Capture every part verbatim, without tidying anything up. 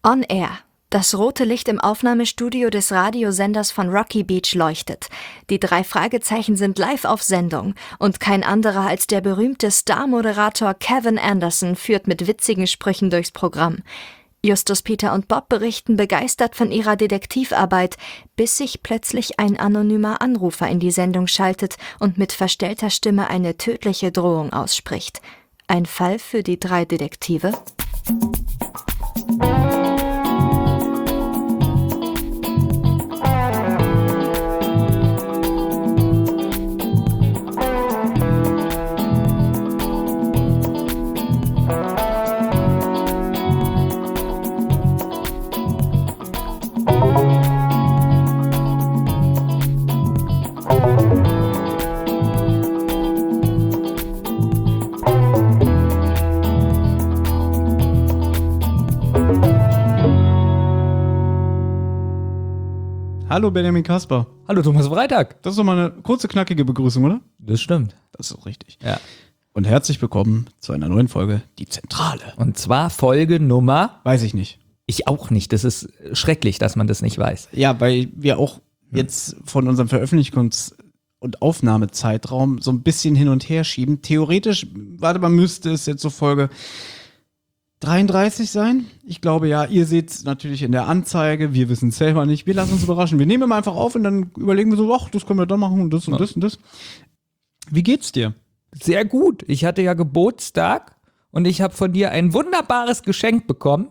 On Air. Das rote Licht im Aufnahmestudio des Radiosenders von Rocky Beach leuchtet. Die drei Fragezeichen sind live auf Sendung und kein anderer als der berühmte Star-Moderator Kevin Anderson führt mit witzigen Sprüchen durchs Programm. Justus, Peter und Bob berichten begeistert von ihrer Detektivarbeit, bis sich plötzlich ein anonymer Anrufer in die Sendung schaltet und mit verstellter Stimme eine tödliche Drohung ausspricht. Ein Fall für die drei Detektive? Hallo Benjamin Kasper. Hallo Thomas Freitag. Das ist doch mal eine kurze, knackige Begrüßung, oder? Das stimmt. Das ist richtig. Ja. Und herzlich willkommen zu einer neuen Folge, Die Zentrale. Und zwar Folge Nummer... Weiß ich nicht. Ich auch nicht. Das ist schrecklich, dass man das nicht weiß. Ja, weil wir auch jetzt von unserem Veröffentlichungs- und Aufnahmezeitraum so ein bisschen hin und her schieben. Theoretisch, warte mal, müsste es jetzt so Folge dreiunddreißig sein. Ich glaube ja, ihr seht es natürlich in der Anzeige, wir wissen es selber nicht. Wir lassen uns überraschen. Wir nehmen immer einfach auf und dann überlegen wir so, ach, das können wir dann machen und das und ja. das und das. Wie geht's dir? Sehr gut. Ich hatte ja Geburtstag und ich habe von dir ein wunderbares Geschenk bekommen.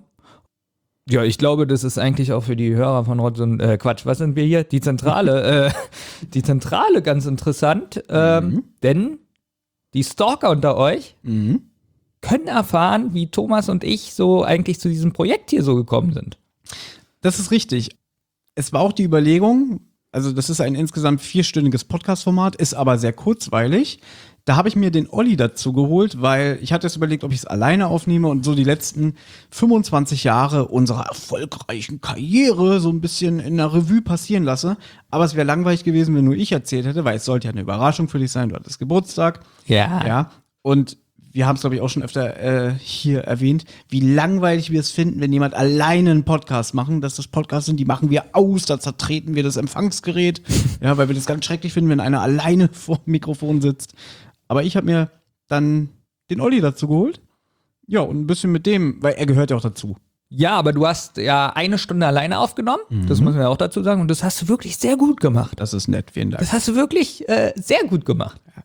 Ja, ich glaube, das ist eigentlich auch für die Hörer von Rotz und äh, Quatsch, was sind wir hier? Die Zentrale. äh, die Zentrale ganz interessant, ähm, mhm. denn die Stalker unter euch mhm. können erfahren, wie Thomas und ich so eigentlich zu diesem Projekt hier so gekommen sind. Das ist richtig. Es war auch die Überlegung, also das ist ein insgesamt vierstündiges Podcast-Format, ist aber sehr kurzweilig. Da habe ich mir den Olli dazu geholt, weil ich hatte jetzt überlegt, ob ich es alleine aufnehme und so die letzten fünfundzwanzig Jahre unserer erfolgreichen Karriere so ein bisschen in der Revue passieren lasse. Aber es wäre langweilig gewesen, wenn nur ich erzählt hätte, weil es sollte ja eine Überraschung für dich sein. Du hattest Geburtstag. Ja. Ja. Und wir haben es, glaube ich, auch schon öfter äh, hier erwähnt, wie langweilig wir es finden, wenn jemand alleine einen Podcast machen. Dass das Podcasts sind, die machen wir aus, da zertreten wir das Empfangsgerät. Ja, weil wir das ganz schrecklich finden, wenn einer alleine vor dem Mikrofon sitzt. Aber ich habe mir dann den Olli dazu geholt. Ja, und ein bisschen mit dem, weil er gehört ja auch dazu. Ja, aber du hast ja eine Stunde alleine aufgenommen. Mhm. Das müssen wir auch dazu sagen. Und das hast du wirklich sehr gut gemacht. Das ist nett, vielen Dank. Das hast du wirklich äh, sehr gut gemacht. Ja.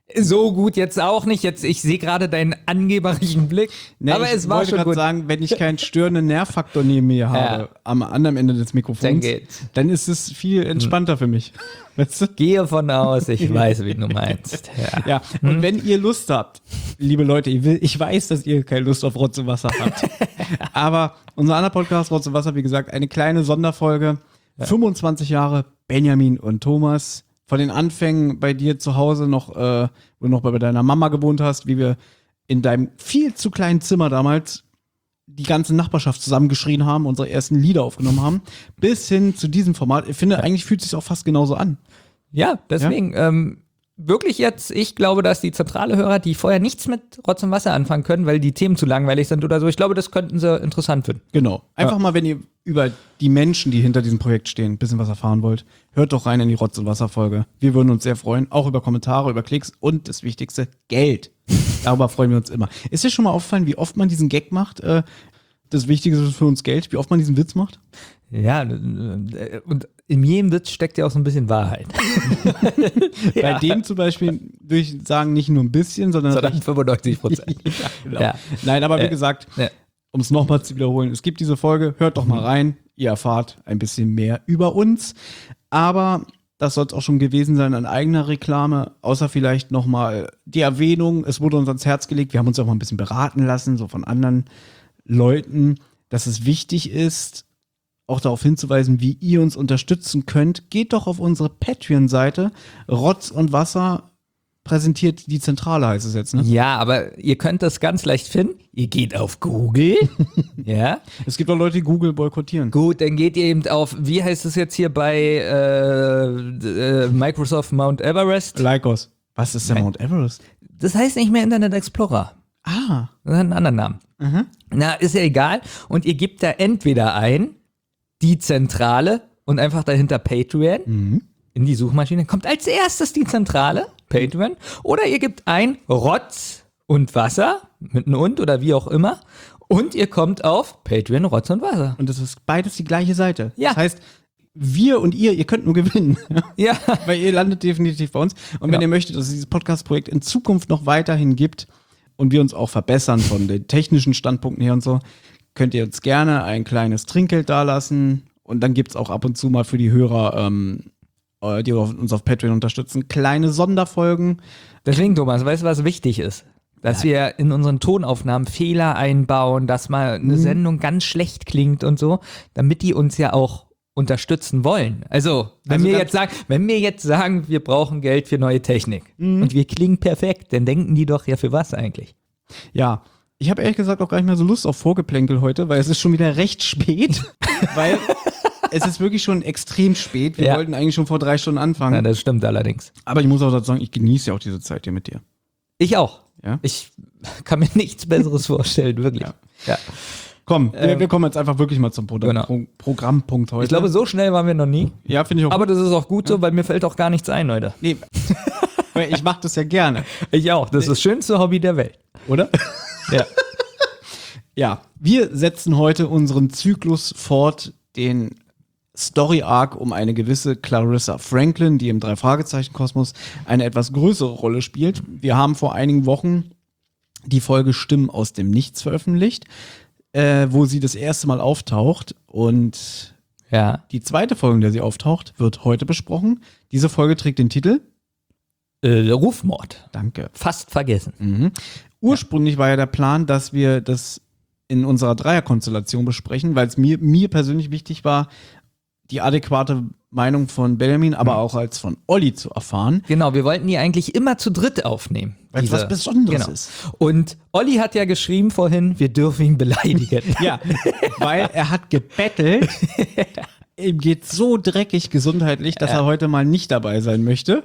So gut jetzt auch nicht. Jetzt, ich sehe gerade deinen angeberischen Blick. Nee, aber es war schon gut. Ich wollte gerade sagen, wenn ich keinen störenden Nervfaktor neben mir habe, ja. am anderen Ende des Mikrofons, dann geht's. Dann ist es viel entspannter hm. für mich. Weißt du? Gehe von aus, ich weiß, wie du meinst. Ja, ja. Und hm? wenn ihr Lust habt, liebe Leute, ich, will, ich weiß, dass ihr keine Lust auf Rotz und Wasser habt. Aber unser anderer Podcast, Rotz und Wasser, wie gesagt, eine kleine Sonderfolge. Ja. fünfundzwanzig Jahre Benjamin und Thomas. Von den Anfängen bei dir zu Hause noch, äh, wo du noch bei deiner Mama gewohnt hast, wie wir in deinem viel zu kleinen Zimmer damals die ganze Nachbarschaft zusammengeschrien haben, unsere ersten Lieder aufgenommen haben, bis hin zu diesem Format. Ich finde, eigentlich fühlt es sich auch fast genauso an. Ja, deswegen, ja? Ähm, wirklich jetzt, ich glaube, dass die zentrale Hörer, die vorher nichts mit Rotz und Wasser anfangen können, weil die Themen zu langweilig sind oder so, ich glaube, das könnten sie interessant finden. Genau. Einfach ja. mal, wenn ihr über die Menschen, die hinter diesem Projekt stehen, ein bisschen was erfahren wollt, hört doch rein in die Rotz und Wasser Folge. Wir würden uns sehr freuen, auch über Kommentare, über Klicks und das Wichtigste, Geld. Darüber freuen wir uns immer. Ist dir schon mal aufgefallen, wie oft man diesen Gag macht? Äh, das Wichtigste ist für uns Geld, wie oft man diesen Witz macht? Ja, und in jedem Witz steckt ja auch so ein bisschen Wahrheit. Bei ja. dem zum Beispiel würde ich sagen, nicht nur ein bisschen, sondern, sondern fünfundneunzig Prozent. Ja, genau. Ja. Nein, aber wie äh, gesagt, ja. um es nochmal zu wiederholen, es gibt diese Folge, hört doch mal rein, ihr erfahrt ein bisschen mehr über uns. Aber das soll es auch schon gewesen sein an eigener Reklame, außer vielleicht nochmal die Erwähnung, es wurde uns ans Herz gelegt, wir haben uns auch mal ein bisschen beraten lassen, so von anderen Leuten, dass es wichtig ist, auch darauf hinzuweisen, wie ihr uns unterstützen könnt. Geht doch auf unsere Patreon-Seite. Rotz und Wasser präsentiert die Zentrale, heißt es jetzt, ne? Ja, aber ihr könnt das ganz leicht finden. Ihr geht auf Google. Ja. Es gibt auch Leute, die Google boykottieren. Gut, dann geht ihr eben auf, wie heißt es jetzt hier bei äh, äh, Microsoft Mount Everest? Lycos. Was ist der Mount Everest? Das heißt nicht mehr Internet Explorer. Ah. Das hat einen anderen Namen. Mhm. Na, ist ja egal. Und ihr gebt da entweder ein, die Zentrale und einfach dahinter Patreon Mhm. in die Suchmaschine. Kommt als erstes die Zentrale, Patreon. Oder ihr gebt ein Rotz und Wasser mit einem und oder wie auch immer. Und ihr kommt auf Patreon, Rotz und Wasser. Und das ist beides die gleiche Seite. Ja. Das heißt, wir und ihr, ihr könnt nur gewinnen. Ja. Weil ihr landet definitiv bei uns. Und wenn Ja. ihr möchtet, dass es dieses Podcast-Projekt in Zukunft noch weiterhin gibt und wir uns auch verbessern von den technischen Standpunkten her und so, könnt ihr uns gerne ein kleines Trinkgeld dalassen. Und dann gibt es auch ab und zu mal für die Hörer, ähm, äh, die uns auf Patreon unterstützen, kleine Sonderfolgen. Deswegen, Thomas, weißt du, was wichtig ist? Dass wir in unseren Tonaufnahmen Fehler einbauen, dass mal eine Sendung ganz schlecht klingt und so, damit die uns ja auch unterstützen wollen. Also, wenn Also wir ganz- jetzt sagen, wenn wir jetzt sagen, wir brauchen Geld für neue Technik und wir klingen perfekt, dann denken die doch ja für was eigentlich? Ja, ich habe ehrlich gesagt auch gar nicht mehr so Lust auf Vorgeplänkel heute, weil es ist schon wieder recht spät. weil es ist wirklich schon extrem spät. Wir Ja. wollten eigentlich schon vor drei Stunden anfangen. Ja, das stimmt allerdings. Aber ich muss auch dazu sagen, ich genieße ja auch diese Zeit hier mit dir. Ich auch. Ja? Ich kann mir nichts Besseres vorstellen, wirklich. Ja. Ja. Komm, wir, Ähm, wir kommen jetzt einfach wirklich mal zum Pro genau. Pro Programmpunkt heute. Ich glaube, so schnell waren wir noch nie. ja, finde ich auch. Aber das ist auch gut so, weil mir fällt auch gar nichts ein, Leute. nee, weil ich mache das ja gerne, Ich auch. Das ist das schönste Hobby der Welt. oder? Ja. Ja, wir setzen heute unseren Zyklus fort, den Story-Arc um eine gewisse Clarissa Franklin, die im Drei-Fragezeichen-Kosmos eine etwas größere Rolle spielt. Wir haben vor einigen Wochen die Folge Stimmen aus dem Nichts veröffentlicht, äh, wo sie das erste Mal auftaucht. Und Ja. die zweite Folge, in der sie auftaucht, wird heute besprochen. Diese Folge trägt den Titel Äh, Rufmord. Danke. Fast vergessen. Mhm. Ursprünglich war ja der Plan, dass wir das in unserer Dreierkonstellation besprechen, weil es mir, mir persönlich wichtig war, die adäquate Meinung von Benjamin, aber auch als von Olli zu erfahren. Genau, wir wollten die eigentlich immer zu dritt aufnehmen. Weil es Diese- was Besonderes genau. ist. Und Olli hat ja geschrieben vorhin, wir dürfen ihn beleidigen. Ja, weil er hat gebettelt. Ihm geht so dreckig gesundheitlich, dass er heute mal nicht dabei sein möchte.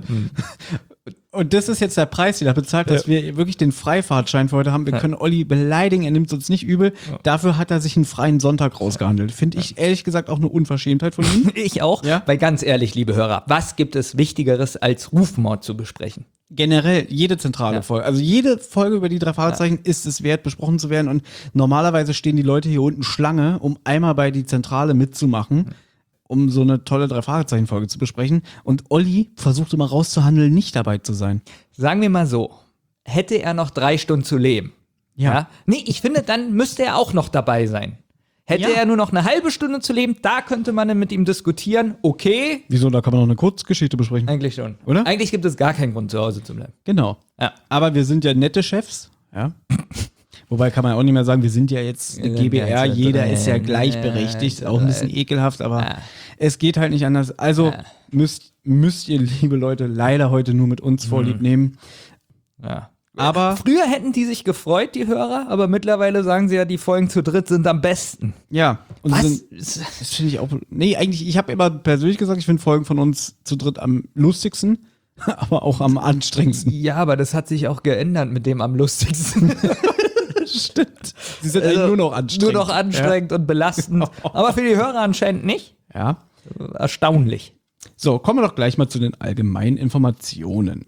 Und das ist jetzt der Preis, den er bezahlt, dass wir wirklich den Freifahrtschein für heute haben. Wir können Olli beleidigen, er nimmt uns nicht übel. Dafür hat er sich einen freien Sonntag rausgehandelt. Finde ich ehrlich gesagt auch eine Unverschämtheit von ihm. Ich auch, Ja? weil ganz ehrlich, liebe Hörer, was gibt es Wichtigeres als Rufmord zu besprechen? Generell, jede zentrale Ja. Folge. Also jede Folge über die drei Fragezeichen ist es wert, besprochen zu werden. Und normalerweise stehen die Leute hier unten Schlange, um einmal bei die Zentrale mitzumachen, um so eine tolle drei Fragezeichen Folge zu besprechen. Und Olli versucht immer rauszuhandeln, nicht dabei zu sein. Sagen wir mal so, hätte er noch drei Stunden zu leben. Ja. Nee, ich finde, dann müsste er auch noch dabei sein. Hätte Ja. er nur noch eine halbe Stunde zu leben, da könnte man dann mit ihm diskutieren. Okay, Wieso? Da kann man noch eine Kurzgeschichte besprechen. eigentlich schon. Oder? Eigentlich gibt es gar keinen Grund, zu Hause zu bleiben. Genau. Ja. Aber wir sind ja nette Chefs. Ja. Wobei kann man auch nicht mehr sagen, wir sind ja jetzt eine G B R, jeder ist ja gleichberechtigt, auch ein bisschen ekelhaft, aber es geht halt nicht anders. Also müsst, müsst ihr, liebe Leute, leider heute nur mit uns Vorlieb nehmen. Ja. Aber Früher hätten die sich gefreut, die Hörer, aber mittlerweile sagen sie ja, die Folgen zu dritt sind am besten. ja, und Was? Sind, das finde ich auch. Nee, eigentlich, ich habe immer persönlich gesagt, ich finde Folgen von uns zu dritt am lustigsten, aber auch am anstrengendsten. Ja, aber das hat sich auch geändert mit dem am lustigsten. Stimmt. Sie sind eigentlich nur noch anstrengend. Nur noch anstrengend und belastend. Aber für die Hörer anscheinend nicht. Ja. Erstaunlich. So, kommen wir doch gleich mal zu den allgemeinen Informationen.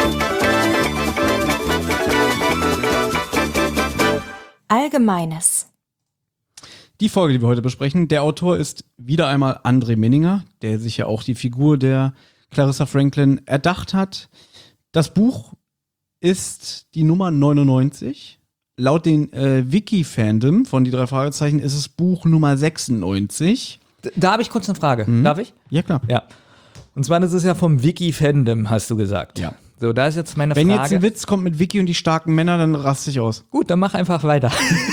Allgemeines. Die Folge, die wir heute besprechen, der Autor ist wieder einmal André Minninger, der sich ja auch die Figur der Clarissa Franklin erdacht hat. Das Buch ist die Nummer neunundneunzig. Laut den äh, Wiki-Fandom von die drei Fragezeichen ist es Buch Nummer sechsundneunzig. D- Da habe ich kurz eine Frage. Darf ich? Ja, klar. Ja. Und zwar, das ist ja vom Wiki-Fandom, hast du gesagt. Ja. So, da ist jetzt meine Wenn Frage. jetzt ein Witz kommt mit Vicky und die starken Männer, dann raste ich aus. Gut, dann mach einfach weiter.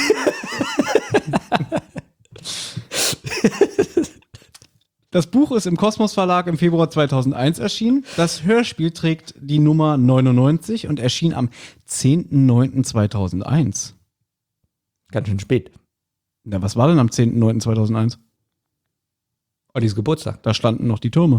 Das Buch ist im Kosmos Verlag im Februar zweitausendeins erschienen. Das Hörspiel trägt die Nummer neunundneunzig und erschien am zehnten neunten zweitausendeins. Ganz schön spät. Na, was war denn am zehnten neunten zweitausendeins? Ollis Geburtstag. Da standen noch die Türme.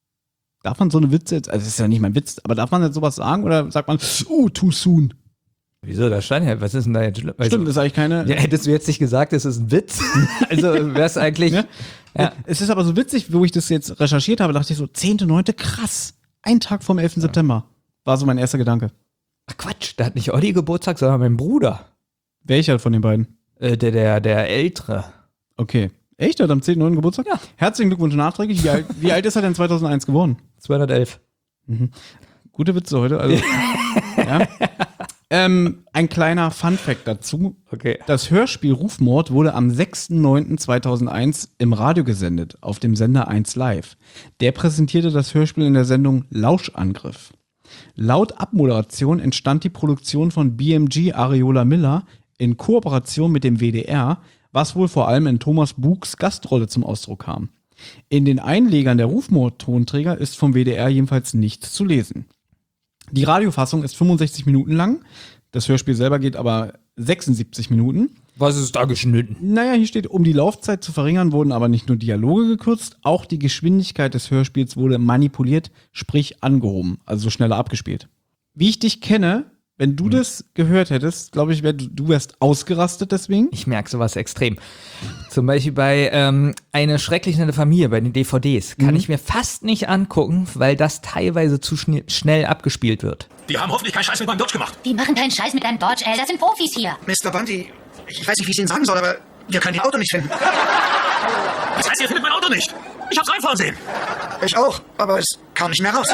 Darf man so eine Witze jetzt, also das ist ja nicht mein Witz, aber darf man jetzt sowas sagen oder sagt man, oh, too soon? Wieso, da stand ja, was ist denn da jetzt schlimm? Also, Stimmt, das ist eigentlich keine... Ja, hättest du jetzt nicht gesagt, es ist ein Witz? Also wäre es eigentlich... Ja? Ja. Es ist aber so witzig, wo ich das jetzt recherchiert habe, dachte ich so, zehnter neunter krass. Ein Tag vom elften September. War so mein erster Gedanke. Ach Quatsch, da hat nicht Olli Geburtstag, sondern mein Bruder. Welcher von den beiden? Äh, der, der, der Ältere. Okay. Echt? Er hat am zehnten neunten Geburtstag? Ja. Herzlichen Glückwunsch nachträglich. Wie alt, wie alt ist er denn zweitausendeins geworden? zweihundertelf. Mhm. Gute Witze heute. Also, ja. ähm, ein kleiner Funfact dazu. Okay. Das Hörspiel Rufmord wurde am sechster neunter zweitausendeins im Radio gesendet, auf dem Sender eins Live. Der präsentierte das Hörspiel in der Sendung Lauschangriff. Laut Abmoderation entstand die Produktion von B M G Areola Miller in Kooperation mit dem W D R, was wohl vor allem in Thomas Buchs Gastrolle zum Ausdruck kam. In den Einlegern der Rufmord-Tonträger ist vom W D R jedenfalls nichts zu lesen. Die Radiofassung ist fünfundsechzig Minuten lang, das Hörspiel selber geht aber sechsundsiebzig Minuten. Was ist da geschnitten? Naja, hier steht, um die Laufzeit zu verringern, wurden aber nicht nur Dialoge gekürzt, auch die Geschwindigkeit des Hörspiels wurde manipuliert, sprich angehoben, also so schneller abgespielt. Wie ich dich kenne, wenn du hm. das gehört hättest, glaube ich, wär, du, du wärst ausgerastet deswegen. Ich merke sowas extrem. Zum Beispiel bei ähm, Eine schrecklich nette Familie, bei den D V Ds, kann mhm. ich mir fast nicht angucken, weil das teilweise zu schn- schnell abgespielt wird. Die haben hoffentlich keinen Scheiß mit meinem Dodge gemacht. Die machen keinen Scheiß mit deinem Dodge, ey. Das sind Profis hier. Mister Bundy, ich weiß nicht, wie ich es Ihnen sagen soll, aber wir können Ihr Auto nicht finden. Das heißt, ihr findet mein Auto nicht. Ich hab's reinfahren sehen. Ich auch, aber es kam nicht mehr raus.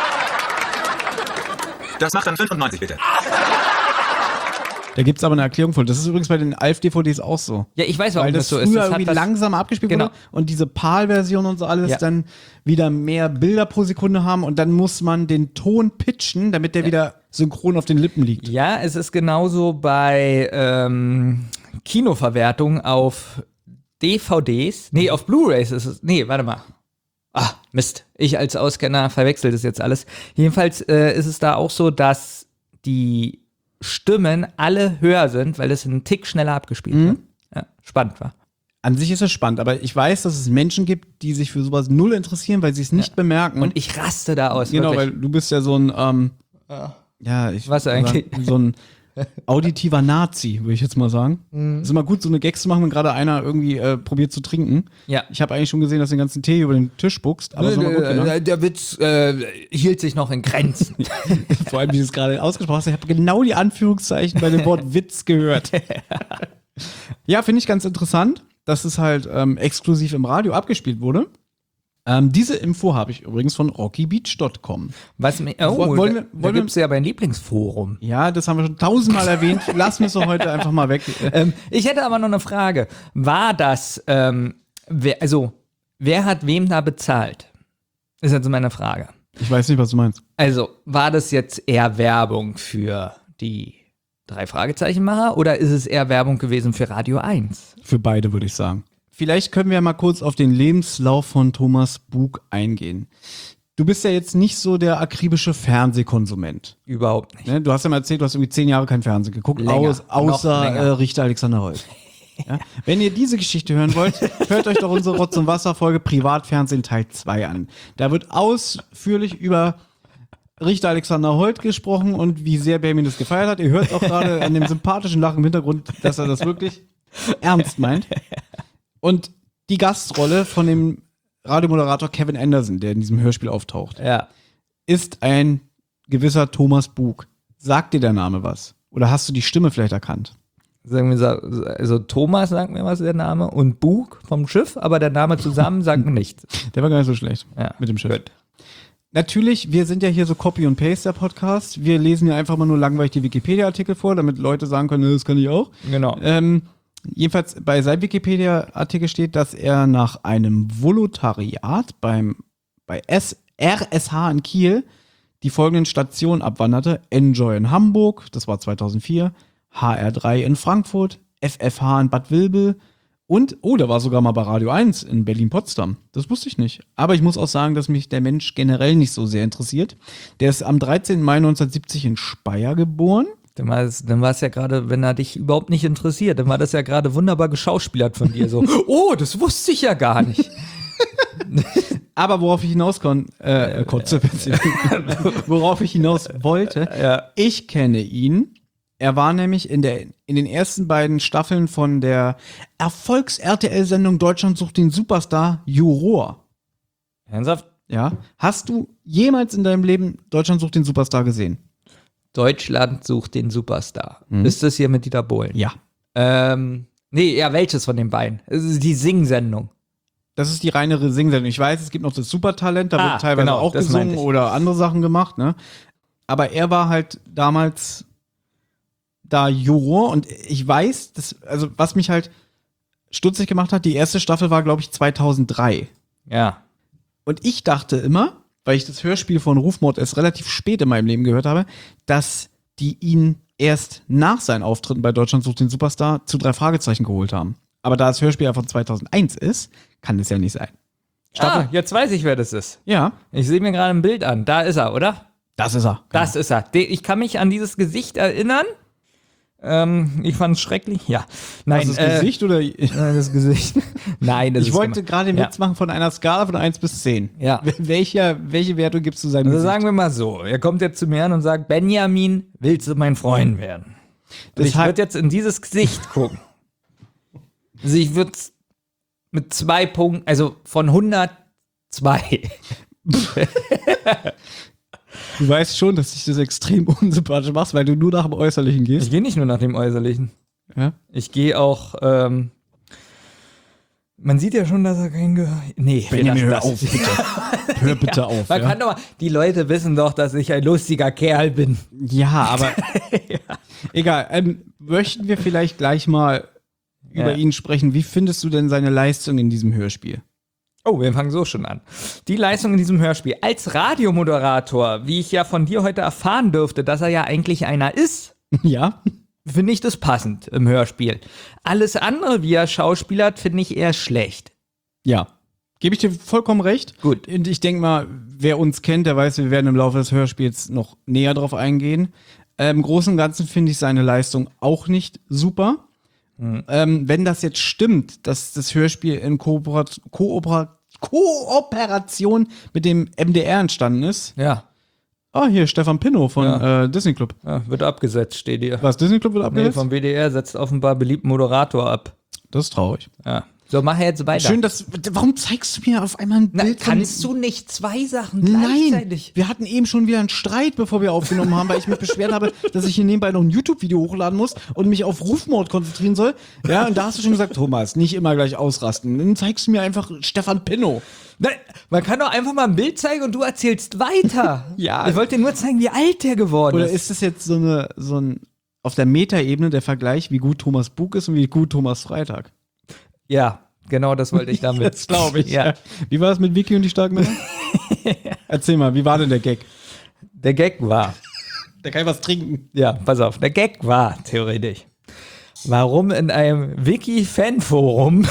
Das macht dann fünfundneunzig, bitte. Da gibt's aber eine Erklärung von. Das ist übrigens bei den Alf-D V Ds auch so. Ja, ich weiß, warum Weil das, das so früher ist. Das irgendwie hat das langsam abgespielt genau. wurde und diese PAL-Version und so alles ja. dann wieder mehr Bilder pro Sekunde haben und dann muss man den Ton pitchen, damit der ja. wieder synchron auf den Lippen liegt. Ja, es ist genauso bei ähm, Kinoverwertung auf D V Ds. Nee, auf Blu-rays ist es. Nee, warte mal. Ah, Mist. Ich als Auskenner verwechsel das jetzt alles. Jedenfalls äh, ist es da auch so, dass die Stimmen alle höher sind, weil es einen Tick schneller abgespielt mhm. wird. Ja, spannend war. An sich ist es spannend, aber ich weiß, dass es Menschen gibt, die sich für sowas null interessieren, weil sie es nicht ja. bemerken. Und ich raste da aus. Genau, wirklich. weil du bist ja so ein, ähm, ja, ja ich Was eigentlich? so ein auditiver Nazi, würde ich jetzt mal sagen. Mhm. Ist immer gut, so eine Gags zu machen, wenn gerade einer irgendwie äh, probiert zu trinken. Ja. Ich habe eigentlich schon gesehen, dass du den ganzen Tee über den Tisch spuckst, aber nee, ist gut, genau. der, der Witz äh, hielt sich noch in Grenzen. Vor allem, wie du es gerade ausgesprochen hast, ich habe genau die Anführungszeichen bei dem Wort Witz gehört. Ja, finde ich ganz interessant, dass es halt ähm, exklusiv im Radio abgespielt wurde. Ähm, diese Info habe ich übrigens von rocky beach Punkt com. Was, oh, wollen wir, da, wollen da gibt es ja mein Lieblingsforum. Ja, das haben wir schon tausendmal erwähnt. Lassen wir es doch heute einfach mal weg. Ähm, ich hätte aber noch eine Frage. War das, ähm, wer, also, wer hat wem da bezahlt? Ist jetzt meine Frage. Ich weiß nicht, was du meinst. Also, war das jetzt eher Werbung für die drei Fragezeichenmacher oder ist es eher Werbung gewesen für Radio eins? Für beide, würde ich sagen. Vielleicht können wir mal kurz auf den Lebenslauf von Thomas Bug eingehen. Du bist ja jetzt nicht so der akribische Fernsehkonsument. Überhaupt nicht. Ne? Du hast ja mal erzählt, du hast irgendwie zehn Jahre kein Fernsehen geguckt, Länger, aus, außer länger. äh, Richter Alexander Holt. Ja? Wenn ihr diese Geschichte hören wollt, hört euch doch unsere Rotz- und Wasser-Folge Privatfernsehen Teil zwei an. Da wird ausführlich über Richter Alexander Holt gesprochen und wie sehr Benjamin das gefeiert hat. Ihr hört auch gerade an dem sympathischen Lachen im Hintergrund, dass er das wirklich ernst meint. Und die Gastrolle von dem Radiomoderator Kevin Anderson, der in diesem Hörspiel auftaucht, ja. ist ein gewisser Thomas Bug. Sagt dir der Name was? Oder hast du die Stimme vielleicht erkannt? Sagen wir, also Thomas sagt mir was, der Name, und Bug vom Schiff, aber der Name zusammen sagt mir nichts. Der war gar nicht so schlecht ja. mit dem Schiff. Gut. Natürlich, wir sind ja hier so Copy und Paste, der Podcast. Wir lesen ja einfach mal nur langweilig die Wikipedia-Artikel vor, damit Leute sagen können, das kann ich auch. Genau. Ähm, jedenfalls bei seinem Wikipedia-Artikel steht, dass er nach einem Volontariat beim, bei S, R S H in Kiel die folgenden Stationen abwanderte. Enjoy in Hamburg, das war zweitausendvier, H R drei in Frankfurt, F F H in Bad Vilbel und, oh, der war sogar mal bei Radio eins in Berlin-Potsdam. Das wusste ich nicht. Aber ich muss auch sagen, dass mich der Mensch generell nicht so sehr interessiert. Der ist am dreizehnten Mai neunzehnhundertsiebzig in Speyer geboren. Dann war es, dann war es ja gerade, wenn er dich überhaupt nicht interessiert, dann war das ja gerade wunderbar geschauspielert von dir. So, oh, das wusste ich ja gar nicht. Aber worauf ich hinaus kon, äh, konnte, worauf ich hinaus wollte, ja. ich kenne ihn Er war nämlich in, der, in den ersten beiden Staffeln von der Erfolgs-R T L-Sendung Deutschland sucht den Superstar Juror. Ernsthaft? Ja. Hast du jemals in deinem Leben Deutschland sucht den Superstar gesehen? Deutschland sucht den Superstar. Mhm. Ist das hier mit Dieter Bohlen? Ja. Ähm, nee, ja, welches von den beiden? Es ist die Sing-Sendung. Das ist die reinere Singsendung. Ich weiß, es gibt noch das Supertalent, da Ah, wird teilweise genau, auch das gesungen meinte ich. oder andere Sachen gemacht, ne? Aber er war halt damals da Juror und ich weiß, das, also was mich halt stutzig gemacht hat, die erste Staffel war, glaube ich, zweitausenddrei. Ja. Und ich dachte immer, weil ich das Hörspiel von Rufmord erst relativ spät in meinem Leben gehört habe, dass die ihn erst nach seinen Auftritten bei Deutschland sucht den Superstar zu drei Fragezeichen geholt haben. Aber da das Hörspiel ja von zweitausendeins ist, kann das ja nicht sein. Ah, jetzt weiß ich, wer das ist. Ja, Ich sehe mir gerade ein Bild an. Da ist er, oder? das ist er. Das ist er. De- Ich kann mich an dieses Gesicht erinnern. Ähm, ich fand es schrecklich. Ja. Nein, Also das äh, Gesicht oder? Nein, das Gesicht. Nein, das Ich ist wollte gemein. gerade den Ja. Witz machen von einer Skala von eins bis zehn. Ja. Welcher, welche Wertung gibst du seinem Also Gesicht? sagen wir mal so, er kommt jetzt zu mir an und sagt, Benjamin, willst du mein Freund werden? Und ich Deshalb- würde jetzt in dieses Gesicht gucken. Also ich würde mit zwei Punkten, also von hundertzwei. Du weißt schon, dass dich das extrem unsympathisch machst, weil du nur nach dem Äußerlichen Ich gehst. gehe nicht nur nach dem Äußerlichen. Ja? Ich gehe auch, ähm, man sieht ja schon, dass er kein Gehör. Nee, wir Benjamin, lassen hör das. auf, bitte. Hör bitte auf. Man Ja? kann doch mal, die Leute wissen doch, dass ich ein lustiger Kerl bin. ja, aber egal. Ähm, möchten wir vielleicht gleich mal über Ja. ihn sprechen. Wie findest du denn seine Leistung in diesem Hörspiel? Oh, wir fangen so schon an. Die Leistung in diesem Hörspiel. Als Radiomoderator, wie ich ja von dir heute erfahren dürfte, dass er ja eigentlich einer ist, Ja? finde ich das passend im Hörspiel. Alles andere, wie er schauspielert, finde ich eher schlecht. Ja. Gebe ich dir vollkommen recht. Gut. Und ich denke mal, wer uns kennt, der weiß, wir werden im Laufe des Hörspiels noch näher drauf eingehen. Ähm, Im Großen und Ganzen finde ich seine Leistung auch nicht super. Ähm, wenn das jetzt stimmt, dass das Hörspiel in Kooperat Koopera Kooperation mit dem M D R entstanden ist. Ja, Ah, hier, Stefan Pinnow von Ja. äh, Disney Club. ja wird abgesetzt, steht hier. Was, Disney Club wird Nee, abgesetzt? vom W D R setzt offenbar beliebten Moderator ab. Das ist traurig. Ja. So, mach jetzt weiter. Schön, dass. Warum zeigst du mir auf einmal ein Na, Bild von kannst du nicht zwei Sachen Nein, gleichzeitig? wir hatten eben schon wieder einen Streit, bevor wir aufgenommen haben, weil ich mich beschwert habe, dass ich hier nebenbei noch ein YouTube-Video hochladen muss und mich auf Rufmord konzentrieren soll. Ja, und da hast du schon gesagt, Thomas, nicht immer gleich ausrasten. Dann zeigst du mir einfach Stefan Pinnow. Nein, man kann doch einfach mal ein Bild zeigen und du erzählst weiter. Ja. Ich wollte dir nur zeigen, wie alt der geworden Oder ist. ist das jetzt so eine, so ein, auf der Metaebene der Vergleich, wie gut Thomas Bug ist und wie gut Thomas Freitag? Ja, genau das wollte ich damit. Das glaube ich. Ja. Wie war das mit Vicky und die starken Männer? Erzähl mal, wie war denn der Gag? Der Gag war, Der kann was trinken. ja, pass auf, der Gag war, theoretisch, warum in einem Wiki-Fan-Forum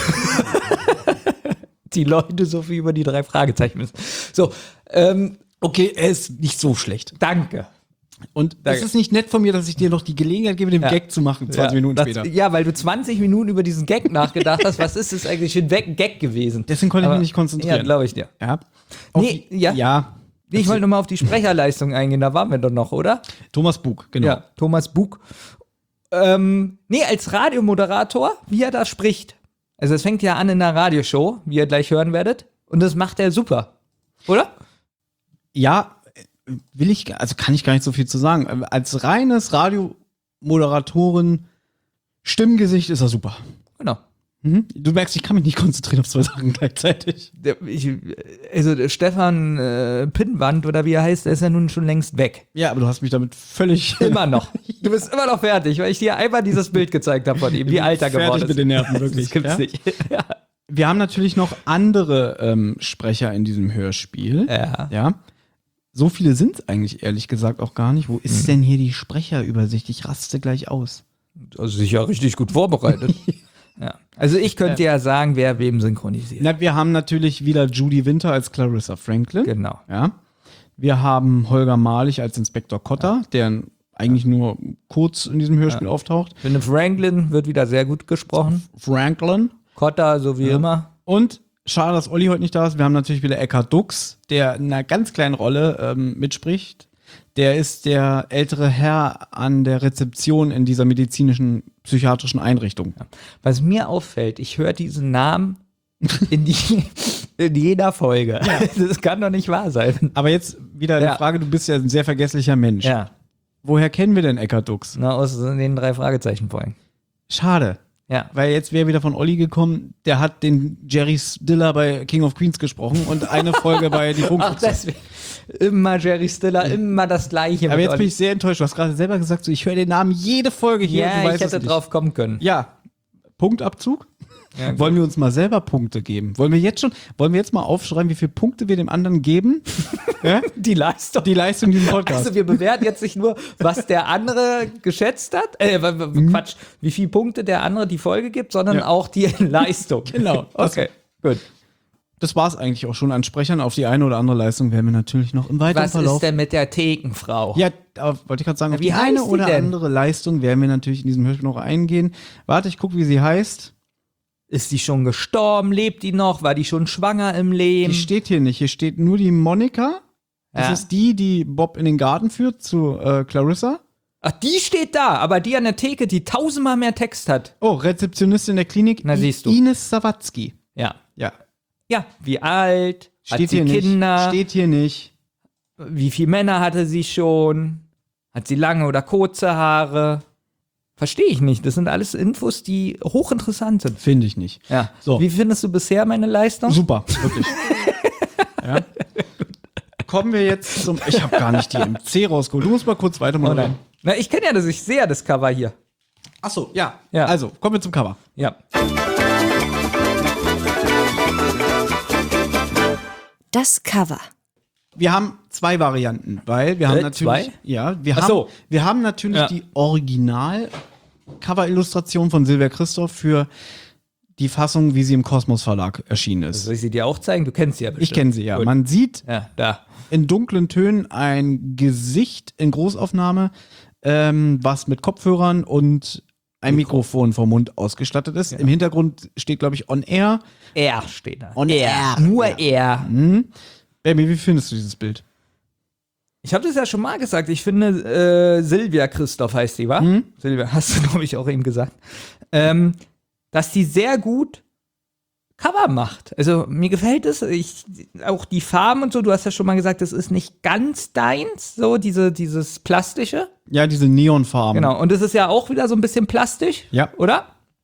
die Leute so viel über die drei Fragezeichen wissen. So, ähm, Okay, er ist nicht so schlecht. danke. Und Danke. es ist nicht nett von mir, dass ich dir noch die Gelegenheit gebe, den Ja. Gag zu machen, zwanzig ja, Minuten das, später. Ja, weil du zwanzig Minuten über diesen Gag nachgedacht hast. Was ist das eigentlich für ein Weg- Gag gewesen? Deswegen konnte ich Aber- mich nicht konzentrieren. Ja, glaube ich dir. Ja. Auf Nee, die- ja. ja. Nee, ich wollte nur mal auf die Sprecherleistung eingehen, da waren wir doch noch, oder? Thomas Bug, genau. Ja, Thomas Bug. Ähm, nee, als Radiomoderator, wie er da spricht. Also es fängt ja an in einer Radioshow, wie ihr gleich hören werdet. Und das macht er super. Oder? Ja, will ich, also kann ich gar nicht so viel zu sagen. Als reines Radiomoderatoren Stimmgesicht ist er super. Genau. Mhm. Du merkst, ich kann mich nicht konzentrieren auf zwei Sachen gleichzeitig. Der, ich, also der Stefan äh, Pinnwand oder wie er heißt, der ist ja nun schon längst weg. Ja, aber du hast mich damit völlig Immer noch. Du bist immer noch fertig, weil ich dir einmal dieses Bild gezeigt habe von ihm, wie alt er fertig geworden ist. mit den Nerven, wirklich. Das gibt's ja? nicht. Ja. Wir haben natürlich noch andere ähm, Sprecher in diesem Hörspiel. Ja. Ja. So viele sind es eigentlich ehrlich gesagt auch gar nicht. Wo ist denn hier die Sprecherübersicht? Ich raste gleich aus. Also sicher richtig gut vorbereitet. Ja. Also ich könnte ja. sagen, wer wem synchronisiert. Na, wir haben natürlich wieder Judy Winter als Clarissa Franklin. Genau. Ja. Wir haben Holger Malich als Inspektor Cotter, der eigentlich nur kurz in diesem Hörspiel Ja. auftaucht. Philipp Franklin wird wieder sehr gut gesprochen. Franklin. Cotter, so wie Ja. immer. Und schade, dass Olli heute nicht da ist. Wir haben natürlich wieder Eckhard Dux, der in einer ganz kleinen Rolle ähm, mitspricht. Der ist der ältere Herr an der Rezeption in dieser medizinischen, psychiatrischen Einrichtung. Was mir auffällt, ich höre diesen Namen in, die, in jeder Folge. Ja. Das kann doch nicht wahr sein. Aber jetzt wieder Ja. die Frage, du bist ja ein sehr vergesslicher Mensch. Ja, Woher kennen wir denn Eckart Dux? na, aus den drei Fragezeichen vorhin. Schade. Ja. Weil jetzt wäre wieder von Olli gekommen, der hat den Jerry Stiller bei King of Queens gesprochen und eine Folge bei Die Ach, Funkfuchse. deswegen. Immer Jerry Stiller, immer das Gleiche. Aber mit jetzt bin Olli. ich sehr enttäuscht. Du hast gerade selber gesagt, so, ich höre den Namen jede Folge hier. und Ja, du weißt ich hätte es nicht. drauf kommen können. Ja, Punktabzug? Ja, gut. Wollen wir uns mal selber Punkte geben? Wollen wir jetzt schon, wollen wir jetzt mal aufschreiben, wie viele Punkte wir dem anderen geben? Ja? Die Leistung. Die Leistung dieses Podcasts. Also wir bewerten jetzt nicht nur, was der andere geschätzt hat, äh, w- w- Quatsch, wie viele Punkte der andere die Folge gibt, sondern Mhm. Ja. auch die Leistung. Genau. Okay, gut. Das war es eigentlich auch schon an Sprechern. Auf die eine oder andere Leistung werden wir natürlich noch im weiteren Was Verlauf. ist denn mit der Thekenfrau? Ja, da wollte ich gerade sagen, auf Wie die eine heißt die oder denn? andere Leistung werden wir natürlich in diesem Hörspiel noch eingehen. Warte, ich gucke, wie sie heißt. Ist die schon gestorben? Lebt die noch? War die schon schwanger im Leben? Die steht hier nicht. Hier steht nur die Monika. Das Ja. ist die, die Bob in den Garten führt zu äh, Clarissa. Ach, die steht da, aber die an der Theke, die tausendmal mehr Text hat. Oh, Rezeptionistin der Klinik. Na, I- siehst du. Ines Sawatzki. Ja. Ja. Ja, wie alt? Steht hat sie hier Kinder? nicht. Steht hier nicht. Wie viele Männer hatte sie schon? Hat sie lange oder kurze Haare? Verstehe ich nicht. Das sind alles Infos, die hochinteressant sind. Finde ich nicht. Ja. So. Wie findest du bisher meine Leistung? Super, wirklich. Ja. Kommen wir jetzt zum. Ich habe gar nicht die M C rausgeholt. Du musst mal kurz weiter Oh mal nein. Na, ich kenne ja das, ich sehe ja das Cover hier. Achso, ja. Ja. Also, kommen wir zum Cover. Ja. Das Cover. Wir haben zwei Varianten, weil wir haben Äh, natürlich. zwei? Ja, wir Ach haben, so. wir haben natürlich Ja. die Original-Cover-Illustration von Silvia Christoph für die Fassung, wie sie im Kosmos Verlag erschienen ist. Soll ich sie dir auch zeigen? Du kennst sie ja bestimmt. Ich kenne sie ja. Gut. Man sieht Ja, da. in dunklen Tönen ein Gesicht in Großaufnahme, ähm, was mit Kopfhörern und ein Mikrofon vom Mund ausgestattet ist. Im Hintergrund steht, glaube ich, On Air. Er steht da. On Air. Nur er. Baby, wie findest du dieses Bild? Ich habe das ja schon mal gesagt. Ich finde, äh, Silvia Christoph heißt die, wa? Mhm. Silvia, hast du, glaube ich, auch eben gesagt. Ähm, dass die sehr gut Cover macht. Also mir gefällt es. Ich, auch die Farben und so, du hast ja schon mal gesagt, das ist nicht ganz deins, so diese, dieses Plastische. Ja, diese Neonfarben. Genau. Und es ist ja auch wieder so ein bisschen plastisch, Ja. oder?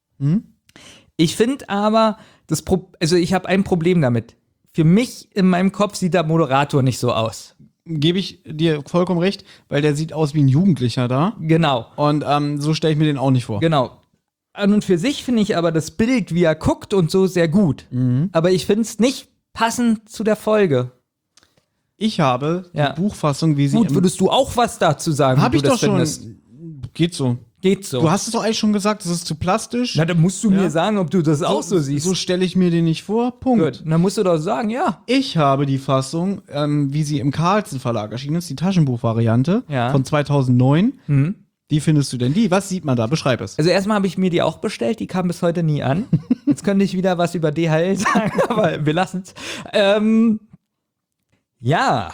Ich finde aber, das Pro also ich habe ein Problem damit. Für mich in meinem Kopf sieht der Moderator nicht so aus. Gebe ich dir vollkommen recht, weil der sieht aus wie ein Jugendlicher da. Genau. Und ähm, so stelle ich mir den auch nicht vor. Genau. An und für sich finde ich aber das Bild, wie er guckt und so, sehr gut. Aber ich finde es nicht passend zu der Folge. Ich habe Ja. die Buchfassung, wie sie Gut, im würdest du auch was dazu sagen? Hab wie ich du doch das schon. findest? Geht so. Geht so. Du hast es doch eigentlich schon gesagt, das ist zu plastisch. Na, dann musst du Ja. mir sagen, ob du das auch so siehst. So stelle ich mir den nicht vor. Punkt. Gut, dann musst du doch sagen, ja. Ich habe die Fassung, ähm, wie sie im Carlsen Verlag erschienen ist, die Taschenbuchvariante Ja. von zweitausendneun. Mhm. Wie findest du denn die? Was sieht man da? Beschreib es. Also erstmal habe ich mir die auch bestellt, die kam bis heute nie an. Jetzt könnte ich wieder was über D H L sagen, aber wir lassen es. Ähm, ja.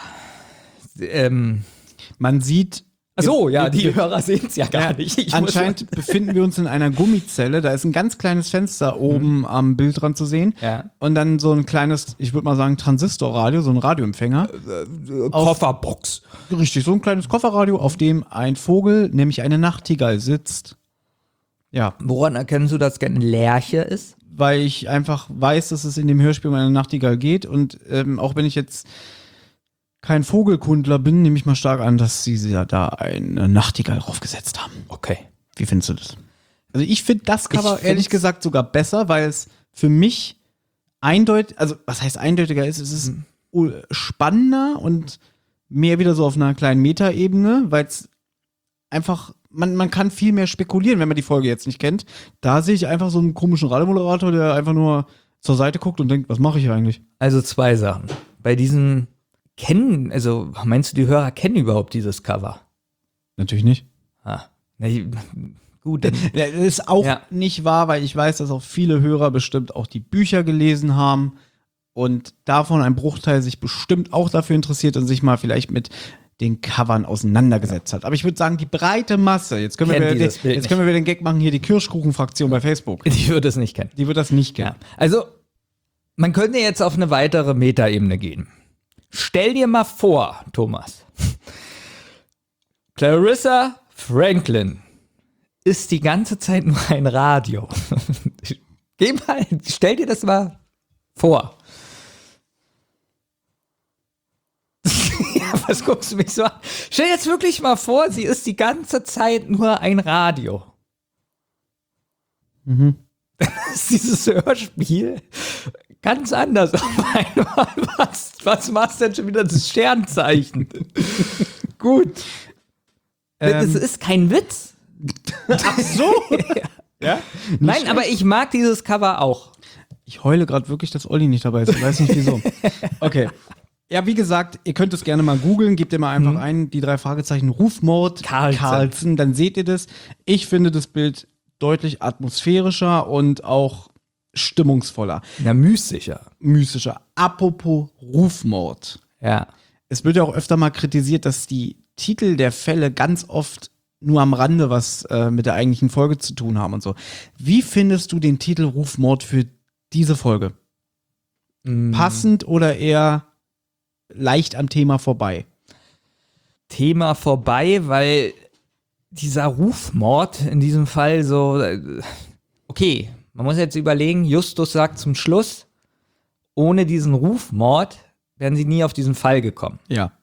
Ähm, Man sieht. ach so, ja, wir- die wir- Hörer sehen es ja gar nicht. Ich muss- Anscheinend befinden wir uns in einer Gummizelle. Da ist ein ganz kleines Fenster oben am Bildrand zu sehen. Ja. Und dann so ein kleines, ich würde mal sagen, Transistorradio, so ein Radioempfänger. Kofferbox. Richtig, so ein kleines Kofferradio, auf dem ein Vogel, nämlich eine Nachtigall, sitzt. Ja, Woran erkennst du, dass es eine Lerche ist? weil ich einfach weiß, dass es in dem Hörspiel um eine Nachtigall geht. Und ähm, auch wenn ich jetzt kein Vogelkundler bin, nehme ich mal stark an, dass sie ja da eine Nachtigall draufgesetzt haben. Okay. Wie findest du das? Also ich finde das Cover Ich ehrlich find's- gesagt sogar besser, weil es für mich eindeutig, also was heißt eindeutiger ist, es ist u- spannender und mehr wieder so auf einer kleinen Metaebene, weil es einfach, man, man kann viel mehr spekulieren, wenn man die Folge jetzt nicht kennt. Da sehe ich einfach so einen komischen Radiomoderator, der einfach nur zur Seite guckt und denkt, was mache ich eigentlich? Also zwei Sachen. Bei diesen kennen, also meinst du, die Hörer kennen überhaupt dieses Cover? Natürlich nicht. Ah, na, ich- gut, dann, Ja, das ist auch Ja. nicht wahr, weil ich weiß, dass auch viele Hörer bestimmt auch die Bücher gelesen haben und davon ein Bruchteil sich bestimmt auch dafür interessiert und sich mal vielleicht mit den Covern auseinandergesetzt hat. Aber ich würde sagen, die breite Masse, jetzt können, wir wieder, den, jetzt können wir wieder den Gag machen, hier die Kirschkuchen-Fraktion bei Facebook. Die würde es nicht kennen. Die wird das nicht kennen. Ja. Also, man könnte jetzt auf eine weitere Metaebene gehen. Stell dir mal vor, Thomas, Clarissa Franklin ist die ganze Zeit nur ein Radio. Geh mal, stell dir das mal vor. Ja, was guckst du mich so an? Stell dir jetzt wirklich mal vor, sie ist die ganze Zeit nur ein Radio. Mhm. Dann ist dieses Hörspiel ganz anders auf einmal. Was, was machst du denn schon wieder das Sternzeichen? Gut. Ähm, es ist kein Witz. Ach so. Ja? Nein, schlecht. aber ich mag dieses Cover auch. Ich heule gerade wirklich, dass Olli nicht dabei ist. Ich weiß nicht wieso. Okay. Ja, wie gesagt, ihr könnt es gerne mal googeln. Gebt ihr mal einfach mhm. ein, die drei Fragezeichen Rufmord Carlsen. Carlsen. Dann seht ihr das. Ich finde das Bild deutlich atmosphärischer und auch stimmungsvoller. Ja, mystischer. Mystischer. Apropos Rufmord. Ja. Es wird ja auch öfter mal kritisiert, dass die Titel der Fälle ganz oft nur am Rande was äh, mit der eigentlichen Folge zu tun haben und so. Wie findest du den Titel Rufmord für diese Folge? Mm. Passend oder eher leicht am Thema vorbei? Thema vorbei, weil dieser Rufmord in diesem Fall so, okay, man muss jetzt überlegen, Justus sagt zum Schluss, ohne diesen Rufmord wären sie nie auf diesen Fall gekommen. Ja.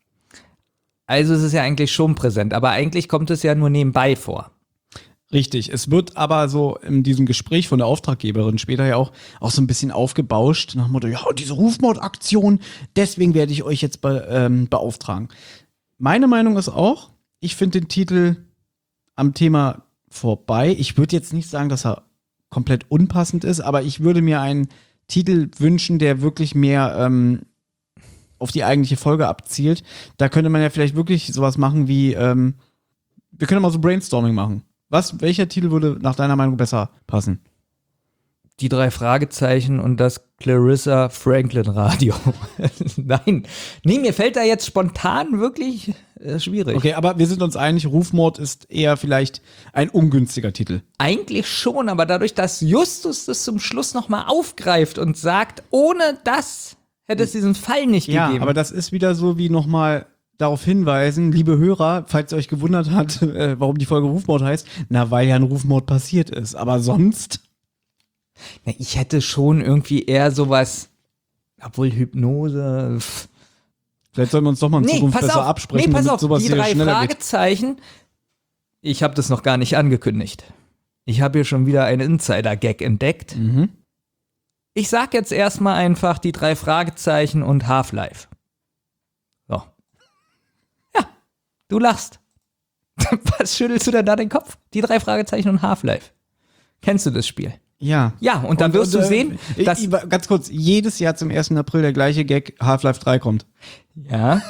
Also es ist ja eigentlich schon präsent, aber eigentlich kommt es ja nur nebenbei vor. Richtig, es wird aber so in diesem Gespräch von der Auftraggeberin später ja auch, auch so ein bisschen aufgebauscht, nach dem Motto, ja, diese Rufmordaktion, deswegen werde ich euch jetzt be, ähm, beauftragen. Meine Meinung ist auch, ich finde den Titel am Thema vorbei. Ich würde jetzt nicht sagen, dass er komplett unpassend ist, aber ich würde mir einen Titel wünschen, der wirklich mehr ähm, auf die eigentliche Folge abzielt. Da könnte man ja vielleicht wirklich sowas machen wie, ähm, wir können mal so Brainstorming machen. Was, welcher Titel würde nach deiner Meinung besser passen? Die drei Fragezeichen und das Clarissa Franklin Radio. Nein, nee, mir fällt da jetzt spontan wirklich äh, schwierig. Okay, aber wir sind uns einig, Rufmord ist eher vielleicht ein ungünstiger Titel. Eigentlich schon, aber dadurch, dass Justus das zum Schluss nochmal aufgreift und sagt, ohne das hätte es diesen Fall nicht ja, gegeben. Ja, aber das ist wieder so wie nochmal darauf hinweisen, liebe Hörer, falls ihr euch gewundert habt, äh, warum die Folge Rufmord heißt, na, weil ja ein Rufmord passiert ist. Aber sonst... Na, ich hätte schon irgendwie eher sowas, obwohl Hypnose... Pff. Vielleicht sollten wir uns doch mal in nee, Zukunft besser auf. absprechen, nee, pass damit auf, sowas die hier drei schneller Fragezeichen, geht. Ich habe das noch gar nicht angekündigt. Ich habe hier schon wieder einen Insider-Gag entdeckt. Mhm. Ich sag jetzt erstmal einfach die drei Fragezeichen und Half-Life. So. Ja, du lachst. Was schüttelst du denn da den Kopf? Die drei Fragezeichen und Half-Life. Kennst du das Spiel? Ja. Ja, und dann und, wirst und, du äh, sehen, dass... Ich, ganz kurz, jedes Jahr zum ersten April der gleiche Gag, Half-Life drei kommt. Ja.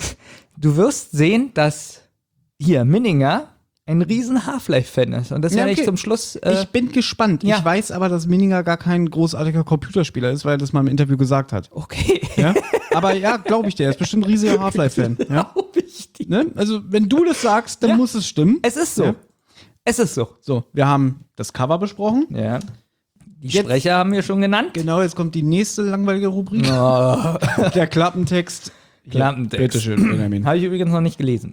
Du wirst sehen, dass hier Minninger ein riesen Half-Life-Fan ist. Und das ja, werde okay. ich zum Schluss... Äh, ich bin gespannt. ja. Ich weiß aber, dass Minninger gar kein großartiger Computerspieler ist, weil er das mal im Interview gesagt hat. Okay. Ja? Aber ja, glaube ich dir. Er ist bestimmt ein riesiger Half-Life-Fan. Ja? Glaube ich dir. Ne? Also, wenn du das sagst, dann ja. muss es stimmen. Es ist so. Ja? Es ist so. So, wir haben das Cover besprochen. Ja. Die Jetzt- Sprecher haben wir schon genannt. Genau, jetzt kommt die nächste langweilige Rubrik. Oh. Der Klappentext. Klappentext. Ja, bitteschön, Benjamin. Habe ich übrigens noch nicht gelesen.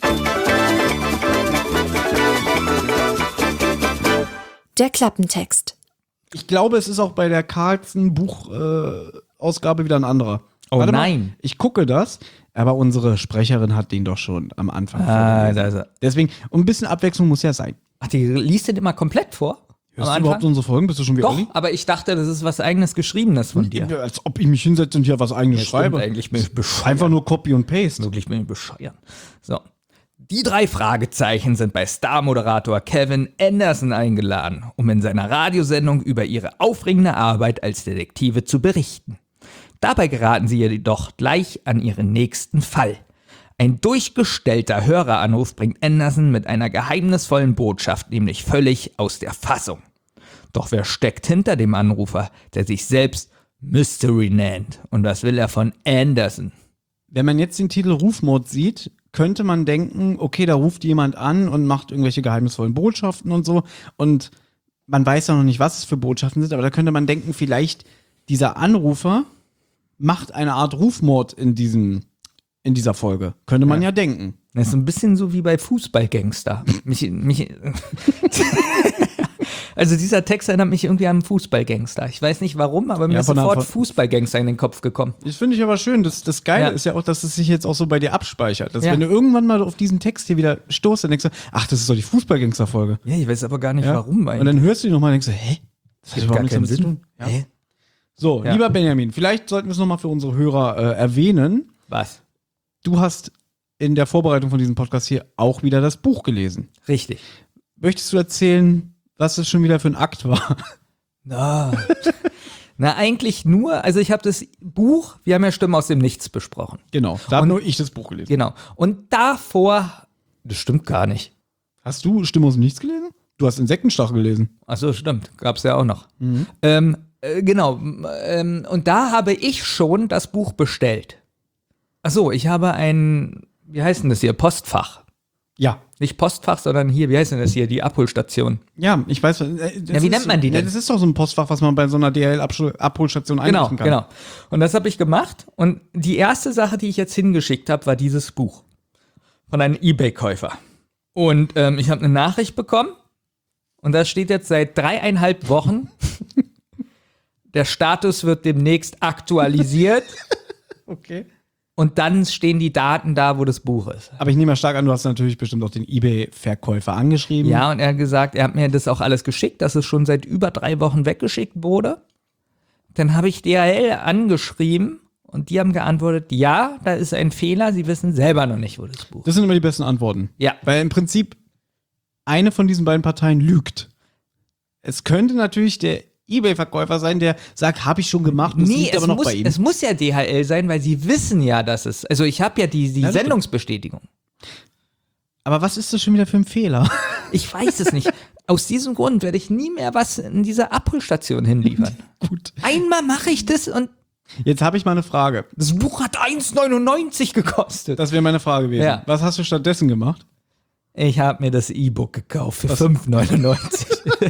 Der Klappentext. Ich glaube, es ist auch bei der Carlsen-Buchausgabe äh, Ausgabe wieder ein anderer. Oh Warte nein. Mal, ich gucke das, aber unsere Sprecherin hat den doch schon am Anfang Ah, vorgelesen. da ist er. Deswegen, und ein bisschen Abwechslung muss ja sein. Ach, die liest den immer komplett vor? Hörst Am du überhaupt Anfang? unsere Folgen? Bist du schon wie Doch, Olli? aber ich dachte, das ist was eigenes Geschriebenes von dir. Ja, als ob ich mich hinsetze und hier was eigenes Ja, stimmt, schreibe. eigentlich bin ich bescheuert. Einfach nur Copy und Paste. Wirklich bin ich bescheuert. So. Die drei Fragezeichen sind bei Star-Moderator Kevin Anderson eingeladen, um in seiner Radiosendung über ihre aufregende Arbeit als Detektive zu berichten. Dabei geraten sie jedoch gleich an ihren nächsten Fall. Ein durchgestellter Höreranruf bringt Anderson mit einer geheimnisvollen Botschaft nämlich völlig aus der Fassung. Doch wer steckt hinter dem Anrufer, der sich selbst Mystery nennt? Und was will er von Anderson? Wenn man jetzt den Titel Rufmord sieht, könnte man denken, okay, da ruft jemand an und macht irgendwelche geheimnisvollen Botschaften und so. Und man weiß ja noch nicht, was es für Botschaften sind, aber da könnte man denken, vielleicht dieser Anrufer macht eine Art Rufmord in diesem, in dieser Folge. Könnte man ja, ja denken. Das ist ein bisschen so wie bei Fußballgangster. mich, mich Also dieser Text erinnert mich irgendwie an einen Fußballgangster. Ich weiß nicht warum, aber mir ja, ist sofort Fußballgangster in den Kopf gekommen. Das finde ich aber schön. Das, das Geile ja. ist ja auch, dass es sich jetzt auch so bei dir abspeichert. Dass ja. wenn du irgendwann mal auf diesen Text hier wieder stoßt, dann denkst du, ach, das ist doch die Fußballgangster-Folge. Ja, ich weiß aber gar nicht, ja? warum eigentlich. Und dann hörst du die nochmal und denkst du, hä? Das hat gar keinen Sinn. Ja. Hä? So, ja. lieber Benjamin, vielleicht sollten wir es nochmal für unsere Hörer äh, erwähnen. Was? Du hast in der Vorbereitung von diesem Podcast hier auch wieder das Buch gelesen. Richtig. Möchtest du erzählen, was es schon wieder für ein Akt war? Na, na eigentlich nur, also ich habe das Buch, wir haben ja Stimmen aus dem Nichts besprochen. Genau, da habe nur ich das Buch gelesen. Genau, und davor, das stimmt gar nicht. Hast du Stimmen aus dem Nichts gelesen? Du hast Insektenstachel gelesen. Ach so, stimmt, gab's ja auch noch. Mhm. Ähm, äh, genau, ähm, und da habe ich schon das Buch bestellt. Ach so, ich habe ein, wie heißt denn das hier, Postfach. Ja. Nicht Postfach, sondern hier, wie heißt denn das hier, die Abholstation. Ja, ich weiß. Äh, ja, wie nennt man die denn? Ja, das ist doch so ein Postfach, was man bei so einer D H L-Abholstation einrichten kann. Genau, genau. Und das habe ich gemacht. Und die erste Sache, die ich jetzt hingeschickt habe, war dieses Buch von einem eBay-Käufer. Und ähm, ich habe eine Nachricht bekommen. Und da steht jetzt seit dreieinhalb Wochen, der Status wird demnächst aktualisiert. Okay. Und dann stehen die Daten da, wo das Buch ist. Aber ich nehme mal stark an, du hast natürlich bestimmt auch den eBay-Verkäufer angeschrieben. Ja, und er hat gesagt, er hat mir das auch alles geschickt, dass es schon seit über drei Wochen weggeschickt wurde. Dann habe ich D H L angeschrieben und die haben geantwortet, ja, da ist ein Fehler, sie wissen selber noch nicht, wo das Buch ist. Das sind immer die besten Antworten. Ja. Weil im Prinzip eine von diesen beiden Parteien lügt. Es könnte natürlich der eBay-Verkäufer sein, der sagt, habe ich schon gemacht, das nee, liegt es aber noch muss, bei ihm. es muss ja D H L sein, weil sie wissen ja, dass es, also ich habe ja die, die ja, Sendungsbestätigung. Aber was ist das schon wieder für ein Fehler? Ich weiß es nicht. Aus diesem Grund werde ich nie mehr was in dieser Abholstation hinliefern. Gut. Einmal mache ich das und jetzt habe ich mal eine Frage. Das Buch hat eins neunundneunzig gekostet. Das wäre meine Frage gewesen. Ja. Was hast du stattdessen gemacht? Ich habe mir das E-Book gekauft für fünf neunundneunzig.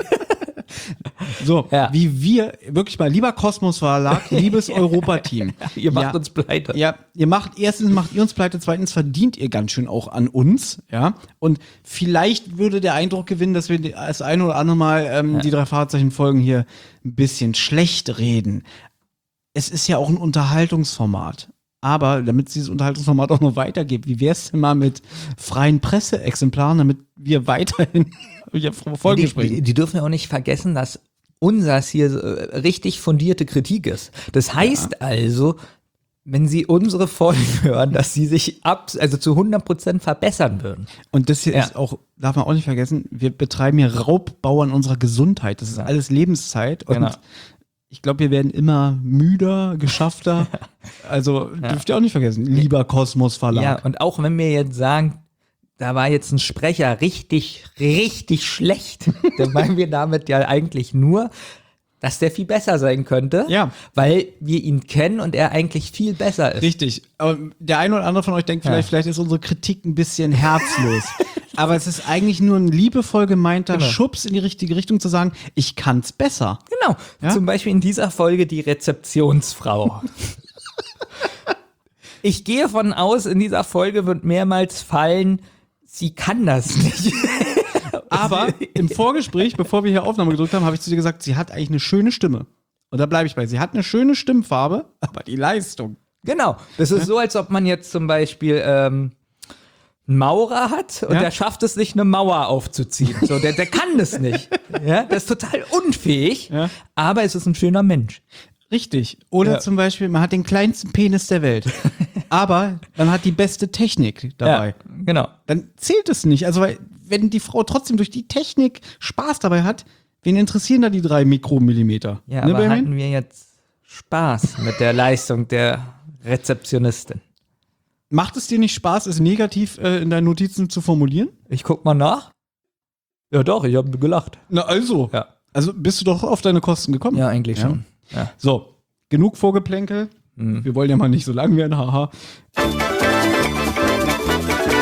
So, ja. wie wir, wirklich mal, lieber Kosmos Verlag, liebes Europa-Team. Ihr macht ja, uns pleite. Ja, ihr macht, erstens macht ihr uns pleite, zweitens verdient ihr ganz schön auch an uns, ja. Und vielleicht würde der Eindruck gewinnen, dass wir das ein oder andere Mal ähm, ja. die drei Fahrzeichen-Folgen hier ein bisschen schlecht reden. Es ist ja auch ein Unterhaltungsformat. Aber damit es dieses Unterhaltungsformat auch noch weitergeht, wie wär's denn mal mit freien Presseexemplaren, damit wir weiterhin Folgen sprechen? Die, die dürfen ja auch nicht vergessen, dass unseres hier äh, richtig fundierte Kritik ist. Das heißt ja. also, wenn sie unsere Folgen hören, dass sie sich ab, also zu hundert Prozent verbessern würden. Und das hier ja. ist auch, darf man auch nicht vergessen, wir betreiben hier Raubbau an unserer Gesundheit. Das ist ja. alles Lebenszeit. Und genau. ich glaube, wir werden immer müder, geschaffter. Also ja. dürft ihr auch nicht vergessen, lieber Kosmos Verlag. Ja, und auch wenn wir jetzt sagen, da war jetzt ein Sprecher richtig, richtig schlecht, dann meinen wir damit ja eigentlich nur, dass der viel besser sein könnte, ja. weil wir ihn kennen und er eigentlich viel besser ist. Richtig. Aber der eine oder andere von euch denkt vielleicht, ja. vielleicht ist unsere Kritik ein bisschen herzlos. Aber es ist eigentlich nur ein liebevoll gemeinter genau. Schubs in die richtige Richtung zu sagen, ich kann's besser. Genau. Ja? Zum Beispiel in dieser Folge die Rezeptionsfrau. Ich gehe von aus, in dieser Folge wird mehrmals fallen, sie kann das nicht. Aber im Vorgespräch, bevor wir hier Aufnahme gedrückt haben, habe ich zu dir gesagt, sie hat eigentlich eine schöne Stimme. Und da bleibe ich bei. Sie hat eine schöne Stimmfarbe, aber die Leistung. Genau. Das ist so, als ob man jetzt zum Beispiel ähm, einen Maurer hat und ja? der schafft es nicht, eine Mauer aufzuziehen. So, der, der kann das nicht. Ja? Der ist total unfähig, ja? aber es ist ein schöner Mensch. Richtig. Oder ja. zum Beispiel, man hat den kleinsten Penis der Welt, aber man hat die beste Technik dabei. Ja, genau. Dann zählt es nicht. Also, weil, wenn die Frau trotzdem durch die Technik Spaß dabei hat, wen interessieren da die drei Mikromillimeter? Ja, ne, aber Benjamin? hatten wir jetzt Spaß mit der Leistung der Rezeptionistin? Macht es dir nicht Spaß, es negativ äh, in deinen Notizen zu formulieren? Ich guck mal nach. Ja doch, ich habe gelacht. Na also. Ja. Also bist du doch auf deine Kosten gekommen? Ja, eigentlich ja. schon. Ja. So, genug Vorgeplänkel. Mhm. Wir wollen ja mal nicht so lang werden, haha.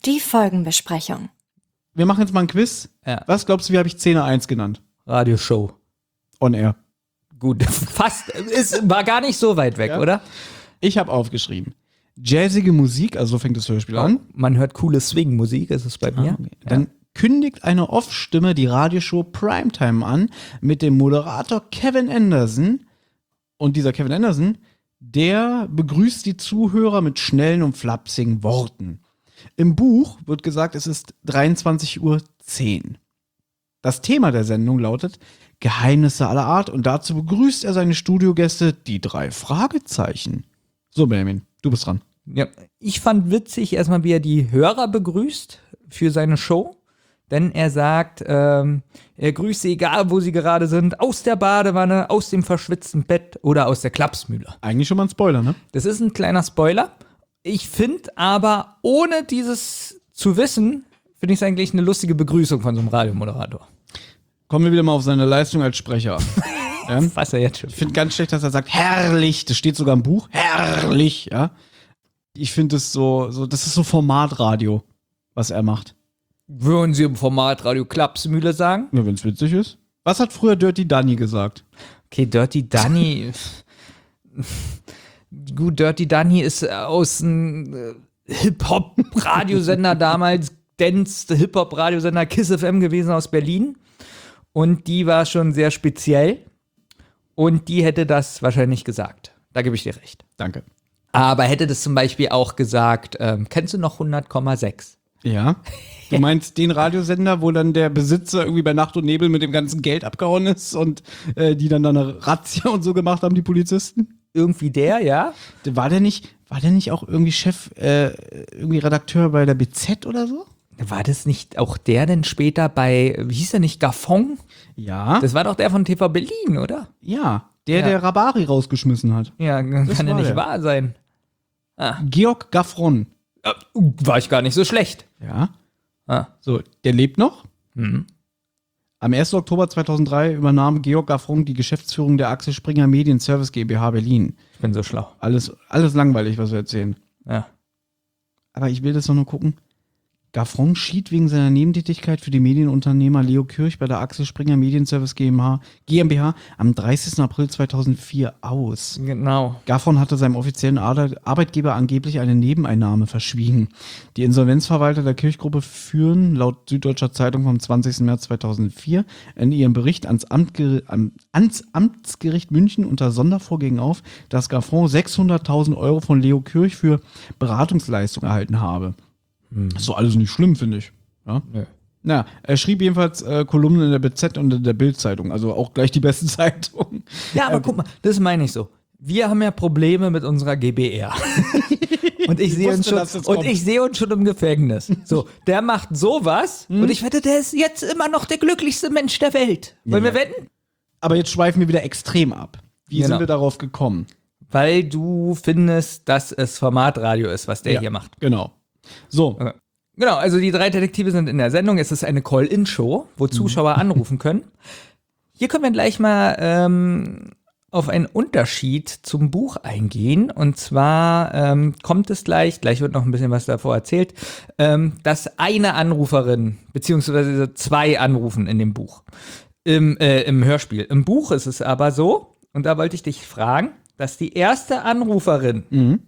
Die Folgenbesprechung. Wir machen jetzt mal ein Quiz. Ja. Was glaubst du, wie habe ich Zehner eins genannt? Radioshow. On Air. Gut, fast. Es war gar nicht so weit weg, Ja. oder? Ich habe aufgeschrieben. Jazzige Musik, also so fängt das Hörspiel an. Man hört coole Swing-Musik, ist es bei mir. Ah, okay. Dann kündigt eine Off-Stimme die Radioshow Primetime an mit dem Moderator Kevin Anderson. Und dieser Kevin Anderson, der begrüßt die Zuhörer mit schnellen und flapsigen Worten. Im Buch wird gesagt, es ist dreiundzwanzig Uhr zehn. Das Thema der Sendung lautet Geheimnisse aller Art und dazu begrüßt er seine Studiogäste, die drei Fragezeichen. So, Benjamin, du bist dran. Ja, ich fand witzig erstmal, wie er die Hörer begrüßt für seine Show. Denn er sagt, ähm, er grüßt sie, egal wo sie gerade sind, aus der Badewanne, aus dem verschwitzten Bett oder aus der Klapsmühle. Eigentlich schon mal ein Spoiler, ne? Das ist ein kleiner Spoiler. Ich finde aber, ohne dieses zu wissen, finde ich es eigentlich eine lustige Begrüßung von so einem Radiomoderator. Kommen wir wieder mal auf seine Leistung als Sprecher. ja? Was er jetzt schon. Ich finde ganz schlecht, dass er sagt, herrlich, das steht sogar im Buch, herrlich, ja. Ich finde es so, so, das ist so Formatradio, was er macht. Würden Sie im Format Radio Klapsmühle sagen? Ja, wenn es witzig ist. Was hat früher Dirty Danny gesagt? Okay, Dirty Danny. Gut, Dirty Danny ist aus einem äh, Hip-Hop-Radiosender damals, Dance, Hip-Hop-Radiosender Kiss F M gewesen aus Berlin. Und die war schon sehr speziell. Und die hätte das wahrscheinlich gesagt. Da gebe ich dir recht. Danke. Aber hätte das zum Beispiel auch gesagt, ähm, kennst du noch hundert Komma sechs? Ja. Du meinst den Radiosender, wo dann der Besitzer irgendwie bei Nacht und Nebel mit dem ganzen Geld abgehauen ist und äh, die dann da eine Razzia und so gemacht haben, die Polizisten? Irgendwie der, ja? War der nicht, war der nicht auch irgendwie Chef, äh, irgendwie Redakteur bei der B Z oder so? War das nicht auch der denn später bei, wie hieß der nicht, Gaffon? Ja. Das war doch der von T V Berlin, oder? ja. Der, Ja. der Rabari rausgeschmissen hat. Ja, kann ja war nicht der. wahr sein. Georg Gaffron. Äh, War ich gar nicht so schlecht. Ja. Ah. So, der lebt noch. Mhm. Am ersten Oktober zweitausenddrei übernahm Georg Gaffron die Geschäftsführung der Axel Springer Medienservice GmbH Berlin. Ich bin so schlau. Alles, alles langweilig, was wir erzählen. Ja. Aber ich will das noch nur gucken. Gaffron schied wegen seiner Nebentätigkeit für die Medienunternehmer Leo Kirch bei der Axel Springer Medienservice GmbH, GmbH am dreißigsten April zweitausendvier aus. Genau. Gaffron hatte seinem offiziellen Ar- Arbeitgeber angeblich eine Nebeneinnahme verschwiegen. Die Insolvenzverwalter der Kirchgruppe führen laut Süddeutscher Zeitung vom zwanzigsten März zweitausendvier in ihrem Bericht ans, Amtger- am- ans Amtsgericht München unter Sondervorgängen auf, dass Gaffron sechshunderttausend Euro von Leo Kirch für Beratungsleistung erhalten habe. Das ist doch alles nicht schlimm, finde ich. Ja? Nö. Na, er schrieb jedenfalls äh, Kolumnen in der B Z und in der Bild-Zeitung, also auch gleich die besten Zeitungen. Ja, aber guck mal, das meine ich so. Wir haben ja Probleme mit unserer G B R. Und ich sehe uns wusste, schon, dass das und kommt. ich sehe uns schon im Gefängnis. So, der macht sowas und ich wette, der ist jetzt immer noch der glücklichste Mensch der Welt. Wollen Ja. wir wetten? Aber jetzt schweifen wir wieder extrem ab. Wie Genau. sind wir darauf gekommen? Weil du findest, dass es Formatradio ist, was der Ja. hier macht. Genau. So, Genau, also die drei Detektive sind in der Sendung. Es ist eine Call-In-Show, wo Zuschauer anrufen können. Hier können wir gleich mal ähm, auf einen Unterschied zum Buch eingehen. Und zwar ähm, kommt es gleich, gleich wird noch ein bisschen was davor erzählt, ähm, dass eine Anruferin, beziehungsweise zwei anrufen in dem Buch, im, äh, im Hörspiel. Im Buch ist es aber so, und da wollte ich dich fragen, dass die erste Anruferin Mhm.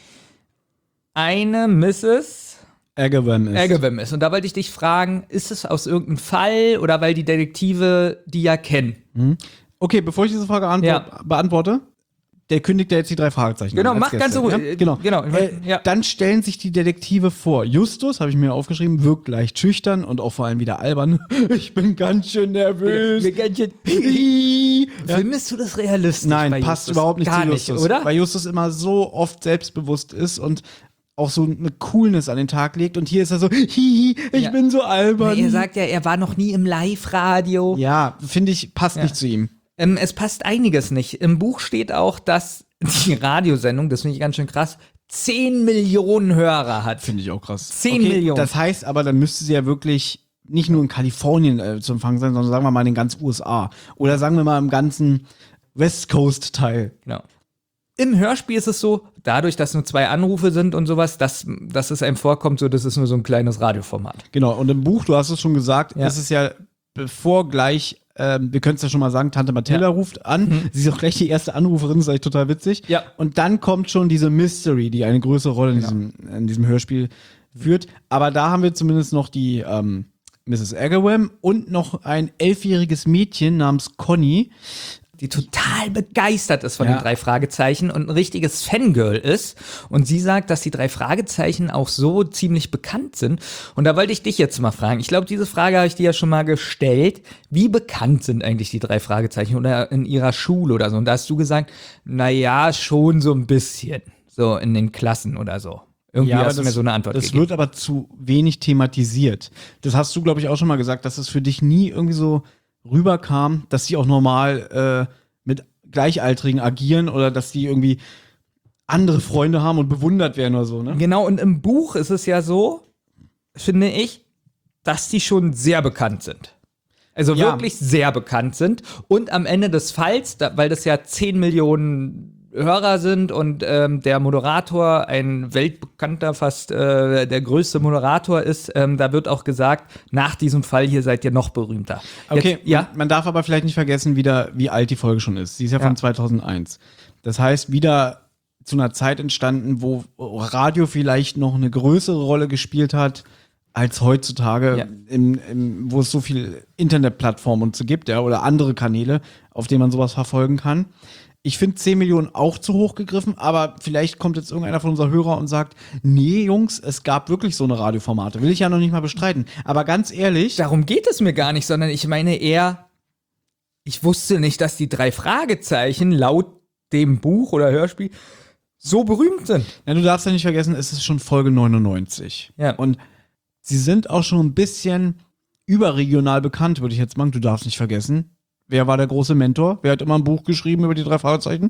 eine Misses Agawam ist. Agawam ist. Und da wollte ich dich fragen, ist es aus irgendeinem Fall oder weil die Detektive die ja kennen? Okay, bevor ich diese Frage antwort, Ja. beantworte, der kündigt ja jetzt die drei Fragezeichen Genau, an. als mach ganz Gäste, so- ja? äh, Genau. genau, ich Äh, mein, ja. Dann stellen sich die Detektive vor. Justus, habe ich mir aufgeschrieben, wirkt leicht schüchtern und auch vor allem wieder albern. Ich bin ganz schön nervös. Ja. Findest du das realistisch? Nein, bei passt Justus? überhaupt nicht Gar zu Justus. nicht, oder? Weil Justus immer so oft selbstbewusst ist und auch so eine Coolness an den Tag legt. Und hier ist er so, hihi, ich Ja. bin so albern. Er sagt ja, er war noch nie im Live-Radio. ja, finde ich, passt nicht zu ihm. Ähm, es passt einiges nicht. Im Buch steht auch, dass die Radiosendung, das finde ich ganz schön krass, zehn Millionen Hörer hat. Finde ich auch krass. zehn Millionen. Das heißt aber, dann müsste sie ja wirklich nicht nur in Kalifornien äh, zu empfangen sein, sondern sagen wir mal in den ganzen U S A. Oder sagen wir mal im ganzen West Coast-Teil. Genau. Im Hörspiel ist es so, dadurch, dass nur zwei Anrufe sind und sowas, dass, dass es einem vorkommt, so, das ist nur so ein kleines Radioformat. Genau, und im Buch, du hast es schon gesagt, Ja. ist es ja, bevor gleich, ähm, wir können es ja schon mal sagen, Tante Mathilda Ja. ruft an, mhm. sie ist auch gleich die erste Anruferin, das ist eigentlich total witzig. Ja. Und dann kommt schon diese Mystery, die eine größere Rolle in, Genau. diesem, in diesem Hörspiel führt. Aber da haben wir zumindest noch die ähm, Misses Agawam und noch ein elfjähriges Mädchen namens Conny, die total begeistert ist von Ja. den drei Fragezeichen und ein richtiges Fangirl ist. Und sie sagt, dass die drei Fragezeichen auch so ziemlich bekannt sind. Und da wollte ich dich jetzt mal fragen. Ich glaube, diese Frage habe ich dir ja schon mal gestellt. Wie bekannt sind eigentlich die drei Fragezeichen oder in ihrer Schule oder so? Und da hast du gesagt, na ja, schon so ein bisschen. So in den Klassen oder so. Irgendwie Ja, aber hast du mir so eine Antwort das gegeben. wird aber zu wenig thematisiert. Das hast du, glaube ich, auch schon mal gesagt, dass es für dich nie irgendwie so rüberkam, dass sie auch normal äh, mit Gleichaltrigen agieren oder dass die irgendwie andere Freunde haben und bewundert werden oder so, ne? Genau, und im Buch ist es ja so, finde ich, dass die schon sehr bekannt sind. Also Ja. wirklich sehr bekannt sind. Und am Ende des Falls, da, weil das ja zehn Millionen Hörer sind und ähm, der Moderator ein weltbekannter, fast äh, der größte Moderator ist, ähm, da wird auch gesagt, nach diesem Fall hier seid ihr noch berühmter. Okay, Jetzt, ja, man, man darf aber vielleicht nicht vergessen, wieder, wie alt die Folge schon ist. Sie ist ja, Ja. von zweitausendeins. Das heißt, wieder zu einer Zeit entstanden, wo Radio vielleicht noch eine größere Rolle gespielt hat als heutzutage, Ja. im, im, wo es so viel Internetplattformen und so gibt, ja, oder andere Kanäle, auf denen man sowas verfolgen kann. Ich finde zehn Millionen auch zu hoch gegriffen, aber vielleicht kommt jetzt irgendeiner von unseren Hörern und sagt, nee, Jungs, es gab wirklich so eine Radioformate. Will ich ja noch nicht mal bestreiten. Aber ganz ehrlich, darum geht es mir gar nicht, sondern ich meine eher, ich wusste nicht, dass die drei Fragezeichen laut dem Buch oder Hörspiel so berühmt sind. ja, du darfst ja nicht vergessen, es ist schon Folge neunundneunzig. Ja. Und sie sind auch schon ein bisschen überregional bekannt, würde ich jetzt sagen. Du darfst nicht vergessen. Wer war der große Mentor? Wer hat immer ein Buch geschrieben über die drei Fragezeichen?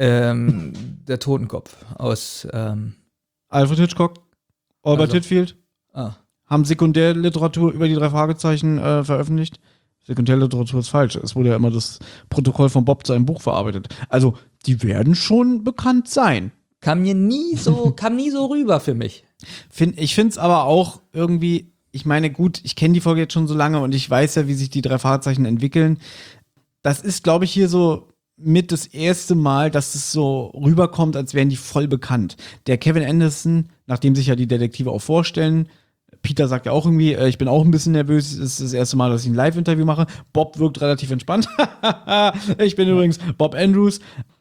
Ähm, der Totenkopf aus, ähm, Alfred Hitchcock, Albert Also. Hitfield ah. haben Sekundärliteratur über die drei Fragezeichen äh, veröffentlicht. Sekundärliteratur ist falsch. Es wurde ja immer das Protokoll von Bob zu einem Buch verarbeitet. Also, die werden schon bekannt sein. Kam mir nie so, kam nie so rüber für mich. Find, ich finde es aber auch irgendwie, ich meine, gut, ich kenne die Folge jetzt schon so lange und ich weiß ja, wie sich die drei Fragezeichen entwickeln. Das ist, glaube ich, hier so mit das erste Mal, dass es so rüberkommt, als wären die voll bekannt. Der Kevin Anderson, nachdem sich ja die Detektive auch vorstellen, Peter sagt ja auch irgendwie, äh, ich bin auch ein bisschen nervös, es ist das erste Mal, dass ich ein Live-Interview mache. Bob wirkt relativ entspannt. Ich bin übrigens Bob Andrews.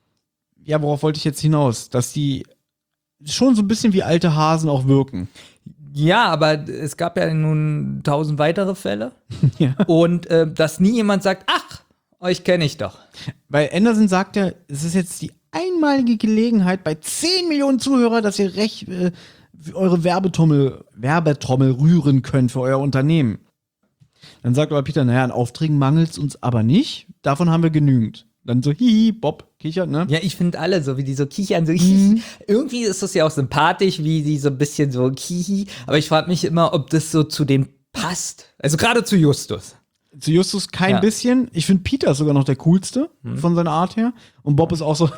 Ja, worauf wollte ich jetzt hinaus? Dass die schon so ein bisschen wie alte Hasen auch wirken. Ja, aber es gab ja nun tausend weitere Fälle. Ja. Und äh, dass nie jemand sagt, ach, euch kenne ich doch. Weil Anderson sagt ja, es ist jetzt die einmalige Gelegenheit bei zehn Millionen Zuhörer, dass ihr recht äh, eure Werbetrommel, Werbetrommel rühren könnt für euer Unternehmen. Dann sagt aber Peter, naja, an Aufträgen mangelt es uns aber nicht. Davon haben wir genügend. Dann so, hihi, Bob kichert, ne? Ja, ich finde alle so, wie die so kichern, so hihi. Irgendwie ist das ja auch sympathisch, wie die so ein bisschen so kihi. Aber ich frage mich immer, ob das so zu dem passt. Also gerade zu Justus. Zu Justus kein Ja. bisschen. Ich finde Peter ist sogar noch der coolste von seiner Art her. Und Bob ist auch so,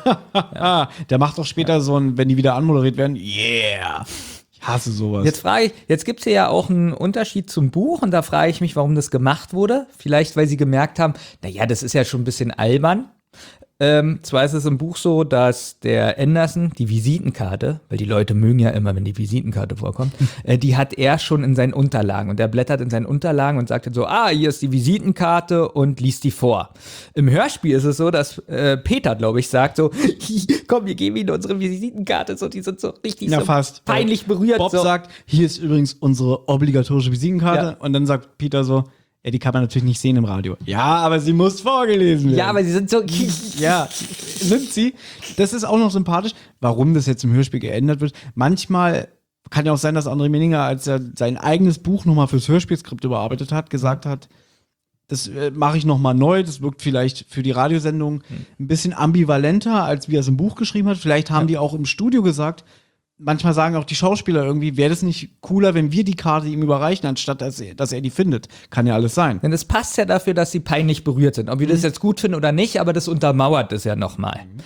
der macht auch später so ein, wenn die wieder anmoderiert werden, yeah. Ich hasse sowas. Jetzt frage ich, jetzt gibt es ja auch einen Unterschied zum Buch und da frage ich mich, warum das gemacht wurde. Vielleicht, weil sie gemerkt haben, naja, das ist ja schon ein bisschen albern. Ähm, zwar ist es im Buch so, dass der Anderson die Visitenkarte, weil die Leute mögen ja immer, wenn die Visitenkarte vorkommt, äh, die hat er schon in seinen Unterlagen und er blättert in seinen Unterlagen und sagt dann so, ah, hier ist die Visitenkarte und liest die vor. Im Hörspiel ist es so, dass äh, Peter, glaube ich, sagt so, komm, wir geben ihnen unsere Visitenkarte, so, die sind so richtig Ja, so fast. peinlich berührt. Bob so. sagt, hier ist übrigens unsere obligatorische Visitenkarte. Ja. Und dann sagt Peter so, ja, die kann man natürlich nicht sehen im Radio. Ja, aber sie muss vorgelesen werden. Ja, aber sie sind so. Ja, sind sie. Das ist auch noch sympathisch. Warum das jetzt im Hörspiel geändert wird. Manchmal kann ja auch sein, dass André Meninger, als er sein eigenes Buch nochmal fürs Hörspielskript überarbeitet hat, gesagt hat, das äh, mache ich nochmal neu. Das wirkt vielleicht für die Radiosendung ein bisschen ambivalenter, als wie er es im Buch geschrieben hat. Vielleicht haben die auch im Studio gesagt, manchmal sagen auch die Schauspieler irgendwie, wäre das nicht cooler, wenn wir die Karte ihm überreichen, anstatt dass er, dass er die findet. Kann ja alles sein. Denn es passt ja dafür, dass sie peinlich berührt sind. Ob wir das jetzt gut finden oder nicht, aber das untermauert es ja nochmal.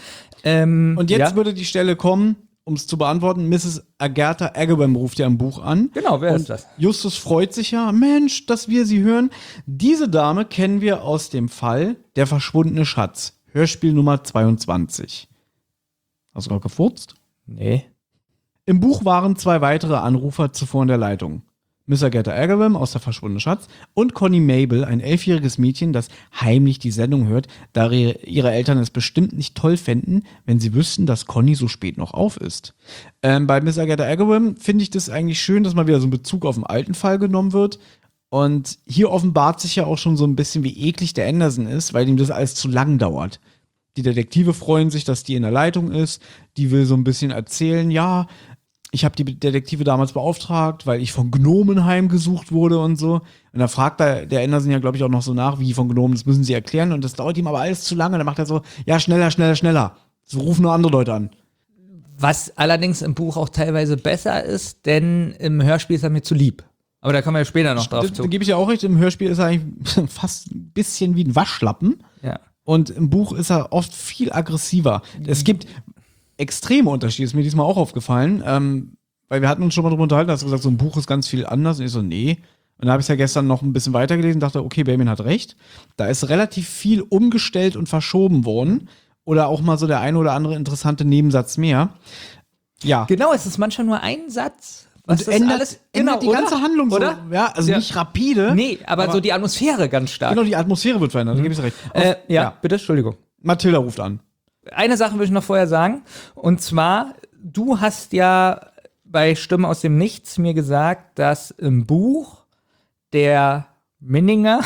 Ähm, Und jetzt ja? würde die Stelle kommen, um es zu beantworten, Misses Agatha Agawam ruft ja im Buch an. Genau, wer und ist das? Justus freut sich ja, Mensch, dass wir sie hören. Diese Dame kennen wir aus dem Fall Der verschwundene Schatz, Hörspiel Nummer zweiundzwanzig. Hast du gerade gefurzt? Nee. Im Buch waren zwei weitere Anrufer zuvor in der Leitung. Miss Agatha Agawam aus Der verschwundene Schatz und Connie Mabel, ein elfjähriges Mädchen, das heimlich die Sendung hört, da ihre Eltern es bestimmt nicht toll fänden, wenn sie wüssten, dass Connie so spät noch auf ist. Ähm, bei Miss Agatha Agawam finde ich das eigentlich schön, dass mal wieder so ein Bezug auf den alten Fall genommen wird. Und hier offenbart sich ja auch schon so ein bisschen, wie eklig der Anderson ist, weil ihm das alles zu lang dauert. Die Detektive freuen sich, dass die in der Leitung ist. Die will so ein bisschen erzählen, ja, ich habe die Detektive damals beauftragt, weil ich von Gnomen heimgesucht wurde und so. Und da fragt der, der Anderson ja, glaube ich, auch noch so nach, wie von Gnomen, das müssen sie erklären. Und das dauert ihm aber alles zu lange. Dann macht er so, ja, schneller, schneller, schneller. So rufen nur andere Leute an. Was allerdings im Buch auch teilweise besser ist, denn im Hörspiel ist er mir zu lieb. Aber da kommen wir ja später noch drauf Da, zu. da gebe ich ja auch recht, im Hörspiel ist er eigentlich fast ein bisschen wie ein Waschlappen. Ja. Und im Buch ist er oft viel aggressiver. Es gibt extreme Unterschiede, ist mir diesmal auch aufgefallen. Ähm, weil wir hatten uns schon mal drüber unterhalten, hast du gesagt, so ein Buch ist ganz viel anders. Und ich so, nee. Und dann habe ich es ja gestern noch ein bisschen weitergelesen und dachte, okay, Benjamin hat recht. Da ist relativ viel umgestellt und verschoben worden. Oder auch mal so der eine oder andere interessante Nebensatz mehr. Ja. Genau, es ist manchmal nur ein Satz. Was Und das ändert, alles, ändert genau, die oder? ganze Handlung Oder? so. Ja, also Ja. nicht rapide. Nee, aber, aber so die Atmosphäre ganz stark. Genau, die Atmosphäre wird verändert, da gebe ich dir recht. Auf, Äh, ja, bitte, Entschuldigung. Mathilda ruft an. Eine Sache will ich noch vorher sagen. Und zwar, du hast ja bei Stimmen aus dem Nichts mir gesagt, dass im Buch der Minninger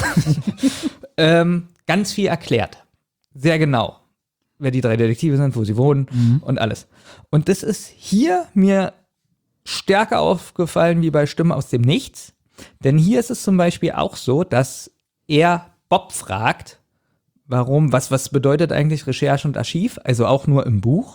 ähm, ganz viel erklärt. Sehr genau. Wer die drei Detektive sind, wo sie wohnen mhm. und alles. Und das ist hier mir stärker aufgefallen wie bei Stimmen aus dem Nichts. Denn hier ist es zum Beispiel auch so, dass er Bob fragt, warum, was, was bedeutet eigentlich Recherche und Archiv? Also auch nur im Buch.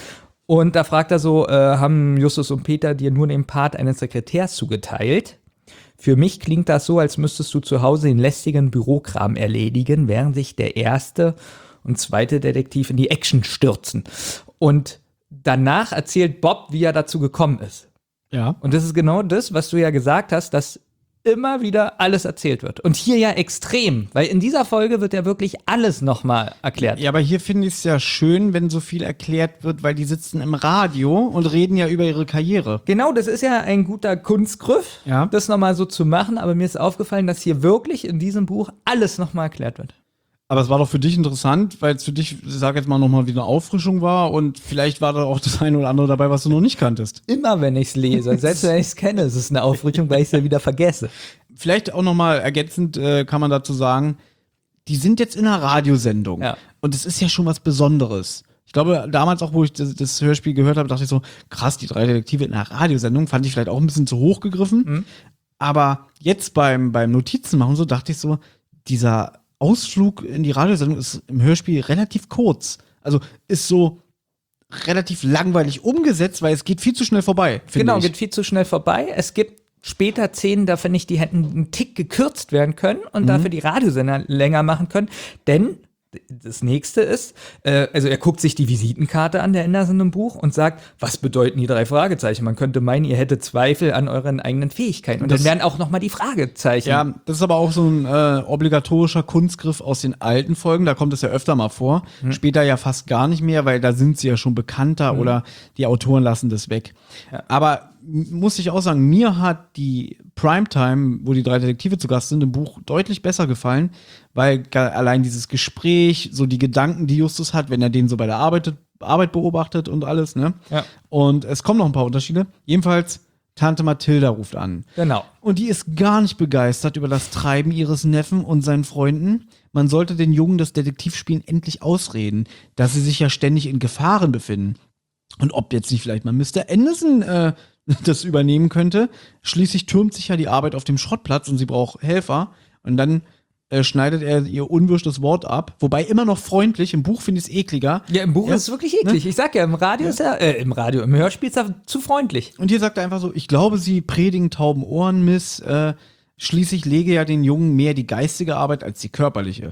Und da fragt er so, äh, haben Justus und Peter dir nur den Part eines Sekretärs zugeteilt? Für mich klingt das so, als müsstest du zu Hause den lästigen Bürokram erledigen, während sich der erste und zweite Detektiv in die Action stürzen. Und danach erzählt Bob, wie er dazu gekommen ist. Ja. Und das ist genau das, was du ja gesagt hast, dass immer wieder alles erzählt wird. Und hier ja extrem, weil in dieser Folge wird ja wirklich alles nochmal erklärt. Ja, aber hier finde ich es ja schön, wenn so viel erklärt wird, weil die sitzen im Radio und reden ja über ihre Karriere. Genau, das ist ja ein guter Kunstgriff, ja. das nochmal so zu machen, aber mir ist aufgefallen, dass hier wirklich in diesem Buch alles nochmal erklärt wird. Aber es war doch für dich interessant, weil es für dich, ich sag jetzt mal, nochmal wieder eine Auffrischung war und vielleicht war da auch das eine oder andere dabei, was du noch nicht kanntest. Immer wenn ich es lese, selbst wenn ich es kenne, ist es eine Auffrischung, weil ich es ja wieder vergesse. Vielleicht auch nochmal ergänzend äh, kann man dazu sagen, die sind jetzt in einer Radiosendung. Ja. Und es ist ja schon was Besonderes. Ich glaube, damals auch, wo ich das, das Hörspiel gehört habe, dachte ich so, krass, die drei Detektive in einer Radiosendung, fand ich vielleicht auch ein bisschen zu hoch gegriffen. Mhm. Aber jetzt beim, beim Notizen machen so, dachte ich so, dieser Ausflug in die Radiosendung ist im Hörspiel relativ kurz. Also ist so relativ langweilig umgesetzt, weil es geht viel zu schnell vorbei. Genau, ich. geht viel zu schnell vorbei. Es gibt später Szenen, da finde ich, die hätten einen Tick gekürzt werden können und mhm. dafür die Radiosender länger machen können. Denn das nächste ist, äh, also er guckt sich die Visitenkarte an, der Anderson im Buch, und sagt, was bedeuten die drei Fragezeichen? Man könnte meinen, ihr hättet Zweifel an euren eigenen Fähigkeiten. Und das, dann werden auch nochmal die Fragezeichen. Ja, das ist aber auch so ein äh, obligatorischer Kunstgriff aus den alten Folgen. Da kommt es ja öfter mal vor. Hm. Später ja fast gar nicht mehr, weil da sind sie ja schon bekannter hm. oder die Autoren lassen das weg. Ja. Aber muss ich auch sagen, mir hat die Primetime, wo die drei Detektive zu Gast sind, im Buch deutlich besser gefallen, weil allein dieses Gespräch, so die Gedanken, die Justus hat, wenn er den so bei der Arbeit, Arbeit beobachtet und alles, ne? Ja. Und es kommen noch ein paar Unterschiede. Jedenfalls, Tante Mathilda ruft an. Genau. Und die ist gar nicht begeistert über das Treiben ihres Neffen und seinen Freunden. Man sollte den Jungen das Detektivspielen endlich ausreden, dass sie sich ja ständig in Gefahren befinden. Und ob jetzt nicht vielleicht mal Mister Anderson äh, das übernehmen könnte. Schließlich türmt sich ja die Arbeit auf dem Schrottplatz und sie braucht Helfer. Und dann äh, schneidet er ihr unwirschtes Wort ab. Wobei immer noch freundlich. Im Buch finde ich es ekliger. Ja, im Buch ja. ist es wirklich eklig. Ne? Ich sag ja, im Radio ja. ist er, äh, im Radio, im Hörspiel ist er zu freundlich. Und hier sagt er einfach so, ich glaube, Sie predigen tauben Ohren, Miss. Äh, schließlich lege ja den Jungen mehr die geistige Arbeit als die körperliche.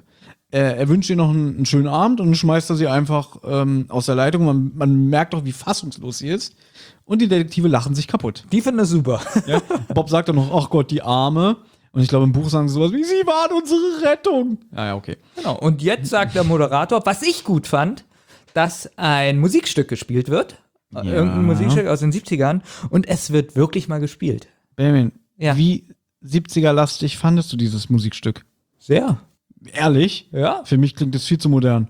äh, er wünscht ihr noch einen, einen schönen Abend und dann schmeißt er sie einfach ähm, aus der Leitung. Man, man merkt doch, wie fassungslos sie ist. Und die Detektive lachen sich kaputt. Die finden das super. Ja? Bob sagt dann noch, ach Gott, die Arme. Und ich glaube, im Buch sagen sie sowas wie, sie waren unsere Rettung. Ah ja, okay. Genau. Und jetzt sagt der Moderator, was ich gut fand, dass ein Musikstück gespielt wird. Ja. Irgendein Musikstück aus den siebzigern. Und es wird wirklich mal gespielt. Benjamin, ja. Wie siebziger-lastig fandest du dieses Musikstück? Sehr. Ehrlich? Ja. Für mich klingt das viel zu modern.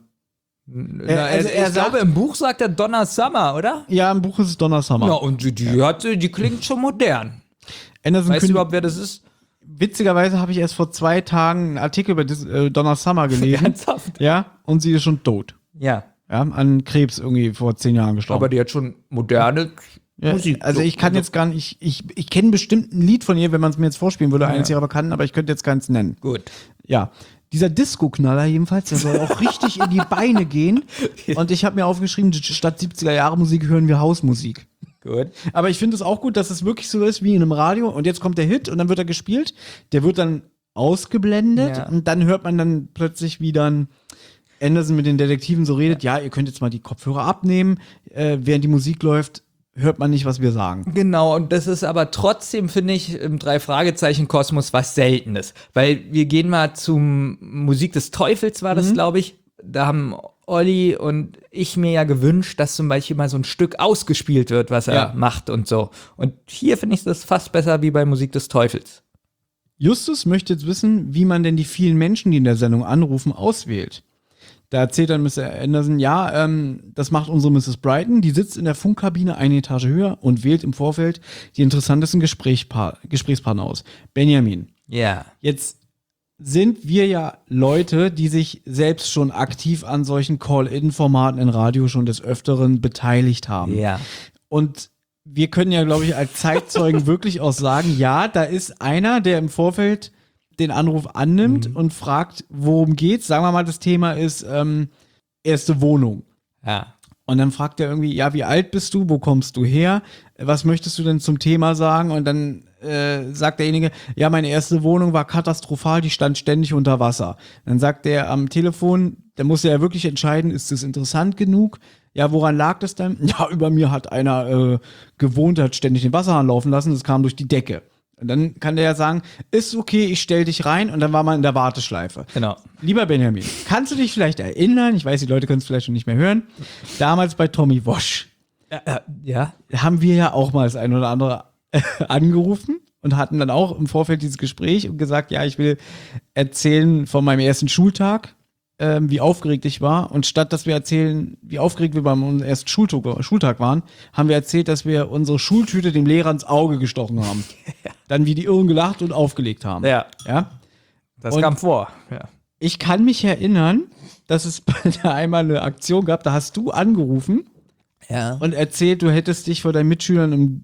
Na, also er ich sagt, glaube, im Buch sagt er Donna Summer, oder? Ja, im Buch ist es Donna Summer. Ja, und die, die, hat, die klingt schon modern. Anderson weißt du überhaupt, wer das ist? Witzigerweise habe ich erst vor zwei Tagen einen Artikel über das, äh, Donna Summer gelesen. Ernsthaft? Ja, und sie ist schon tot. Ja. Ja, an Krebs irgendwie vor zehn Jahren gestorben. Aber die hat schon moderne ja, Musik. Also ich kann jetzt gar nicht, ich, ich, ich kenne bestimmt ein Lied von ihr, wenn man es mir jetzt vorspielen würde, ja. eines ihrer Bekannten, aber ich könnte jetzt keins nennen. Gut. Ja. Dieser Disco-Knaller jedenfalls, der soll auch richtig in die Beine gehen. Und ich habe mir aufgeschrieben, statt siebziger-Jahre-Musik hören wir Hausmusik. Gut. Aber ich finde es auch gut, dass es wirklich so ist wie in einem Radio. Und jetzt kommt der Hit und dann wird er gespielt. Der wird dann ausgeblendet ja. und dann hört man dann plötzlich, wie dann Anderson mit den Detektiven so redet. Ja, ihr könnt jetzt mal die Kopfhörer abnehmen, äh, während die Musik läuft. Hört man nicht, was wir sagen. Genau, und das ist aber trotzdem, finde ich, im Drei-Fragezeichen-Kosmos was Seltenes. Weil wir gehen mal zum Musik des Teufels, war das, mhm. glaube ich. Da haben Olli und ich mir ja gewünscht, dass zum Beispiel mal so ein Stück ausgespielt wird, was er ja. macht und so. Und hier finde ich das fast besser wie bei Musik des Teufels. Justus möchte jetzt wissen, wie man denn die vielen Menschen, die in der Sendung anrufen, auswählt. Da erzählt dann Mister Anderson, ja, ähm, das macht unsere Misses Brighton, die sitzt in der Funkkabine eine Etage höher und wählt im Vorfeld die interessantesten Gesprächspa- Gesprächspartner aus. Benjamin. Ja. Jetzt sind wir ja Leute, die sich selbst schon aktiv an solchen Call-In-Formaten in Radio schon des Öfteren beteiligt haben. Ja. Und wir können ja, glaube ich, als Zeitzeugen wirklich auch sagen, ja, da ist einer, der im Vorfeld den Anruf annimmt mhm. und fragt, worum geht's. Sagen wir mal, das Thema ist ähm, erste Wohnung. Ja. Und dann fragt er irgendwie, ja, wie alt bist du? Wo kommst du her? Was möchtest du denn zum Thema sagen? Und dann äh, sagt derjenige, ja, meine erste Wohnung war katastrophal, die stand ständig unter Wasser. Dann sagt der am Telefon, der muss ja wirklich entscheiden, ist das interessant genug? Ja, woran lag das dann? Ja, über mir hat einer äh, gewohnt, hat ständig den Wasserhahn laufen lassen, das kam durch die Decke. Und dann kann der ja sagen, ist okay, ich stell dich rein und dann war man in der Warteschleife. Genau. Lieber Benjamin, kannst du dich vielleicht erinnern, ich weiß, die Leute können es vielleicht schon nicht mehr hören, damals bei Tommy Walsh. Ja, ja. Haben wir ja auch mal das ein oder andere angerufen und hatten dann auch im Vorfeld dieses Gespräch und gesagt, ja, ich will erzählen von meinem ersten Schultag, ähm, wie aufgeregt ich war. Und statt, dass wir erzählen, wie aufgeregt wir beim ersten Schultag, Schultag waren, haben wir erzählt, dass wir unsere Schultüte dem Lehrer ins Auge gestochen haben. Dann wie die Irren gelacht und aufgelegt haben. Ja. Ja. Das und kam vor. Ja. Ich kann mich erinnern, dass es da einmal eine Aktion gab, da hast du angerufen ja. und erzählt, du hättest dich vor deinen Mitschülern im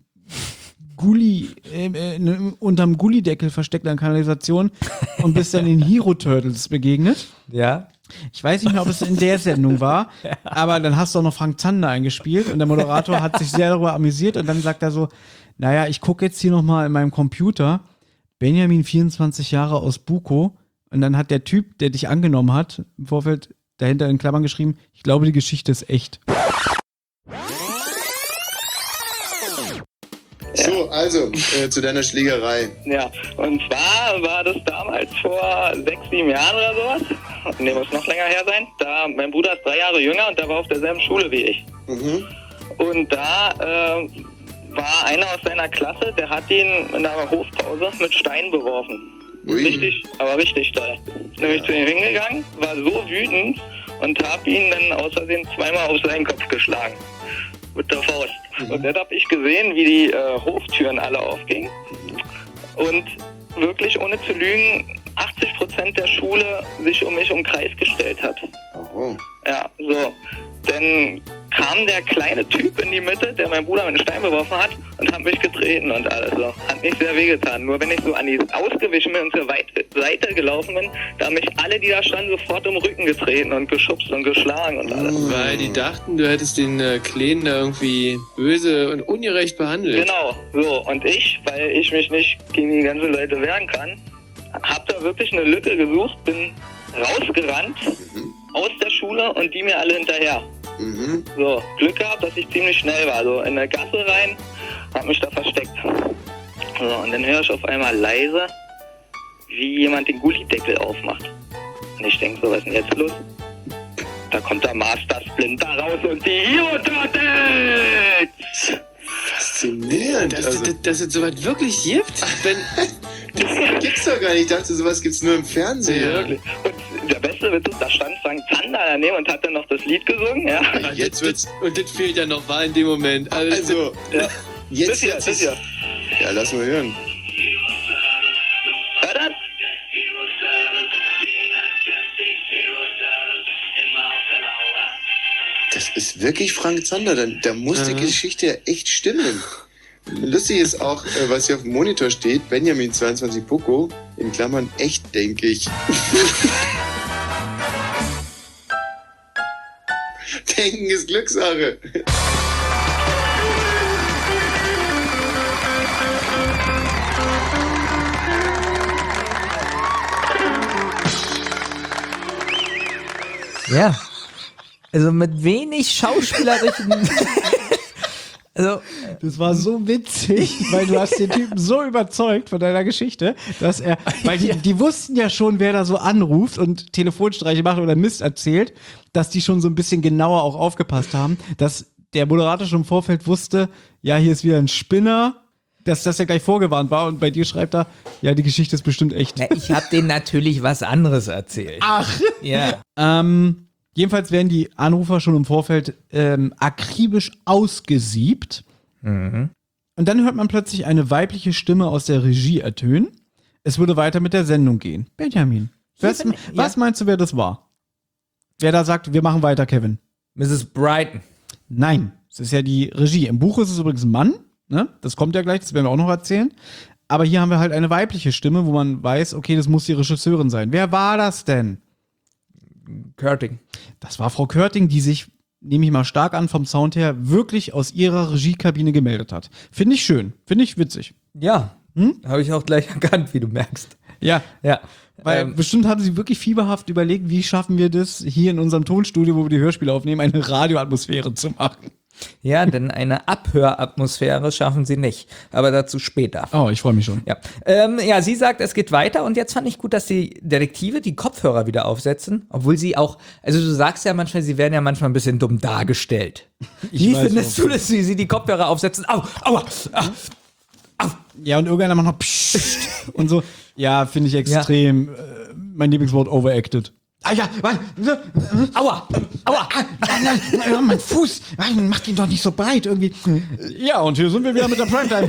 Gully, äh, äh, unterm Gullideckel versteckt an Kanalisation und bist dann den Hero Turtles begegnet. Ja. Ich weiß nicht mehr, ob es in der Sendung war, ja. aber dann hast du auch noch Frank Zander eingespielt und der Moderator hat sich sehr darüber amüsiert und dann sagt er so, naja, ich gucke jetzt hier nochmal in meinem Computer, Benjamin, vierundzwanzig Jahre aus Buko, und dann hat der Typ, der dich angenommen hat, im Vorfeld dahinter in Klammern geschrieben, ich glaube, die Geschichte ist echt. So, also, äh, zu deiner Schlägerei. Ja, und zwar war das damals vor sechs, sieben Jahren oder sowas. Nee, muss noch länger her sein. Da, mein Bruder ist drei Jahre jünger und der war auf derselben Schule wie ich. Mhm. Und da äh, war einer aus seiner Klasse, der hat ihn in einer Hofpause mit Steinen beworfen. Ui. Richtig, aber richtig doll. Ist nämlich ja. zu ihm hingegangen, war so wütend und hab ihn dann aus Versehen zweimal auf seinen Kopf geschlagen. Mit der Faust. Mhm. Und dann habe ich gesehen, wie die äh, Hoftüren alle aufgingen. Und wirklich, ohne zu lügen, achtzig Prozent der Schule sich um mich im Kreis gestellt hat. Oh. Ja, so. Dann kam der kleine Typ in die Mitte, der meinen Bruder mit einem Stein beworfen hat und hat mich getreten und alles so. Hat nicht sehr wehgetan. Nur wenn ich so an die ausgewichen bin und zur Seite gelaufen bin, da haben mich alle, die da standen, sofort im Rücken getreten und geschubst und geschlagen und alles. Weil die dachten, du hättest den äh, Kleinen da irgendwie böse und ungerecht behandelt. Genau, so. Und ich, weil ich mich nicht gegen die ganzen Leute wehren kann, hab da wirklich eine Lücke gesucht, bin rausgerannt Mhm. aus der Schule und die mir alle hinterher. Mhm. So, Glück gehabt, dass ich ziemlich schnell war. So in der Gasse rein, hab mich da versteckt. So, und dann höre ich auf einmal leise, wie jemand den Gullideckel aufmacht. Und ich denke so, was ist denn jetzt los? Da kommt der Master Splinter raus und die Hero Turtles! Faszinierend. Dass, Also, dass, dass es sowas wirklich gibt? Wenn, das gibt's doch gar nicht. Ich dachte, sowas gibt's nur im Fernsehen. Ja. Wirklich. Und der beste Witz ist, da stand Frank Zander daneben und hat dann noch das Lied gesungen, ja. Jetzt wird's. und das fehlt ja noch, war in dem Moment. Also, Also, ja. jetzt, Bis hier, jetzt bis ist, hier. ja, lass mal hören. Hört das? Das ist wirklich Frank Zander. Da, da muss die Mhm. Geschichte ja echt stimmen. Lustig ist auch, äh, was hier auf dem Monitor steht, Benjamin zweiundzwanzig Poco, in Klammern echt, denke ich. Denken ist Glückssache. Ja. Also mit wenig schauspielerischen. Also, Das war so witzig, weil du hast den Typen so überzeugt von deiner Geschichte, dass er, weil die, die wussten ja schon, wer da so anruft und Telefonstreiche macht oder Mist erzählt, dass die schon so ein bisschen genauer auch aufgepasst haben, dass der Moderator schon im Vorfeld wusste, ja, hier ist wieder ein Spinner, dass das ja gleich vorgewarnt war und bei dir schreibt er, ja, die Geschichte ist bestimmt echt. na, ich habe denen natürlich was anderes erzählt. Ach! Ja. Ähm, jedenfalls werden die Anrufer schon im Vorfeld ähm, akribisch ausgesiebt. Mhm. Und dann hört man plötzlich eine weibliche Stimme aus der Regie ertönen. Es würde weiter mit der Sendung gehen. Benjamin, was, bin- was meinst du, wer das war? Wer da sagt, wir machen weiter, Kevin? Misses Brighton. Nein, es ist ja die Regie. Im Buch ist es übrigens ein Mann. Ne? Das kommt ja gleich, das werden wir auch noch erzählen. Aber hier haben wir halt eine weibliche Stimme, wo man weiß, okay, das muss die Regisseurin sein. Wer war das denn? Körting. Das war Frau Körting, die sich, nehme ich mal stark an, vom Sound her wirklich aus ihrer Regiekabine gemeldet hat. Finde ich schön, finde ich witzig. Ja. Hm? Habe ich auch gleich erkannt, wie du merkst. Ja, Ja. weil ähm, bestimmt haben sie wirklich fieberhaft überlegt, wie schaffen wir das, hier in unserem Tonstudio, wo wir die Hörspiele aufnehmen, eine Radioatmosphäre zu machen. ja, denn eine Abhöratmosphäre schaffen sie nicht. Aber dazu später. Oh, ich freue mich schon. Ja. Ähm, ja, sie sagt, es geht weiter und jetzt fand ich gut, dass die Detektive die Kopfhörer wieder aufsetzen, obwohl sie auch, also du sagst ja manchmal, sie werden ja manchmal ein bisschen dumm dargestellt. Wie weiß, findest warum. du, dass sie, sie die Kopfhörer aufsetzen? Au, aua, au. Ja, und irgendeiner macht noch Psst und so. Ja, finde ich extrem. Äh, mein Lieblingswort, overacted. Ah ja, warte. Aua, aua. Nein, nein, nein, mein Fuß. Nein, mach den doch nicht so breit irgendwie. Ja, und hier sind wir wieder mit der Primetime.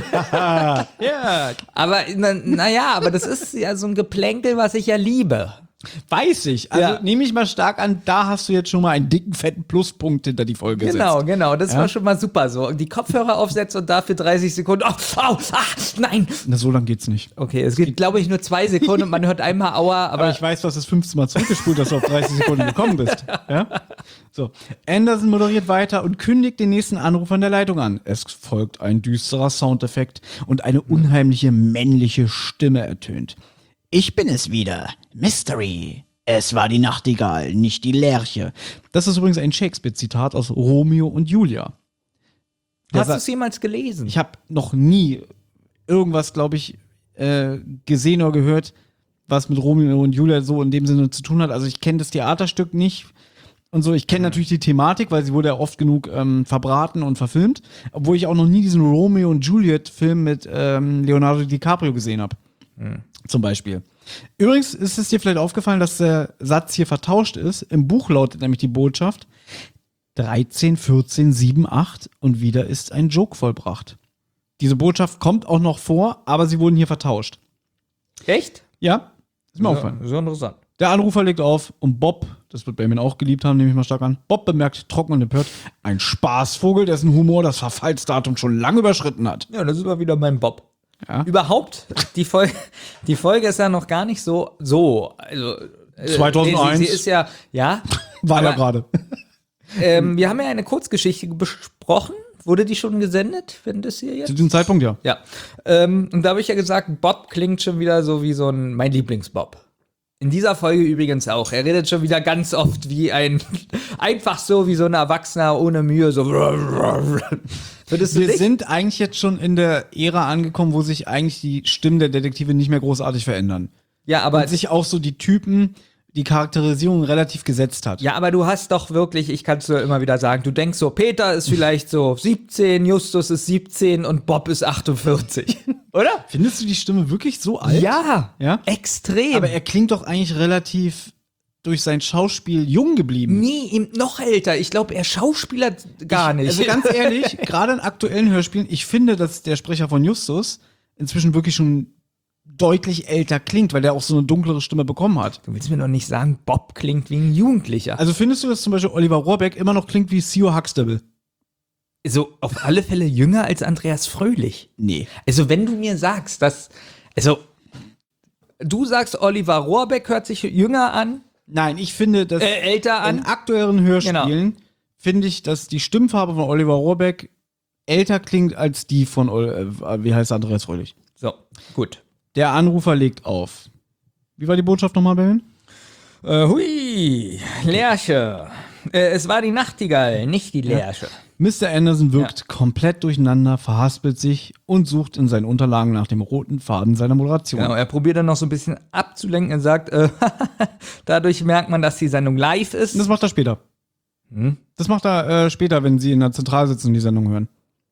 Ja, Aber na, naja, aber das ist ja so ein Geplänkel, was ich ja liebe. weiß ich. Also Ja. nehme ich mal stark an, da hast du jetzt schon mal einen dicken, fetten Pluspunkt hinter die Folge Genau, gesetzt. genau, das Ja? war schon mal super so. Die Kopfhörer aufsetzen und dafür dreißig Sekunden. Oh, au, ah, nein. Na, so lang geht's nicht. Okay, es geht, glaube ich, nur zwei Sekunden und man hört einmal Aua, aber, Aber ich weiß, du hast das fünfzehn Mal zurückgespult, dass du auf dreißig Sekunden gekommen bist. Ja? So. Anderson moderiert weiter und kündigt den nächsten Anruf an der Leitung an. Es folgt ein düsterer Soundeffekt und eine unheimliche männliche Stimme ertönt. Ich bin es wieder. Mystery. Es war die Nachtigall, nicht die Lerche. Das ist übrigens ein Shakespeare-Zitat aus Romeo und Julia. Der hast du sa- es jemals gelesen? Ich habe noch nie irgendwas, glaube ich, äh, gesehen oder gehört, was mit Romeo und Julia so in dem Sinne zu tun hat. Also ich kenne das Theaterstück nicht und so. Ich kenne natürlich die Thematik, weil sie wurde ja oft genug ähm, verbraten und verfilmt, obwohl ich auch noch nie diesen Romeo und Juliet-Film mit ähm, Leonardo DiCaprio gesehen habe. Zum Beispiel. Übrigens ist es dir vielleicht aufgefallen, dass der Satz hier vertauscht ist. Im Buch lautet nämlich die Botschaft dreizehn, vierzehn, sieben, acht und wieder ist ein Joke vollbracht. Diese Botschaft kommt auch noch vor, aber sie wurden hier vertauscht. Echt? Ja, ist mir So, aufgefallen. so interessant. Der Anrufer legt auf und Bob, das wird Benjamin auch geliebt haben, nehme ich mal stark an, Bob bemerkt trocken und empört, ein Spaßvogel, dessen Humor das Verfallsdatum schon lange überschritten hat. Ja, das ist mal wieder mein Bob. Ja. Überhaupt, die Folge, die Folge ist ja noch gar nicht so, so, also. äh, zweitausendeins. Sie, sie ist ja, ja. War ja aber, gerade. Ähm, wir haben ja eine Kurzgeschichte besprochen. Wurde die schon gesendet, wenn das hier jetzt? Zu diesem Zeitpunkt ja. Ja. Ähm, und da habe ich ja gesagt, Bob klingt schon wieder so wie so ein, mein Lieblingsbob. In dieser Folge übrigens auch. Er redet schon wieder ganz oft wie ein, einfach so wie so ein Erwachsener ohne Mühe, so. Würdest du Wir nicht? sind eigentlich jetzt schon in der Ära angekommen, wo sich eigentlich die Stimmen der Detektive nicht mehr großartig verändern. Ja, aber. Und sich auch so die Typen, die Charakterisierung relativ gesetzt hat. Ja, aber du hast doch wirklich, ich kann es dir immer wieder sagen, du denkst so, Peter ist vielleicht so siebzehn, Justus ist siebzehn und Bob ist achtundvierzig. Oder? Findest du die Stimme wirklich so alt? Ja, ja, extrem. Aber er klingt doch eigentlich relativ durch sein Schauspiel jung geblieben. Nee, ihm noch älter. Ich glaube, er schauspielert gar nicht. Also ganz ehrlich, gerade in aktuellen Hörspielen, ich finde, dass der Sprecher von Justus inzwischen wirklich schon deutlich älter klingt, weil der auch so eine dunklere Stimme bekommen hat. Du willst mir doch nicht sagen, Bob klingt wie ein Jugendlicher. Also findest du, dass zum Beispiel Oliver Rohrbeck immer noch klingt wie Sio Huxtable? So auf alle Fälle jünger als Andreas Fröhlich. Nee. Also wenn du mir sagst, dass, also du sagst, Oliver Rohrbeck hört sich jünger an. Nein, ich finde, dass äh, älter an. in aktuellen Hörspielen genau. finde ich, dass die Stimmfarbe von Oliver Rohrbeck älter klingt als die von, äh, wie heißt Andreas Fröhlich? So, gut. Der Anrufer legt auf. Wie war die Botschaft nochmal, Berlin? Äh, hui, Lerche. Äh, es war die Nachtigall, nicht die Lerche. Ja. Mister Anderson wirkt ja. komplett durcheinander, verhaspelt sich und sucht in seinen Unterlagen nach dem roten Faden seiner Moderation. Genau, er probiert dann noch so ein bisschen abzulenken und sagt, äh, dadurch merkt man, dass die Sendung live ist. Das macht er später. Hm? Das macht er äh, später, wenn sie in der Zentrale sitzen und die Sendung hören.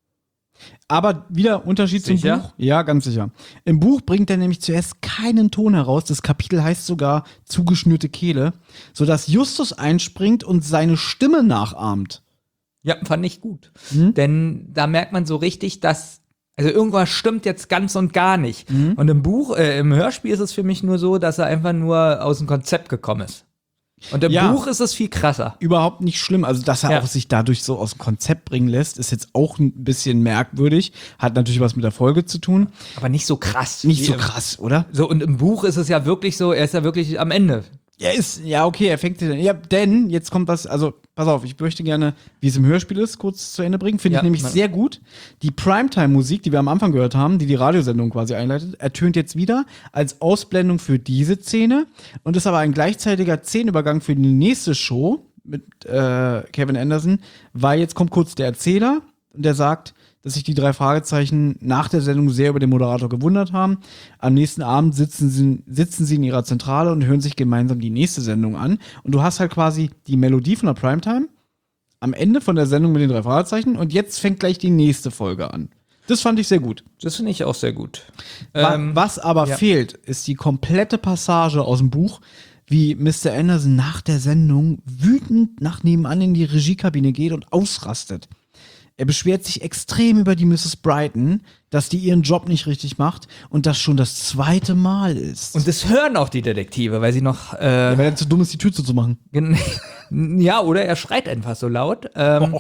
Aber wieder Unterschied sicher? zum Buch. Ja, ganz sicher. Im Buch bringt er nämlich zuerst keinen Ton heraus. Das Kapitel heißt sogar zugeschnürte Kehle, sodass Justus einspringt und seine Stimme nachahmt. Ja, fand ich gut. Mhm. Denn da merkt man so richtig, dass, also irgendwas stimmt jetzt ganz und gar nicht. Mhm. Und im Buch, äh, im Hörspiel ist es für mich nur so, dass er einfach nur aus dem Konzept gekommen ist. Und im ja, Buch ist es viel krasser. Überhaupt nicht schlimm. Also, dass er ja. auch sich dadurch so aus dem Konzept bringen lässt, ist jetzt auch ein bisschen merkwürdig. Hat natürlich was mit der Folge zu tun. Aber nicht so krass. Nicht so krass, oder? So, und im Buch ist es ja wirklich so, er ist ja wirklich am Ende. Er ist, ja, okay, er fängt den. Ja, denn jetzt kommt was, also, pass auf, ich möchte gerne, wie es im Hörspiel ist, kurz zu Ende bringen. Finde ja, ich nämlich man. sehr gut. Die Primetime-Musik, die wir am Anfang gehört haben, die die Radiosendung quasi einleitet, ertönt jetzt wieder als Ausblendung für diese Szene und ist aber ein gleichzeitiger Szenenübergang für die nächste Show mit äh, Kevin Anderson, weil jetzt kommt kurz der Erzähler und der sagt, dass sich die drei Fragezeichen nach der Sendung sehr über den Moderator gewundert haben. Am nächsten Abend sitzen sie, sitzen sie in ihrer Zentrale und hören sich gemeinsam die nächste Sendung an. Und du hast halt quasi die Melodie von der Primetime am Ende von der Sendung mit den drei Fragezeichen und jetzt fängt gleich die nächste Folge an. Das fand ich sehr gut. Das finde ich auch sehr gut. Ähm, Was aber ja. fehlt, ist die komplette Passage aus dem Buch, wie Mister Anderson nach der Sendung wütend nach nebenan in die Regiekabine geht und ausrastet. Er beschwert sich extrem über die Missus Brighton, dass die ihren Job nicht richtig macht und das schon das zweite Mal ist. Und das hören auch die Detektive, weil sie noch äh, ja, weil er zu dumm ist, die Tür zuzumachen. Ja, oder er schreit einfach so laut. Ähm,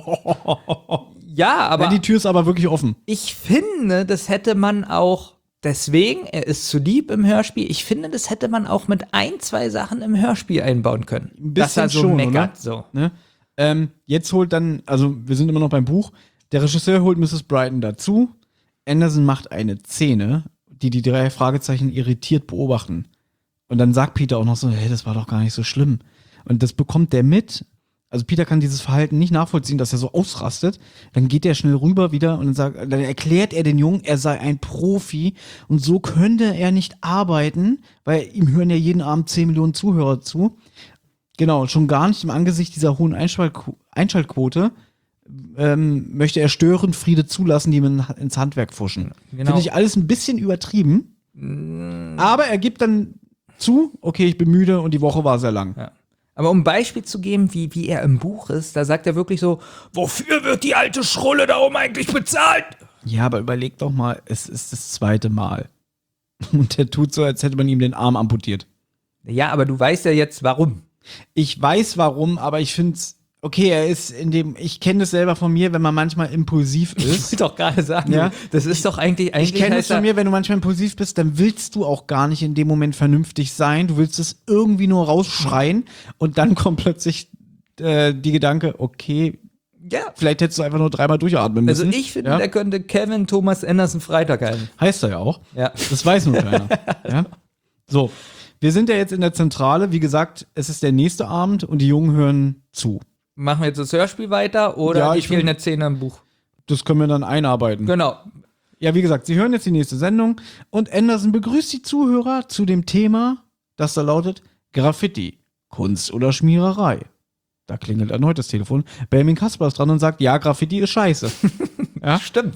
ja, aber ja, die Tür ist aber wirklich offen. Ich finde, das hätte man auch deswegen, er ist zu lieb im Hörspiel, ich finde, das hätte man auch mit ein, zwei Sachen im Hörspiel einbauen können. Ein bisschen dass er so schon, meckert, so. Ne? Ähm, jetzt holt dann, also wir sind immer noch beim Buch, der Regisseur holt Missus Brighton dazu. Anderson macht eine Szene, die die drei Fragezeichen irritiert beobachten. Und dann sagt Peter auch noch so, hey, das war doch gar nicht so schlimm. Und das bekommt der mit. Also Peter kann dieses Verhalten nicht nachvollziehen, dass er so ausrastet. Dann geht er schnell rüber wieder und dann, sagt, dann erklärt er den Jungen, er sei ein Profi und so könnte er nicht arbeiten, weil ihm hören ja jeden Abend zehn Millionen Zuhörer zu. Genau, schon gar nicht im Angesicht dieser hohen Einschaltqu- Einschaltquote ähm, möchte er Störenfriede zulassen, die ihm ins Handwerk pfuschen. Genau. Finde ich alles ein bisschen übertrieben. Mm. Aber er gibt dann zu, okay, ich bin müde und die Woche war sehr lang. Ja. Aber um ein Beispiel zu geben, wie, wie er im Buch ist, da sagt er wirklich so, wofür wird die alte Schrulle da oben eigentlich bezahlt? Ja, aber überleg doch mal, es ist das zweite Mal. Und der tut so, als hätte man ihm den Arm amputiert. Ja, aber du weißt ja jetzt, warum. Ich weiß warum, aber ich finde es, okay, er ist in dem, ich kenne das selber von mir, wenn man manchmal impulsiv ist. Ich will doch gerade sagen, ja? Das ist doch eigentlich, eigentlich ich kenne es von mir, wenn du manchmal impulsiv bist, dann willst du auch gar nicht in dem Moment vernünftig sein. Du willst es irgendwie nur rausschreien und dann kommt plötzlich äh, die Gedanke, okay, ja, vielleicht hättest du einfach nur dreimal durchatmen müssen. Also ich finde, ja? Der könnte Kevin Thomas Anderson Freitag heißen. Heißt er ja auch. Ja. Das weiß nur keiner. Ja? So. Wir sind ja jetzt in der Zentrale. Wie gesagt, es ist der nächste Abend und die Jungen hören zu. Machen wir jetzt das Hörspiel weiter oder Ja, die ich will- fehlenden Szene im Buch? Das können wir dann einarbeiten. Genau. Ja, wie gesagt, Sie hören jetzt die nächste Sendung und Anderson begrüßt die Zuhörer zu dem Thema, das da lautet Graffiti, Kunst oder Schmiererei. Da klingelt erneut das Telefon. Benjamin Kasper ist dran und sagt, ja, Graffiti ist scheiße. Ja? Stimmt.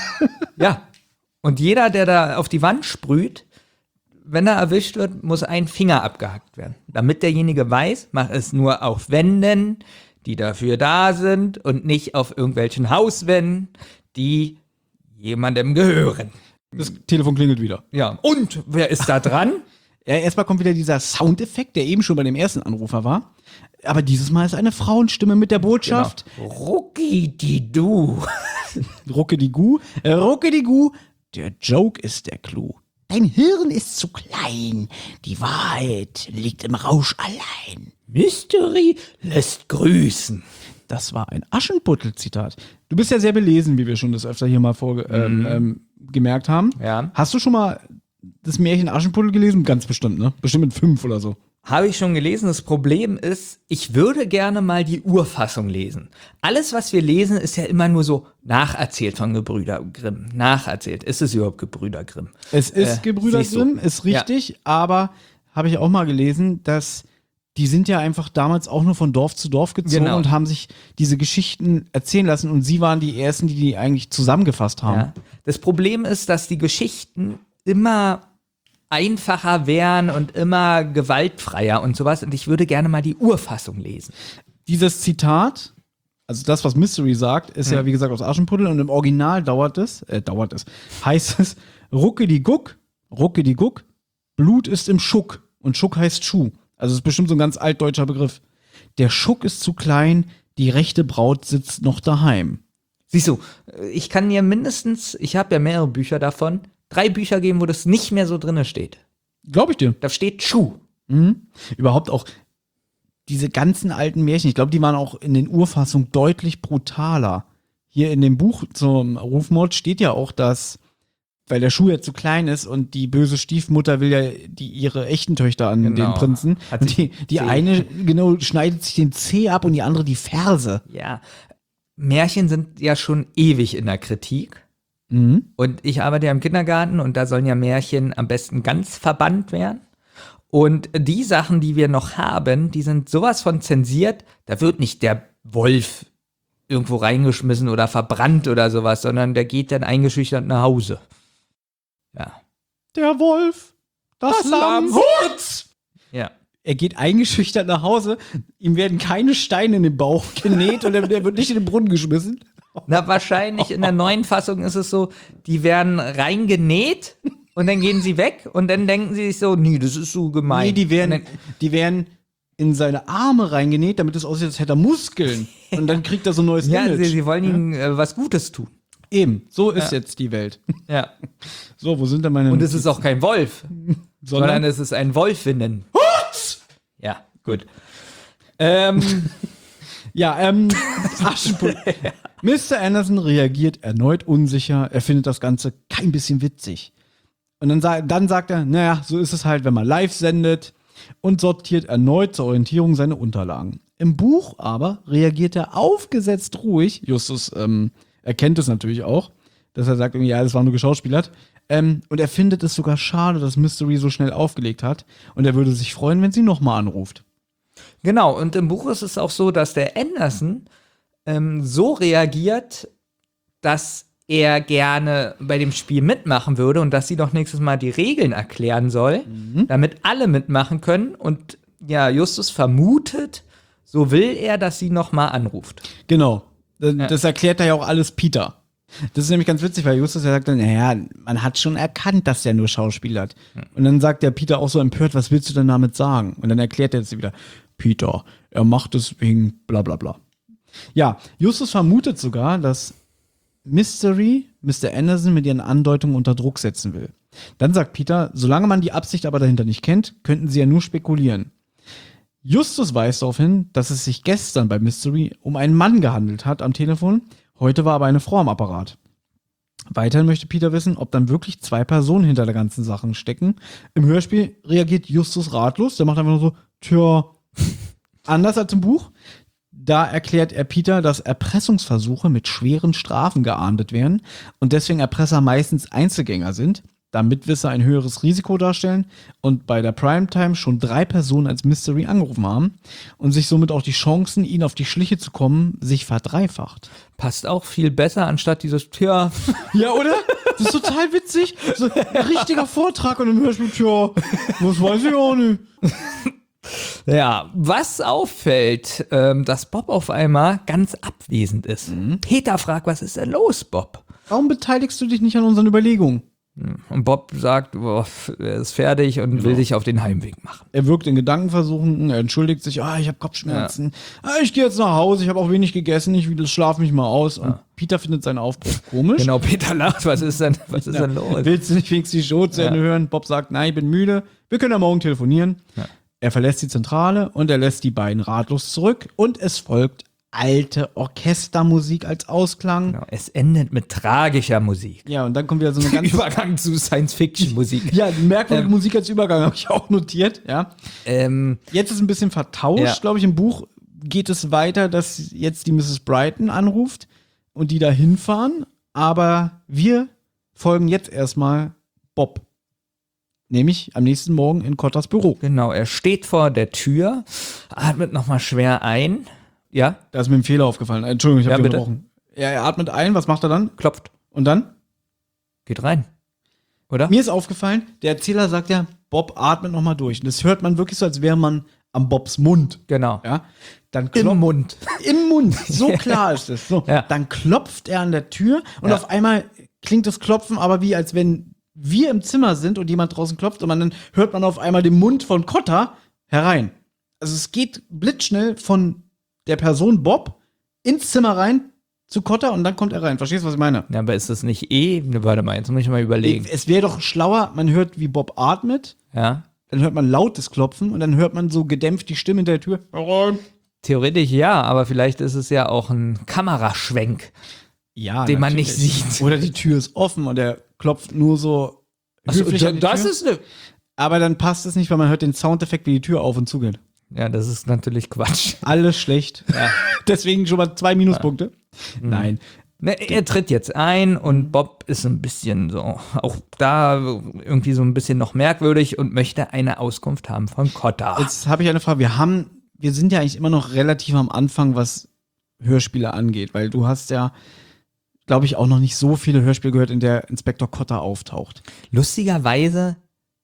Ja. Und jeder, der da auf die Wand sprüht, wenn er erwischt wird, muss ein Finger abgehackt werden. Damit derjenige weiß, mach es nur auf Wänden, die dafür da sind und nicht auf irgendwelchen Hauswänden, die jemandem gehören. Das Telefon klingelt wieder. Ja. Und wer ist da dran? Ja, erstmal kommt wieder dieser Soundeffekt, der eben schon bei dem ersten Anrufer war. Aber dieses Mal ist eine Frauenstimme mit der Botschaft. Genau. Rucki-di-du. Rucke-di-gu. Äh, Rucke-di-gu. Der Joke ist der Clou. Dein Hirn ist zu klein. Die Wahrheit liegt im Rausch allein. Mystery lässt grüßen. Das war ein Aschenputtel-Zitat. Du bist ja sehr belesen, wie wir schon das öfter hier mal vor, ähm, Mhm. ähm, gemerkt haben. Ja. Hast du schon mal das Märchen Aschenputtel gelesen? Ganz bestimmt, ne? Bestimmt mit fünf oder so. Habe ich schon gelesen. Das Problem ist, ich würde gerne mal die Urfassung lesen. Alles, was wir lesen, ist ja immer nur so nacherzählt von Gebrüder Grimm. Nacherzählt. Ist es überhaupt Gebrüder Grimm? Es ist Äh, Gebrüder siehst du. Grimm, ist richtig, aber habe ich auch mal gelesen, dass die sind ja einfach damals auch nur von Dorf zu Dorf gezogen Genau. und haben sich diese Geschichten erzählen lassen und sie waren die Ersten, die die eigentlich zusammengefasst haben. Ja. Das Problem ist, dass die Geschichten immer einfacher wären und immer gewaltfreier und sowas. Und ich würde gerne mal die Urfassung lesen. Dieses Zitat, also das, was Mystery sagt, ist ja, wie gesagt, aus Aschenputtel und im Original dauert es, äh, dauert es, heißt es, rucke die Guck, rucke die Guck, Blut ist im Schuck und Schuck heißt Schuh. Also es ist bestimmt so ein ganz altdeutscher Begriff. Der Schuck ist zu klein, die rechte Braut sitzt noch daheim. Siehst du, ich kann dir mindestens, ich habe ja mehrere Bücher davon, drei Bücher geben, wo das nicht mehr so drinne steht. Glaube ich dir. Da steht Schuh. Mhm. Überhaupt auch diese ganzen alten Märchen, ich glaube, die waren auch in den Urfassungen deutlich brutaler. Hier in dem Buch zum Rufmord steht ja auch, dass, weil der Schuh ja zu klein ist und die böse Stiefmutter will ja die ihre echten Töchter an Genau. den Prinzen. Hat Und sich die, die Zeh. eine, genau, schneidet sich den Zeh ab und die andere die Ferse. Ja. Märchen sind ja schon ewig in der Kritik. Mhm. Und ich arbeite ja im Kindergarten und da sollen ja Märchen am besten ganz verbannt werden. Und die Sachen, die wir noch haben, die sind sowas von zensiert, da wird nicht der Wolf irgendwo reingeschmissen oder verbrannt oder sowas, sondern der geht dann eingeschüchtert nach Hause. Ja. Der Wolf, das, Das Lamm, Lamm. Hurz! Ja. Er geht eingeschüchtert nach Hause, ihm werden keine Steine in den Bauch genäht und er, der wird nicht in den Brunnen geschmissen. Na, wahrscheinlich in der neuen Fassung ist es so, die werden reingenäht und dann gehen sie weg und dann denken sie sich so, nee, das ist so gemein. Nee, die Und werden, dann, die werden in seine Arme reingenäht, damit es aussieht, als hätte er Muskeln. Und dann kriegt er so ein neues ja, Image. sie, sie wollen ihnen äh, was Gutes tun. Eben, so ist Ja. jetzt die Welt. Ja. So, wo sind denn meine Und es ist auch kein Wolf, sondern, Sondern es ist ein Wolfinnen. Ja, gut. Ähm, ja, ähm, Aschenputtel. Mister Anderson reagiert erneut unsicher. Er findet das Ganze kein bisschen witzig. Und dann, sa- dann sagt er, naja, so ist es halt, wenn man live sendet, und sortiert erneut zur Orientierung seine Unterlagen. Im Buch aber reagiert er aufgesetzt ruhig. Justus ähm, erkennt es natürlich auch, dass er sagt, ja, das war nur geschauspielert. Ähm, und er findet es sogar schade, dass Mystery so schnell aufgelegt hat. Und er würde sich freuen, wenn sie nochmal anruft. genau, und im Buch ist es auch so, dass der Anderson ähm, so reagiert, dass er gerne bei dem Spiel mitmachen würde und dass sie doch nächstes Mal die Regeln erklären soll, Mhm. damit alle mitmachen können. Und ja, Justus vermutet, so will er, dass sie nochmal anruft. Genau. Das, Ja. das erklärt er ja auch alles Peter. Das ist nämlich ganz witzig, weil Justus ja sagt dann, naja, man hat schon erkannt, dass der nur Schauspiel hat. Und dann sagt der Peter auch so empört, was willst du denn damit sagen? Und dann erklärt er jetzt wieder, Peter, er macht es wegen bla bla bla. Ja, Justus vermutet sogar, dass Mystery Mister Anderson mit ihren Andeutungen unter Druck setzen will. Dann sagt Peter, solange man die Absicht aber dahinter nicht kennt, könnten sie ja nur spekulieren. Justus weist darauf hin, dass es sich gestern bei Mystery um einen Mann gehandelt hat am Telefon, heute war aber eine Frau am Apparat. Weiterhin möchte Peter wissen, ob dann wirklich zwei Personen hinter der ganzen Sache stecken. Im Hörspiel reagiert Justus ratlos. Der macht einfach nur so, tja, anders als im Buch. Da erklärt er Peter, dass Erpressungsversuche mit schweren Strafen geahndet werden und deswegen Erpresser meistens Einzelgänger sind, da Mitwisser ein höheres Risiko darstellen und bei der Primetime schon drei Personen als Mystery angerufen haben und sich somit auch die Chancen, ihnen auf die Schliche zu kommen, sich verdreifacht. Passt auch viel besser, anstatt dieses, tja. Ja, oder? Das ist total witzig. So ein richtiger Vortrag und im Hörspiel, tja, das weiß ich auch nicht. Ja, was auffällt, ähm, dass Bob auf einmal ganz abwesend ist. Mhm. Peter fragt, was ist denn los, Bob? Warum beteiligst du dich nicht an unseren Überlegungen? Und Bob sagt, boah, er ist fertig und genau. will sich auf den Heimweg machen. Er wirkt in Gedankenversuchen, er entschuldigt sich, ah, ich habe Kopfschmerzen, ja. ah, ich gehe jetzt nach Hause, ich habe auch wenig gegessen, ich schlafe mich mal aus. Und ja. Peter findet seinen Aufbruch komisch. Genau, Peter lacht, was ist denn, was ist ja. denn los? Willst du nicht wenigstens die Show zu Ende ja. hören? Bob sagt, nein, ich bin müde, wir können ja morgen telefonieren. Ja. Er verlässt die Zentrale und er lässt die beiden ratlos zurück und es folgt alte Orchestermusik als Ausklang. Genau, es endet mit tragischer Musik. Ja, und dann kommt wieder so eine ganz Übergang zu Science-Fiction-Musik. Ja, merkwürdige ähm, Musik als Übergang habe ich auch notiert. Ja. Ähm, jetzt ist ein bisschen vertauscht, ja. glaube ich. Im Buch geht es weiter, dass jetzt die Misses Brighton anruft und die da hinfahren. Aber wir folgen jetzt erstmal Bob. Nämlich am nächsten Morgen in Cotters Büro. Genau, er steht vor der Tür, atmet nochmal schwer ein. Ja? Da ist mir ein Fehler aufgefallen. Entschuldigung, ich habe ja, unterbrochen. Ja, er atmet ein, was macht er dann? Klopft. Und dann? Geht rein. Oder? Mir ist aufgefallen, der Erzähler sagt ja, Bob atmet nochmal durch. Und das hört man wirklich so, als wäre man am Bobs Mund. Genau. Ja? Dann Im Mund. Im Mund. So klar ist es. So, ja. Dann klopft er an der Tür und ja. auf einmal klingt das Klopfen aber wie, als wenn wir im Zimmer sind und jemand draußen klopft und man, dann hört man auf einmal den Mund von Cotter herein. Also es geht blitzschnell von der Person Bob ins Zimmer rein zu Cotter und dann kommt er rein. Verstehst du, was ich meine? Ja, aber ist das nicht eh? Warte mal, jetzt muss ich mal überlegen. Es wäre doch schlauer, man hört, wie Bob atmet. Ja. Dann hört man lautes Klopfen und dann hört man so gedämpft die Stimme hinter der Tür. Herein. Theoretisch ja, aber vielleicht ist es ja auch ein Kameraschwenk, ja, den man nicht sieht. Oder die Tür ist offen und er klopft nur so höflich so, an die das Tür. ist eine. Aber dann passt es nicht, weil man hört den Soundeffekt, wie die Tür auf und zugeht. Ja, das ist natürlich Quatsch. Alles schlecht. Ja. Deswegen schon mal zwei Minuspunkte. Ja. Nein. Ne, er tritt jetzt ein und Bob ist ein bisschen so, auch da irgendwie so ein bisschen noch merkwürdig und möchte eine Auskunft haben von Cotter. Jetzt habe ich eine Frage. Wir haben, wir sind ja eigentlich immer noch relativ am Anfang, was Hörspiele angeht, weil du hast ja, glaube ich, auch noch nicht so viele Hörspiele gehört, in der Inspektor Cotter auftaucht. Lustigerweise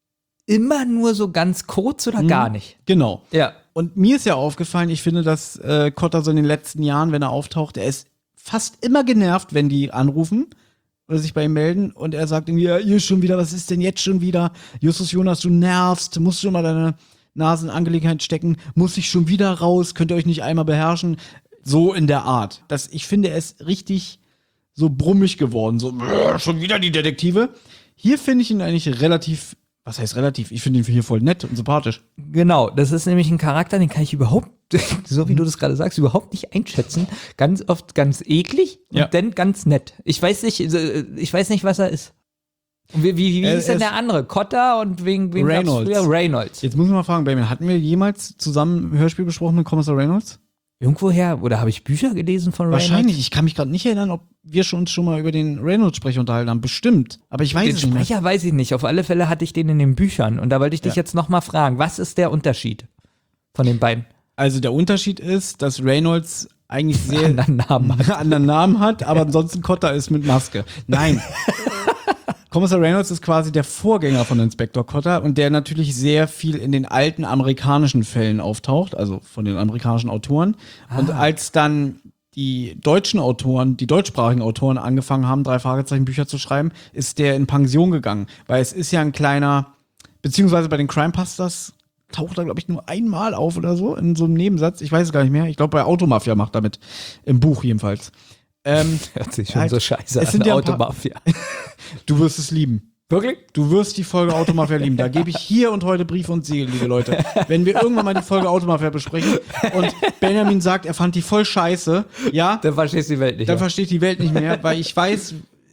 immer nur so ganz kurz oder hm, gar nicht. Genau. Ja. Und mir ist ja aufgefallen, ich finde, dass äh, Cotter so in den letzten Jahren, wenn er auftaucht, er ist fast immer genervt, wenn die anrufen oder sich bei ihm melden und er sagt irgendwie, ja, ihr schon wieder, was ist denn jetzt schon wieder? Justus Jonas, du nervst, musst schon mal deine Nase in Angelegenheit stecken, muss ich schon wieder raus, könnt ihr euch nicht einmal beherrschen? So in der Art. Das, ich finde, er ist richtig so brummig geworden, so, schon wieder die Detektive. Hier finde ich ihn eigentlich relativ, was heißt relativ? Ich finde ihn hier voll nett und sympathisch. Genau, das ist nämlich ein Charakter, den kann ich überhaupt, so wie du das gerade sagst, überhaupt nicht einschätzen. Ganz oft ganz eklig und ja. dann ganz nett. Ich weiß nicht, ich weiß nicht, was er ist. Und wie, wie, wie er, ist denn der andere? Cotter und wegen, wegen Reynolds. Reynolds. Jetzt muss ich mal fragen, Benjamin, hatten wir jemals zusammen ein Hörspiel besprochen mit Kommissar Reynolds? Irgendwoher? Oder habe ich Bücher gelesen von Reynolds? Wahrscheinlich. Ich kann mich gerade nicht erinnern, ob wir schon uns schon mal über den Reynolds-Sprecher unterhalten haben. Bestimmt. Aber ich weiß den es nicht mehr. Sprecher weiß ich nicht. Auf alle Fälle hatte ich den in den Büchern. Und da wollte ich dich ja. jetzt noch mal fragen. Was ist der Unterschied von den beiden? Also der Unterschied ist, dass Reynolds eigentlich sehr einen anderen Namen hat, anderen Namen hat aber ansonsten Cotter ist mit Maske. Nein. Kommissar Reynolds ist quasi der Vorgänger von Inspektor Cotter und der natürlich sehr viel in den alten amerikanischen Fällen auftaucht, also von den amerikanischen Autoren. Ah. Und als dann die deutschen Autoren, die deutschsprachigen Autoren angefangen haben, drei Fragezeichen Bücher zu schreiben, ist der in Pension gegangen. Weil es ist ja ein kleiner, beziehungsweise bei den Crimebusters taucht er, glaube ich, nur einmal auf oder so, in so einem Nebensatz. Ich weiß es gar nicht mehr. Ich glaube, bei Automafia macht er mit. Im Buch jedenfalls. Ähm, Hört sich schon halt, so scheiße es sind an, ja Automafia. Du wirst es lieben. Wirklich? Du wirst die Folge Automafia lieben. Da gebe ich hier und heute Brief und Siegel, liebe Leute. Wenn wir irgendwann mal die Folge Automafia besprechen und Benjamin sagt, er fand die voll scheiße, ja. Dann verstehst du die Welt nicht Dann mehr. versteht die Welt nicht mehr, weil ich weiß,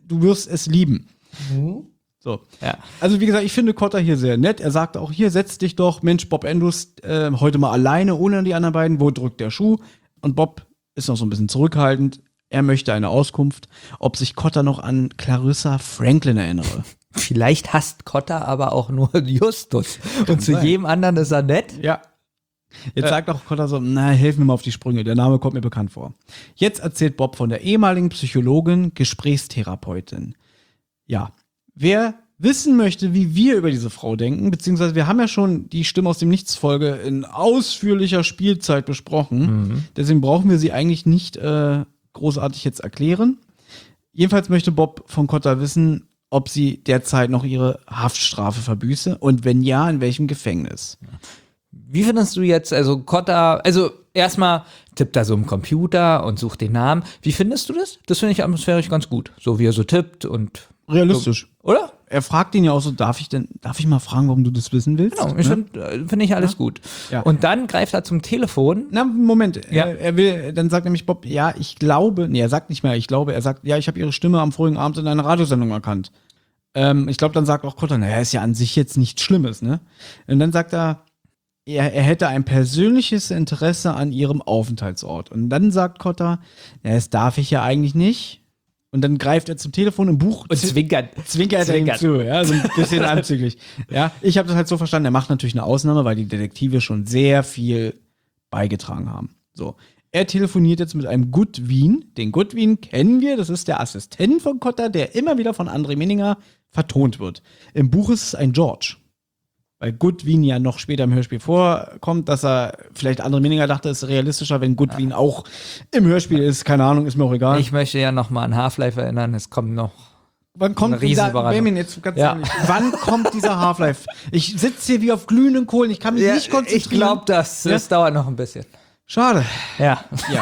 du wirst es lieben. Mhm. So. Ja. Also wie gesagt, ich finde Kotter hier sehr nett. Er sagt auch, hier, setz dich doch, Mensch, Bob Andrews, äh, heute mal alleine, ohne die anderen beiden. Wo drückt der Schuh? Und Bob ist noch so ein bisschen zurückhaltend. Er möchte eine Auskunft, ob sich Kotter noch an Clarissa Franklin erinnere. Vielleicht hasst Kotter aber auch nur Justus. Und zu sein. jedem anderen ist er nett. Ja. Jetzt sagt auch Kotter so, na, helf mir mal auf die Sprünge, der Name kommt mir bekannt vor. Jetzt erzählt Bob von der ehemaligen Psychologin, Gesprächstherapeutin. Ja, wer wissen möchte, wie wir über diese Frau denken, beziehungsweise wir haben ja schon die Stimme aus dem Nichts-Folge in ausführlicher Spielzeit besprochen, mhm. deswegen brauchen wir sie eigentlich nicht äh, großartig jetzt erklären. Jedenfalls möchte Bob von Kotter wissen, ob sie derzeit noch ihre Haftstrafe verbüße und wenn ja, in welchem Gefängnis. Wie findest du jetzt, also Kotter, also erstmal tippt er so im Computer und sucht den Namen. Wie findest du das? Das finde ich atmosphärisch ganz gut, so wie er so tippt und realistisch. So, oder? Er fragt ihn ja auch so, darf ich denn, darf ich mal fragen, warum du das wissen willst? Genau, ich finde find ich alles ja. gut. Ja. Und dann greift er zum Telefon. Na, Moment, ja. er, er will, dann sagt nämlich Bob, ja, ich glaube, nee, er sagt nicht mehr, ich glaube, er sagt, ja, ich habe ihre Stimme am vorigen Abend in einer Radiosendung erkannt. Ähm, ich glaube, dann sagt auch Kotter, naja, ist ja an sich jetzt nichts Schlimmes, ne? Und dann sagt er, er, er hätte ein persönliches Interesse an ihrem Aufenthaltsort. Und dann sagt Kotter, ja, das darf ich ja eigentlich nicht. Und dann greift er zum Telefon im Buch und zwinkert. Zwinkert er ihm zu, ja, so ein bisschen anzüglich. Ja, ich habe das halt so verstanden, er macht natürlich eine Ausnahme, weil die Detektive schon sehr viel beigetragen haben. So, er telefoniert jetzt mit einem Goodwin. Den Goodwin kennen wir, das ist der Assistent von Kotter, der immer wieder von André Minninger vertont wird. Im Buch ist es ein George. Weil Goodwin ja noch später im Hörspiel vorkommt, dass er vielleicht André Minninger dachte, es ist realistischer, wenn Goodwin ja. auch im Hörspiel ist. Keine Ahnung, ist mir auch egal. Ich möchte ja noch mal an Half-Life erinnern, es kommt noch Wann kommt dieser, Benjamin, jetzt ganz ja. ehrlich, wann kommt dieser Half-Life? Ich sitze hier wie auf glühenden Kohlen, ich kann mich ja, nicht konzentrieren. Ich glaube, das, das ja? dauert noch ein bisschen. Schade. Ja. ja.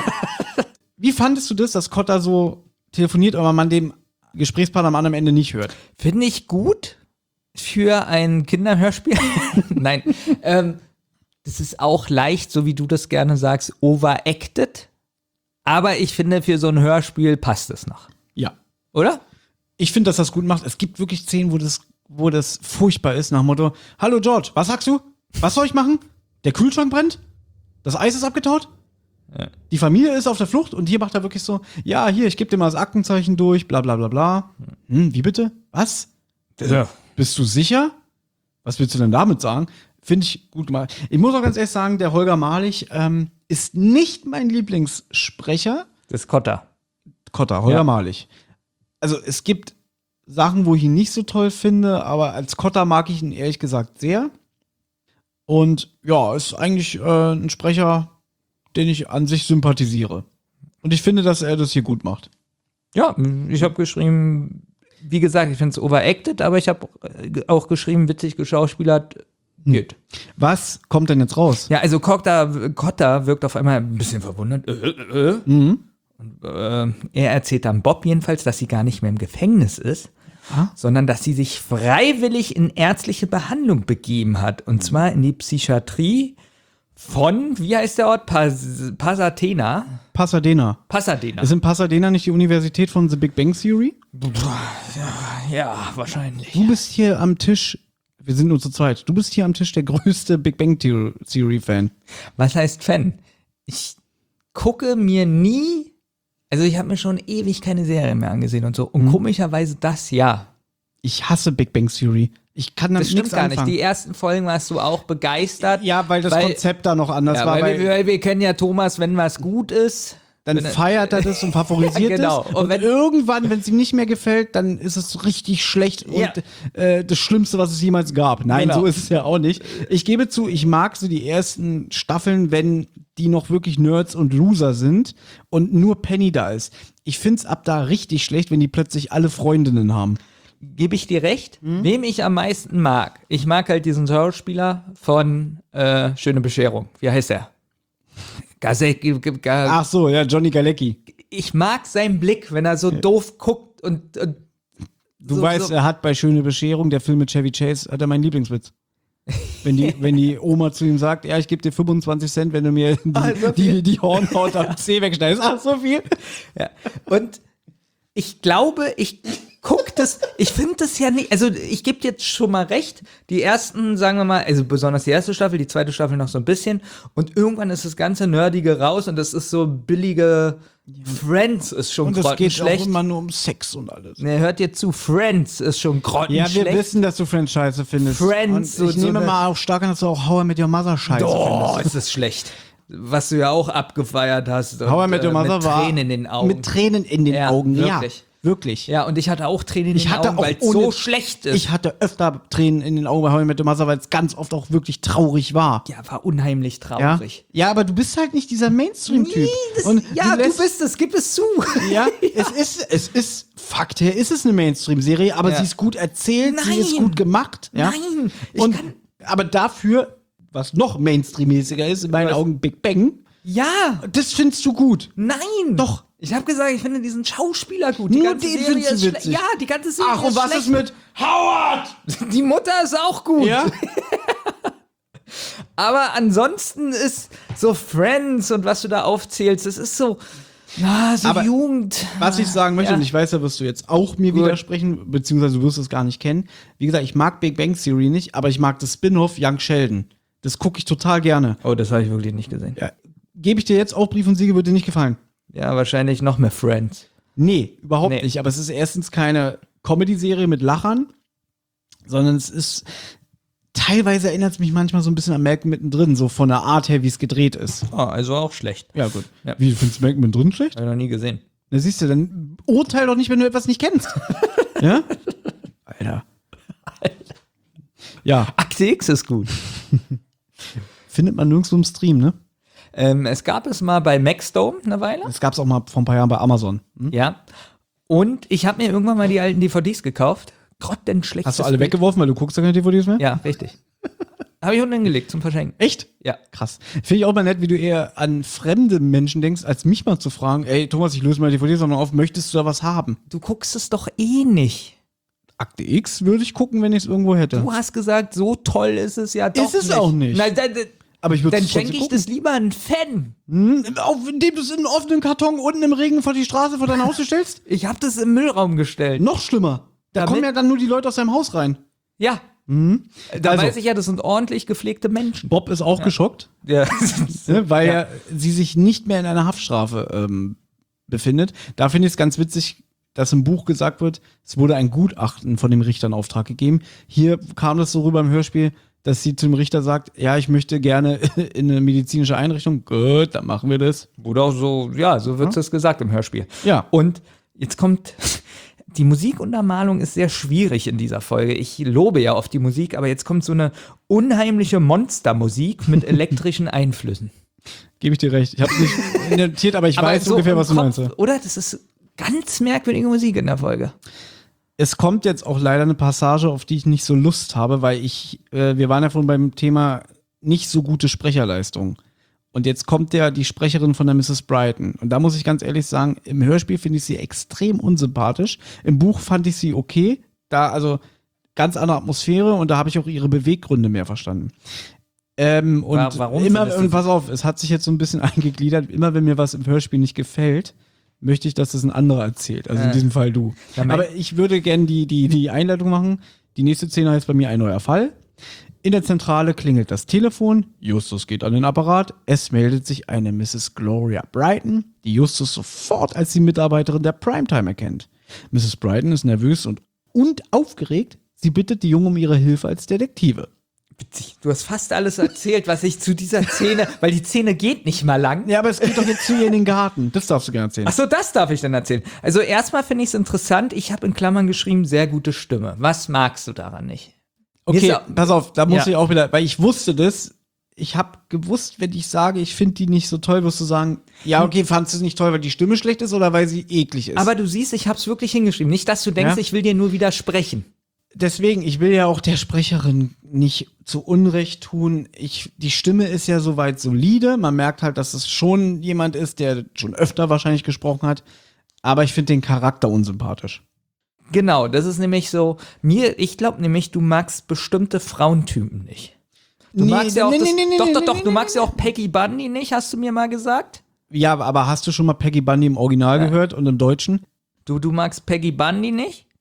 Wie fandest du das, dass Kotter so telefoniert, aber man dem Gesprächspartner am anderen Ende nicht hört? Finde ich gut. Für ein Kinderhörspiel? Nein. ähm, das ist auch leicht, so wie du das gerne sagst, overacted. Aber ich finde, für so ein Hörspiel passt es noch. Ja. Oder? Ich finde, dass das gut macht. Es gibt wirklich Szenen, wo das, wo das furchtbar ist, nach dem Motto, hallo George, was sagst du? Was soll ich machen? Der Kühlschrank brennt? Das Eis ist abgetaut? Ja. Die Familie ist auf der Flucht und hier macht er wirklich so, ja, hier, ich gebe dir mal das Aktenzeichen durch, bla bla bla bla. Hm, wie bitte? Was? Ja. Bist du sicher? Was willst du denn damit sagen? Finde ich gut gemacht. Ich muss auch ganz ehrlich sagen, der Holger Malich ähm, ist nicht mein Lieblingssprecher. Das ist Kotter. Kotter, Holger ja. Malich. Also es gibt Sachen, wo ich ihn nicht so toll finde, aber als Kotter mag ich ihn ehrlich gesagt sehr. Und ja, ist eigentlich äh, ein Sprecher, den ich an sich sympathisiere. Und ich finde, dass er das hier gut macht. Ja, ich habe geschrieben, wie gesagt, ich finde es overacted, aber ich habe auch geschrieben, witzig geschauspielert, geht. Was kommt denn jetzt raus? Ja, also Kotter, Kotter wirkt auf einmal ein bisschen verwundert. Äh, äh. Mhm. Und, äh, er erzählt dann Bob jedenfalls, dass sie gar nicht mehr im Gefängnis ist, ah? sondern dass sie sich freiwillig in ärztliche Behandlung begeben hat. Und zwar in die Psychiatrie von, wie heißt der Ort? Pas- Pasadena. Pasadena. Pasadena. Ist in Pasadena nicht die Universität von The Big Bang Theory? Ja, ja, wahrscheinlich. Du bist hier am Tisch, wir sind nur zu zweit, du bist hier am Tisch der größte Big Bang Theory-Fan. Was heißt Fan? Ich gucke mir nie, also ich habe mir schon ewig keine Serie mehr angesehen und so. Und mhm. komischerweise das ja. Ich hasse Big Bang Theory. Ich kann damit das stimmt nichts gar anfangen. nicht. Die ersten Folgen warst du auch begeistert. Ja, weil das weil, Konzept da noch anders ja, war. Weil, weil, wir, weil wir kennen ja Thomas, wenn was gut ist. Dann feiert er das und favorisiert ja, genau. es. Und, und wenn irgendwann, wenn es ihm nicht mehr gefällt, dann ist es richtig schlecht und ja. äh, das Schlimmste, was es jemals gab. Nein, genau. so ist es ja auch nicht. Ich gebe zu, ich mag so die ersten Staffeln, wenn die noch wirklich Nerds und Loser sind und nur Penny da ist. Ich find's ab da richtig schlecht, wenn die plötzlich alle Freundinnen haben. Gebe ich dir recht, hm? Wem ich am meisten mag. Ich mag halt diesen Schauspieler von äh, Schöne Bescherung. Wie heißt er? Gazek, Ga- Ach so, ja, Johnny Galecki. Ich mag seinen Blick, wenn er so ja. doof guckt und, und Du so, weißt, so. er hat bei Schöne Bescherung, der Film mit Chevy Chase, hat er meinen Lieblingswitz. Wenn die, wenn die Oma zu ihm sagt, ja, ich gebe dir fünfundzwanzig Cent, wenn du mir die, ah, so die, die Hornhaut am Zeh wegschneidest. Ach, so viel. Ja. Und ich glaube, ich das, ich finde das ja nicht, also ich gebe dir jetzt schon mal recht, die ersten, sagen wir mal, also besonders die erste Staffel, die zweite Staffel noch so ein bisschen und irgendwann ist das ganze Nerdige raus und das ist so billige Friends ist schon Und es geht grottenschlecht. auch immer nur um Sex und alles. Ne, hört dir zu, Friends ist schon Ja, grottenschlecht. wir wissen, dass du Friends scheiße findest. Friends, und so- ich so nehme eine- mal auch stark an, dass du auch How I Met Your Mother scheiße Oh, findest. ist das schlecht. Was du ja auch abgefeiert hast. Und, How I Met Your äh, Mother mit war Tränen in den Augen. mit Tränen in den Ja, Augen, wirklich. ja. Wirklich. Ja, und ich hatte auch Tränen in Ich den hatte Augen, auch weil es ohne- so schlecht ist. Ich hatte öfter Tränen in den Augen bei How I Met Your Mother, weil es ganz oft auch wirklich traurig war. ja, war unheimlich Ja? traurig. ja, aber du bist halt nicht dieser Mainstream-Typ. Das, Und ja, du, lässt- bist es, gib es zu. Ja, es ist, es ist, Fakt her, ist es eine Mainstream-Serie, aber Ja. sie ist gut erzählt, sie ist Nein. gut gemacht. Ja? Nein, ich Und, kann- aber dafür, was noch Mainstream-mäßiger ist, in meinen Was? Augen Big Bang, Ja, das findest du gut. nein. Doch. Ich habe gesagt, ich finde diesen Schauspieler gut. Die Nur ganze den Serie findest du ist schle- witzig. Ja, die ganze Serie Ach, und ist was schlecht. ist mit Howard? Die Mutter ist auch gut. Ja? Aber ansonsten ist so Friends und was du da aufzählst, das ist so, na, so Aber Jugend. Was ich sagen möchte, Ja. und ich weiß, da wirst du jetzt auch mir Gut. widersprechen, beziehungsweise du wirst es gar nicht kennen. Wie gesagt, ich mag Big Bang Theory nicht, aber ich mag das Spin-off Young Sheldon. Das gucke ich total gerne. Oh, das habe ich wirklich nicht gesehen. Ja, gebe ich dir jetzt auch Brief und Siegel, würde dir nicht gefallen. Ja, wahrscheinlich noch mehr Friends. Nee, überhaupt Nee. nicht. Aber es ist erstens keine Comedy-Serie mit Lachern, sondern es ist, teilweise erinnert es mich manchmal so ein bisschen an Malcolm mittendrin, so von der Art her, wie es gedreht ist. Oh, also auch schlecht. Ja, gut. Ja. Wie, du findest Malcolm mittendrin schlecht? Habe ich noch nie gesehen. Na, siehst du, dann urteil doch nicht, wenn du etwas nicht kennst. Ja? Alter. Ja, Akte X ist gut. findet man nirgendwo im Stream, ne? ähm, es gab es mal bei Maxdome eine Weile. Das gab's auch mal vor ein paar Jahren bei Amazon. Hm? Ja. Und ich habe mir irgendwann mal die alten D V Ds gekauft. Grottenschlechtes Hast du alle Bild. weggeworfen, weil du guckst ja keine D V Ds mehr? Ja, richtig. Habe ich unten hingelegt zum Verschenken. Echt? Ja. Krass. Finde ich auch mal nett, wie du eher an fremde Menschen denkst, als mich mal zu fragen, ey, Thomas, ich löse mal die D V Ds noch auf, möchtest du da was haben? Du guckst es doch eh nicht. Akte X würde ich gucken, wenn ich es irgendwo hätte. Du hast gesagt, so toll ist es ja doch Ist es nicht. auch nicht. Na, dann, Aber ich würde dann es trotzdem schenke ich gucken. das lieber einen Fan. Hm, auf, indem du es in einen offenen Karton unten im Regen vor die Straße vor dein Haus stellst? Ich habe das im Müllraum gestellt. Noch schlimmer. Da Damit- kommen ja dann nur die Leute aus deinem Haus rein. Ja. Da Also- weiß ich ja, das sind ordentlich gepflegte Menschen. Bob ist auch geschockt, Ja. ne, weil Ja. ja. sie sich nicht mehr in einer Haftstrafe ähm, befindet. Da finde ich es ganz witzig, dass im Buch gesagt wird, es wurde ein Gutachten von dem Richter in Auftrag gegeben. Hier kam das so rüber im Hörspiel, dass sie zu dem Richter sagt, ja, ich möchte gerne in eine medizinische Einrichtung. Gut, dann machen wir das. Wurde auch so, ja, so wird es gesagt im Hörspiel. Ja. Und jetzt kommt, die Musikuntermalung ist sehr schwierig in dieser Folge. Ich lobe ja auf die Musik, aber jetzt kommt so eine unheimliche Monstermusik mit elektrischen Einflüssen. Gebe ich dir recht. Ich habe es nicht notiert, aber ich Aber weiß so ungefähr, im was du Kopf, meinst. Oder? Das ist ganz merkwürdige Musik in der Folge. Es kommt jetzt auch leider eine Passage, auf die ich nicht so Lust habe, weil ich, äh, wir waren ja vorhin beim Thema nicht so gute Sprecherleistung. Und jetzt kommt ja die Sprecherin von der Misses Brighton. Und da muss ich ganz ehrlich sagen, im Hörspiel finde ich sie extrem unsympathisch. Im Buch fand ich sie okay. Da, also ganz andere Atmosphäre und da habe ich auch ihre Beweggründe mehr verstanden. Ähm, und Wa- warum immer, findest du und pass auf, es hat sich jetzt so ein bisschen eingegliedert, immer wenn mir was im Hörspiel nicht gefällt, möchte ich, dass das ein anderer erzählt. Also in Äh. diesem Fall du. Ja, mein- Aber ich würde gerne die, die, die Einleitung machen. Die nächste Szene heißt bei mir ein neuer Fall. In der Zentrale klingelt das Telefon. Justus geht an den Apparat. Es meldet sich eine Misses Gloria Brighton, die Justus sofort als die Mitarbeiterin der Primetime erkennt. Misses Brighton ist nervös und, und aufgeregt. Sie bittet die Junge um ihre Hilfe als Detektive. Witzig. Du hast fast alles erzählt, was ich zu dieser Szene, weil die Szene geht nicht mal lang. Ja, aber es geht doch jetzt zu ihr in den Garten. Das darfst du gerne erzählen. Ach so, das darf ich dann erzählen. Also erstmal finde ich es interessant. Ich habe in Klammern geschrieben, sehr gute Stimme. Was magst du daran nicht? Mir Okay, ist ja- pass auf, da muss Ja. ich auch wieder, weil ich wusste das. Ich habe gewusst, wenn ich sage, ich finde die nicht so toll, wirst du sagen, ja, okay, fandst du es nicht toll, weil die Stimme schlecht ist oder weil sie eklig ist? Aber du siehst, ich habe es wirklich hingeschrieben. Nicht, dass du denkst, Ja? ich will dir nur widersprechen. deswegen, ich will ja auch der Sprecherin nicht zu Unrecht tun. Ich, die Stimme ist ja soweit solide. Man merkt halt, dass es schon jemand ist, der schon öfter wahrscheinlich gesprochen hat. Aber ich finde den Charakter unsympathisch. Genau, das ist nämlich so, mir, ich glaube nämlich, du magst bestimmte Frauentypen nicht. Du Nee, magst ja auch nee, das, nee, nee, doch, nee, doch, nee, doch, nee, du nee, magst ja auch Peggy Bundy nicht, hast du mir mal gesagt? Ja, aber hast du schon mal Peggy Bundy im Original Ja. gehört und im Deutschen? Du, du magst Peggy Bundy nicht?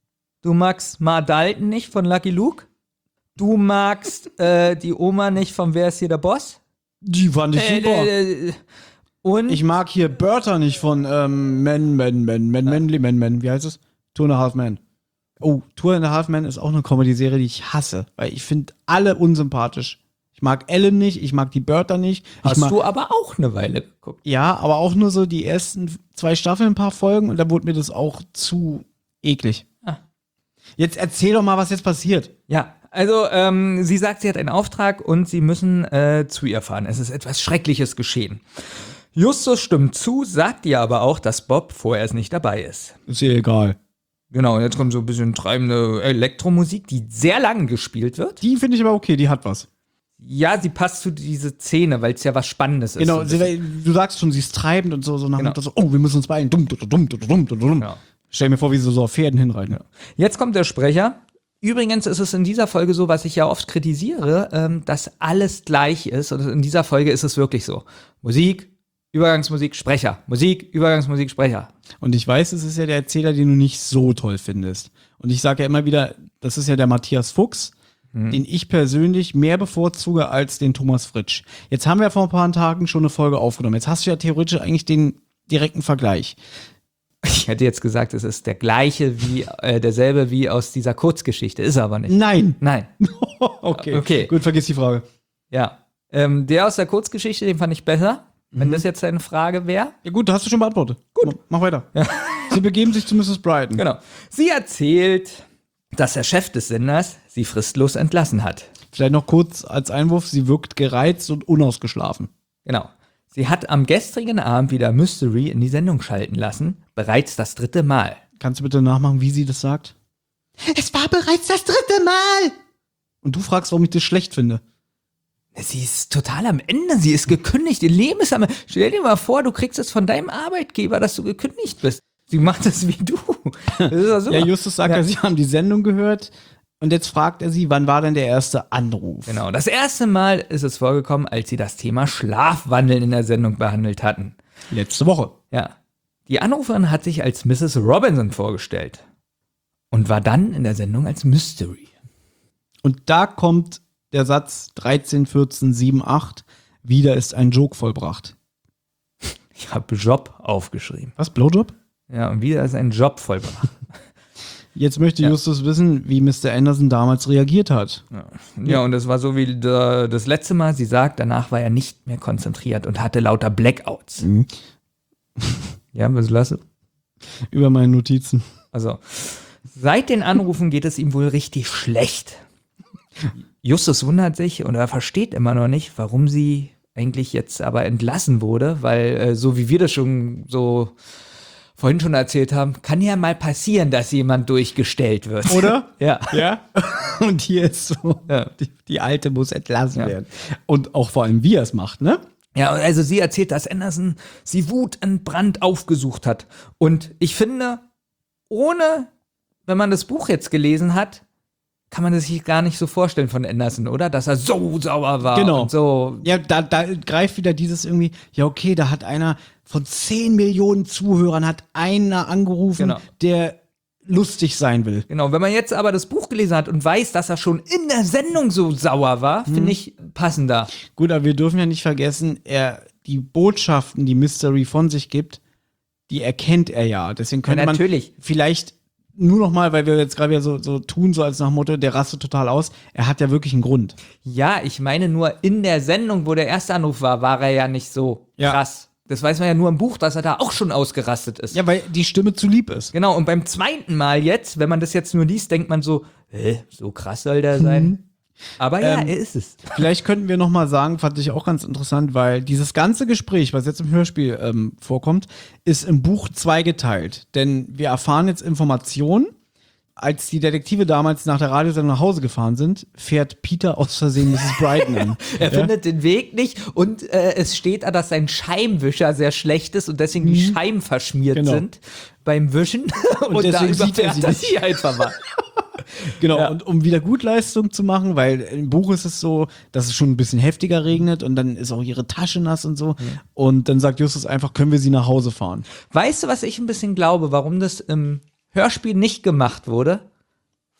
Du magst Ma Dalton nicht von Lucky Luke. Du magst äh, die Oma nicht von Wer ist hier der Boss? Die fand ich Äh, super. äh, äh, und Ich mag hier Bertha nicht von ähm, Men, Men, Men, Men, Manly, Men, Men. Wie heißt es? Two and a Half Men. Oh, Two and a Half Men ist auch eine Comedy-Serie, die ich hasse, weil ich finde alle unsympathisch. Ich mag Ellen nicht, ich mag die Bertha nicht. Ich hast mag, du aber auch eine Weile geguckt. Ja, aber auch nur so die ersten zwei Staffeln, ein paar Folgen und da wurde mir das auch zu eklig. Ah. Jetzt erzähl doch mal, was jetzt passiert. Ja, also ähm, sie sagt, sie hat einen Auftrag und sie müssen äh, zu ihr fahren. Es ist etwas Schreckliches geschehen. Justus stimmt zu, sagt ihr aber auch, dass Bob vorerst nicht dabei ist. Ist ihr egal. Genau, und jetzt kommt so ein bisschen treibende Elektromusik, die sehr lang gespielt wird. Die finde ich aber okay, die hat was. Ja, sie passt zu diese Szene, weil es ja was Spannendes ist. Genau, so ein sie, bisschen. du sagst schon, sie ist treibend und so, so nach dem Genau. Motto so, oh, wir müssen uns beeilen. Dumm, dumm, dumm, dumm, dumm, dumm. Ja. Stell mir vor, wie sie so auf Pferden hinreiten. Jetzt kommt der Sprecher. Übrigens ist es in dieser Folge so, was ich ja oft kritisiere, ähm, dass alles gleich ist. Und in dieser Folge ist es wirklich so. Musik, Übergangsmusik, Sprecher. Musik, Übergangsmusik, Sprecher. Und ich weiß, es ist ja der Erzähler, den du nicht so toll findest. Und ich sage ja immer wieder, das ist ja der Matthias Fuchs, hm. den ich persönlich mehr bevorzuge als den Thomas Fritsch. Jetzt haben wir vor ein paar Tagen schon eine Folge aufgenommen. Jetzt hast du ja theoretisch eigentlich den direkten Vergleich. Ich hätte jetzt gesagt, es ist der gleiche wie, äh, derselbe wie aus dieser Kurzgeschichte. Ist er aber nicht. Nein. Nein. okay. Okay. Gut, vergiss die Frage. Ja. Ähm, der aus der Kurzgeschichte, den fand ich besser. Wenn das jetzt deine Frage wäre. Ja gut, hast du schon beantwortet. Gut. Mach weiter. Ja. Sie begeben sich zu Missus Brighton. Genau. Sie erzählt, dass der Chef des Senders sie fristlos entlassen hat. Vielleicht noch kurz als Einwurf, sie wirkt gereizt und unausgeschlafen. Genau. Sie hat am gestrigen Abend wieder Mystery in die Sendung schalten lassen. Bereits das dritte Mal. Kannst du bitte nachmachen, wie sie das sagt? Es war bereits das dritte Mal. Und du fragst, warum ich das schlecht finde. Sie ist total am Ende. Sie ist gekündigt. Ihr Leben ist am Ende. Stell dir mal vor, du kriegst es von deinem Arbeitgeber, dass du gekündigt bist. Sie macht es wie du. Das ist doch super. Ja, Justus sagt ja, ja, sie haben die Sendung gehört. Und jetzt fragt er sie, wann war denn der erste Anruf? Genau. Das erste Mal ist es vorgekommen, als sie das Thema Schlafwandeln in der Sendung behandelt hatten. Letzte Woche. Ja. Die Anruferin hat sich als Missus Robinson vorgestellt. Und war dann in der Sendung als Mystery. Und da kommt der Satz dreizehn, vierzehn, sieben, acht. Wieder ist ein Joke vollbracht. Ich habe Job aufgeschrieben. Was, Blowjob? Ja, und wieder ist ein Job vollbracht. Jetzt möchte Ja. Justus wissen, wie Mister Anderson damals reagiert hat. Ja. ja, und das war so wie da, das letzte Mal. Sie sagt, danach war er nicht mehr konzentriert und hatte lauter Blackouts. Mhm. Ja, was lasse? Über meine Notizen. Also, seit den Anrufen geht es ihm wohl richtig schlecht. Justus wundert sich und er versteht immer noch nicht, warum sie eigentlich jetzt aber entlassen wurde, weil äh, so wie wir das schon so vorhin schon erzählt haben, kann ja mal passieren, dass jemand durchgestellt wird. Oder? Ja. Ja. Und hier ist so, Ja. die, die Alte muss entlassen Ja. werden. Und auch vor allem, wie er es macht, ne? Ja, also sie erzählt, dass Anderson sie wutentbrannt aufgesucht hat. Und ich finde, ohne, wenn man das Buch jetzt gelesen hat, kann man das sich gar nicht so vorstellen von Anderson, oder? Dass er so sauer war Genau. und so. Ja, da, da greift wieder dieses irgendwie, ja okay, da hat einer von zehn Millionen Zuhörern, hat einer angerufen, Genau. der lustig sein will. Genau, wenn man jetzt aber das Buch gelesen hat und weiß, dass er schon in der Sendung so sauer war, finde ich passender. Gut, aber wir dürfen ja nicht vergessen, er, die Botschaften, die Mystery von sich gibt, die erkennt er ja. Deswegen könnte Ja, man natürlich. vielleicht nur noch mal, weil wir jetzt gerade wieder so, so tun, so als nach dem Motto, der rastet total aus. Er hat ja wirklich einen Grund. Ja, ich meine nur in der Sendung, wo der erste Anruf war, war er ja nicht so Ja. krass. Das weiß man ja nur im Buch, dass er da auch schon ausgerastet ist. Ja, weil die Stimme zu lieb ist. Genau, und beim zweiten Mal jetzt, wenn man das jetzt nur liest, denkt man so, hä, so krass soll der sein? Aber ja, Ähm, er ist es. Vielleicht könnten wir noch mal sagen, fand ich auch ganz interessant, weil dieses ganze Gespräch, was jetzt im Hörspiel ähm, vorkommt, ist im Buch zweigeteilt. Denn wir erfahren jetzt Informationen. Als die Detektive damals nach der Radiosendung nach Hause gefahren sind, fährt Peter aus Versehen Missus Brighton an. Er findet den Weg nicht und äh, es steht da, dass sein Scheibenwischer sehr schlecht ist und deswegen die Scheiben verschmiert Genau. sind beim Wischen. Und, deswegen da sieht er überfährt sie er nicht. sie einfach mal. Genau, Ja. und um Wiedergutleistung zu machen, weil im Buch ist es so, dass es schon ein bisschen heftiger regnet und dann ist auch ihre Tasche nass und so. Und dann sagt Justus einfach, können wir sie nach Hause fahren? Weißt du, was ich ein bisschen glaube, warum das im Hörspiel nicht gemacht wurde?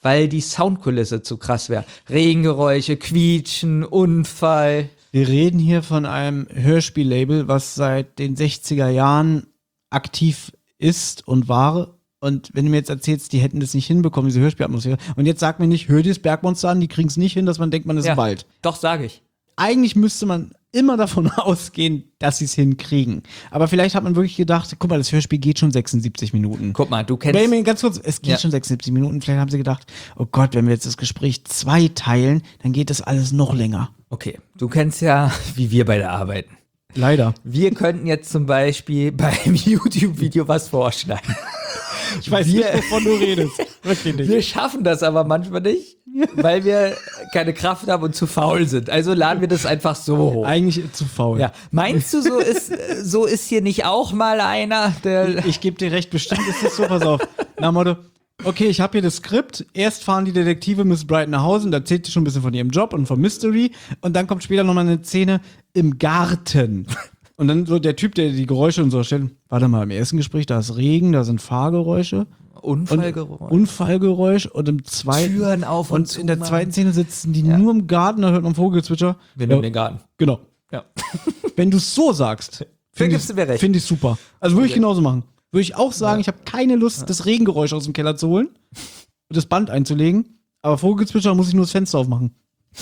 weil die Soundkulisse zu krass wäre. Regengeräusche, Quietschen, Unfall. Wir reden hier von einem Hörspiellabel, was seit den sechziger Jahren aktiv ist und war. Und wenn du mir jetzt erzählst, die hätten das nicht hinbekommen, diese Hörspielatmosphäre. Und jetzt sag mir nicht, hör dir das Bergmonster an, die kriegen es nicht hin, dass man denkt, man ist Ja, im Wald. Doch, sage ich. Eigentlich müsste man immer davon ausgehen, dass sie es hinkriegen. Aber vielleicht hat man wirklich gedacht, guck mal, das Hörspiel geht schon sechsundsiebzig Minuten. Guck mal, du kennst... Benjamin, ganz kurz, es geht Ja. schon sechsundsiebzig Minuten. Vielleicht haben sie gedacht, oh Gott, wenn wir jetzt das Gespräch zwei teilen, dann geht das alles noch länger. Okay, du kennst ja, wie wir beide arbeiten. Leider. Wir könnten jetzt zum Beispiel beim YouTube-Video was vorschlagen. Ich weiß Wir- nicht, wovon du redest. Wirklich nicht. Wir schaffen das aber manchmal nicht, weil wir keine Kraft haben und zu faul sind. Also laden wir das einfach so hoch. Eigentlich zu faul. Ja. Meinst du, so ist, so ist hier nicht auch mal einer, der... Ich gebe dir recht, bestimmt ist das so, pass auf. Nach dem Motto, okay, ich habe hier das Skript, erst fahren die Detektive Miss Bright nach Hause und da erzählt sie schon ein bisschen von ihrem Job und vom Mystery und dann kommt später nochmal eine Szene im Garten. Und dann so der Typ, der die Geräusche und so erstellt, warte mal, im ersten Gespräch, da ist Regen, da sind Fahrgeräusche. Unfallgeräusch. Und Unfallgeräusch und im zweiten Türen auf und und zu in der machen. zweiten Szene sitzen die Ja. nur im Garten, da hört man Vogelzwitscher. Wir Ja, nehmen den Garten. genau. Ja. Wenn du es so sagst, finde gibst du mir ich recht. find ich super. Also würde ich Okay. genauso machen. Würde ich auch sagen, ich habe keine Lust, das Regengeräusch aus dem Keller zu holen und das Band einzulegen, aber Vogelzwitscher muss ich nur das Fenster aufmachen.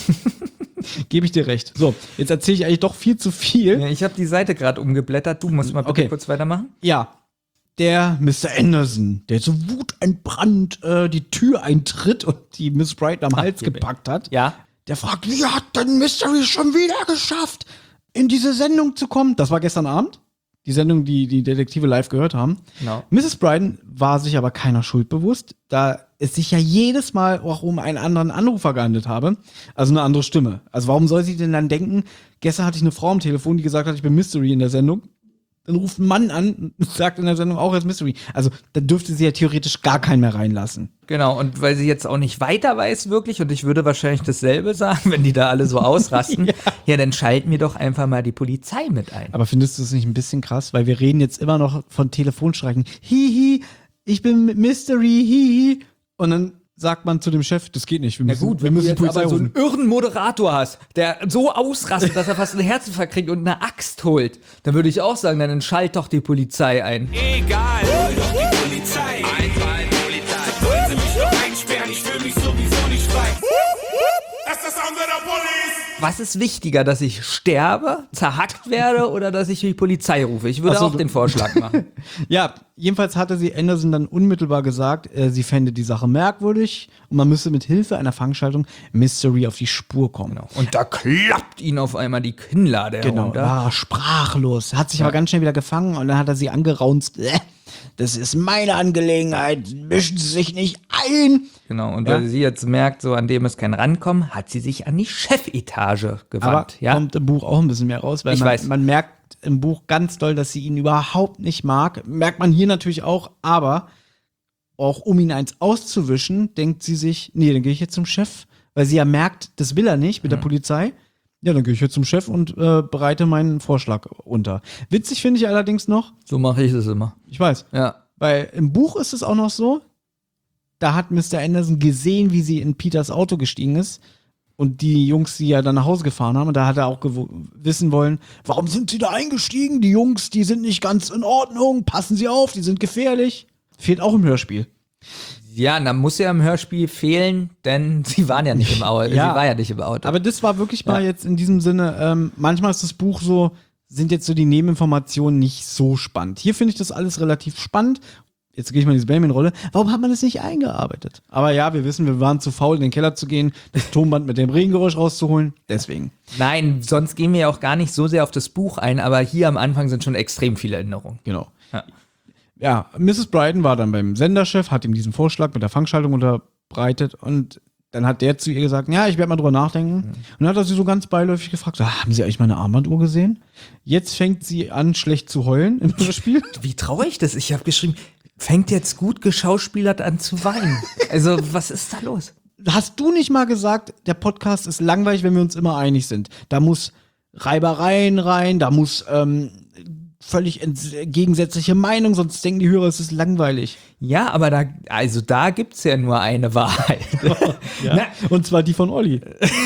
Gebe ich dir recht. So, jetzt erzähle ich eigentlich doch viel zu viel. Ja, ich habe die Seite gerade umgeblättert. Du musst mal bitte Okay. kurz weitermachen. Ja, der Mister Anderson, der so wutentbrannt äh, die Tür eintritt und die Miss Bright am Hals hier bin ich. gepackt hat, Ja. der fragt, wie hat denn Mystery schon wieder geschafft, in diese Sendung zu kommen? Das war gestern Abend. Die Sendung, die die Detektive live gehört haben. Genau. Misses Bryden war sich aber keiner Schuld bewusst, da es sich ja jedes Mal auch um einen anderen Anrufer gehandelt habe. Also eine andere Stimme. Also warum soll sie denn dann denken, gestern hatte ich eine Frau am Telefon, die gesagt hat, ich bin Mystery in der Sendung. Dann ruft ein Mann an und sagt in der Sendung auch als Mystery. Also da dürfte sie ja theoretisch gar keinen mehr reinlassen. Genau, und weil sie jetzt auch nicht weiter weiß wirklich, und ich würde wahrscheinlich dasselbe sagen, wenn die da alle so ausrasten, ja. ja, dann schalten wir doch einfach mal die Polizei mit ein. Aber findest du es nicht ein bisschen krass? Weil wir reden jetzt immer noch von Telefonstreichen. Hihi, ich bin Mystery, hihi. Und dann sagt man zu dem Chef, das geht nicht, wir Na müssen, gut, wir wenn müssen du die jetzt Polizei aber so rufen. einen irren Moderator hast, der so ausrastet, dass er fast einen Herzinfarkt kriegt und eine Axt holt, dann würde ich auch sagen, dann schalt doch die Polizei ein. Egal, hol doch die Polizei. Einfach Polizei. Wollen Sie mich noch einsperren? Ich will mich sowieso nicht frei. Das ist der Sound der Police. Was ist wichtiger, dass ich sterbe, zerhackt werde oder dass ich die Polizei rufe? Ich würde Ach so, auch du- den Vorschlag machen. Ja, jedenfalls hatte sie Anderson dann unmittelbar gesagt, äh, sie fände die Sache merkwürdig und man müsse mit Hilfe einer Fangschaltung Mystery auf die Spur kommen. Genau, Und da klappt ihn auf einmal die Kinnlade genau herunter. war er sprachlos, hat sich aber ganz schnell wieder gefangen und dann hat er sie angeraunzt. Äh, das ist meine Angelegenheit, mischen Sie sich nicht ein. Genau, und Ja. weil sie jetzt merkt, so an dem ist kein Rankommen, hat sie sich an die Chefetage Aber gewandt. Ja? kommt im Buch auch ein bisschen mehr raus, weil Ich man, weiß. man merkt im Buch ganz doll, dass sie ihn überhaupt nicht mag. Merkt man hier natürlich auch, aber auch um ihn eins auszuwischen, denkt sie sich, nee, dann gehe ich jetzt zum Chef, weil sie ja merkt, das will er nicht mit der Polizei. Ja, dann gehe ich jetzt zum Chef und äh, bereite meinen Vorschlag unter. Witzig finde ich allerdings noch, So mache ich es immer. ich weiß, Ja. weil im Buch ist es auch noch so, da hat Mister Anderson gesehen, wie sie in Peters Auto gestiegen ist und die Jungs, die ja dann nach Hause gefahren haben, und da hat er auch gew- wissen wollen, warum sind sie da eingestiegen? Die Jungs, die sind nicht ganz in Ordnung, passen sie auf, die sind gefährlich. Fehlt auch im Hörspiel. Ja, dann muss ja im Hörspiel fehlen, denn sie waren ja nicht im Auto. Ja. Sie war ja nicht im Auto. Aber das war wirklich mal Ja. jetzt in diesem Sinne, ähm, manchmal ist das Buch so, sind jetzt so die Nebeninformationen nicht so spannend. Hier finde ich das alles relativ spannend. Jetzt gehe ich mal in diese Benjamin-Rolle. Warum hat man das nicht eingearbeitet? Aber ja, wir wissen, wir waren zu faul, in den Keller zu gehen, das Tonband mit dem Regengeräusch rauszuholen. Deswegen. Nein, sonst gehen wir ja auch gar nicht so sehr auf das Buch ein, aber hier am Anfang sind schon extrem viele Änderungen. Genau. Ja. Ja, Misses Bryden war dann beim Senderchef, hat ihm diesen Vorschlag mit der Fangschaltung unterbreitet und dann hat der zu ihr gesagt, ja, ich werde mal drüber nachdenken. Und dann hat er sie so ganz beiläufig gefragt, so, haben Sie eigentlich meine Armbanduhr gesehen? Jetzt fängt sie an, schlecht zu heulen im Hörspiel. Wie traurig das? Ich habe geschrieben, fängt jetzt gut geschauspielert an zu weinen. Also, was ist da los? Hast du nicht mal gesagt, der Podcast ist langweilig, wenn wir uns immer einig sind? Da muss Reibereien rein, da muss ähm, völlig gegensätzliche Meinung, sonst denken die Hörer, es ist langweilig. Ja, aber da, also da gibt's ja nur eine Wahrheit. Ja. Na, und zwar die von Olli.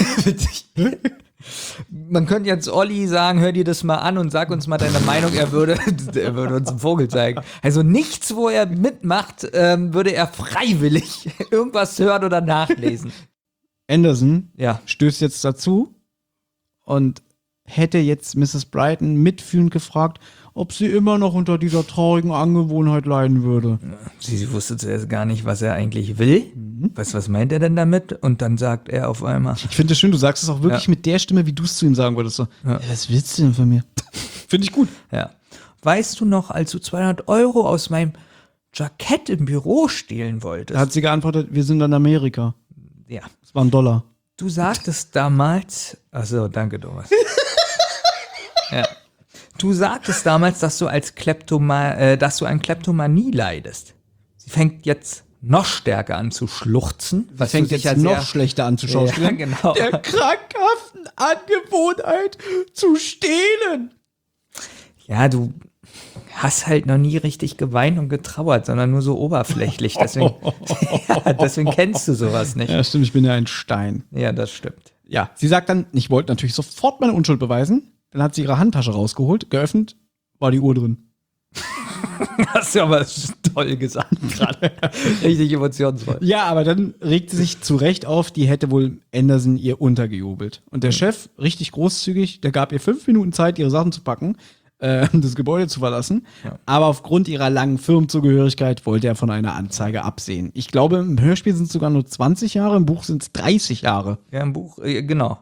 Man könnte jetzt Olli sagen, hör dir das mal an und sag uns mal deine Meinung, er würde, er würde uns einen Vogel zeigen. Also nichts, wo er mitmacht, ähm, würde er freiwillig irgendwas hören oder nachlesen. Anderson ja. stößt jetzt dazu und hätte jetzt Misses Brighton mitfühlend gefragt, ob sie immer noch unter dieser traurigen Angewohnheit leiden würde. Sie, sie wusste zuerst gar nicht, was er eigentlich will. Mhm. Was, was meint er denn damit? Und dann sagt er auf einmal. Ich finde es schön, du sagst es auch wirklich ja. mit der Stimme, wie du es zu ihm sagen würdest. So, ja. Was willst du denn von mir? Finde ich gut. Ja. Weißt du noch, als du zweihundert Euro aus meinem Jackett im Büro stehlen wolltest? Da hat sie geantwortet, wir sind in Amerika. Ja. Das war ein Dollar. Du sagtest damals, achso, danke Thomas. ja. Du sagtest damals, dass du als Kleptoma, äh, dass du an Kleptomanie leidest. Sie fängt jetzt noch stärker an zu schluchzen. Was fängt jetzt ja noch schlechter an zu schauspielen? Ja, genau. Der krankhaften Angewohnheit zu stehlen. Ja, du hast halt noch nie richtig geweint und getrauert, sondern nur so oberflächlich. Deswegen, ja, deswegen kennst du sowas nicht. Ja, stimmt, ich bin ja ein Stein. Ja, das stimmt. Ja, sie sagt dann, ich wollte natürlich sofort meine Unschuld beweisen. Dann hat sie ihre Handtasche rausgeholt, geöffnet, war die Uhr drin. Hast du aber toll gesagt gerade. Richtig emotionsvoll. Ja, aber dann regt sie sich zu Recht auf, die hätte wohl Anderson ihr untergejubelt. Und der mhm. Chef, richtig großzügig, der gab ihr fünf Minuten Zeit, ihre Sachen zu packen, äh, das Gebäude zu verlassen. Ja. Aber aufgrund ihrer langen Firmenzugehörigkeit wollte er von einer Anzeige absehen. Ich glaube, im Hörspiel sind es sogar nur zwanzig Jahre, im Buch sind es dreißig Jahre. Ja, im Buch, äh, genau.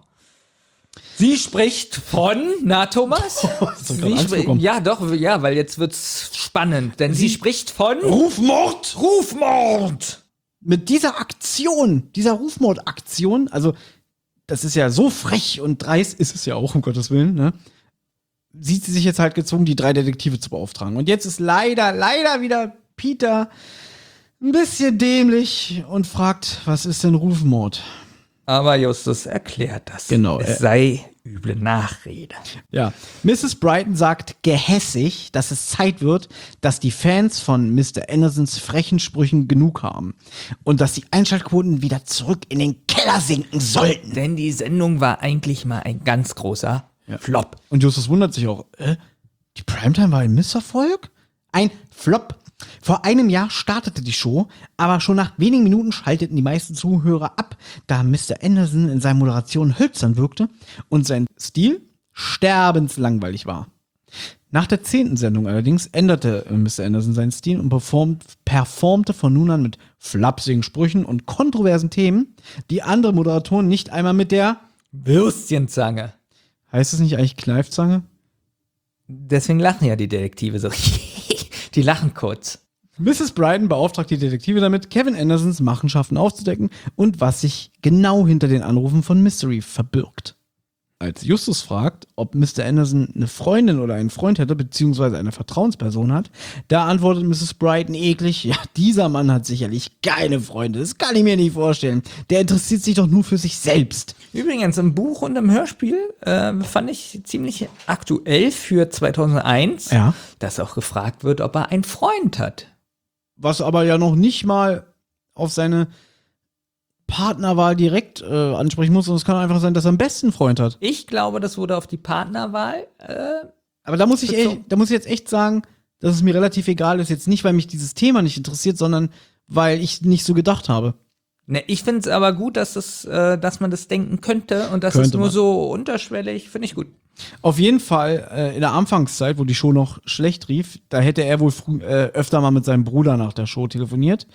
Sie spricht von, na Thomas? Oh, sie spricht, ja, doch, ja, weil jetzt wird's spannend, denn sie, sie spricht von Rufmord! Rufmord! Mit dieser Aktion, dieser Rufmordaktion, also das ist ja so frech und dreist, ist es ja auch, um Gottes Willen, ne? Sieht sie sich jetzt halt gezwungen, die drei Detektive zu beauftragen. Und jetzt ist leider, leider wieder Peter ein bisschen dämlich und fragt, was ist denn Rufmord? Aber Justus erklärt das. Genau. Es sei üble Nachrede. Ja. Misses Brighton sagt gehässig, dass es Zeit wird, dass die Fans von Mister Andersons frechen Sprüchen genug haben. Und dass die Einschaltquoten wieder zurück in den Keller sinken sollten. Denn die Sendung war eigentlich mal ein ganz großer ja. Flop. Und Justus wundert sich auch, äh, die Primetime war ein Misserfolg? Ein Flop. Vor einem Jahr startete die Show, aber schon nach wenigen Minuten schalteten die meisten Zuhörer ab, da Mister Anderson in seiner Moderation hölzern wirkte und sein Stil sterbenslangweilig war. Nach der zehnten Sendung allerdings änderte Mister Anderson seinen Stil und performt, performte von nun an mit flapsigen Sprüchen und kontroversen Themen, die andere Moderatoren nicht einmal mit der Würstchenzange. Heißt es nicht eigentlich Kneifzange? Deswegen lachen ja die Detektive so. Die lachen kurz. Misses Brighton beauftragt die Detektive damit, Kevin Andersons Machenschaften aufzudecken und was sich genau hinter den Anrufen von Mystery verbirgt. Als Justus fragt, ob Mister Anderson eine Freundin oder einen Freund hätte, beziehungsweise eine Vertrauensperson hat, da antwortet Misses Brighton eklig, ja, dieser Mann hat sicherlich keine Freunde, das kann ich mir nicht vorstellen. Der interessiert sich doch nur für sich selbst. Übrigens, im Buch und im Hörspiel äh, fand ich ziemlich aktuell für zweitausendeins, ja. dass auch gefragt wird, ob er einen Freund hat. Was aber ja noch nicht mal auf seine Partnerwahl direkt äh, ansprechen muss, und es kann einfach sein, dass er einen besten Freund hat. Ich glaube, das wurde auf die Partnerwahl äh, Aber da muss ich echt, da muss ich jetzt echt sagen, dass es mir relativ egal ist. Jetzt nicht, weil mich dieses Thema nicht interessiert, sondern weil ich nicht so gedacht habe. Ne, ich finde es aber gut, dass, das, äh, dass man das denken könnte und dass es nur man. so unterschwellig, finde ich gut. Auf jeden Fall, äh, in der Anfangszeit, wo die Show noch schlecht rief, da hätte er wohl früh, äh, öfter mal mit seinem Bruder nach der Show telefoniert.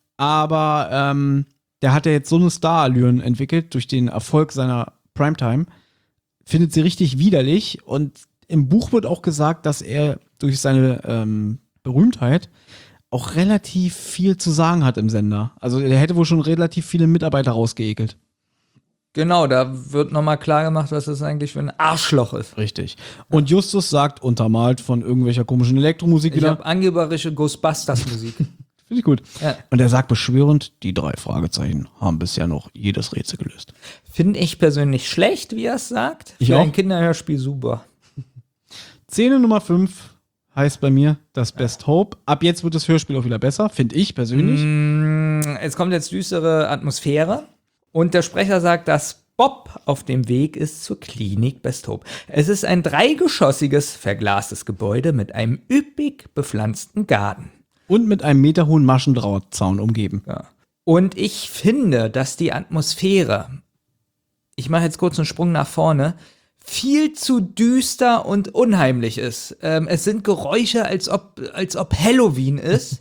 Aber ähm, der hat ja jetzt so eine Star-Allüren entwickelt durch den Erfolg seiner Primetime. Findet sie richtig widerlich. Und im Buch wird auch gesagt, dass er durch seine ähm, Berühmtheit auch relativ viel zu sagen hat im Sender. Also er hätte wohl schon relativ viele Mitarbeiter rausgeekelt. Genau, da wird nochmal klar gemacht, was das eigentlich für ein Arschloch ist. Richtig. Und Justus sagt, untermalt von irgendwelcher komischen Elektromusik ich wieder. Ich habe angeberische Ghostbusters-Musik. Finde ich gut. Ja. Und er sagt beschwörend, die drei Fragezeichen haben bisher noch jedes Rätsel gelöst. Finde ich persönlich schlecht, wie er es sagt. Ich Für auch. ein Kinderhörspiel super. Szene Nummer fünf. heißt bei mir das Best Hope. Ab jetzt wird das Hörspiel auch wieder besser, finde ich persönlich. Mm, es kommt jetzt düstere Atmosphäre und der Sprecher sagt, dass Bob auf dem Weg ist zur Klinik Best Hope. Es ist ein dreigeschossiges, verglastes Gebäude mit einem üppig bepflanzten Garten. Und mit einem meterhohen Maschendrahtzaun umgeben. Ja. Und ich finde, dass die Atmosphäre, ich mache jetzt kurz einen Sprung nach vorne, viel zu düster und unheimlich ist. Ähm, es sind Geräusche, als ob, als ob Halloween ist.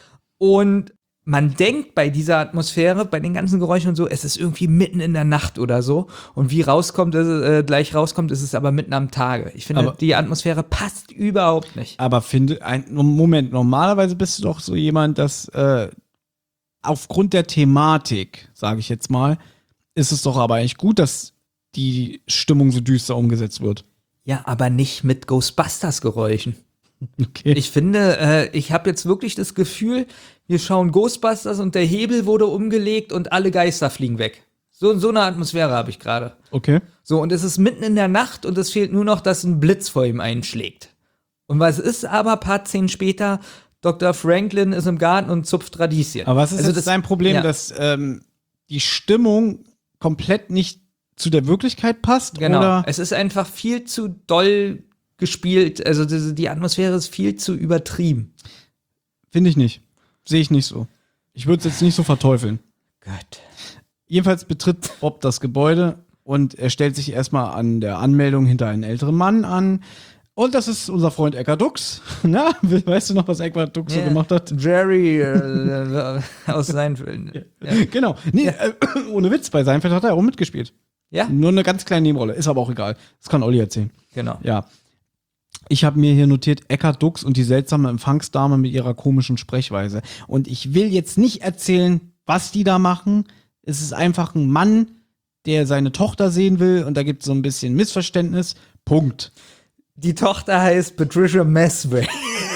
Und man denkt bei dieser Atmosphäre, bei den ganzen Geräuschen und so, es ist irgendwie mitten in der Nacht oder so. Und wie rauskommt, ist, äh, gleich rauskommt, ist es aber mitten am Tage. Ich finde, aber die Atmosphäre passt überhaupt nicht. Aber finde, ein Moment, normalerweise bist du doch so jemand, dass äh, aufgrund der Thematik, sage ich jetzt mal, ist es doch aber eigentlich gut, dass die Stimmung so düster umgesetzt wird. Ja, aber nicht mit Ghostbusters-Geräuschen. Okay. Ich finde, äh, ich habe jetzt wirklich das Gefühl, wir schauen Ghostbusters und der Hebel wurde umgelegt und alle Geister fliegen weg. So, so eine Atmosphäre habe ich gerade. Okay. So, und es ist mitten in der Nacht und es fehlt nur noch, dass ein Blitz vor ihm einschlägt. Und was ist aber ein paar Szenen später? Doktor Franklin ist im Garten und zupft Radieschen. Aber was ist also jetzt das, dein Problem, ja. dass ähm, die Stimmung komplett nicht zu der Wirklichkeit passt? Genau. Oder? Es ist einfach viel zu doll gespielt. Also die, die Atmosphäre ist viel zu übertrieben. Finde ich nicht. Sehe ich nicht so. Ich würde es jetzt nicht so verteufeln. Gott. Jedenfalls betritt Bob das Gebäude und er stellt sich erstmal an der Anmeldung hinter einen älteren Mann an. Und das ist unser Freund Eckart Dux. Na, weißt du noch, was Eckart Dux yeah. so gemacht hat? Jerry äh, aus Seinfeld. Ja. Genau. Nee, ja. äh, ohne Witz, bei Seinfeld hat er auch mitgespielt. Ja? Nur eine ganz kleine Nebenrolle. Ist aber auch egal. Das kann Olli erzählen. Genau. Ja. Ich habe mir hier notiert, Eckart Dux und die seltsame Empfangsdame mit ihrer komischen Sprechweise. Und ich will jetzt nicht erzählen, was die da machen. Es ist einfach ein Mann, der seine Tochter sehen will und da gibt es so ein bisschen Missverständnis. Punkt. Die Tochter heißt Patricia Mesway.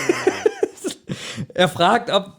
Er fragt, ob,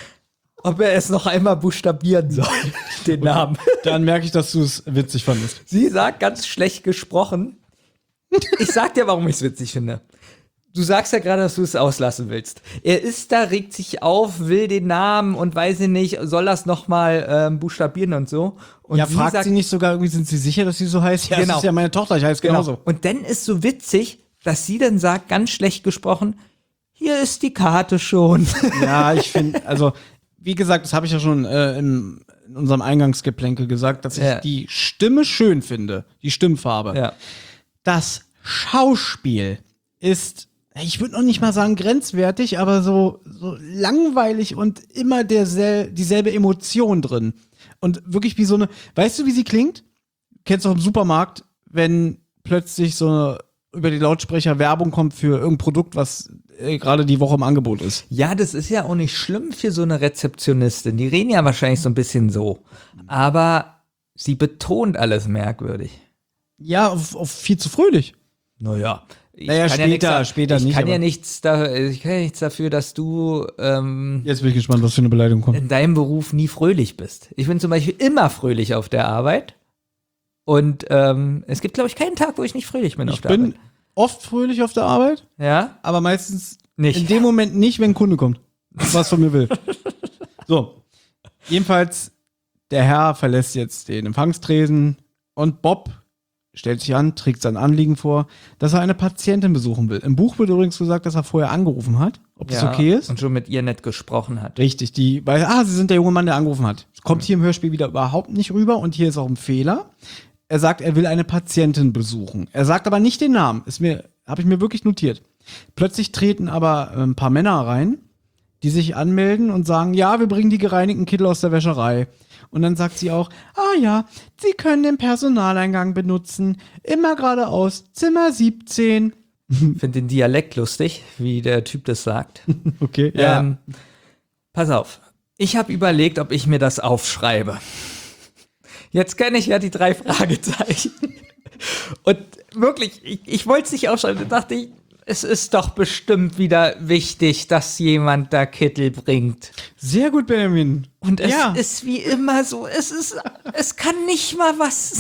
ob er es noch einmal buchstabieren soll, den Namen. Dann merke ich, dass du es witzig fandest. Sie sagt ganz schlecht gesprochen. Ich sag dir, warum ich es witzig finde. Du sagst ja gerade, dass du es auslassen willst. Er ist da, regt sich auf, will den Namen und weiß ich nicht, soll das nochmal ähm, buchstabieren und so. Und ja, sie fragt sagt, sie nicht sogar irgendwie, sind sie sicher, dass sie so heißt? Ja, genau. das ist ja meine Tochter, ich heiße genauso. Genau. Und dann ist so witzig, dass sie dann sagt, ganz schlecht gesprochen, hier ist die Karte schon. Ja, ich finde, also, wie gesagt, das habe ich ja schon äh, in, in unserem Eingangsgeplänkel gesagt, dass ich ja. die Stimme schön finde, die Stimmfarbe. Ja. Das Schauspiel ist, ich würde noch nicht mal sagen grenzwertig, aber so, so langweilig und immer dersel- dieselbe Emotion drin. Und wirklich wie so eine, weißt du, wie sie klingt? Kennst du auch im Supermarkt, wenn plötzlich so eine, über die Lautsprecher Werbung kommt für irgendein Produkt, was äh, gerade die Woche im Angebot ist. Ja, das ist ja auch nicht schlimm für so eine Rezeptionistin. Die reden ja wahrscheinlich so ein bisschen so. Aber sie betont alles merkwürdig. Ja, auf, auf viel zu fröhlich. Naja. Ich naja, kann später, ja nichts, später ich nicht. Kann ja nichts da, ich kann ja nichts dafür, dass du ähm, Jetzt bin ich gespannt, was für eine Beleidigung kommt. in deinem Beruf nie fröhlich bist. Ich bin zum Beispiel immer fröhlich auf der Arbeit. Und ähm, es gibt, glaube ich, keinen Tag, wo ich nicht fröhlich bin Ich auf der bin Arbeit. oft fröhlich auf der Arbeit, Ja? aber meistens Nicht. in dem Moment nicht, wenn ein Kunde kommt, was von mir will. So, jedenfalls, der Herr verlässt jetzt den Empfangstresen und Bob stellt sich an, trägt sein Anliegen vor, dass er eine Patientin besuchen will. Im Buch wird übrigens gesagt, dass er vorher angerufen hat, ob das Ja, okay ist. Und schon mit ihr nett gesprochen hat. Richtig, die, weil, ah, sie sind der junge Mann, der angerufen hat. Kommt hier im Hörspiel wieder überhaupt nicht rüber und hier ist auch ein Fehler. Er sagt, er will eine Patientin besuchen. Er sagt aber nicht den Namen. Ist mir, habe ich mir wirklich notiert. Plötzlich treten aber ein paar Männer rein, die sich anmelden und sagen, ja, wir bringen die gereinigten Kittel aus der Wäscherei. Und dann sagt sie auch, ah ja, Sie können den Personaleingang benutzen. Immer geradeaus, Zimmer siebzehn. Ich finde den Dialekt lustig, wie der Typ das sagt. Okay, ja. Ähm, pass auf. Ich habe überlegt, ob ich mir das aufschreibe. Jetzt kenne ich ja die drei Fragezeichen. Und wirklich, ich, ich wollte es nicht aufschreiben. Da dachte ich, es ist doch bestimmt wieder wichtig, dass jemand da Kittel bringt. Sehr gut, Benjamin. Und es ja. ist wie immer so, es ist, es kann nicht mal was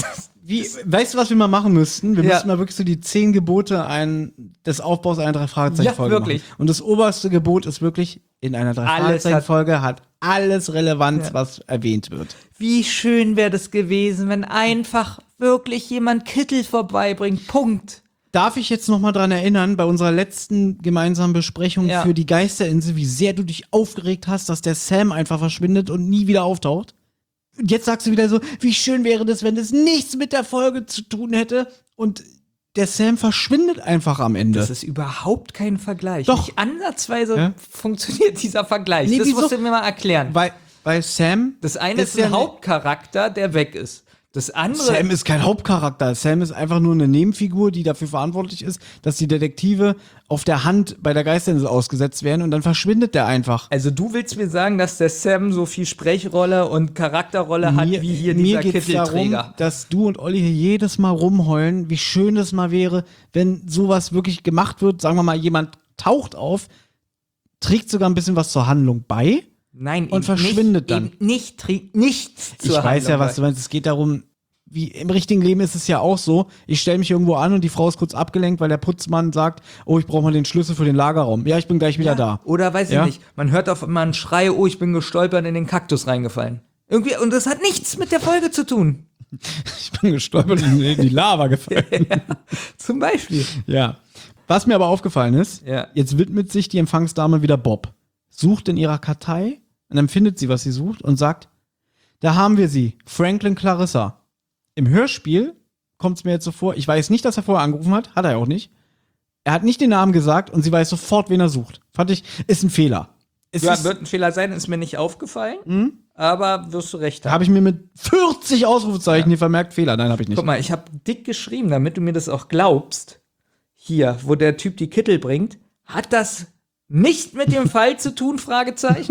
Wie, weißt du, was wir mal machen müssten? Wir Ja. müssten mal wirklich so die zehn Gebote ein, des Aufbaus einer Drei-Fragezeichen-Folge Ja, wirklich. machen. Und das oberste Gebot ist wirklich, in einer Drei-Fragezeichen-Folge hat alles Relevanz, Ja. was erwähnt wird. Wie schön wäre das gewesen, wenn einfach wirklich jemand Kittel vorbeibringt. Punkt. Darf ich jetzt noch mal dran erinnern, bei unserer letzten gemeinsamen Besprechung Ja. für die Geisterinsel, wie sehr du dich aufgeregt hast, dass der Sam einfach verschwindet und nie wieder auftaucht? Und jetzt sagst du wieder so, wie schön wäre das, wenn das nichts mit der Folge zu tun hätte und der Sam verschwindet einfach am Ende. Das ist überhaupt kein Vergleich. Doch. Nicht ansatzweise Ja? funktioniert dieser Vergleich. Nee, das wieso? musst du mir mal erklären. Weil, weil Sam. Das eine ist, ja ein ne- Hauptcharakter, der weg ist. Das andere. Sam ist kein Hauptcharakter. Sam ist einfach nur eine Nebenfigur, die dafür verantwortlich ist, dass die Detektive auf der Hand bei der Geisterinsel ausgesetzt werden und dann verschwindet der einfach. Also du willst mir sagen, dass der Sam so viel Sprechrolle und Charakterrolle hat Mir, wie hier mir dieser geht's darum, Kittelträger. dass du und Olli hier jedes Mal rumheulen, wie schön es mal wäre, wenn sowas wirklich gemacht wird. Sagen wir mal, jemand taucht auf, trägt sogar ein bisschen was zur Handlung bei. Nein, und eben verschwindet nicht, dann. Eben nicht, trägt nichts Ich zur weiß ja, Handlung was du meinst. Es geht darum, wie im richtigen Leben ist es ja auch so, ich stelle mich irgendwo an und die Frau ist kurz abgelenkt, weil der Putzmann sagt, oh, ich brauche mal den Schlüssel für den Lagerraum. Ja, ich bin gleich wieder Ja, da. Oder weiß ich Ja? nicht, man hört auf einmal einen Schrei, oh, ich bin gestolpert in den Kaktus reingefallen. Irgendwie, und das hat nichts mit der Folge zu tun. Ich bin gestolpert und in die Lava gefallen. Zum Beispiel. Ja. Was mir aber aufgefallen ist, Ja. jetzt widmet sich die Empfangsdame wieder Bob. Sucht in ihrer Kartei und dann findet sie, was sie sucht und sagt, da haben wir sie, Franklin Clarissa. Im Hörspiel kommt es mir jetzt so vor, ich weiß nicht, dass er vorher angerufen hat, hat er ja auch nicht. Er hat nicht den Namen gesagt und sie weiß sofort, wen er sucht. Fand ich, ist ein Fehler. Es Ja, ist, wird ein Fehler sein, ist mir nicht aufgefallen, aber wirst du recht da haben. habe ich mir mit vierzig Ausrufezeichen hier vermerkt, Fehler. Nein, habe ich nicht. Guck mal, ich habe dick geschrieben, damit du mir das auch glaubst. Hier, wo der Typ die Kittel bringt, hat das nicht mit dem Fall zu tun, Fragezeichen.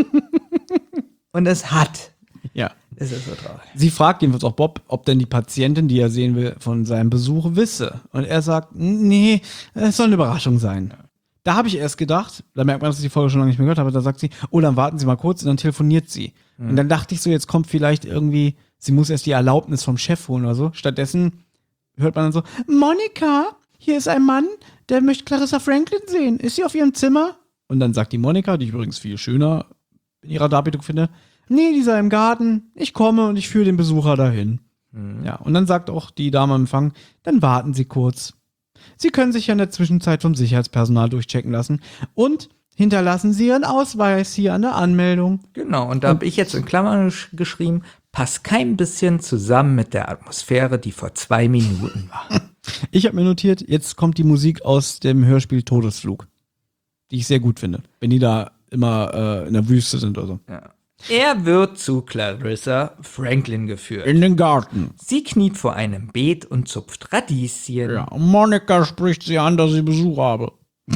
Und es hat. Ja. Es ist so traurig. Sie fragt jedenfalls auch Bob, ob denn die Patientin, die er sehen will, von seinem Besuch wisse. Und er sagt, nee, es soll eine Überraschung sein. Da habe ich erst gedacht, da merkt man, dass ich die Folge schon lange nicht mehr gehört habe, da sagt sie, oh, dann warten Sie mal kurz und dann telefoniert sie. Mhm. Und dann dachte ich so, jetzt kommt vielleicht irgendwie, sie muss erst die Erlaubnis vom Chef holen oder so. Stattdessen hört man dann so, Monika, hier ist ein Mann, der möchte Clarissa Franklin sehen. Ist sie auf ihrem Zimmer? Und dann sagt die Monika, die ich übrigens viel schöner in ihrer Darbietung finde, nee, die sei im Garten, ich komme und ich führe den Besucher dahin. Mhm. Ja, und dann sagt auch die Dame am Empfang, dann warten Sie kurz. Sie können sich ja in der Zwischenzeit vom Sicherheitspersonal durchchecken lassen und hinterlassen Sie Ihren Ausweis hier an der Anmeldung. Genau, und da habe ich jetzt in Klammern gesch- geschrieben, passt kein bisschen zusammen mit der Atmosphäre, die vor zwei Minuten war. Ich habe mir notiert, jetzt kommt die Musik aus dem Hörspiel Todesflug, die ich sehr gut finde, wenn die da immer äh, in der Wüste sind oder so. Ja. Er wird zu Clarissa Franklin geführt. In den Garten. Sie kniet vor einem Beet und zupft Radieschen. Ja, und Monika spricht sie an, dass sie Besuch habe.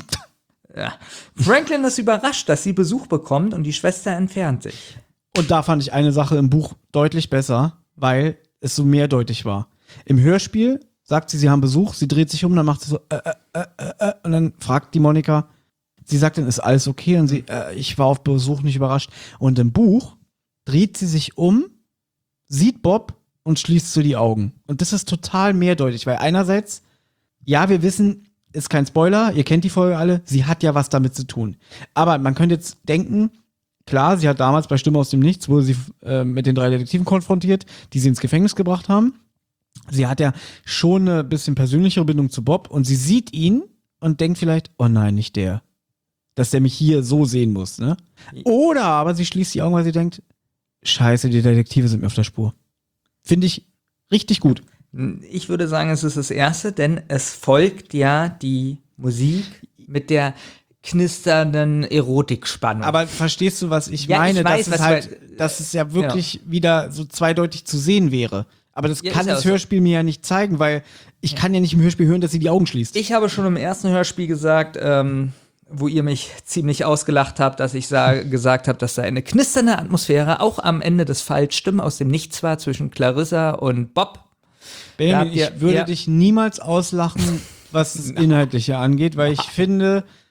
Ja. Franklin ist überrascht, dass sie Besuch bekommt und die Schwester entfernt sich. Und da fand ich eine Sache im Buch deutlich besser, weil es so mehrdeutig war. Im Hörspiel sagt sie, sie haben Besuch, sie dreht sich um, dann macht sie so äh, äh, äh, äh, und dann fragt die Monika, sie sagt dann, ist alles okay? Und sie, äh, ich war auf Besuch nicht überrascht. Und im Buch dreht sie sich um, sieht Bob und schließt so die Augen. Und das ist total mehrdeutig, weil einerseits, ja, wir wissen, ist kein Spoiler, ihr kennt die Folge alle, sie hat ja was damit zu tun. Aber man könnte jetzt denken, klar, sie hat damals bei Stimme aus dem Nichts, wurde sie äh, mit den drei Detektiven konfrontiert, die sie ins Gefängnis gebracht haben. Sie hat ja schon eine bisschen persönlichere Bindung zu Bob und sie sieht ihn und denkt vielleicht, oh nein, nicht der. Dass der mich hier so sehen muss, ne? Oder aber sie schließt die Augen, weil sie denkt, scheiße, die Detektive sind mir auf der Spur. Finde ich richtig gut. Ich würde sagen, es ist das Erste, denn es folgt ja die Musik mit der knisternden Erotikspannung. Aber verstehst du, was ich Ja, meine? ich weiß, dass, es was halt, du- dass es ja wirklich wieder so zweideutig zu sehen wäre. Aber das Ja, kann ist ja das auch so. Hörspiel mir ja nicht zeigen, weil ich kann ja nicht im Hörspiel hören, dass sie die Augen schließt. Ich habe schon im ersten Hörspiel gesagt, ähm, wo ihr mich ziemlich ausgelacht habt, dass ich sa- gesagt habe, dass da eine knisternde Atmosphäre auch am Ende des Falls Stimmen aus dem Nichts war zwischen Clarissa und Bob. Benjamin, Da habt ihr- ich würde ja. dich niemals auslachen, was das Inhaltliche angeht, weil ich finde,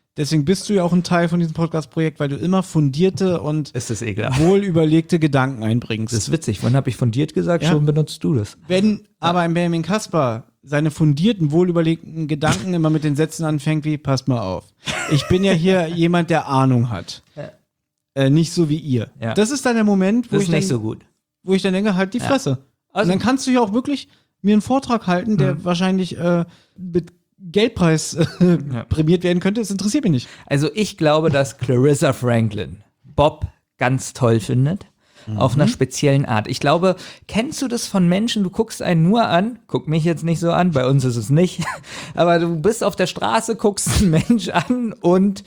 Deswegen bist du ja auch ein Teil von diesem Podcast-Projekt, weil du immer fundierte und ist das ekelhaft. wohl überlegte Gedanken einbringst. Das ist witzig. Wann habe ich fundiert gesagt? Ja. Schon benutzt du das. Wenn aber ein Benjamin Kasper seine fundierten, wohlüberlegten Gedanken immer mit den Sätzen anfängt wie, passt mal auf. Ich bin ja hier jemand, der Ahnung hat. Ja. Äh, nicht so wie ihr. Ja. Das ist dann der Moment, wo Das ich ist nicht dann, so gut. wo ich dann denke, halt die Ja. Fresse. Also- und dann kannst du ja auch wirklich mir einen Vortrag halten, der Mhm. wahrscheinlich äh, mit Geldpreis äh, Ja. prämiert werden könnte. Das interessiert mich nicht. Also ich glaube, dass Clarissa Franklin Bob ganz toll findet. Auf einer speziellen Art. Ich glaube, kennst du das von Menschen, du guckst einen nur an, guck mich jetzt nicht so an, bei uns ist es nicht, aber du bist auf der Straße, guckst einen Mensch an und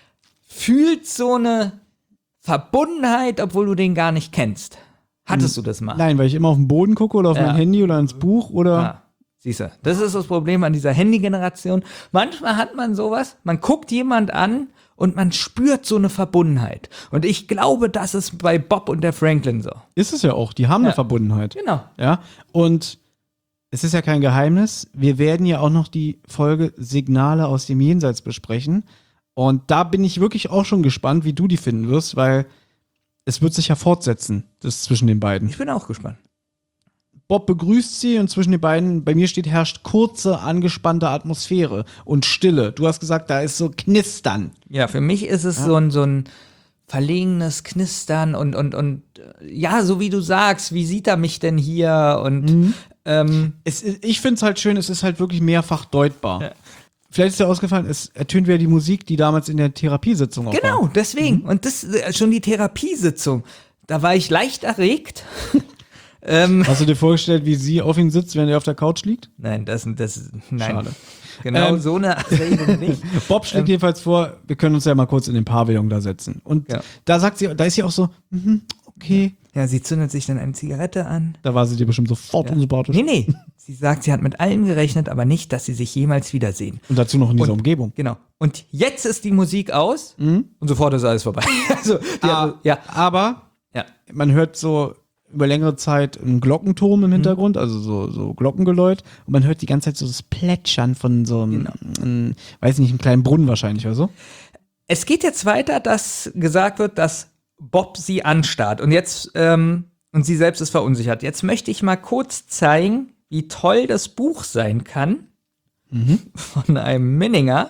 fühlst so eine Verbundenheit, obwohl du den gar nicht kennst. Hattest du das mal? Nein, weil ich immer auf den Boden gucke oder auf Ja. mein Handy oder ins Buch oder. Ah, siehst du, das ist das Problem an dieser Handy-Generation. Manchmal hat man sowas, man guckt jemand an und man spürt so eine Verbundenheit. Und ich glaube, das ist bei Bob und der Franklin so. Ist es ja auch. Die haben Ja. eine Verbundenheit. Genau. Ja. Und es ist ja kein Geheimnis. Wir werden ja auch noch die Folge Signale aus dem Jenseits besprechen. Und da bin ich wirklich auch schon gespannt, wie du die finden wirst, weil es wird sich ja fortsetzen, das zwischen den beiden. Ich bin auch gespannt. Bob begrüßt sie und zwischen den beiden, bei mir steht, herrscht kurze, angespannte Atmosphäre und Stille. Du hast gesagt, da ist so Knistern. Ja, für mich ist es so ein, so ein verlegenes Knistern und, und, und äh, ja, so wie du sagst, wie sieht er mich denn hier? Und ähm, Es, ist- ich finde es halt schön, es ist halt wirklich mehrfach deutbar. Ja. Vielleicht ist dir ausgefallen, es ertönt wieder die Musik, die damals in der Therapiesitzung auch genau, war. deswegen. Und das äh, schon die Therapiesitzung. Da war ich leicht erregt. ähm, Hast du dir vorgestellt, wie sie auf ihn sitzt, wenn er auf der Couch liegt? nein, das, das, nein. Schade. Genau Ähm, so eine Erregung nicht. Bob schlägt Ähm, jedenfalls vor, wir können uns ja mal kurz in den Pavillon da setzen. Und Ja. da sagt sie, da ist sie auch so, mhm, okay. Ja, sie zündet sich dann eine Zigarette an. Da war sie dir bestimmt sofort Ja. unsympathisch. Nee, nee. Sie sagt, sie hat mit allem gerechnet, aber nicht, dass sie sich jemals wiedersehen. Und dazu noch in dieser Und- Umgebung. Genau. Und jetzt ist die Musik aus Mhm. und sofort ist alles vorbei. Also, die Ah, hat, ja. Aber Ja. man hört so über längere Zeit einen Glockenturm im Hintergrund, also so, so Glockengeläut. Und man hört die ganze Zeit so das Plätschern von so einem, Genau. einem, weiß nicht, einem kleinen Brunnen wahrscheinlich oder so. Es geht jetzt weiter, dass gesagt wird, dass Bob sie anstarrt. Und jetzt, ähm, und sie selbst ist verunsichert. Jetzt möchte ich mal kurz zeigen, wie toll das Buch sein kann. Von einem Minninger.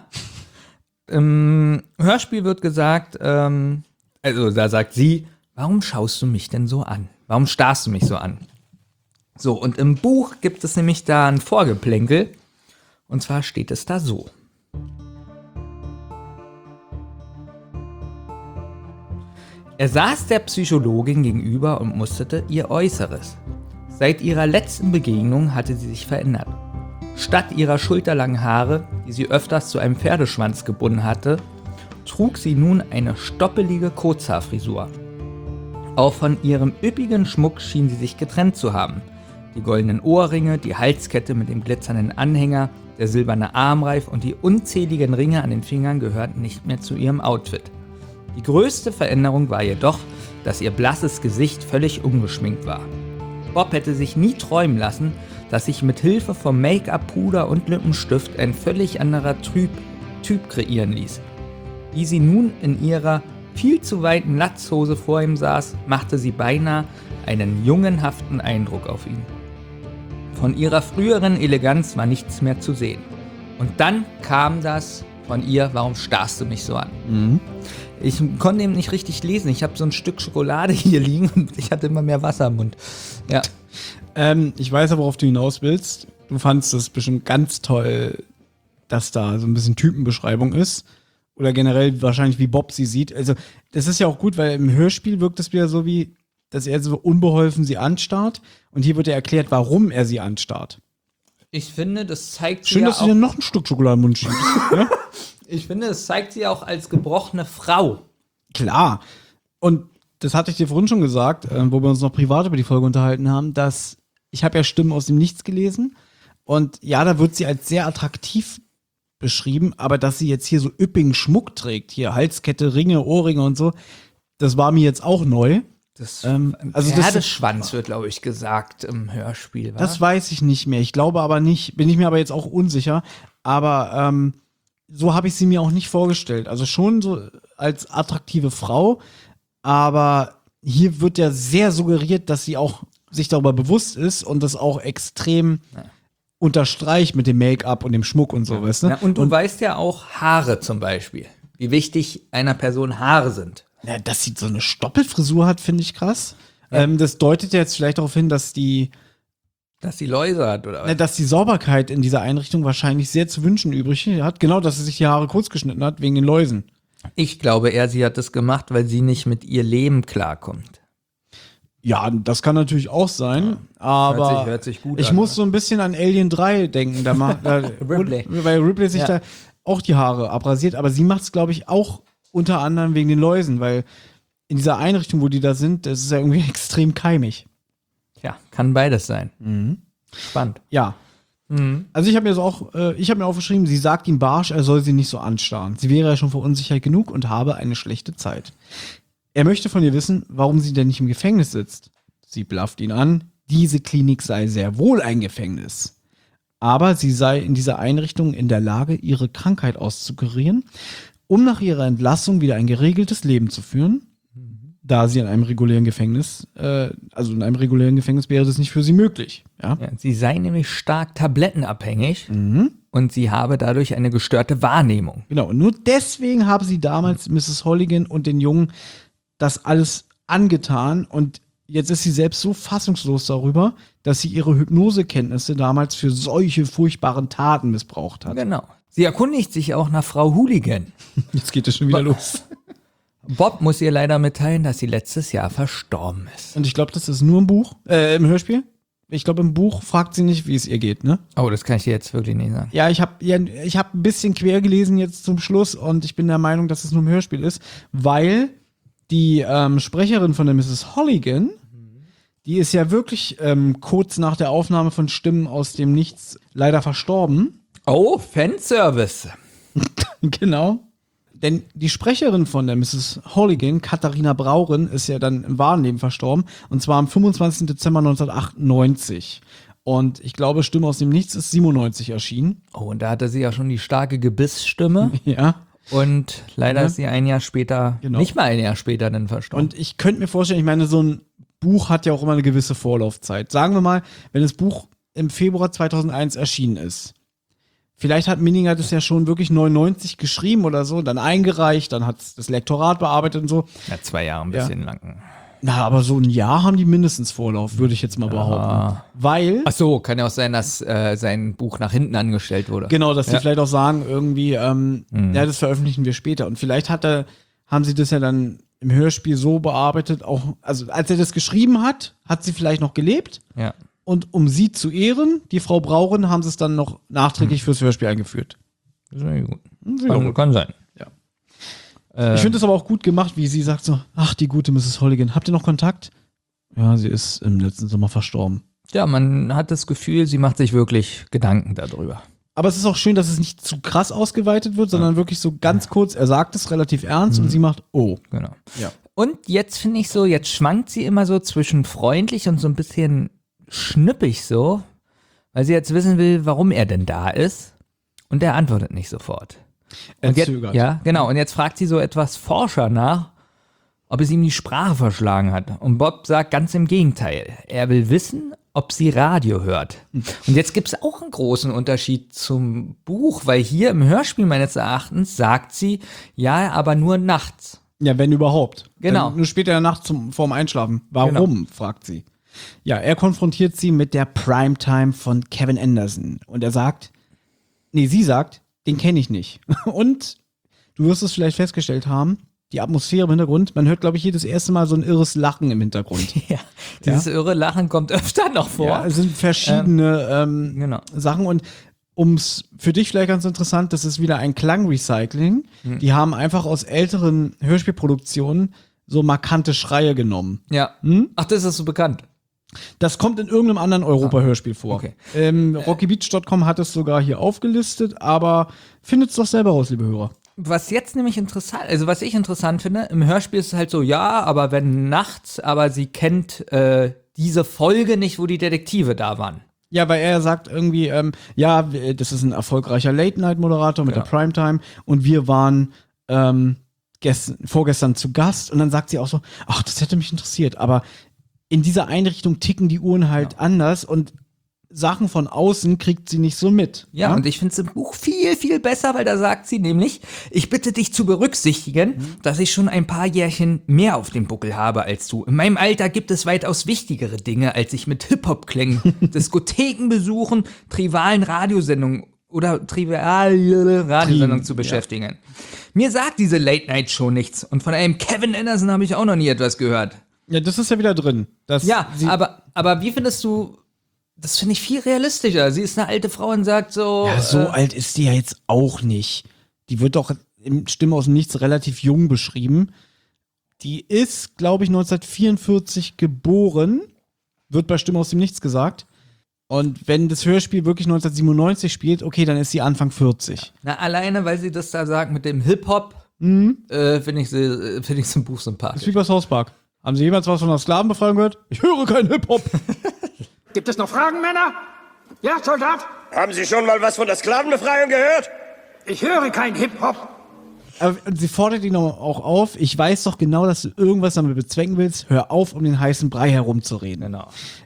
Im Hörspiel wird gesagt, ähm, also da sagt sie, warum schaust du mich denn so an? Warum starrst du mich so an? So, und im Buch gibt es nämlich da ein Vorgeplänkel. Und zwar steht es da so. Er saß der Psychologin gegenüber und musterte ihr Äußeres. Seit ihrer letzten Begegnung hatte sie sich verändert. Statt ihrer schulterlangen Haare, die sie öfters zu einem Pferdeschwanz gebunden hatte, trug sie nun eine stoppelige Kurzhaarfrisur. Auch von ihrem üppigen Schmuck schien sie sich getrennt zu haben. Die goldenen Ohrringe, die Halskette mit dem glitzernden Anhänger, der silberne Armreif und die unzähligen Ringe an den Fingern gehörten nicht mehr zu ihrem Outfit. Die größte Veränderung war jedoch, dass ihr blasses Gesicht völlig ungeschminkt war. Bob hätte sich nie träumen lassen, dass sich mit Hilfe von Make-up, Puder und Lippenstift ein völlig anderer Typ, Typ kreieren ließ. Wie sie nun in ihrer viel zu weiten Latzhose vor ihm saß, machte sie beinahe einen jungenhaften Eindruck auf ihn. Von ihrer früheren Eleganz war nichts mehr zu sehen. Und dann kam das von ihr, warum starrst du mich so an? Ich konnte eben nicht richtig lesen. Ich habe so ein Stück Schokolade hier liegen und ich hatte immer mehr Wasser im Mund. Ja. Ähm, ich weiß aber, worauf du hinaus willst. Du fandst es bestimmt ganz toll, dass da so ein bisschen Typenbeschreibung ist. Oder generell wahrscheinlich, wie Bob sie sieht. Also, das ist ja auch gut, weil im Hörspiel wirkt es wieder so wie, dass er so unbeholfen sie anstarrt. Und hier wird ja erklärt, warum er sie anstarrt. Ich finde, das zeigt sie Schön, ja dass du auch, dir noch ein Stück Schokolade im Mund schiebst. Ja? ich finde, es zeigt sie auch als gebrochene Frau. Klar. Und das hatte ich dir vorhin schon gesagt, äh, wo wir uns noch privat über die Folge unterhalten haben, dass ich habe ja Stimmen aus dem Nichts gelesen. Und ja, da wird sie als sehr attraktiv beschrieben, aber dass sie jetzt hier so üppigen Schmuck trägt, hier Halskette, Ringe, Ohrringe und so, das war mir jetzt auch neu. Das Ähm, also das- Pferdeschwanz wird, glaube ich, gesagt im Hörspiel. Wa? Das weiß ich nicht mehr. Ich glaube aber nicht, bin ich mir aber jetzt auch unsicher. Aber ähm, so habe ich sie mir auch nicht vorgestellt. Also schon so als attraktive Frau, aber hier wird ja sehr suggeriert, dass sie auch sich darüber bewusst ist und das auch extrem ja. unterstreicht mit dem Make-up und dem Schmuck und so, ja. weißt du? Ja, und du und, weißt ja auch Haare zum Beispiel, wie wichtig einer Person Haare sind. Ja, dass sie so eine Stoppelfrisur hat, finde ich krass. Ja. Ähm, das deutet ja jetzt vielleicht darauf hin, dass die Dass sie Läuse hat, oder was? Na, dass die Sauberkeit in dieser Einrichtung wahrscheinlich sehr zu wünschen übrig hat. Genau, dass sie sich die Haare kurz geschnitten hat, wegen den Läusen. Ich glaube eher, sie hat das gemacht, weil sie nicht mit ihr Leben klarkommt. Ja, das kann natürlich auch sein, ja. aber hört sich, hört sich gut ich an, muss so ein bisschen an Alien drei denken. Da macht, da, Ripley. Weil Ripley sich ja. da auch die Haare abrasiert, aber sie macht es, glaube ich, auch unter anderem wegen den Läusen, weil in dieser Einrichtung, wo die da sind, das ist ja irgendwie extrem keimig. Ja, kann beides sein. Mhm. Spannend. Ja. Mhm. Also ich habe mir das auch, äh, ich habe mir aufgeschrieben, sie sagt ihm barsch, er soll sie nicht so anstarren. Sie wäre ja schon verunsichert genug und habe eine schlechte Zeit. Er möchte von ihr wissen, warum sie denn nicht im Gefängnis sitzt. Sie blafft ihn an, diese Klinik sei sehr wohl ein Gefängnis. Aber sie sei in dieser Einrichtung in der Lage, ihre Krankheit auszukurieren, um nach ihrer Entlassung wieder ein geregeltes Leben zu führen. Da sie in einem regulären Gefängnis, äh, also in einem regulären Gefängnis wäre das nicht für sie möglich. Ja? Ja, sie sei nämlich stark tablettenabhängig mhm. und sie habe dadurch eine gestörte Wahrnehmung. Genau, und nur deswegen habe sie damals Misses Holligan und den Jungen das alles angetan und jetzt ist sie selbst so fassungslos darüber, dass sie ihre Hypnosekenntnisse damals für solche furchtbaren Taten missbraucht hat. Genau. Sie erkundigt sich auch nach Frau Hooligan. Jetzt geht es schon wieder los. Bob muss ihr leider mitteilen, dass sie letztes Jahr verstorben ist. Und ich glaube, das ist nur im Buch, äh, im Hörspiel. Ich glaube, im Buch fragt sie nicht, wie es ihr geht, ne? Oh, das kann ich dir jetzt wirklich nicht sagen. Ja, ich habe ja, ich hab ein bisschen quer gelesen jetzt zum Schluss und ich bin der Meinung, dass es nur im Hörspiel ist, weil die ähm, Sprecherin von der Misses Holligan, die ist ja wirklich ähm, kurz nach der Aufnahme von Stimmen aus dem Nichts leider verstorben. Oh, Fanservice. Genau. Denn die Sprecherin von der Misses Holligan, Katharina Brauren, ist ja dann im wahren Leben verstorben. Und zwar am fünfundzwanzigsten Dezember neunzehnhundertachtundneunzig. Und ich glaube, Stimme aus dem Nichts ist siebenundneunzig erschienen. Oh, und da hatte sie ja schon die starke Gebissstimme. Ja. Und leider ja. ist sie ein Jahr später, genau. nicht mal ein Jahr später dann verstorben. Und ich könnte mir vorstellen, ich meine, so ein Buch hat ja auch immer eine gewisse Vorlaufzeit. Sagen wir mal, wenn das Buch im Februar zweitausendeins erschienen ist, vielleicht hat Minninger das ja schon wirklich neunundneunzig geschrieben oder so, dann eingereicht, dann hat das Lektorat bearbeitet und so. Ja, zwei Jahre ein bisschen ja. lang. Na, aber so ein Jahr haben die mindestens Vorlauf, würde ich jetzt mal ja. behaupten. Weil. Ach so, kann ja auch sein, dass äh, sein Buch nach hinten angestellt wurde. Genau, dass ja. die vielleicht auch sagen, irgendwie, ähm, mhm. ja, das veröffentlichen wir später. Und vielleicht hat er, haben sie das ja dann im Hörspiel so bearbeitet, auch, also als er das geschrieben hat, hat sie vielleicht noch gelebt. Ja. Und um sie zu ehren, die Frau Brauren, haben sie es dann noch nachträglich hm. fürs Hörspiel eingeführt. Sehr gut. Kann, kann sein. Ja. Äh, ich finde es aber auch gut gemacht, wie sie sagt so, ach, die gute Misses Holligan, habt ihr noch Kontakt? Ja, sie ist im letzten Sommer verstorben. Ja, man hat das Gefühl, sie macht sich wirklich Gedanken darüber. Aber es ist auch schön, dass es nicht zu krass ausgeweitet wird, sondern ja. wirklich so ganz kurz, er sagt es relativ ernst mhm. und sie macht, oh. Genau. Ja. Und jetzt finde ich so, jetzt schwankt sie immer so zwischen freundlich und so ein bisschen schnippig so, weil sie jetzt wissen will, warum er denn da ist. Und er antwortet nicht sofort. Er jetzt, zögert. Ja, genau. Und jetzt fragt sie so etwas forscher nach, ob es ihm die Sprache verschlagen hat. Und Bob sagt ganz im Gegenteil. Er will wissen, ob sie Radio hört. Und jetzt gibt es auch einen großen Unterschied zum Buch, weil hier im Hörspiel meines Erachtens sagt sie, ja, aber nur nachts. Ja, wenn überhaupt. Genau. Dann nur später in der Nacht zum, vorm Einschlafen. Warum, genau. fragt sie. Ja, er konfrontiert sie mit der Primetime von Kevin Anderson. Und er sagt, nee, sie sagt, den kenne ich nicht. Und du wirst es vielleicht festgestellt haben, die Atmosphäre im Hintergrund, man hört, glaube ich, jedes erste Mal so ein irres Lachen im Hintergrund. Ja, dieses ja? irre Lachen kommt öfter noch vor. Ja, es sind verschiedene ähm, ähm, genau. Sachen. Und um's für dich vielleicht ganz interessant, das ist wieder ein Klangrecycling. Hm. Die haben einfach aus älteren Hörspielproduktionen so markante Schreie genommen. Ja. Hm? Ach, das ist so bekannt. Das kommt in irgendeinem anderen Europa-Hörspiel vor. Okay. Ähm, Rocky Beach Punkt com hat es sogar hier aufgelistet, aber findet es doch selber raus, liebe Hörer. Was jetzt nämlich interessant, also was ich interessant finde, im Hörspiel ist es halt so, ja, aber wenn nachts, aber sie kennt äh, diese Folge nicht, wo die Detektive da waren. Ja, weil er sagt irgendwie, ähm, ja, das ist ein erfolgreicher Late-Night-Moderator mit Ja. der Primetime und wir waren ähm, gest- vorgestern zu Gast und dann sagt sie auch so, ach, das hätte mich interessiert, aber in dieser Einrichtung ticken die Uhren halt ja. anders und Sachen von außen kriegt sie nicht so mit. Ja, ja? und ich finde es im Buch viel, viel besser, weil da sagt sie nämlich, ich bitte dich zu berücksichtigen, mhm. dass ich schon ein paar Jährchen mehr auf dem Buckel habe als du. In meinem Alter gibt es weitaus wichtigere Dinge, als sich mit Hip-Hop-Klängen, Diskotheken besuchen, trivialen Radiosendungen oder triviale Radiosendungen zu beschäftigen. Ja. Mir sagt diese Late-Night-Show nichts und von einem Kevin Anderson habe ich auch noch nie etwas gehört. Ja, das ist ja wieder drin. Dass ja, aber, aber wie findest du... Das finde ich viel realistischer. Sie ist eine alte Frau und sagt so... Ja, so äh, alt ist die ja jetzt auch nicht. Die wird doch im Stimme aus dem Nichts relativ jung beschrieben. Die ist, glaube ich, neunzehnhundertvierundvierzig geboren. Wird bei Stimme aus dem Nichts gesagt. Und wenn das Hörspiel wirklich neunzehnhundertsiebenundneunzig spielt, okay, dann ist sie Anfang vierzig. Na, alleine, weil sie das da sagt mit dem Hip-Hop, mhm. äh, finde ich sie äh, find ich im Buch sympathisch. Das ist wie bei South Park. Haben Sie jemals was von der Sklavenbefreiung gehört? Ich höre keinen Hip-Hop. Gibt es noch Fragen, Männer? Ja, Soldat? Haben Sie schon mal was von der Sklavenbefreiung gehört? Ich höre kein Hip-Hop. Aber sie fordert ihn auch auf, ich weiß doch genau, dass du irgendwas damit bezwecken willst, hör auf, um den heißen Brei herumzureden. Genau.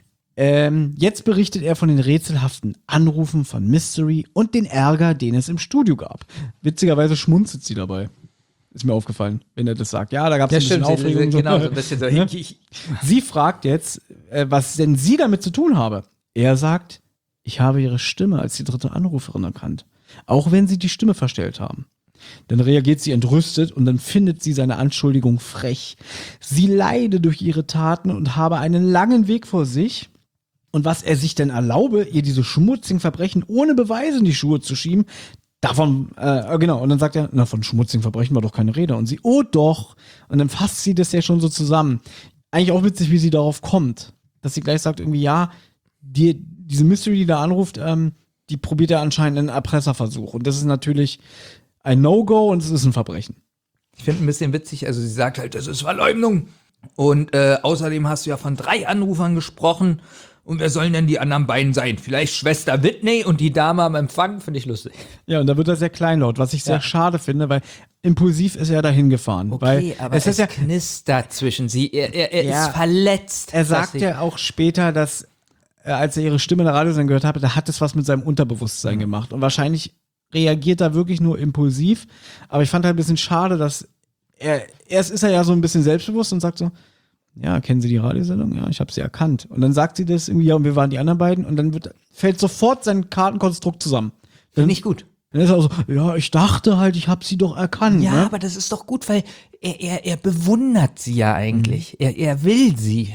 Ähm, jetzt berichtet er von den rätselhaften Anrufen von Mystery und den Ärger, den es im Studio gab. Witzigerweise schmunzelt sie dabei. Ist mir aufgefallen, wenn er das sagt. Ja, da gab es ja, ein bisschen stimmt, Aufregung. Sie, genau, so ein bisschen so. Ne? Sie fragt jetzt, äh, was denn sie damit zu tun habe. Er sagt, ich habe ihre Stimme als die dritte Anruferin erkannt. Auch wenn sie die Stimme verstellt haben. Dann reagiert sie entrüstet und dann findet sie seine Anschuldigung frech. Sie leide durch ihre Taten und habe einen langen Weg vor sich. Und was er sich denn erlaube, ihr diese schmutzigen Verbrechen ohne Beweise in die Schuhe zu schieben, davon, äh, genau, und dann sagt er, na, von schmutzigen Verbrechen war doch keine Rede. Und sie, oh doch. Und dann fasst sie das ja schon so zusammen. Eigentlich auch witzig, wie sie darauf kommt. Dass sie gleich sagt irgendwie, ja, die, diese Mystery, die da anruft, ähm, die probiert ja anscheinend einen Erpresserversuch. Und das ist natürlich ein No-Go und es ist ein Verbrechen. Ich finde ein bisschen witzig, also sie sagt halt, das ist Verleumdung. Und äh, außerdem hast du ja von drei Anrufern gesprochen. Und wer sollen denn die anderen beiden sein? Vielleicht Schwester Whitney und die Dame am Empfang? Finde ich lustig. Ja, und da wird er sehr kleinlaut, was ich sehr ja. schade finde, weil impulsiv ist er dahin gefahren. Okay, weil aber es, es ist ja, knistert zwischen sie. Er, er, er ja, ist verletzt. Er sagt ja auch später, dass, äh, als er ihre Stimme in der Radiosendung gehört hat, da hat es was mit seinem Unterbewusstsein mhm. gemacht. Und wahrscheinlich reagiert er wirklich nur impulsiv. Aber ich fand halt ein bisschen schade, dass er, erst ist er ja so ein bisschen selbstbewusst und sagt so, ja, kennen Sie die Radiosendung? Ja, ich habe sie erkannt. Und dann sagt sie das irgendwie, ja, und wir waren die anderen beiden. Und dann wird, fällt sofort sein Kartenkonstrukt zusammen. Finde ich gut. Dann ist er auch so, ja, ich dachte halt, ich habe sie doch erkannt. Ja, ne? aber das ist doch gut, weil er, er, er bewundert sie ja eigentlich. Mhm. Er, er will sie.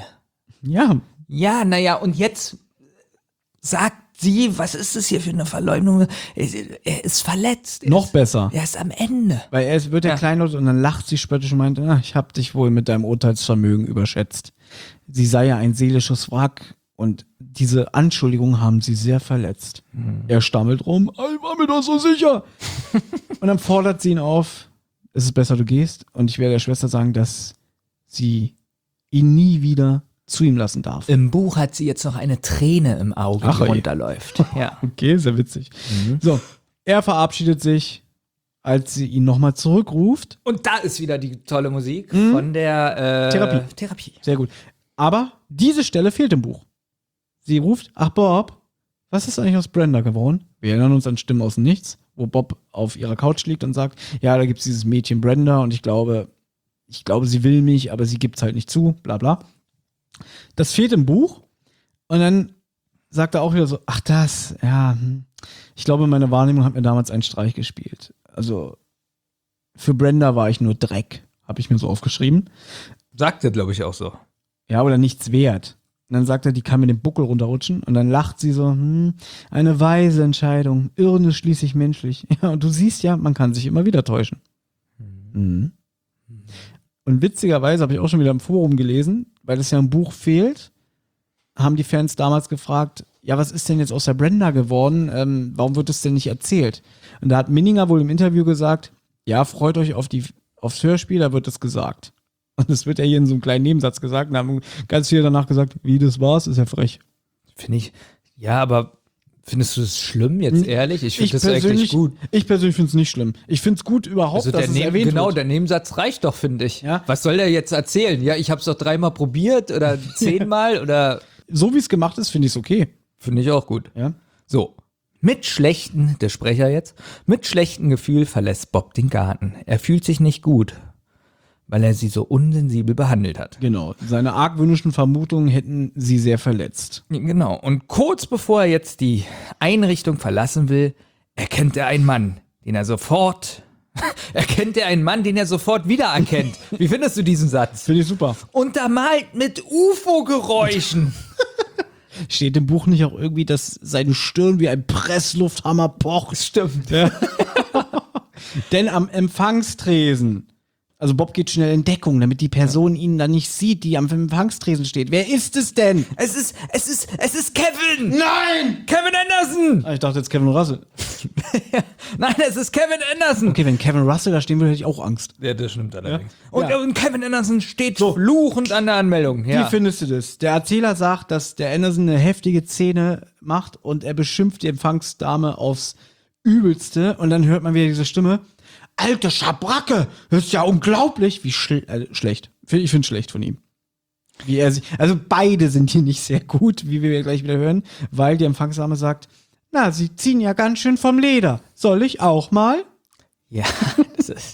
Ja. Ja, naja, und jetzt sagt sie, was ist das hier für eine Verleumdung? Er ist verletzt. Er Noch ist, besser. Er ist am Ende. Weil er wird ja, ja kleinlaut und dann lacht sie spöttisch und meint, ah, ich hab dich wohl mit deinem Urteilsvermögen überschätzt. Sie sei ja ein seelisches Wrack und diese Anschuldigungen haben sie sehr verletzt. Hm. Er stammelt rum, ich war mir doch so sicher. Und dann fordert sie ihn auf, es ist besser, du gehst. Und ich werde der Schwester sagen, dass sie ihn nie wieder zu ihm lassen darf. Im Buch hat sie jetzt noch eine Träne im Auge, Ach, die runterläuft. Ja. Okay, sehr witzig. Mhm. So, er verabschiedet sich, als sie ihn nochmal zurückruft. Und da ist wieder die tolle Musik mhm. von der äh, Therapie. Therapie. Sehr gut. Aber diese Stelle fehlt im Buch. Sie ruft, ach Bob, was ist eigentlich aus Brenda geworden? Wir erinnern uns an Stimmen aus dem Nichts, wo Bob auf ihrer Couch liegt und sagt, ja, da gibt's dieses Mädchen Brenda und ich glaube, ich glaube, sie will mich, aber sie gibt's halt nicht zu, bla bla. Das fehlt im Buch und dann sagt er auch wieder so, ach das, ja, ich glaube, meine Wahrnehmung hat mir damals einen Streich gespielt. Also für Brenda war ich nur Dreck, habe ich mir so aufgeschrieben. Sagt er, glaube ich, auch so. Ja, oder nichts wert. Und dann sagt er, die kann mir den Buckel runterrutschen und dann lacht sie so, hm, eine weise Entscheidung, Irren ist schließlich menschlich. Ja, und du siehst ja, man kann sich immer wieder täuschen. Mhm. Und witzigerweise habe ich auch schon wieder im Forum gelesen, weil das ja im Buch fehlt, haben die Fans damals gefragt, ja, was ist denn jetzt aus der Brenda geworden? Ähm, warum wird es denn nicht erzählt? Und da hat Minninger wohl im Interview gesagt, ja, freut euch auf die, aufs Hörspiel, da wird es gesagt. Und das wird ja hier in so einem kleinen Nebensatz gesagt. Und da haben ganz viele danach gesagt, wie das war's, ist ja frech. Finde ich, Ja, aber findest du das schlimm, jetzt ehrlich? Ich finde das persönlich, eigentlich gut. Ich persönlich finde es nicht schlimm. Ich finde es gut überhaupt, Also dass der es Neben, erwähnt genau, wird. der Nebensatz reicht doch, finde ich. Ja. Was soll der jetzt erzählen? Ja, ich habe es doch dreimal probiert oder zehnmal oder... So wie es gemacht ist, finde ich es okay. Finde ich auch gut. Ja. So. Mit schlechten, der Sprecher jetzt, mit schlechtem Gefühl verlässt Bob den Garten. Er fühlt sich nicht gut, weil er sie so unsensibel behandelt hat. Genau. Seine argwöhnischen Vermutungen hätten sie sehr verletzt. Genau. Und kurz bevor er jetzt die Einrichtung verlassen will, erkennt er einen Mann, den er sofort, erkennt er einen Mann, den er sofort wiedererkennt. Wie findest du diesen Satz? Finde ich super. Untermalt mit U F O-Geräuschen. Steht im Buch nicht auch irgendwie, dass seine Stirn wie ein Presslufthammer pocht? Stimmt. Ja. Denn am Empfangstresen, also Bob geht schnell in Deckung, damit die Person ihn dann nicht sieht, die am Empfangstresen steht. Wer ist es denn? Es ist, es ist, es ist Kevin! Nein! Kevin Anderson! Ah, ich dachte jetzt Kevin Russell. Nein, es ist Kevin Anderson! Okay, wenn Kevin Russell da stehen würde, hätte ich auch Angst. Ja, das stimmt allerdings. Ja. Und, Ja. und Kevin Anderson steht so fluchend an der Anmeldung. Ja. Wie findest du das? Der Erzähler sagt, dass der Anderson eine heftige Szene macht und er beschimpft die Empfangsdame aufs Übelste und dann hört man wieder diese Stimme. Alte Schabracke, das ist ja unglaublich. Wie schl äh, schlecht. Ich finde es schlecht von ihm. Wie er sich, also beide sind hier nicht sehr gut, wie wir gleich wieder hören, weil die Empfangsdame sagt, na, sie ziehen ja ganz schön vom Leder. Soll ich auch mal? Ja, das ist.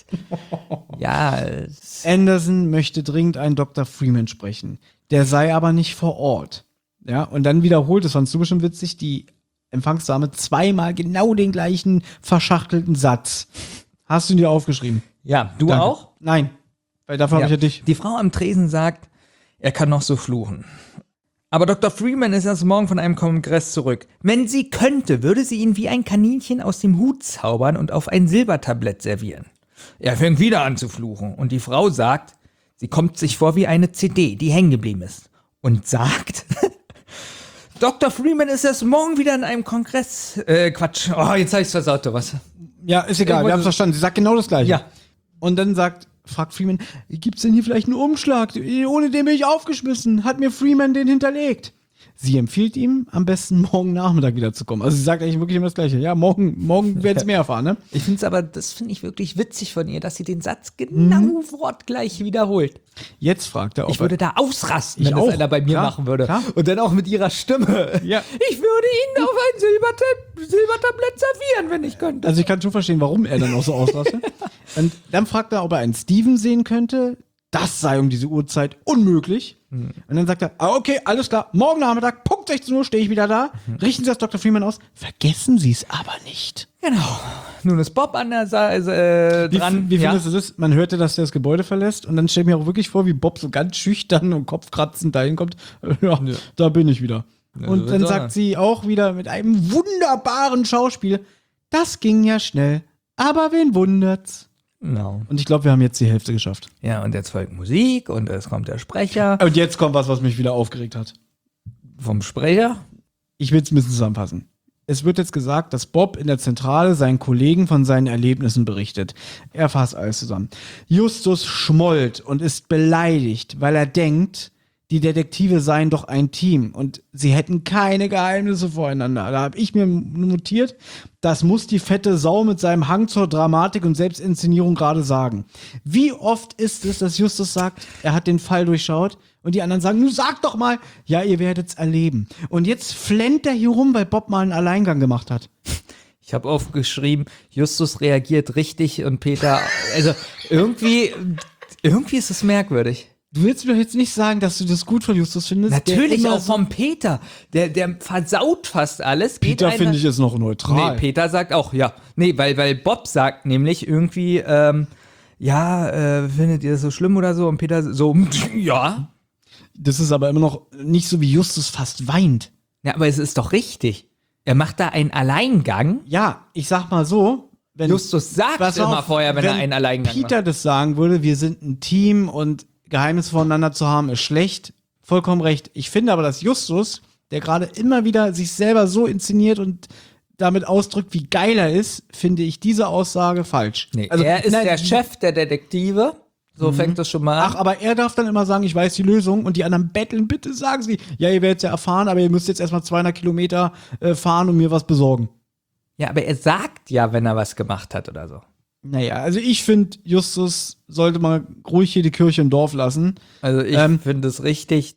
Ja. Es Anderson möchte dringend einen Doktor Freeman sprechen. Der sei aber nicht vor Ort. Ja, und dann wiederholt, das fandst du bestimmt witzig, die Empfangsdame zweimal genau den gleichen verschachtelten Satz. Hast du ihn dir aufgeschrieben? ja, du Danke. auch? Nein, weil dafür habe ich ja dich. Die Frau am Tresen sagt, er kann noch so fluchen. Aber Doktor Freeman ist erst morgen von einem Kongress zurück. Wenn sie könnte, würde sie ihn wie ein Kaninchen aus dem Hut zaubern und auf ein Silbertablett servieren. Er fängt wieder an zu fluchen und die Frau sagt, sie kommt sich vor wie eine C D, die hängen geblieben ist. Und sagt, Doktor Freeman ist erst morgen wieder in einem Kongress. Äh, Quatsch. Oh, jetzt habe ich's versaut, du was. Ja, ist egal, wir haben es verstanden. Sie sagt genau das Gleiche. Ja. Und dann sagt, fragt Freeman, gibt's denn hier vielleicht einen Umschlag? Ohne den bin ich aufgeschmissen. Hat mir Freeman den hinterlegt? Sie empfiehlt ihm, am besten morgen Nachmittag wiederzukommen. Also sie sagt eigentlich wirklich immer das Gleiche. Ja, morgen, morgen werden sie mehr erfahren, ne? Ich finde es aber, das finde ich wirklich witzig von ihr, dass sie den Satz genau Mhm. wortgleich wiederholt. Jetzt fragt er, ob Ich würde da ausrasten, Ich wenn auch, das einer bei mir klar, machen würde. klar. Und dann auch mit ihrer Stimme. Ja. Ich würde ihn auf ein Silberta- Silbertablett servieren, wenn ich könnte. Also ich kann schon verstehen, warum er dann auch so ausrastet. Und dann fragt er, ob er einen Steven sehen könnte. Das sei um diese Uhrzeit unmöglich. Hm. Und dann sagt er, ah, okay, alles klar, morgen Nachmittag, Punkt sechzehn Uhr stehe ich wieder da. Richten Sie das Doktor Freeman aus. Vergessen Sie es aber nicht. Genau. Nun ist Bob an der Seite äh, Wie, dran. wie ja. findest du das? Man hörte, dass er das Gebäude verlässt und dann stelle ich mir auch wirklich vor, wie Bob so ganz schüchtern und kopfkratzend dahin kommt. Ja, Ja. da bin ich wieder. Ja, und so dann wird's sagt sein. sie auch wieder mit einem wunderbaren Schauspiel, das ging ja schnell, aber wen wundert's? Genau. Und ich glaube, wir haben jetzt die Hälfte geschafft. Ja, und jetzt folgt Musik und es kommt der Sprecher. Und jetzt kommt was, was mich wieder aufgeregt hat. Vom Sprecher? Ich will es ein bisschen zusammenfassen. Es wird jetzt gesagt, dass Bob in der Zentrale seinen Kollegen von seinen Erlebnissen berichtet. Er fasst alles zusammen. Justus schmollt und ist beleidigt, weil er denkt, die Detektive seien doch ein Team und sie hätten keine Geheimnisse voreinander. Da habe ich mir notiert, das muss die fette Sau mit seinem Hang zur Dramatik und Selbstinszenierung gerade sagen. Wie oft ist es, dass Justus sagt, er hat den Fall durchschaut und die anderen sagen, nun sag doch mal, ja, ihr werdet's erleben. Und jetzt flennt er hier rum, weil Bob mal einen Alleingang gemacht hat. Ich habe aufgeschrieben, Justus reagiert richtig und Peter, also irgendwie, irgendwie ist es merkwürdig. Du willst mir doch jetzt nicht sagen, dass du das gut von Justus findest? Natürlich Der immer auch vom Peter. Der, der versaut fast alles. Geht Peter einfach- finde ich ist noch neutral. Nee, Peter sagt auch, ja. Nee, weil, weil Bob sagt nämlich irgendwie, ähm, ja, äh, findet ihr das so schlimm oder so? Und Peter so, ja. Das ist aber immer noch nicht so, wie Justus fast weint. Ja, aber es ist doch richtig. Er macht da einen Alleingang. Ja, ich sag mal so, wenn Justus sagt Pass immer auf, vorher, wenn, er einen Alleingang Peter das sagen würde, wir sind ein Team und Geheimnisse voneinander zu haben, ist schlecht. Vollkommen recht. Ich finde aber, dass Justus, der gerade immer wieder sich selber so inszeniert und damit ausdrückt, wie geil er ist, finde ich diese Aussage falsch. Nee, Also, er ist nein, der Chef der Detektive. So fängt das schon mal an. Ach, aber er darf dann immer sagen, ich weiß die Lösung und die anderen betteln, bitte sagen sie. Ja, ihr werdet ja erfahren, aber ihr müsst jetzt erstmal zweihundert Kilometer äh, fahren und mir was besorgen. Ja, aber er sagt ja, wenn er was gemacht hat oder so. Naja, also ich finde, Justus sollte mal ruhig hier die Kirche im Dorf lassen. Also ich ähm, finde es richtig.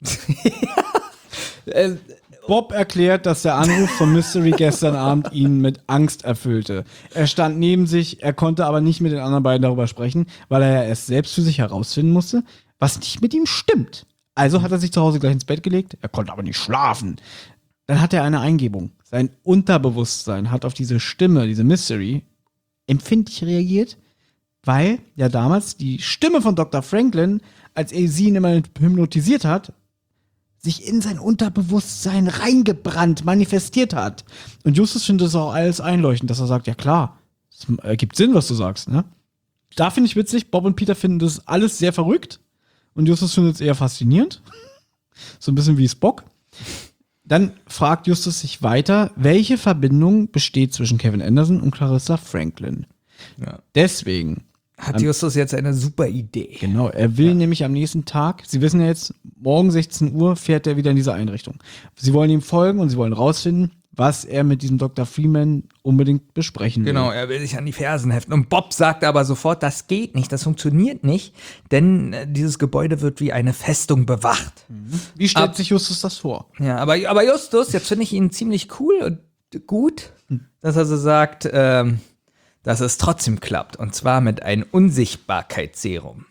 Bob erklärt, dass der Anruf von Mystery gestern Abend ihn mit Angst erfüllte. Er stand neben sich, er konnte aber nicht mit den anderen beiden darüber sprechen, weil er ja erst selbst für sich herausfinden musste, was nicht mit ihm stimmt. Also hat er sich zu Hause gleich ins Bett gelegt, er konnte aber nicht schlafen. Dann hat er eine Eingebung. Sein Unterbewusstsein hat auf diese Stimme, diese Mystery, empfindlich reagiert, weil ja damals die Stimme von Doktor Franklin, als er sie ihn immer hypnotisiert hat, sich in sein Unterbewusstsein reingebrannt, manifestiert hat. Und Justus findet das auch alles einleuchtend, dass er sagt, ja klar, es ergibt Sinn, was du sagst, ne? Da finde ich witzig, Bob und Peter finden das alles sehr verrückt und Justus findet es eher faszinierend. So ein bisschen wie Spock. Dann fragt Justus sich weiter, welche Verbindung besteht zwischen Kevin Anderson und Clarissa Franklin. Ja. Deswegen hat Justus jetzt eine super Idee. Genau, er will ja. nämlich am nächsten Tag, Sie wissen ja jetzt, morgen sechzehn Uhr fährt er wieder in diese Einrichtung. Sie wollen ihm folgen und sie wollen rausfinden, was er mit diesem Doktor Freeman unbedingt besprechen will. Genau, er will sich an die Fersen heften. Und Bob sagt aber sofort, das geht nicht, das funktioniert nicht, denn dieses Gebäude wird wie eine Festung bewacht. Mhm. Wie stellt Ab- sich Justus das vor? Ja, aber, aber Justus, jetzt finde ich ihn ziemlich cool und gut, hm. dass er so sagt, ähm, dass es trotzdem klappt. Und zwar mit einem Unsichtbarkeitsserum.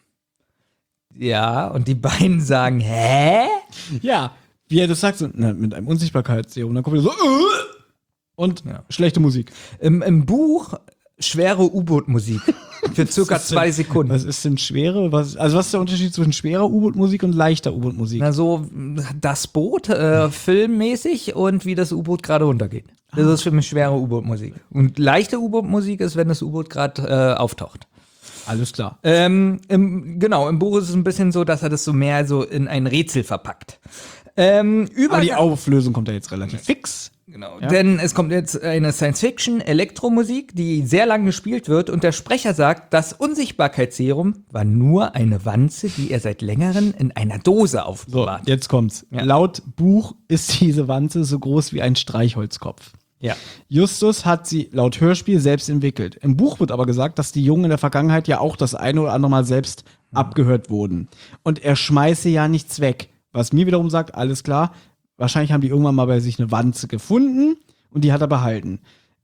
Ja, und die beiden sagen, hä? Ja, wie er das sagt, so, na, mit einem Unsichtbarkeitsserum. Dann kommt er so, äh, und ja. schlechte Musik. Im, im Buch schwere U-Boot-Musik. Für circa zwei denn, Sekunden. Was ist denn schwere? Was, also was ist der Unterschied zwischen schwerer U-Boot-Musik und leichter U-Boot-Musik? Na so, das Boot, äh, filmmäßig und wie das U-Boot gerade runtergeht. Das ist für mich schwere U-Boot-Musik. Und leichte U-Boot-Musik ist, wenn das U-Boot gerade äh, auftaucht. Alles klar. Ähm, im, genau, im Buch ist es ein bisschen so, dass er das so mehr so in ein Rätsel verpackt. Ähm, Aber die Auflösung kommt ja jetzt relativ fix. Genau, ja? Denn es kommt jetzt eine Science-Fiction-Elektromusik, die sehr lang gespielt wird und der Sprecher sagt, das Unsichtbarkeitsserum war nur eine Wanze, die er seit längerem in einer Dose aufbewahrt. So, jetzt kommt's. Ja. Laut Buch ist diese Wanze so groß wie ein Streichholzkopf. Ja. Justus hat sie laut Hörspiel selbst entwickelt. Im Buch wird aber gesagt, dass die Jungen in der Vergangenheit ja auch das eine oder andere Mal selbst mhm. abgehört wurden. Und er schmeiße ja nichts weg. Was mir wiederum sagt, alles klar, wahrscheinlich haben die irgendwann mal bei sich eine Wanze gefunden und die hat er behalten.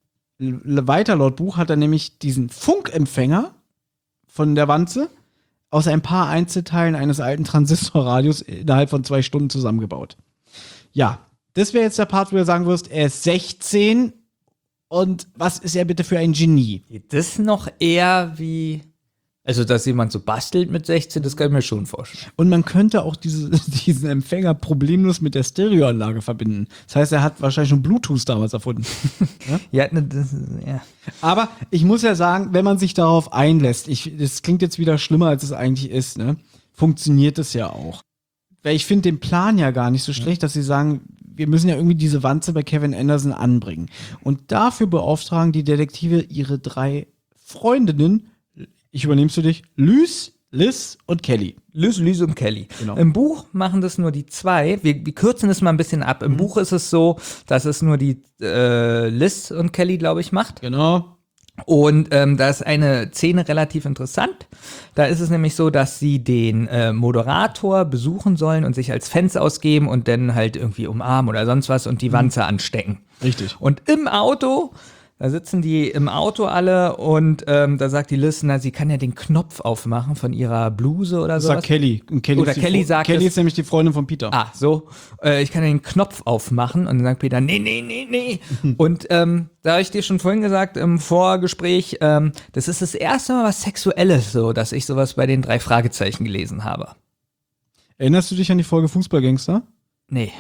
L- weiter laut Buch hat er nämlich diesen Funkempfänger von der Wanze aus ein paar Einzelteilen eines alten Transistorradios innerhalb von zwei Stunden zusammengebaut. Ja, das wäre jetzt der Part, wo du sagen wirst, er ist sechzehn und was ist er bitte für ein Genie? Das noch eher wie, also dass jemand so bastelt mit sechzehn, das kann ich mir schon vorstellen. Und man könnte auch diese, diesen Empfänger problemlos mit der Stereoanlage verbinden. Das heißt, er hat wahrscheinlich schon Bluetooth damals erfunden. Ja? Ja, ne, das, ja. Aber ich muss ja sagen, wenn man sich darauf einlässt, ich, das klingt jetzt wieder schlimmer, als es eigentlich ist, ne? Funktioniert es ja auch. Weil ich finde den Plan ja gar nicht so schlecht, dass sie sagen, wir müssen ja irgendwie diese Wanze bei Kevin Anderson anbringen. Und dafür beauftragen die Detektive ihre drei Freundinnen, ich übernehm's für dich, Liz, Liz und Kelly. Liz, Liz und Kelly. Genau. Im Buch machen das nur die zwei. Wir, wir kürzen das mal ein bisschen ab. Im mhm. Buch ist es so, dass es nur die äh, Liz und Kelly, glaube ich, macht. Genau. Und ähm, da ist eine Szene relativ interessant. Da ist es nämlich so, dass sie den äh, Moderator besuchen sollen und sich als Fans ausgeben und dann halt irgendwie umarmen oder sonst was und die Wanze mhm. anstecken. Richtig. Und im Auto, da sitzen die im Auto alle und ähm, da sagt die Liz, na, sie kann ja den Knopf aufmachen von ihrer Bluse oder so. Das sagt Kelly. Und Kelly oder Kelly Fro- sagt Kelly es, ist nämlich die Freundin von Peter. Ah, so. Äh, ich kann ja den Knopf aufmachen und dann sagt Peter, nee, nee, nee, nee. Und ähm, da habe ich dir schon vorhin gesagt im Vorgespräch, ähm, das ist das erste Mal was Sexuelles, so, dass ich sowas bei den drei Fragezeichen gelesen habe. Erinnerst du dich an die Folge Fußballgangster? Nee.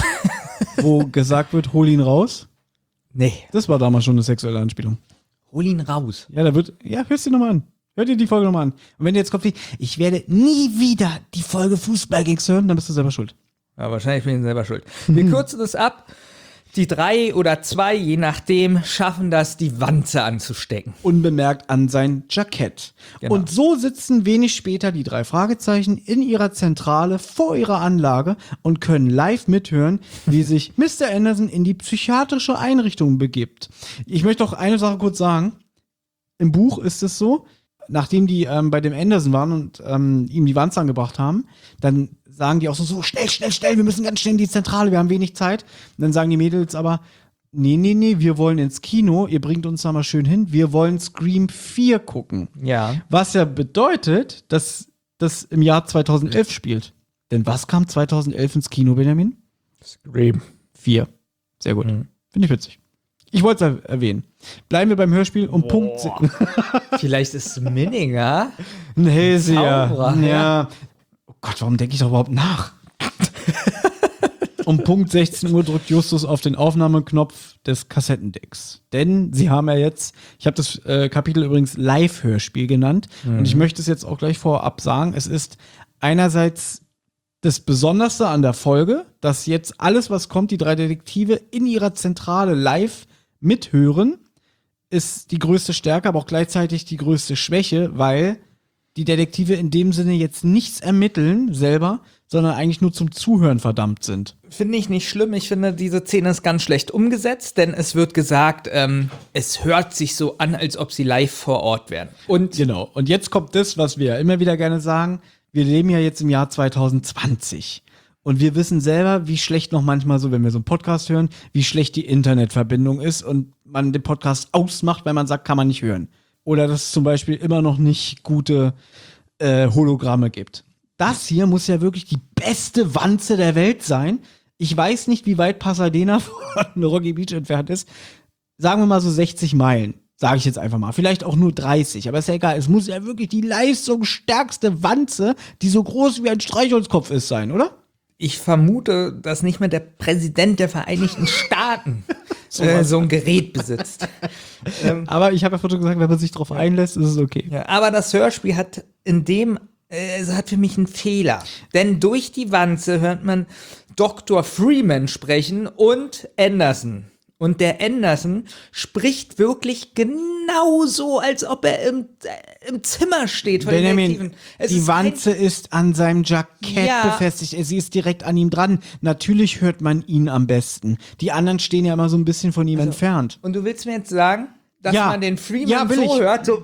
Wo gesagt wird, hol ihn raus? Nee. Das war damals schon eine sexuelle Anspielung. Hol ihn raus. Ja, da wird, ja, hörst du nochmal an. Hör dir die Folge nochmal an. Und wenn dir jetzt kommt, wie, ich werde nie wieder die Folge Fußballgangster hören, dann bist du selber schuld. Ja, wahrscheinlich bin ich selber schuld. Wir kürzen das ab. die drei oder zwei, je nachdem, schaffen das, die Wanze anzustecken. Unbemerkt an sein Jackett. Genau. Und so sitzen wenig später die drei Fragezeichen in ihrer Zentrale vor ihrer Anlage und können live mithören, wie sich Mister Anderson in die psychiatrische Einrichtung begibt. Ich möchte auch eine Sache kurz sagen. Im Buch ist es so, nachdem die ähm, bei dem Anderson waren und ähm, ihm die Wanze angebracht haben, dann sagen die auch so, so schnell, schnell, schnell, wir müssen ganz schnell in die Zentrale, wir haben wenig Zeit. Und dann sagen die Mädels aber, nee, nee, nee, wir wollen ins Kino, ihr bringt uns da mal schön hin, wir wollen Scream vier gucken. Ja. Was ja bedeutet, dass das im Jahr zweitausendelf spielt. Denn was kam zweitausendelf ins Kino, Benjamin? Scream vier. Sehr gut. Mhm. Finde ich witzig. Ich wollte es erwähnen. Bleiben wir beim Hörspiel um Punkt. Vielleicht ist Minninger ein Hellseher. Zauberer, ja. ja. Oh Gott, warum denke ich doch überhaupt nach? Um Punkt sechzehn Uhr drückt Justus auf den Aufnahmeknopf des Kassettendecks. Denn sie haben ja jetzt, ich habe das äh, Kapitel übrigens Live-Hörspiel genannt. Mhm. Und ich möchte es jetzt auch gleich vorab sagen. Es ist einerseits das Besonderste an der Folge, dass jetzt alles, was kommt, die drei Detektive in ihrer Zentrale live mithören, ist die größte Stärke, aber auch gleichzeitig die größte Schwäche, weil die Detektive in dem Sinne jetzt nichts ermitteln selber, sondern eigentlich nur zum Zuhören verdammt sind. Finde ich nicht schlimm. Ich finde, diese Szene ist ganz schlecht umgesetzt, denn es wird gesagt, ähm, es hört sich so an, als ob sie live vor Ort wären. Und genau. Und jetzt kommt das, was wir immer wieder gerne sagen. Wir leben ja jetzt im Jahr zweitausendzwanzig. Und wir wissen selber, wie schlecht noch manchmal so, wenn wir so einen Podcast hören, wie schlecht die Internetverbindung ist und man den Podcast ausmacht, weil man sagt, kann man nicht hören. Oder dass es zum Beispiel immer noch nicht gute äh, Hologramme gibt. Das hier muss ja wirklich die beste Wanze der Welt sein. Ich weiß nicht, wie weit Pasadena von Rocky Beach entfernt ist. Sagen wir mal so sechzig Meilen. Sage ich jetzt einfach mal. Vielleicht auch nur dreißig, aber ist ja egal. Es muss ja wirklich die leistungsstärkste Wanze, die so groß wie ein Streichholzkopf ist, sein, oder? Ich vermute, dass nicht mehr der Präsident der Vereinigten Staaten so, äh, so ein Gerät besitzt. ähm, aber ich habe ja vorhin gesagt, wenn man sich darauf einlässt, ist es okay. Ja, aber das Hörspiel hat in dem, äh, es hat für mich einen Fehler. Denn durch die Wanze hört man Doktor Freeman sprechen und Anderson. Und der Anderson spricht wirklich genauso, als ob er im, äh, im Zimmer steht. Von Benjamin, die ist Wanze ist an seinem Jackett ja. befestigt. Sie ist direkt an ihm dran. Natürlich hört man ihn am besten. Die anderen stehen ja immer so ein bisschen von ihm also, entfernt. Und du willst mir jetzt sagen, dass ja. man den Freeman ja, so ich. hört? So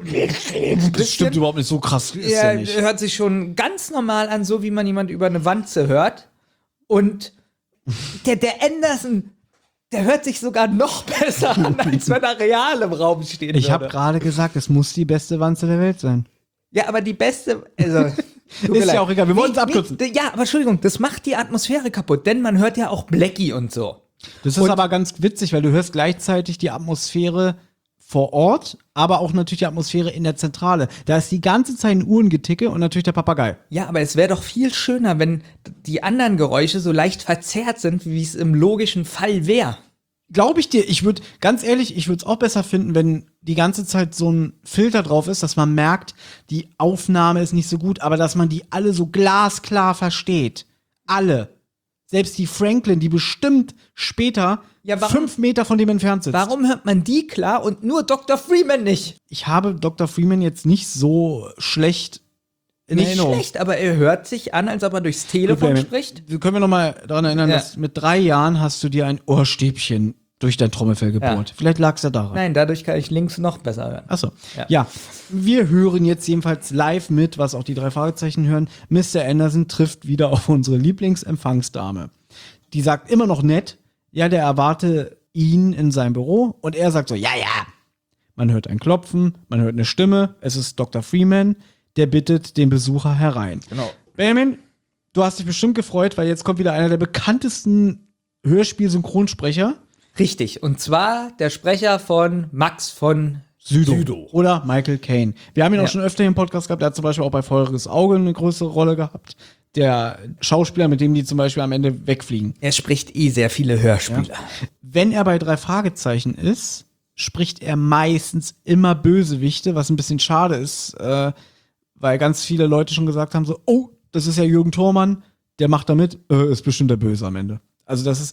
das stimmt überhaupt nicht, so krass ist er ja nicht. hört sich schon ganz normal an, so wie man jemand über eine Wanze hört. Und der, der Anderson, der hört sich sogar noch besser an, als wenn er real im Raum stehen Ich habe würde. gerade gesagt, es muss die beste Wanze der Welt sein. Ja, aber die beste, also ist ja auch egal, wir wollen es abkürzen. Nee, ja, aber Entschuldigung, das macht die Atmosphäre kaputt, denn man hört ja auch Blackie und so. Das ist und aber ganz witzig, weil du hörst gleichzeitig die Atmosphäre vor Ort, aber auch natürlich die Atmosphäre in der Zentrale. Da ist die ganze Zeit ein Uhrengeticke und natürlich der Papagei. Ja, aber es wäre doch viel schöner, wenn die anderen Geräusche so leicht verzerrt sind, wie es im logischen Fall wäre. Glaube ich dir, ich würde, ganz ehrlich, ich würde es auch besser finden, wenn die ganze Zeit so ein Filter drauf ist, dass man merkt, die Aufnahme ist nicht so gut, aber dass man die alle so glasklar versteht. Alle. Selbst die Franklin, die bestimmt später ja, warum, fünf Meter von dem entfernt sitzt. Warum hört man die klar und nur Doktor Freeman nicht? Ich habe Doktor Freeman jetzt nicht so schlecht in nicht Erinnerung. Nicht schlecht, aber er hört sich an, als ob er durchs Telefon Gut, spricht. Können wir noch mal daran erinnern, ja. dass mit drei Jahren hast du dir ein Ohrstäbchen durch dein Trommelfell gebohrt. Ja. Vielleicht lag es ja daran. Nein, dadurch kann ich links noch besser hören. Achso. Ja. ja, wir hören jetzt jedenfalls live mit, was auch die drei Fragezeichen hören. Mister Anderson trifft wieder auf unsere Lieblingsempfangsdame. Die sagt immer noch nett, ja, der erwarte ihn in seinem Büro und er sagt so, ja, ja. Man hört ein Klopfen, man hört eine Stimme, es ist Doktor Freeman, der bittet den Besucher herein. Genau. Benjamin, du hast dich bestimmt gefreut, weil jetzt kommt wieder einer der bekanntesten Hörspiel-Synchronsprecher. Richtig, und zwar der Sprecher von Max von Sydow. Sydow. Oder Michael Caine. Wir haben ihn ja. auch schon öfter im Podcast gehabt, der hat zum Beispiel auch bei Feuriges Auge eine größere Rolle gehabt. Der Schauspieler, mit dem die zum Beispiel am Ende wegfliegen. Er spricht eh sehr viele Hörspiele. Ja. Wenn er bei drei Fragezeichen ist, spricht er meistens immer Bösewichte, was ein bisschen schade ist, äh, weil ganz viele Leute schon gesagt haben so, oh, das ist ja Jürgen Thormann, der macht da mit, äh, ist bestimmt der Böse am Ende. Also das ist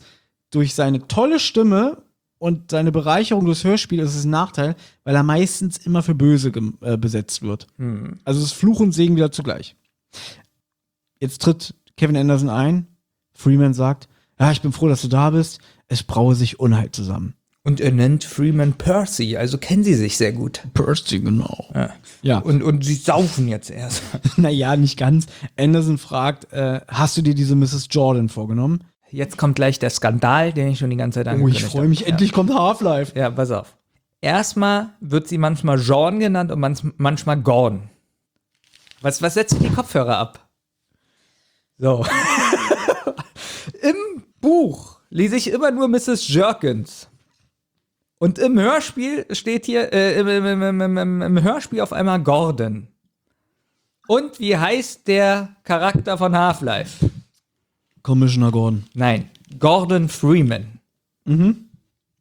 durch seine tolle Stimme und seine Bereicherung durchs Hörspiel ist es ein Nachteil, weil er meistens immer für böse äh, besetzt wird. Hm. Also es ist Fluch und Segen wieder zugleich. Jetzt tritt Kevin Anderson ein. Freeman sagt, ja, ich bin froh, dass du da bist. Es braue sich Unheil zusammen. Und er nennt Freeman Percy, also kennen sie sich sehr gut. Percy, genau. Ja. ja. Und, und sie saufen jetzt erst. Naja, nicht ganz. Anderson fragt, äh, hast du dir diese Misses Jordan vorgenommen? Jetzt kommt gleich der Skandal, den ich schon die ganze Zeit angekündigt habe. Oh, ich freue mich, habe. endlich ja. kommt Half-Life. Ja, pass auf. Erstmal wird sie manchmal Jean genannt und manchmal Gordon. Was, was setzt die Kopfhörer ab? So. Im Buch lese ich immer nur Misses Jerkins. Und im Hörspiel steht hier, äh, im, im, im, im, im Hörspiel auf einmal Gordon. Und wie heißt der Charakter von Half-Life? Commissioner Gordon. Nein, Gordon Freeman. Mhm.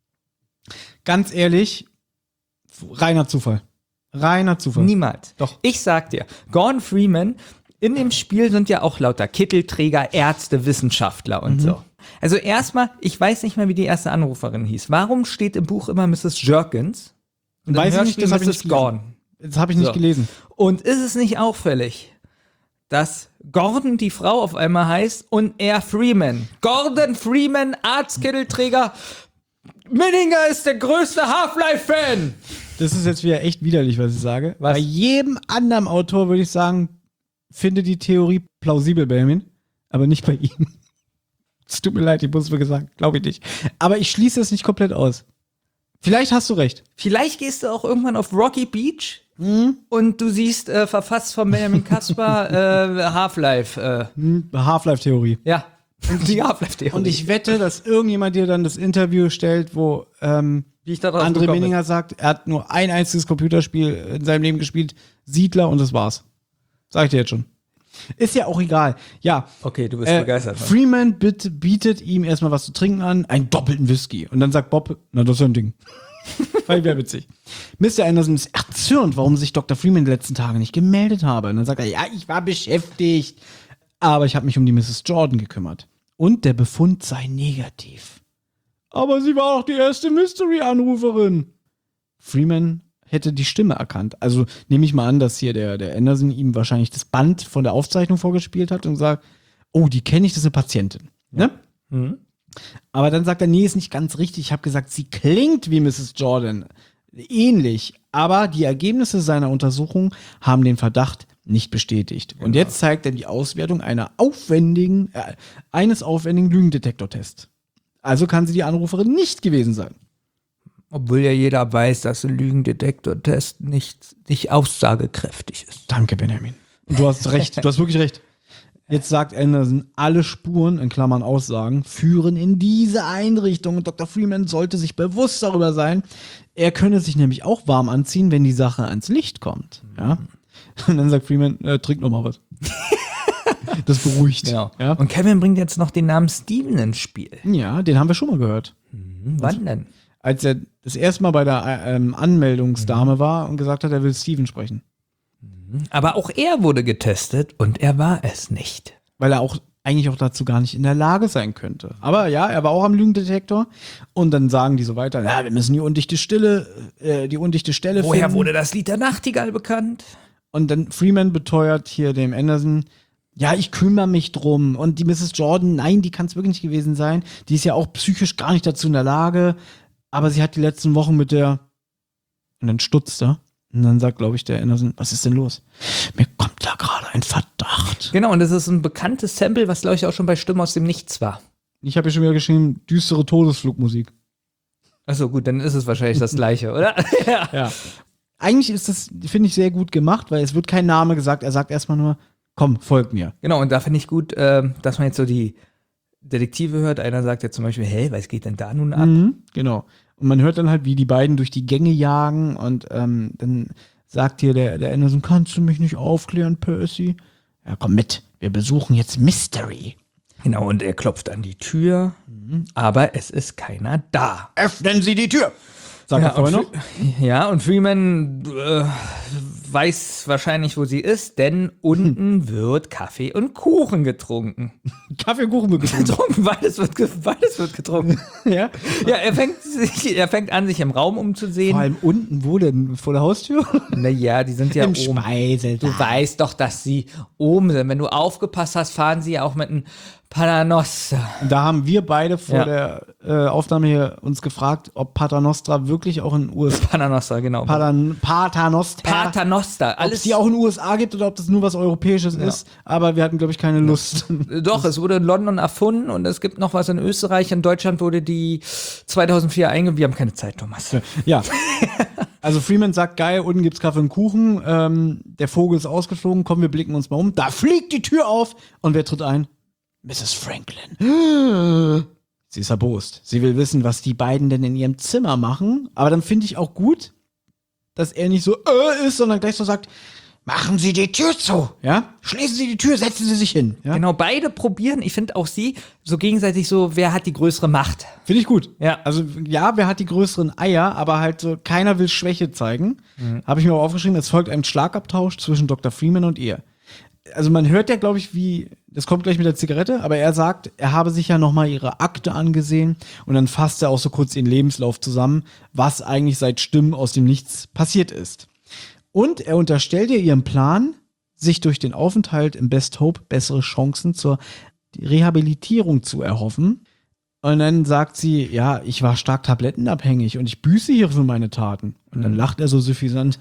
Ganz ehrlich, reiner Zufall. Reiner Zufall. Niemals. Doch. Ich sag dir, Gordon Freeman, in dem Spiel sind ja auch lauter Kittelträger, Ärzte, Wissenschaftler und mhm. so. Also erstmal, ich weiß nicht mehr, wie die erste Anruferin hieß. Warum steht im Buch immer Misses Jerkins? Und weiß ich nicht, das habe ich nicht Gordon. Das habe ich nicht so. gelesen. Und ist es nicht auffällig, dass Gordon die Frau auf einmal heißt und er Freeman? Gordon Freeman, Arztkittelträger. Minninger ist der größte Half-Life-Fan. Das ist jetzt wieder echt widerlich, was ich sage. Was? Bei jedem anderen Autor würde ich sagen, finde die Theorie plausibel, Benjamin, aber nicht bei ihm. Es tut mir leid, ich muss mir gesagt, glaube ich nicht. Aber ich schließe es nicht komplett aus. Vielleicht hast du recht. Vielleicht gehst du auch irgendwann auf Rocky Beach mhm. und du siehst, äh, verfasst von Benjamin Kasper, äh, Half-Life. Äh. Half-Life-Theorie. Ja, die Half-Life-Theorie. Und ich wette, dass irgendjemand dir dann das Interview stellt, wo ähm, Wie ich da drauf André gekommen Minninger sagt, er hat nur ein einziges Computerspiel in seinem Leben gespielt, Siedler, und das war's. Sag ich dir jetzt schon. Ist ja auch egal. Ja. Okay, du bist äh, begeistert. Freeman biet, bietet ihm erstmal was zu trinken an, einen doppelten Whisky. Und dann sagt Bob, na, das ist ja ein Ding. Weil wäre witzig. Mister Anderson ist erzürnt, warum sich Doktor Freeman die letzten Tage nicht gemeldet habe. Und dann sagt er, ja, ich war beschäftigt. Aber ich habe mich um die Misses Jordan gekümmert. Und der Befund sei negativ. Aber sie war auch die erste Mystery-Anruferin. Freeman hätte die Stimme erkannt. Also nehme ich mal an, dass hier der, der Anderson ihm wahrscheinlich das Band von der Aufzeichnung vorgespielt hat und sagt, oh, die kenne ich, das ist eine Patientin. Ne? Mhm. Aber dann sagt er, nee, ist nicht ganz richtig. Ich habe gesagt, sie klingt wie Misses Jordan. Ähnlich. Aber die Ergebnisse seiner Untersuchung haben den Verdacht nicht bestätigt. Genau. Und jetzt zeigt er die Auswertung einer aufwendigen, äh, eines aufwendigen Lügendetektortests. Also kann sie die Anruferin nicht gewesen sein. Obwohl ja jeder weiß, dass ein Lügendetektor-Test nicht, nicht aussagekräftig ist. Danke, Benjamin. Du hast recht, du hast wirklich recht. Jetzt sagt Anderson, alle Spuren, in Klammern Aussagen, führen in diese Einrichtung. Und Doktor Freeman sollte sich bewusst darüber sein. Er könne sich nämlich auch warm anziehen, wenn die Sache ans Licht kommt. Ja? Und dann sagt Freeman, äh, trink noch mal was. Das beruhigt. Genau. Ja? Und Kevin bringt jetzt noch den Namen Steven ins Spiel. Ja, den haben wir schon mal gehört. Mhm, wann denn? Als er das erste Mal bei der ähm, Anmeldungsdame mhm. war und gesagt hat, er will Steven sprechen. Aber auch er wurde getestet und er war es nicht. Weil er auch eigentlich auch dazu gar nicht in der Lage sein könnte. Aber ja, er war auch am Lügendetektor. Und dann sagen die so weiter, ja, wir müssen die undichte Stille, äh, die undichte Stelle Woher finden. wurde das Lied der Nachtigall bekannt? Und dann Freeman beteuert hier dem Anderson, ja, ich kümmere mich drum. Und die Misses Jordan, nein, die kann es wirklich nicht gewesen sein. Die ist ja auch psychisch gar nicht dazu in der Lage. Aber sie hat die letzten Wochen mit der, und dann stutzt er. Und dann sagt, glaube ich, der Anderson, was ist denn los? Mir kommt da gerade ein Verdacht. Genau, und das ist ein bekanntes Sample, was, glaube ich, auch schon bei Stimmen aus dem Nichts war. Ich habe ja schon wieder geschrieben, düstere Todesflugmusik. Achso, gut, dann ist es wahrscheinlich das Gleiche, oder? Ja. ja. Eigentlich ist das, finde ich, sehr gut gemacht, weil es wird kein Name gesagt. Er sagt erstmal nur, komm, folg mir. Genau, und da finde ich gut, äh, dass man jetzt so die Detektive hört. Einer sagt ja zum Beispiel, hey, was geht denn da nun ab? Mhm, genau. Und man hört dann halt, wie die beiden durch die Gänge jagen und ähm, dann sagt hier der, der Anderson, kannst du mich nicht aufklären, Percy? Ja, komm mit, wir besuchen jetzt Mystery. Genau, und er klopft an die Tür, mhm. aber es ist keiner da. Öffnen Sie die Tür! Sagt ja, er vorher noch. Ja, und Freeman äh, weiß wahrscheinlich, wo sie ist, denn unten wird Kaffee und Kuchen getrunken. Kaffee und Kuchen wird getrunken. getrunken beides, wird, beides wird getrunken. ja? Ja, er fängt, sich, er fängt an, sich im Raum umzusehen. Vor allem unten, wo denn? Vor der Haustür? Naja, die sind ja Im oben. Speisesaal. Du weißt doch, dass sie oben sind. Wenn du aufgepasst hast, fahren sie ja auch mit einem Paternoster. Da haben wir beide vor Ja. der äh, Aufnahme hier uns gefragt, ob Paternoster wirklich auch in den U S A Paternoster, genau. Patern, Paternoster. Paternoster. Ob Alles es die auch in den U S A gibt oder ob das nur was Europäisches Ja. ist. Aber wir hatten, glaube ich, keine Lust. Doch, es wurde in London erfunden und es gibt noch was in Österreich. In Deutschland wurde die zweitausendvier eingeführt. Wir haben keine Zeit, Thomas. Ja. Also Freeman sagt, geil, unten gibt's Kaffee und Kuchen. Ähm, der Vogel ist ausgeflogen. Komm, wir blicken uns mal um. Da fliegt die Tür auf. Und wer tritt ein? Misses Franklin. Sie ist erbost. Sie will wissen, was die beiden denn in ihrem Zimmer machen. Aber dann finde ich auch gut, dass er nicht so äh ist, sondern gleich so sagt, machen Sie die Tür zu. Ja? Schließen Sie die Tür, setzen Sie sich hin. Ja? Genau, beide probieren. Ich finde auch sie so gegenseitig so, wer hat die größere Macht? Finde ich gut. Ja. Also ja, wer hat die größeren Eier, aber halt so, keiner will Schwäche zeigen. Mhm. Habe ich mir auch aufgeschrieben, es folgt ein Schlagabtausch zwischen Doktor Freeman und ihr. Also man hört ja, glaube ich, wie, das kommt gleich mit der Zigarette, aber er sagt, er habe sich ja nochmal ihre Akte angesehen und dann fasst er auch so kurz ihren Lebenslauf zusammen, was eigentlich seit Stimmen aus dem Nichts passiert ist. Und er unterstellt ihr ihren Plan, sich durch den Aufenthalt im Best Hope bessere Chancen zur Rehabilitierung zu erhoffen. Und dann sagt sie, ja, ich war stark tablettenabhängig und ich büße hier für meine Taten. Und dann lacht er so suffisant.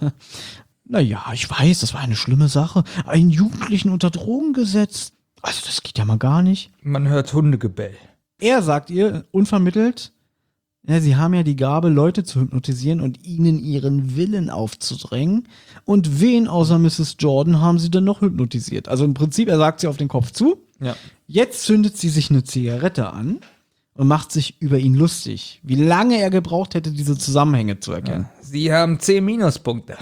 Naja, ich weiß, das war eine schlimme Sache. Einen Jugendlichen unter Drogen gesetzt. Also das geht ja mal gar nicht. Man hört Hundegebell. Er sagt ihr unvermittelt, ja, sie haben ja die Gabe, Leute zu hypnotisieren und ihnen ihren Willen aufzudrängen. Und wen außer Misses Jordan haben sie denn noch hypnotisiert? Also im Prinzip, er sagt sie auf den Kopf zu. Ja. Jetzt zündet sie sich eine Zigarette an und macht sich über ihn lustig. Wie lange er gebraucht hätte, diese Zusammenhänge zu erkennen. Ja. Sie haben zehn Minuspunkte.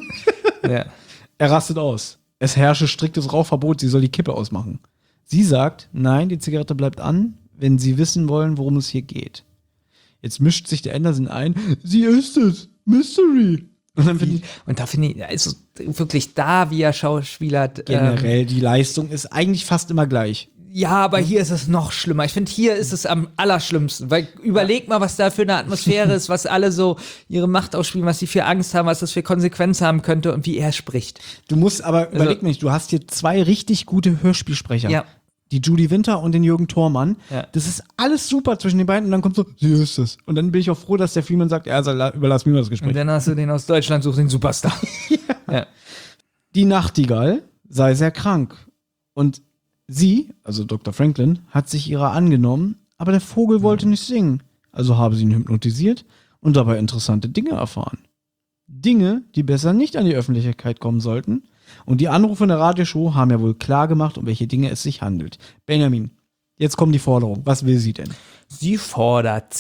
Ja. Er rastet aus. Es herrsche striktes Rauchverbot, sie soll die Kippe ausmachen. Sie sagt, nein, die Zigarette bleibt an, wenn sie wissen wollen, worum es hier geht. Jetzt mischt sich der Anderson ein. Sie ist es. Mystery. Und, dann find ich, und da finde ich, also wirklich da, wie er schauspielert. Generell, ähm, die Leistung ist eigentlich fast immer gleich. Ja, aber hier ist es noch schlimmer. Ich finde, hier ist es am allerschlimmsten. Weil überleg mal, was da für eine Atmosphäre ist, was alle so ihre Macht ausspielen, was sie für Angst haben, was das für Konsequenzen haben könnte und wie er spricht. Du musst aber, also, überleg mich, du hast hier zwei richtig gute Hörspielsprecher. Ja. Die Judy Winter und den Jürgen Thormann. Ja. Das ist alles super zwischen den beiden und dann kommt so, sie ist es. Und dann bin ich auch froh, dass der Freeman sagt, ja, also überlass mir das Gespräch. Und dann hast du den aus Deutschland, such den Superstar. ja. Ja. Die Nachtigall sei sehr krank. Und sie, also Doktor Franklin, hat sich ihrer angenommen, aber der Vogel wollte nicht singen. Also habe sie ihn hypnotisiert und dabei interessante Dinge erfahren. Dinge, die besser nicht an die Öffentlichkeit kommen sollten. Und die Anrufe in der Radioshow haben ja wohl klar gemacht, um welche Dinge es sich handelt. Benjamin, jetzt kommt die Forderung. Was will sie denn? Sie fordert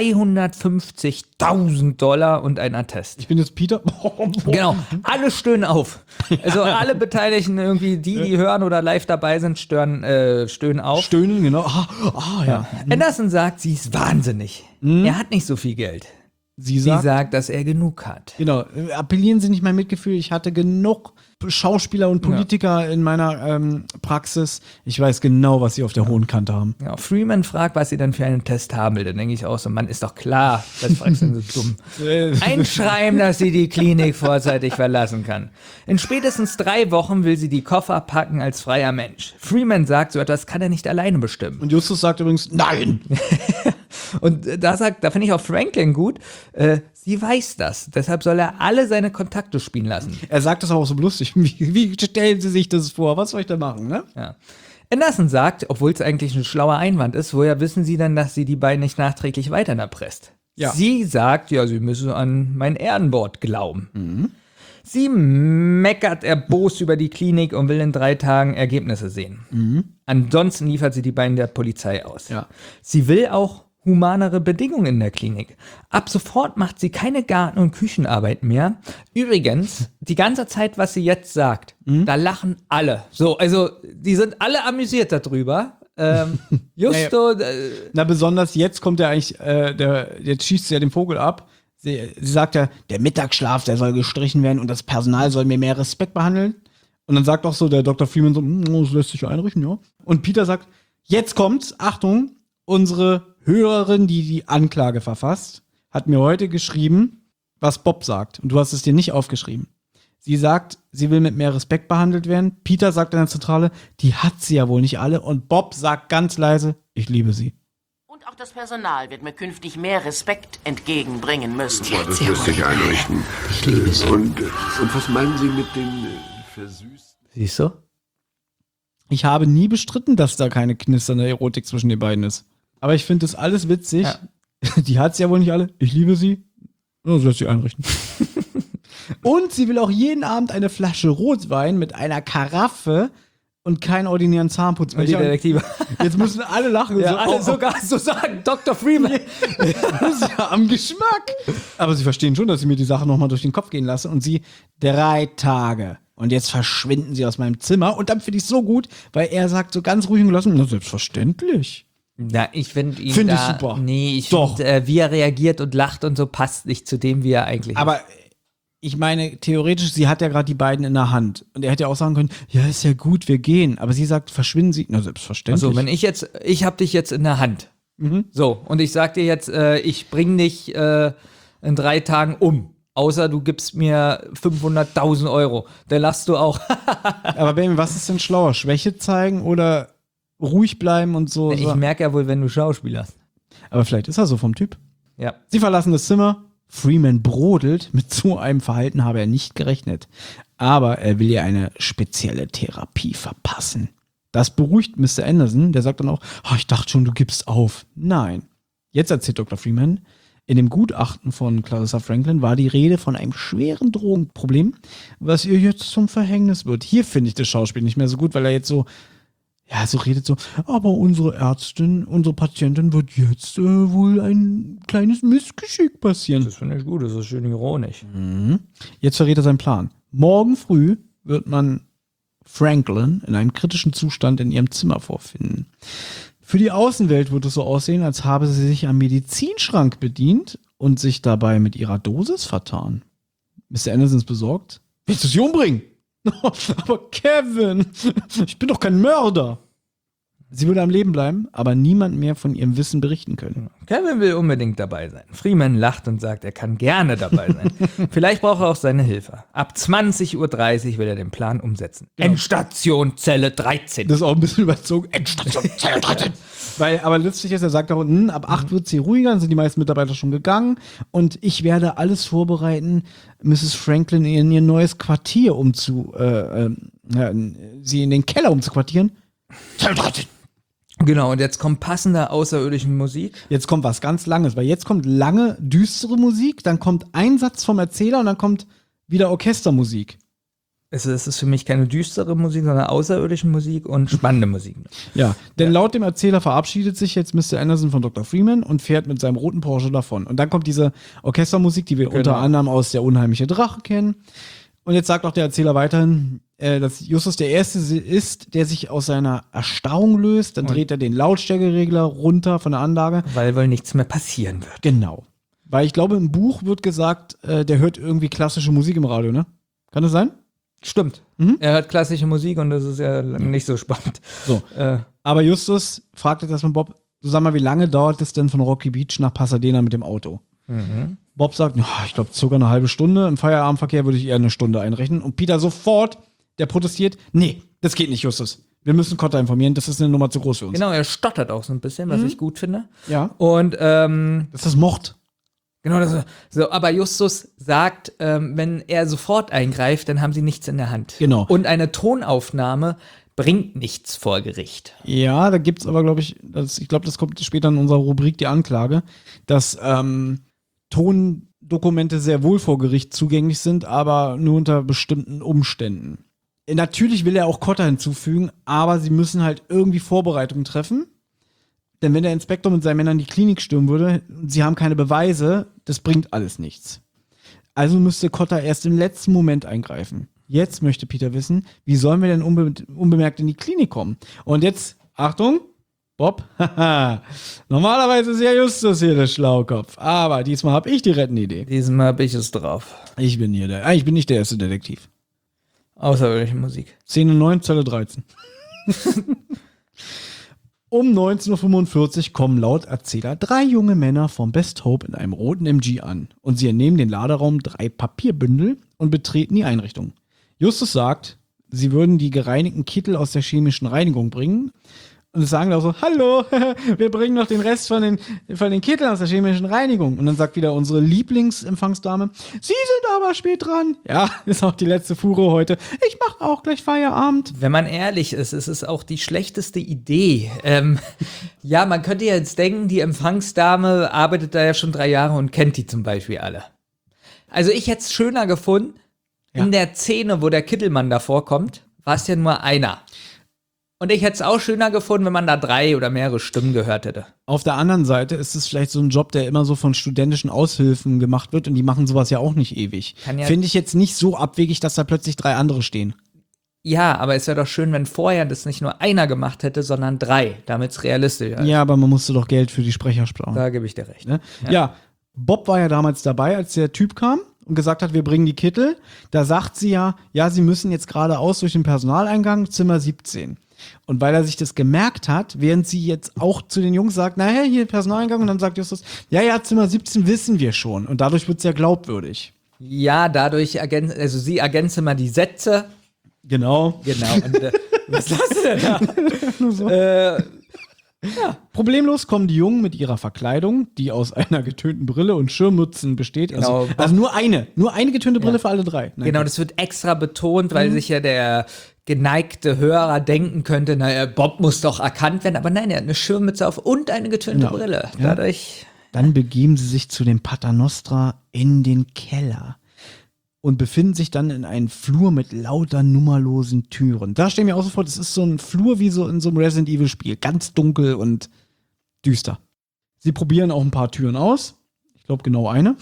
zweihundertfünfzigtausend Dollar und ein Attest. Ich bin jetzt Peter. Genau, alle stöhnen auf. Also alle Beteiligten irgendwie, die, die hören oder live dabei sind, stören, äh, stöhnen auf. Stöhnen, genau. Ah, ah ja. ja. Anderson sagt, sie ist wahnsinnig. Mhm. Er hat nicht so viel Geld. Sie sagt, sie sagt, dass er genug hat. Genau. Appellieren Sie nicht mein Mitgefühl. Ich hatte genug Schauspieler und Politiker ja. in meiner ähm, Praxis. Ich weiß genau, was sie auf der ja. hohen Kante haben. Ja, Freeman fragt, was sie denn für einen Test haben will. Dann denke ich auch so, Mann, ist doch klar, das fragst du so dumm. Einschreiben, dass sie die Klinik vorzeitig verlassen kann. In spätestens drei Wochen will sie die Koffer packen als freier Mensch. Freeman sagt, so etwas kann er nicht alleine bestimmen. Und Justus sagt übrigens, nein! Und da sagt, da finde ich auch Franklin gut, äh, sie weiß das. Deshalb soll er alle seine Kontakte spielen lassen. Er sagt das auch so lustig. Wie, wie stellen Sie sich das vor? Was soll ich da machen, ne? Ja. Anderson sagt, obwohl es eigentlich ein schlauer Einwand ist, woher wissen Sie denn, dass sie die beiden nicht nachträglich weiter erpresst? Ja. Sie sagt, ja, sie müsse an mein Ehrenwort glauben. Mhm. Sie meckert erbost über die Klinik und will in drei Tagen Ergebnisse sehen. Mhm. Ansonsten liefert sie die beiden der Polizei aus. Ja. Sie will auch humanere Bedingungen in der Klinik. Ab sofort macht sie keine Garten- und Küchenarbeit mehr. Übrigens, die ganze Zeit, was sie jetzt sagt, mhm. da lachen alle. So, also, die sind alle amüsiert darüber. Ähm, Justo. Naja. Na, besonders jetzt kommt ja eigentlich, äh, der, jetzt schießt sie ja den Vogel ab. Sie, sie sagt ja, der Mittagsschlaf, der soll gestrichen werden und das Personal soll mir mehr Respekt behandeln. Und dann sagt auch so der Doktor Freeman so, oh, das lässt sich einrichten, ja. Und Peter sagt, jetzt kommt's, Achtung, unsere Hörerin, die die Anklage verfasst, hat mir heute geschrieben, was Bob sagt. Und du hast es dir nicht aufgeschrieben. Sie sagt, sie will mit mehr Respekt behandelt werden. Peter sagt in der Zentrale, die hat sie ja wohl nicht alle. Und Bob sagt ganz leise, ich liebe sie. Und auch das Personal wird mir künftig mehr Respekt entgegenbringen müssen. Ja, das lässt sich einrichten. Ich liebe sie. Und, und was meinen Sie mit den äh, Versüßen? Siehst du? Ich habe nie bestritten, dass da keine knisternde Erotik zwischen den beiden ist. Aber ich finde das alles witzig. Ja. Die hat sie ja wohl nicht alle. Ich liebe sie. Das lässt sich einrichten. Und sie will auch jeden Abend eine Flasche Rotwein mit einer Karaffe und keinen ordinären Zahnputzbecher. Die Detektive. Jetzt müssen alle lachen. Ja, so, alle oh, sogar so sagen, Doktor Freeman. Das ist ja am Geschmack. Aber sie verstehen schon, dass ich mir die Sache nochmal durch den Kopf gehen lasse. Und sie drei Tage. Und jetzt verschwinden sie aus meinem Zimmer. Und dann finde ich es so gut, weil er sagt so ganz ruhig und gelassen, na selbstverständlich. Na, ich finde ihn Find da, ich super. Nee, ich Doch. finde, äh, wie er reagiert und lacht und so passt nicht zu dem, wie er eigentlich Aber ist. ich meine, theoretisch, sie hat ja gerade die beiden in der Hand. Und er hätte ja auch sagen können, ja, ist ja gut, wir gehen. Aber sie sagt, verschwinden sie. Na, selbstverständlich. Also, wenn ich jetzt, ich habe dich jetzt in der Hand. Mhm. So, und ich sag dir jetzt, äh, ich bring dich äh, in drei Tagen um. Außer du gibst mir fünfhunderttausend Euro. Dann lachst du auch. Aber Baby, was ist denn schlauer? Schwäche zeigen oder ruhig bleiben und so? Ich merke ja wohl, wenn du schauspielerst. Aber vielleicht ist er so vom Typ. Ja. Sie verlassen das Zimmer. Freeman brodelt. Mit so einem Verhalten habe er nicht gerechnet. Aber er will ihr eine spezielle Therapie verpassen. Das beruhigt Mister Anderson. Der sagt dann auch, oh, ich dachte schon, du gibst auf. Nein. Jetzt erzählt Doktor Freeman, in dem Gutachten von Clarissa Franklin war die Rede von einem schweren Drogenproblem, was ihr jetzt zum Verhängnis wird. Hier finde ich das Schauspiel nicht mehr so gut, weil er jetzt so, ja, so redet so, aber unsere Ärztin, unsere Patientin wird jetzt äh, wohl ein kleines Missgeschick passieren. Das finde ich gut, das ist schön ironisch. Mhm. Jetzt verrät er seinen Plan. Morgen früh wird man Franklin in einem kritischen Zustand in ihrem Zimmer vorfinden. Für die Außenwelt wird es so aussehen, als habe sie sich am Medizinschrank bedient und sich dabei mit ihrer Dosis vertan. Mister Anderson ist besorgt. Willst du sie umbringen? Aber Kevin, ich bin doch kein Mörder. Sie würde am Leben bleiben, aber niemand mehr von ihrem Wissen berichten können. Kevin will unbedingt dabei sein. Freeman lacht und sagt, er kann gerne dabei sein. Vielleicht braucht er auch seine Hilfe. Ab zwanzig Uhr dreißig will er den Plan umsetzen. Genau. Endstation Zelle dreizehn. Das ist auch ein bisschen überzogen. Endstation Zelle dreizehn. Weil, aber letztlich ist, er sagt auch, hm, ab acht wird sie ruhiger, dann sind die meisten Mitarbeiter schon gegangen und ich werde alles vorbereiten, Misses Franklin in ihr neues Quartier umzu, äh, äh, ja, sie in den Keller umzuquartieren. Zelle dreizehn. Genau, und jetzt kommt passende außerirdische Musik. Jetzt kommt was ganz Langes, weil jetzt kommt lange, düstere Musik, dann kommt ein Satz vom Erzähler und dann kommt wieder Orchestermusik. Es ist für mich keine düstere Musik, sondern außerirdische Musik und spannende Musik. Ja, denn ja. laut dem Erzähler verabschiedet sich jetzt Mister Anderson von Doktor Freeman und fährt mit seinem roten Porsche davon. Und dann kommt diese Orchestermusik, die wir genau. unter anderem aus Der unheimliche Drache kennen. Und jetzt sagt auch der Erzähler weiterhin, äh, dass Justus der Erste ist, der sich aus seiner Erstarrung löst. Dann und dreht er den Lautstärkeregler runter von der Anlage. Weil wohl nichts mehr passieren wird. Genau. Weil ich glaube, im Buch wird gesagt, äh, der hört irgendwie klassische Musik im Radio, ne? Kann das sein? Stimmt. Mhm. Er hört klassische Musik und das ist ja nicht so spannend. So. Äh. Aber Justus fragt jetzt erstmal Bob, so sag mal, wie lange dauert es denn von Rocky Beach nach Pasadena mit dem Auto? Mhm. Bob sagt, ich glaube, sogar eine halbe Stunde. Im Feierabendverkehr würde ich eher eine Stunde einrechnen. Und Peter sofort, der protestiert, nee, das geht nicht, Justus. Wir müssen Cotter informieren, das ist eine Nummer zu groß für uns. Genau, er stottert auch so ein bisschen, was mhm. ich gut finde. Ja. Und, ähm, das ist Mord. Genau, das, so, aber Justus sagt, ähm, wenn er sofort eingreift, dann haben sie nichts in der Hand. Genau. Und eine Tonaufnahme bringt nichts vor Gericht. Ja, da gibt's aber, glaube ich, das, ich glaube, das kommt später in unserer Rubrik, die Anklage, dass ähm, Tondokumente sehr wohl vor Gericht zugänglich sind, aber nur unter bestimmten Umständen. Natürlich will er auch Cotter hinzufügen, aber sie müssen halt irgendwie Vorbereitungen treffen. Denn wenn der Inspektor mit seinen Männern die Klinik stürmen würde, und sie haben keine Beweise, das bringt alles nichts. Also müsste Cotter erst im letzten Moment eingreifen. Jetzt möchte Peter wissen, wie sollen wir denn unbe- unbemerkt in die Klinik kommen? Und jetzt, Achtung, Bob, haha, normalerweise ist ja Justus hier der Schlaukopf, aber diesmal habe ich die rettende Idee. Diesmal habe ich es drauf. Ich bin hier der, ah, ich bin nicht der erste Detektiv. Außergewöhnliche Musik. Szene neun, Zelle dreizehn. Um neunzehn Uhr fünfundvierzig kommen laut Erzähler drei junge Männer vom Best Hope in einem roten M G an und sie entnehmen den Laderaum drei Papierbündel und betreten die Einrichtung. Justus sagt, sie würden die gereinigten Kittel aus der chemischen Reinigung bringen und es sagen auch so, hallo, wir bringen noch den Rest von den, von den Kitteln aus der chemischen Reinigung. Und dann sagt wieder unsere Lieblingsempfangsdame, Sie sind aber spät dran. Ja, ist auch die letzte Fuhre heute. Ich mache auch gleich Feierabend. Wenn man ehrlich ist, es ist auch die schlechteste Idee. Ähm, ja, man könnte ja jetzt denken, die Empfangsdame arbeitet da ja schon drei Jahre und kennt die zum Beispiel alle. Also ich hätte es schöner gefunden, ja. In der Szene, wo der Kittelmann davor kommt, war es ja nur einer. Und ich hätte es auch schöner gefunden, wenn man da drei oder mehrere Stimmen gehört hätte. Auf der anderen Seite ist es vielleicht so ein Job, der immer so von studentischen Aushilfen gemacht wird und die machen sowas ja auch nicht ewig. Ja Finde ich jetzt nicht so abwegig, dass da plötzlich drei andere stehen. Ja, aber es wäre doch schön, wenn vorher das nicht nur einer gemacht hätte, sondern drei, damit es realistisch ist. Ja, aber man musste doch Geld für die Sprecher sparen. Da gebe ich dir recht. Ne? Ja. ja, Bob war ja damals dabei, als der Typ kam und gesagt hat, wir bringen die Kittel. Da sagt sie ja, ja, sie müssen jetzt geradeaus durch den Personaleingang, Zimmer siebzehn. Und weil er sich das gemerkt hat, während sie jetzt auch zu den Jungs sagt, naja, hier Personaleingang, und dann sagt Justus, ja, ja, Zimmer siebzehn wissen wir schon. Und dadurch wird es ja glaubwürdig. Ja, dadurch ergänzt, also sie ergänzt immer die Sätze. Genau. Genau. Und, äh, was hast du denn da? Nur so. äh, ja. Problemlos kommen die Jungen mit ihrer Verkleidung, die aus einer getönten Brille und Schirmmützen besteht. Genau. Also, also nur eine. Nur eine getönte Brille ja. für alle drei. Nein, genau, das wird extra betont, weil mhm. sich ja der geneigte Hörer denken könnte, naja, Bob muss doch erkannt werden. Aber nein, er hat eine Schirmmütze auf und eine getönte genau. Brille. Dadurch. Ja. Dann begeben sie sich zu dem Paternostra in den Keller und befinden sich dann in einem Flur mit lauter nummerlosen Türen. Da stehen wir auch so vor, das ist so ein Flur wie so in so einem Resident Evil Spiel. Ganz dunkel und düster. Sie probieren auch ein paar Türen aus. Ich glaube genau eine.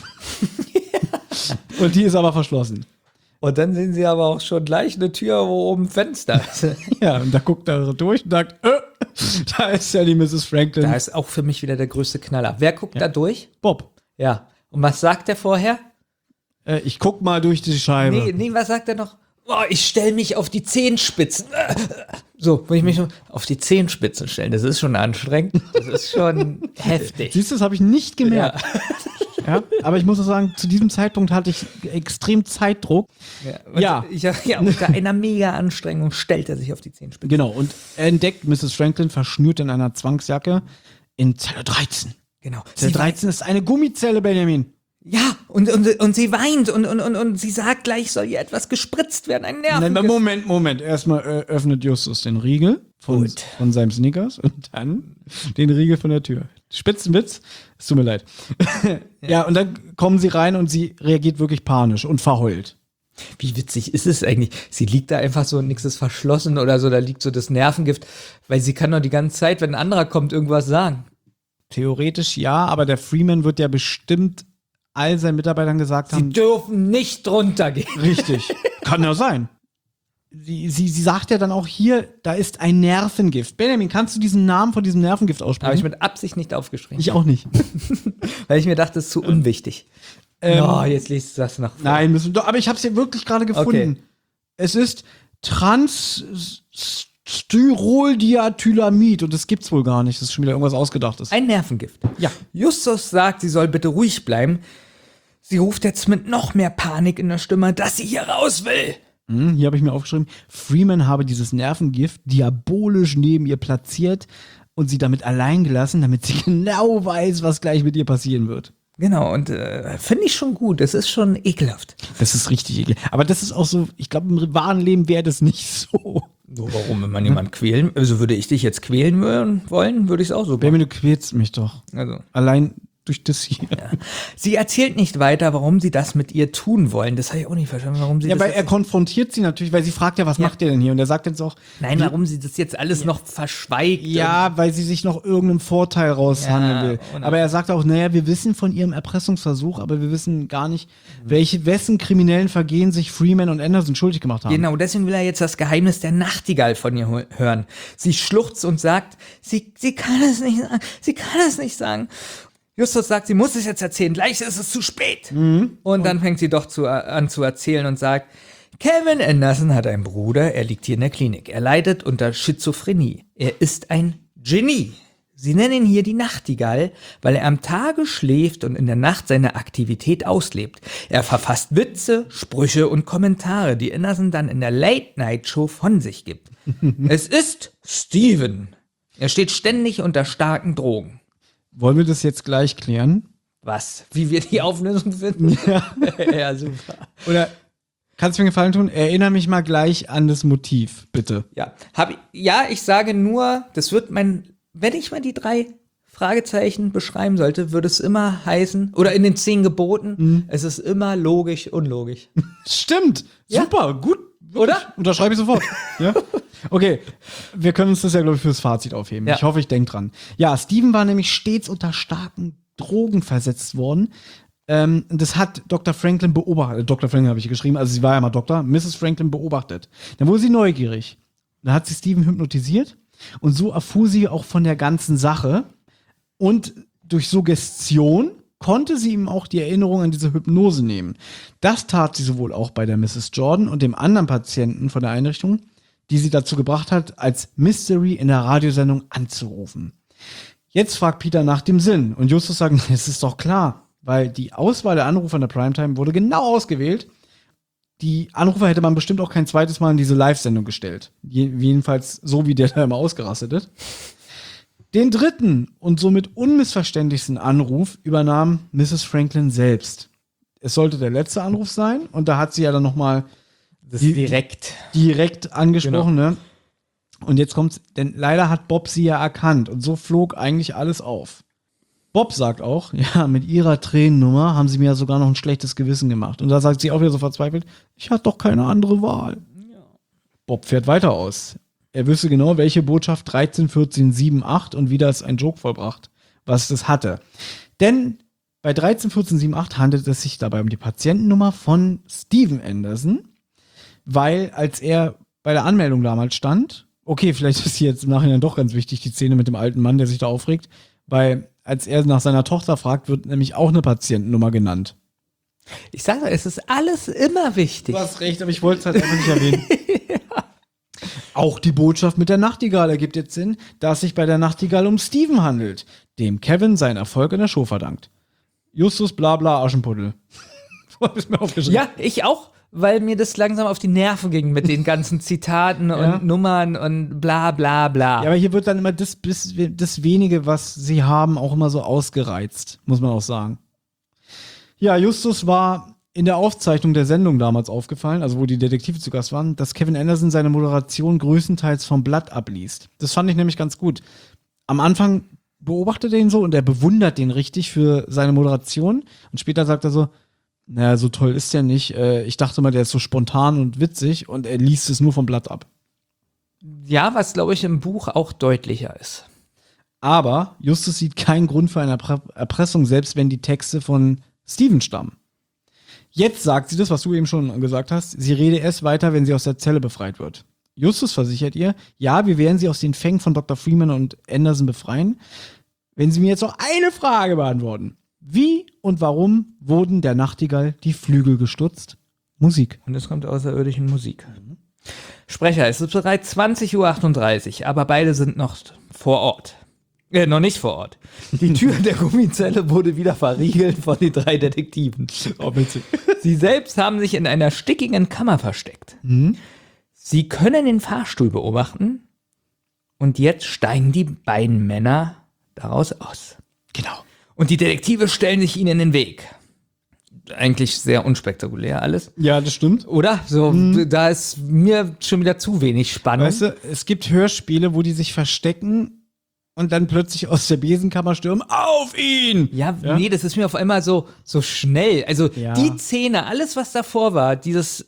Und die ist aber verschlossen. Und dann sehen sie aber auch schon gleich eine Tür, wo oben ein Fenster ist. Ja, und da guckt er durch und sagt, äh, da ist ja die Misses Franklin. Da ist auch für mich wieder der größte Knaller. Wer guckt ja. da durch? Bob. Ja. Und was sagt er vorher? Äh, ich guck mal durch die Scheibe. Nee, nee, was sagt er noch? Oh, ich stelle mich auf die Zehenspitzen. So, wenn ich mich auf die Zehenspitzen stelle, das ist schon anstrengend. Das ist schon heftig. Siehst du, das habe ich nicht gemerkt. Ja. Ja, aber ich muss auch sagen, zu diesem Zeitpunkt hatte ich extrem Zeitdruck. Ja, ja. Ich, ja unter einer mega Anstrengung stellt er sich auf die Zehenspitzen. Genau, und er entdeckt Misses Franklin verschnürt in einer Zwangsjacke in Zelle dreizehn. Genau. Zelle dreizehn ist eine Gummizelle, Benjamin. Ja, und, und, und sie weint und, und, und, und sie sagt gleich, soll ihr etwas gespritzt werden, ein Nerven. Nein, Moment, Moment. Erstmal äh, öffnet Justus den Riegel von, von seinem Snickers und dann den Riegel von der Tür. Spitzenwitz, es tut mir leid. Ja. Ja, und dann kommen sie rein und sie reagiert wirklich panisch und verheult. Wie witzig ist es eigentlich? Sie liegt da einfach so und nichts ist verschlossen oder so, da liegt so das Nervengift, weil sie kann doch die ganze Zeit, wenn ein anderer kommt, irgendwas sagen. Theoretisch ja, aber der Freeman wird ja bestimmt all seinen Mitarbeitern gesagt haben, sie dürfen nicht runtergehen. Richtig, kann ja sein. Sie, sie, sie sagt ja dann auch hier, da ist ein Nervengift. Benjamin, kannst du diesen Namen von diesem Nervengift aussprechen? Habe ich mit Absicht nicht aufgeschrieben. Ich auch nicht. Weil ich mir dachte, das ist zu unwichtig. Ähm, oh, jetzt liest du das noch vor. Nein, müssen, aber ich habe es hier wirklich gerade gefunden. Okay. Es ist Trans-Styroldiathylamid und das gibt's wohl gar nicht. Das ist schon wieder irgendwas Ausgedachtes. Ein Nervengift. Ja. Justus sagt, sie soll bitte ruhig bleiben. Sie ruft jetzt mit noch mehr Panik in der Stimme, dass sie hier raus will. Hm, hier habe ich mir aufgeschrieben, Freeman habe dieses Nervengift diabolisch neben ihr platziert und sie damit allein gelassen, damit sie genau weiß, was gleich mit ihr passieren wird. Genau, und äh, finde ich schon gut. Das ist schon ekelhaft. Das ist richtig ekelhaft. Aber das ist auch so, ich glaube, im wahren Leben wäre das nicht so. So, warum, wenn man jemanden quälen, also würde ich dich jetzt quälen wollen, würde ich es auch so machen. Benjamin, du quälst mich doch. Also. Allein durch das hier. Ja. Sie erzählt nicht weiter, warum sie das mit ihr tun wollen. Das habe ich auch nicht verstanden, warum sie ja, das weil jetzt er konfrontiert sie natürlich, weil sie fragt ja, was ja. macht ihr denn hier? Und er sagt jetzt auch... Nein, warum sie das jetzt alles ja. noch verschweigt. Ja, weil sie sich noch irgendeinem Vorteil raushandeln ja, will. Aber er sagt auch, naja, wir wissen von ihrem Erpressungsversuch, aber wir wissen gar nicht, welche, wessen kriminellen Vergehen sich Freeman und Anderson schuldig gemacht haben. Genau, deswegen will er jetzt das Geheimnis der Nachtigall von ihr hören. Sie schluchzt und sagt, sie, sie kann es nicht sagen, sie kann es nicht sagen. Justus sagt, sie muss es jetzt erzählen, gleich ist es zu spät. Mhm. Und dann fängt sie doch zu, an zu erzählen und sagt, Kevin Anderson hat einen Bruder, er liegt hier in der Klinik. Er leidet unter Schizophrenie. Er ist ein Genie. Sie nennen ihn hier die Nachtigall, weil er am Tage schläft und in der Nacht seine Aktivität auslebt. Er verfasst Witze, Sprüche und Kommentare, die Anderson dann in der Late-Night-Show von sich gibt. Es ist Steven. Er steht ständig unter starken Drogen. Wollen wir das jetzt gleich klären? Was? Wie wir die Auflösung finden? Ja, ja super. Oder kannst du mir einen Gefallen tun? Erinnere mich mal gleich an das Motiv, bitte. Ja, hab ich, ja, ich sage nur, das wird mein, wenn ich mal die drei Fragezeichen beschreiben sollte, würde es immer heißen, oder in den zehn Geboten, mhm. es ist immer logisch, unlogisch. Stimmt, ja? Super, gut. Oder? Unterschreibe ich sofort. Ja? Okay, wir können uns das ja, glaube ich, fürs Fazit aufheben. Ja. Ich hoffe, ich denke dran. Ja, Steven war nämlich stets unter starken Drogen versetzt worden. Ähm, das hat Doktor Franklin beobachtet. Doktor Franklin habe ich hier geschrieben, also sie war ja mal Doktor. Misses Franklin beobachtet. Dann wurde sie neugierig. Dann hat sie Steven hypnotisiert und so erfuhr sie auch von der ganzen Sache. Und durch Suggestion konnte sie ihm auch die Erinnerung an diese Hypnose nehmen. Das tat sie sowohl auch bei der Misses Jordan und dem anderen Patienten von der Einrichtung, die sie dazu gebracht hat, als Mystery in der Radiosendung anzurufen. Jetzt fragt Peter nach dem Sinn und Justus sagt, es ist doch klar, weil die Auswahl der Anrufer in der Primetime wurde genau ausgewählt. Die Anrufer hätte man bestimmt auch kein zweites Mal in diese Live-Sendung gestellt. Jedenfalls so, wie der da immer ausgerastet ist. Den dritten und somit unmissverständlichsten Anruf übernahm Misses Franklin selbst. Es sollte der letzte Anruf sein und da hat sie ja dann nochmal direkt direkt angesprochen, genau. Ne? Und jetzt kommt's, denn leider hat Bob sie ja erkannt und so flog eigentlich alles auf. Bob sagt auch, ja, mit ihrer Tränennummer haben sie mir ja sogar noch ein schlechtes Gewissen gemacht. Und da sagt sie auch wieder so verzweifelt, ich hatte doch keine andere Wahl. Ja. Bob fährt weiter aus. Er wüsste genau, welche Botschaft dreizehn, vierzehn, sieben, acht und wie das ein Joke vollbracht, was das hatte. Denn bei dreizehn, vierzehn, sieben, acht handelt es sich dabei um die Patientennummer von Steven Anderson, weil als er bei der Anmeldung damals stand, okay, vielleicht ist hier jetzt im Nachhinein doch ganz wichtig, die Szene mit dem alten Mann, der sich da aufregt, weil als er nach seiner Tochter fragt, wird nämlich auch eine Patientennummer genannt. Ich sage, es ist alles immer wichtig. Du hast recht, aber ich wollte es halt einfach nicht erwähnen. Ja. Auch die Botschaft mit der Nachtigall ergibt jetzt Sinn, da es sich bei der Nachtigall um Steven handelt, dem Kevin seinen Erfolg in der Show verdankt. Justus bla bla Aschenputtel. Du hast mir aufgeschrieben. Ja, ich auch, weil mir das langsam auf die Nerven ging mit den ganzen Zitaten und ja. Nummern und bla bla bla. Ja, aber hier wird dann immer das, das wenige, was sie haben, auch immer so ausgereizt, muss man auch sagen. Ja, Justus war in der Aufzeichnung der Sendung damals aufgefallen, also wo die Detektive zu Gast waren, dass Kevin Anderson seine Moderation größtenteils vom Blatt abliest. Das fand ich nämlich ganz gut. Am Anfang beobachtet er ihn so und er bewundert den richtig für seine Moderation und später sagt er so, naja, so toll ist der nicht. Ich dachte mal, der ist so spontan und witzig und er liest es nur vom Blatt ab. Ja, was glaube ich im Buch auch deutlicher ist. Aber Justus sieht keinen Grund für eine Erpressung, selbst wenn die Texte von Steven stammen. Jetzt sagt sie das, was du eben schon gesagt hast. Sie rede erst weiter, wenn sie aus der Zelle befreit wird. Justus versichert ihr, ja, wir werden sie aus den Fängen von Doktor Freeman und Anderson befreien, wenn sie mir jetzt noch eine Frage beantworten. Wie und warum wurden der Nachtigall die Flügel gestutzt? Musik. Und es kommt außerirdische Musik. Mhm. Sprecher, es ist bereits zwanzig Uhr achtunddreißig, aber beide sind noch vor Ort. Äh, noch nicht vor Ort. Die Tür der Gummizelle wurde wieder verriegelt von den drei Detektiven. Oh, bitte. Sie selbst haben sich in einer stickigen Kammer versteckt. Mhm. Sie können den Fahrstuhl beobachten und jetzt steigen die beiden Männer daraus aus. Genau. Und die Detektive stellen sich ihnen in den Weg. Eigentlich sehr unspektakulär alles. Ja, das stimmt. Oder? So, mhm. Da ist mir schon wieder zu wenig Spannung. Weißt du, es gibt Hörspiele, wo die sich verstecken und dann plötzlich aus der Besenkammer stürmen, auf ihn! Ja, ja, nee, das ist mir auf einmal so, so schnell. Also ja. die Szene, alles was davor war, dieses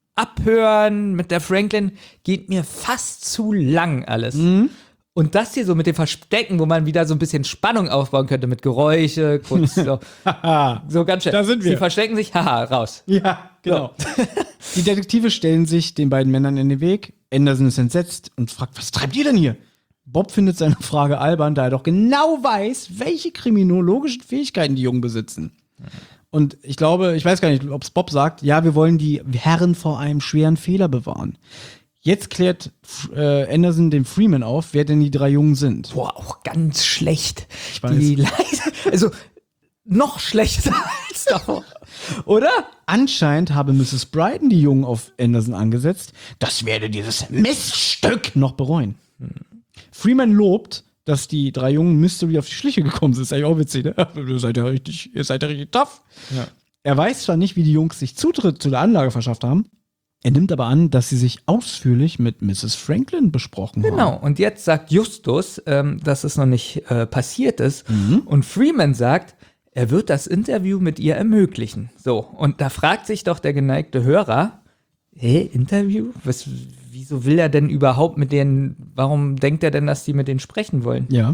Abhören mit der Franklin, geht mir fast zu lang alles. Mhm. Und das hier so mit dem Verstecken, wo man wieder so ein bisschen Spannung aufbauen könnte mit Geräusche, kurz so, so ganz schnell. Da sind wir. Sie verstecken sich, haha, raus. Ja, genau. So. Die Detektive stellen sich den beiden Männern in den Weg. Anderson ist entsetzt und fragt, was treibt ihr denn hier? Bob findet seine Frage albern, da er doch genau weiß, welche kriminologischen Fähigkeiten die Jungen besitzen. Und ich glaube, ich weiß gar nicht, ob es Bob sagt, ja, wir wollen die Herren vor einem schweren Fehler bewahren. Jetzt klärt äh, Anderson den Freeman auf, wer denn die drei Jungen sind. Boah, auch ganz schlecht. Ich weiß. Die leise, also noch schlechter als davor. Oder? Anscheinend habe Misses Brighton die Jungen auf Anderson angesetzt. Das werde dieses Miststück noch bereuen. Hm. Freeman lobt, dass die drei Jungen Mystery auf die Schliche gekommen sind. Das ist eigentlich auch witzig, ne? Ihr seid ja richtig, ihr seid ja richtig tough. Ja. Er weiß zwar nicht, wie die Jungs sich Zutritt zu der Anlage verschafft haben. Er nimmt aber an, dass sie sich ausführlich mit Misses Franklin besprochen genau. haben. Genau, und jetzt sagt Justus, ähm, dass es noch nicht äh, passiert ist. Mhm. Und Freeman sagt, er wird das Interview mit ihr ermöglichen. So, und da fragt sich doch der geneigte Hörer, hä, Interview? Was, wieso will er denn überhaupt mit denen, warum denkt er denn, dass die mit denen sprechen wollen? Ja.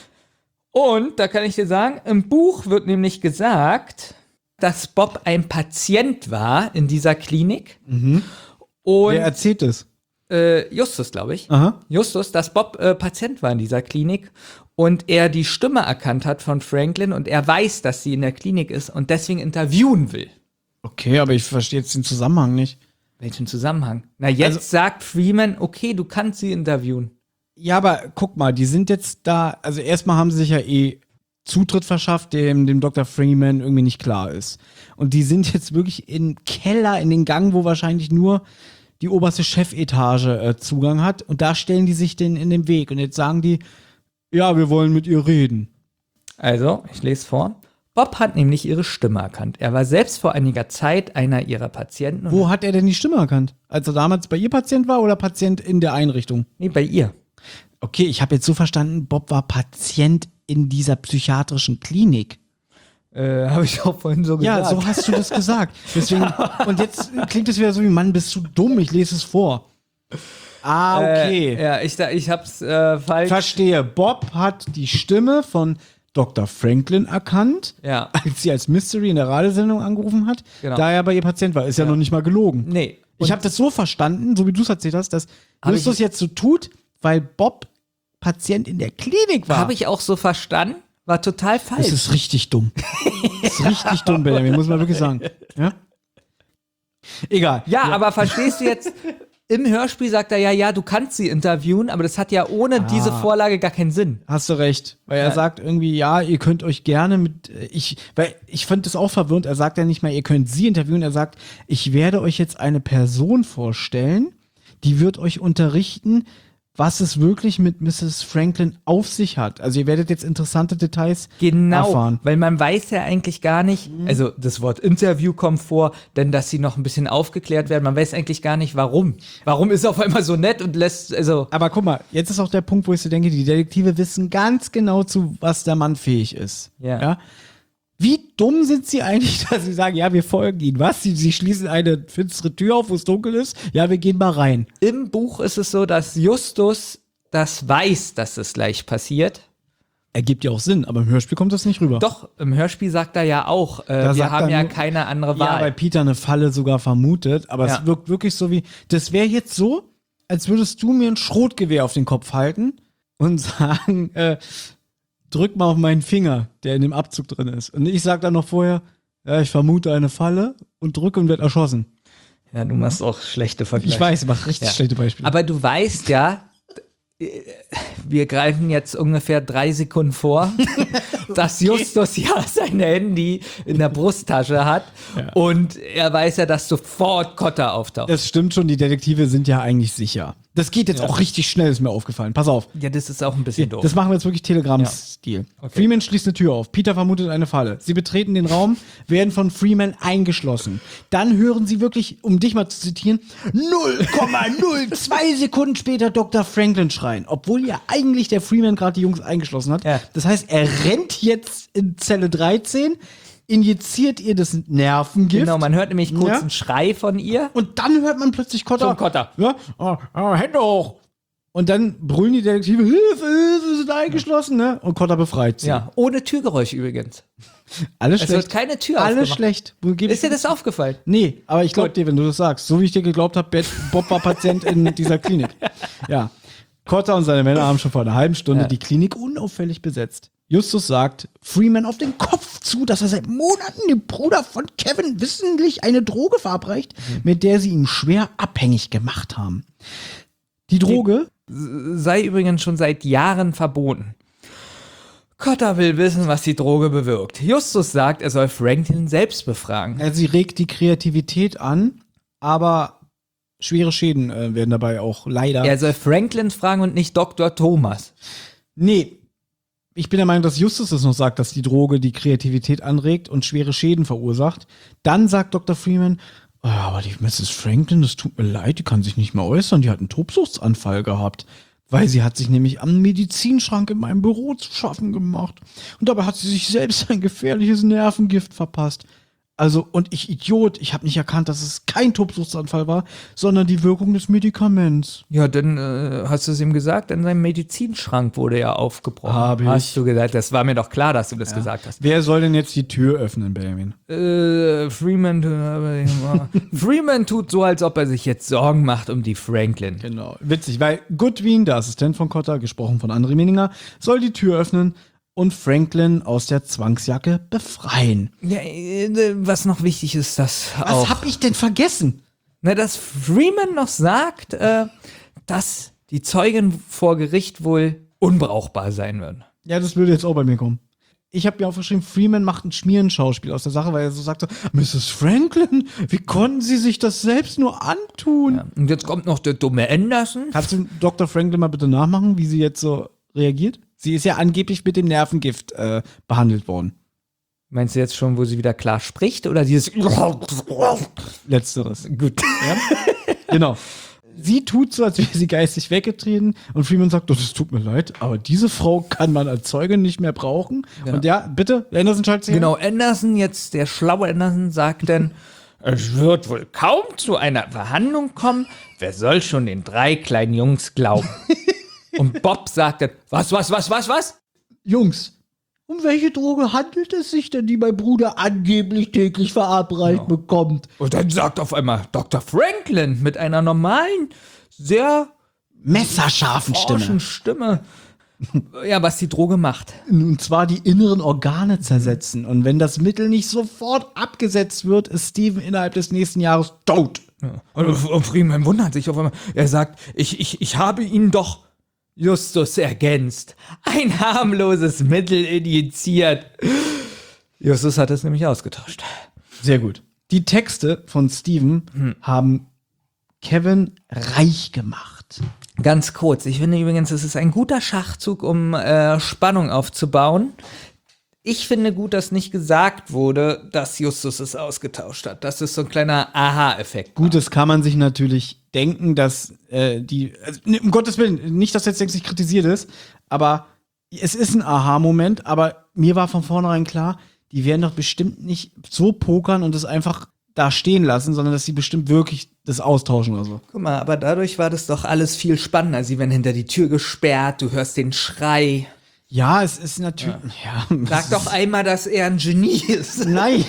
Und da kann ich dir sagen, im Buch wird nämlich gesagt, dass Bob ein Patient war in dieser Klinik. Mhm. Und wer erzählt es? Äh, Justus, glaube ich. Aha. Justus, dass Bob äh, Patient war in dieser Klinik und er die Stimme erkannt hat von Franklin und er weiß, dass sie in der Klinik ist und deswegen interviewen will. Okay, aber ich verstehe jetzt den Zusammenhang nicht. Welchen Zusammenhang? Na, jetzt also, sagt Freeman, okay, du kannst sie interviewen. Ja, aber guck mal, die sind jetzt da, also erstmal haben sie sich ja eh Zutritt verschafft, dem, dem Doktor Freeman irgendwie nicht klar ist. Und die sind jetzt wirklich im Keller, in den Gang, wo wahrscheinlich nur die oberste Chefetage äh, Zugang hat. Und da stellen die sich den in den Weg. Und jetzt sagen die, ja, wir wollen mit ihr reden. Also, ich lese vor. Bob hat nämlich ihre Stimme erkannt. Er war selbst vor einiger Zeit einer ihrer Patienten. Wo hat er denn die Stimme erkannt? Als er damals bei ihr Patient war oder Patient in der Einrichtung? Nee, bei ihr. Okay, ich habe jetzt so verstanden, Bob war Patient in dieser psychiatrischen Klinik. Äh, habe ich auch vorhin so gesagt. Ja, so hast du das gesagt. Deswegen, und jetzt klingt es wieder so wie, Mann, bist du dumm, ich lese es vor. Ah, okay. Äh, ja, ich, ich hab's äh, falsch. Verstehe. Bob hat die Stimme von Doktor Franklin erkannt, ja. als sie als Mystery in der Radiosendung angerufen hat, genau. Da er bei ihr Patient war. Ist ja, ja noch nicht mal gelogen. Nee. Und ich habe das so verstanden, so wie du es erzählt hast, dass Justus jetzt so tut, weil Bob Patient in der Klinik war. Habe ich auch so verstanden, war total falsch. Das ist richtig dumm. Das ist richtig dumm, Benjamin, muss man wirklich sagen. Ja? Egal. Ja, ja, aber verstehst du jetzt, im Hörspiel sagt er ja, ja, du kannst sie interviewen, aber das hat ja ohne ah, diese Vorlage gar keinen Sinn. Hast du recht. Weil er ja. sagt irgendwie, ja, ihr könnt euch gerne mit, ich, weil ich fand das auch verwirrend, er sagt ja nicht mal, ihr könnt sie interviewen, er sagt, ich werde euch jetzt eine Person vorstellen, die wird euch unterrichten, was es wirklich mit Misses Franklin auf sich hat. Also ihr werdet jetzt interessante Details genau, erfahren. Weil man weiß ja eigentlich gar nicht, also das Wort Interview kommt vor, denn dass sie noch ein bisschen aufgeklärt werden, man weiß eigentlich gar nicht, warum. Warum ist er auf einmal so nett und lässt, also... Aber guck mal, jetzt ist auch der Punkt, wo ich so denke, die Detektive wissen ganz genau, zu was der Mann fähig ist. Ja. ja? Wie dumm sind sie eigentlich, dass sie sagen, ja, wir folgen ihnen. Was? Sie, sie schließen eine finstere Tür auf, wo es dunkel ist? Ja, wir gehen mal rein. Im Buch ist es so, dass Justus das weiß, dass es gleich passiert. Ergibt ja auch Sinn, aber im Hörspiel kommt das nicht rüber. Doch, im Hörspiel sagt er ja auch, äh, wir haben ja nur, keine andere Wahl. Ja, weil Peter eine Falle sogar vermutet, aber ja. Es wirkt wirklich so wie, das wäre jetzt so, als würdest du mir ein Schrotgewehr auf den Kopf halten und sagen, äh, drück mal auf meinen Finger, der in dem Abzug drin ist. Und ich sag dann noch vorher, ja, ich vermute eine Falle und drücke und werde erschossen. Ja, du machst auch schlechte Vergleiche. Ich weiß, ich mach richtig ja. schlechte Beispiele. Aber du weißt ja, wir greifen jetzt ungefähr drei Sekunden vor dass Justus ja sein Handy in der Brusttasche hat ja. und er weiß ja, dass sofort Kotter auftaucht. Das stimmt schon, die Detektive sind ja eigentlich sicher. Das geht jetzt ja. auch richtig schnell, ist mir aufgefallen. Pass auf. Ja, das ist auch ein bisschen doof. Das machen wir jetzt wirklich Telegram-Stil. Ja. Okay. Freeman schließt eine Tür auf. Peter vermutet eine Falle. Sie betreten den Raum, werden von Freeman eingeschlossen. Dann hören sie wirklich, um dich mal zu zitieren, null Komma null zwei Sekunden später Doktor Franklin schreien. Obwohl ja eigentlich der Freeman gerade die Jungs eingeschlossen hat. Ja. Das heißt, er rennt jetzt in Zelle dreizehn, injiziert ihr das Nervengift. Genau, man hört nämlich kurz ja. einen Schrei von ihr. Und dann hört man plötzlich Kotter. Zum Kotter. Ja, oh, oh, Hände hoch. Und dann brüllen die Detektive, Hilfe, Hilfe, sind eingeschlossen, ne? Und Kotter befreit sie. Ja, ohne Türgeräusch übrigens. Alles schlecht. Es wird keine Tür Alles aufgemacht. schlecht. Ist dir das aufgefallen? Nee, aber ich glaube dir, wenn du das sagst. So wie ich dir geglaubt habe, Bob war Patient in dieser Klinik. Ja. Kotter und seine Männer haben schon vor einer halben Stunde ja. die Klinik unauffällig besetzt. Justus sagt Freeman auf den Kopf zu, dass er seit Monaten dem Bruder von Kevin wissentlich eine Droge verabreicht, mhm. mit der sie ihn schwer abhängig gemacht haben. Die Droge die sei übrigens schon seit Jahren verboten. Kotter will wissen, was die Droge bewirkt. Justus sagt, er soll Franklin selbst befragen. Also sie regt die Kreativität an, aber schwere Schäden äh, werden dabei auch leider. Er soll Franklin fragen und nicht Doktor Thomas. Nee. Ich bin der Meinung, dass Justus es noch sagt, dass die Droge die Kreativität anregt und schwere Schäden verursacht. Dann sagt Doktor Freeman, oh, aber die Misses Franklin, das tut mir leid, die kann sich nicht mehr äußern, die hat einen Tobsuchtsanfall gehabt. Weil sie hat sich nämlich am Medizinschrank in meinem Büro zu schaffen gemacht. Und dabei hat sie sich selbst ein gefährliches Nervengift verpasst. Also, und ich Idiot, ich habe nicht erkannt, dass es kein Tobsuchtsanfall war, sondern die Wirkung des Medikaments. Ja, dann äh, hast du es ihm gesagt, in seinem Medizinschrank wurde er aufgebrochen. Hab ich. Hast du gesagt, das war mir doch klar, dass du das ja. gesagt hast. Wer soll denn jetzt die Tür öffnen, Benjamin? Äh, Freeman, äh, Freeman tut so, als ob er sich jetzt Sorgen macht um die Franklin. Genau, witzig, weil Goodwin, der Assistent von Kotter, gesprochen von André Meninger, soll die Tür öffnen und Franklin aus der Zwangsjacke befreien. Ja, was noch wichtig ist, dass Was auch, hab ich denn vergessen? Na, dass Freeman noch sagt, äh, dass die Zeugen vor Gericht wohl unbrauchbar sein würden. Ja, das würde jetzt auch bei mir kommen. Ich habe mir aufgeschrieben, Freeman macht ein Schmierenschauspiel aus der Sache, weil er so sagte, Misses Franklin, wie konnten Sie sich das selbst nur antun? Ja. Und jetzt kommt noch der dumme Anderson. Kannst du Doktor Franklin mal bitte nachmachen, wie sie jetzt so reagiert? Sie ist ja angeblich mit dem Nervengift äh, behandelt worden. Meinst du jetzt schon, wo sie wieder klar spricht? Oder dieses Letzteres. Gut. Ja? Genau. Sie tut so, als wäre sie geistig weggetreten und Freeman sagt, oh, das tut mir leid, aber diese Frau kann man als Zeugin nicht mehr brauchen. Ja. Und ja, bitte, Anderson schaltet sich Genau, Anderson, jetzt der schlaue Anderson, sagt dann, es wird wohl kaum zu einer Verhandlung kommen. Wer soll schon den drei kleinen Jungs glauben? Und Bob sagt dann, was, was, was, was, was? Jungs, um welche Droge handelt es sich denn, die mein Bruder angeblich täglich verabreicht genau. bekommt? Und dann sagt auf einmal Doktor Franklin mit einer normalen, sehr messerscharfen Stimme. Stimme. Ja, was die Droge macht. Und zwar die inneren Organe zersetzen. Und wenn das Mittel nicht sofort abgesetzt wird, ist Steven innerhalb des nächsten Jahres tot. Ja. Und, und Freeman wundert sich auf einmal. Er sagt, ich, ich, ich habe ihn doch Justus ergänzt. Ein harmloses Mittel injiziert. Justus hat es nämlich ausgetauscht. Sehr gut. Die Texte von Steven hm. haben Kevin reich gemacht. Ganz kurz. Ich finde übrigens, es ist ein guter Schachzug, um äh, Spannung aufzubauen. Ich finde gut, dass nicht gesagt wurde, dass Justus es ausgetauscht hat. Das ist so ein kleiner Aha-Effekt. Gut, das kann man sich natürlich denken, dass äh, die, also, um Gottes Willen, nicht, dass jetzt nicht kritisiert ist, aber es ist ein Aha-Moment, aber mir war von vornherein klar, die werden doch bestimmt nicht so pokern und das einfach da stehen lassen, sondern dass sie bestimmt wirklich das austauschen oder so. Guck mal, aber dadurch war das doch alles viel spannender. Sie werden hinter die Tür gesperrt, du hörst den Schrei. Ja, es ist natürlich. Ja. Ja, Sag doch einmal, dass er ein Genie ist. Nein.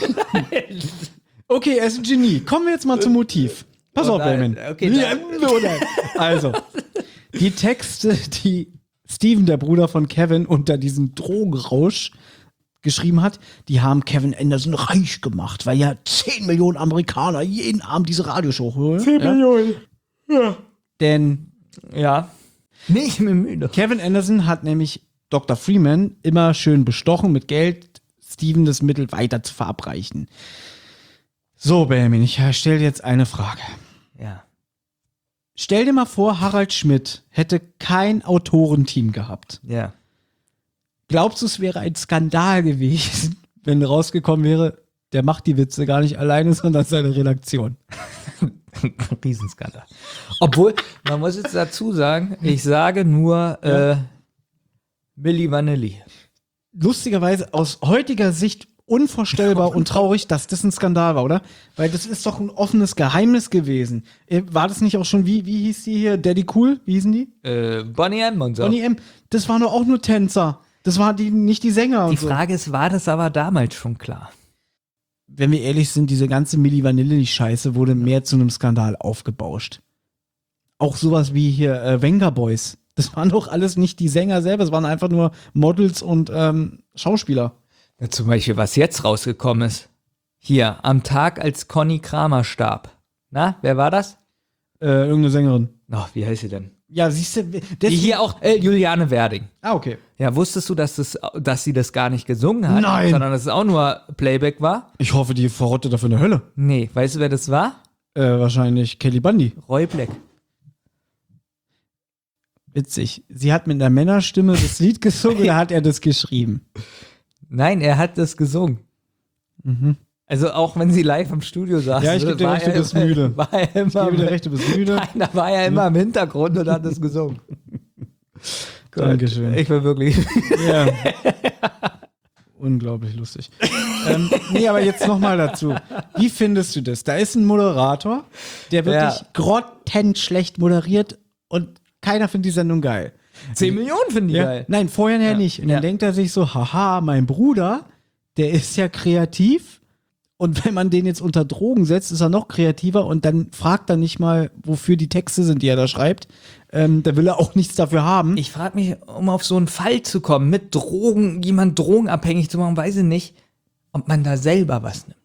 Okay, er ist ein Genie. Kommen wir jetzt mal zum Motiv. Pass oh auf, Benjamin. Okay, also, die Texte, die Steven, der Bruder von Kevin, unter diesem Drogenrausch geschrieben hat, die haben Kevin Anderson reich gemacht, weil ja zehn Millionen Amerikaner jeden Abend diese Radioshow hören. zehn ja? Millionen. Ja. Denn, ja. Nee, ich bin müde. Kevin Anderson hat nämlich Doktor Freeman immer schön bestochen mit Geld, Steven das Mittel weiter zu verabreichen. So, Benjamin, ich stelle dir jetzt eine Frage. Ja. Stell dir mal vor, Harald Schmidt hätte kein Autorenteam gehabt. Ja. Glaubst du, es wäre ein Skandal gewesen, wenn rausgekommen wäre, der macht die Witze gar nicht alleine, sondern seine Redaktion? Riesenskandal. Obwohl, man muss jetzt dazu sagen, ich sage nur äh, Milli Vanilli. Lustigerweise aus heutiger Sicht unvorstellbar und traurig, dass das ein Skandal war, oder? Weil das ist doch ein offenes Geheimnis gewesen. War das nicht auch schon, wie, wie hieß die hier? Daddy Cool? Wie hießen die? Äh, Bonnie M. und so. Bonnie M. Das waren doch auch nur Tänzer. Das waren die, nicht die Sänger. Die und so. Frage ist, war das aber damals schon klar? Wenn wir ehrlich sind, diese ganze Milli Vanilli-Scheiße wurde mehr zu einem Skandal aufgebauscht. Auch sowas wie hier äh, Venga Boys. Das waren doch alles nicht die Sänger selber, es waren einfach nur Models und ähm, Schauspieler. Ja, zum Beispiel, was jetzt rausgekommen ist. Hier, am Tag, als Conny Kramer starb. Na, wer war das? Äh, irgendeine Sängerin. Ach, wie heißt sie denn? Ja, siehst du, Die hier auch, äh, Juliane Werding. Ah, okay. Ja, wusstest du, dass, das, dass sie das gar nicht gesungen hat? Nein. Sondern dass es auch nur Playback war? Ich hoffe, die verrottet dafür eine Hölle. Nee, weißt du, wer das war? Äh, wahrscheinlich Kelly Bundy. Roy Black. Witzig. Sie hat mit einer Männerstimme das Lied gesungen oder hat er das geschrieben? Nein, er hat das gesungen. Mhm. Also auch wenn sie live im Studio saß. Ja, ich gebe dir recht, du bist müde. War er immer, ich gebe dir recht, du bist müde. Nein, da war er immer im Hintergrund und hat es gesungen. Dankeschön. Ich bin wirklich. Ja. Unglaublich lustig. ähm, nee, aber jetzt nochmal dazu. Wie findest du das? Da ist ein Moderator, der wirklich Ja. grottenschlecht moderiert und keiner findet die Sendung geil. zehn Millionen finden die Ja? geil. Nein, vorher ja. nicht. Und dann Ja. denkt er sich so, haha, mein Bruder, der ist ja kreativ. Und wenn man den jetzt unter Drogen setzt, ist er noch kreativer und dann fragt er nicht mal, wofür die Texte sind, die er da schreibt. Ähm, da will er auch nichts dafür haben. Ich frage mich, um auf so einen Fall zu kommen, mit Drogen, jemand drogenabhängig zu machen, weiß ich nicht, ob man da selber was nimmt.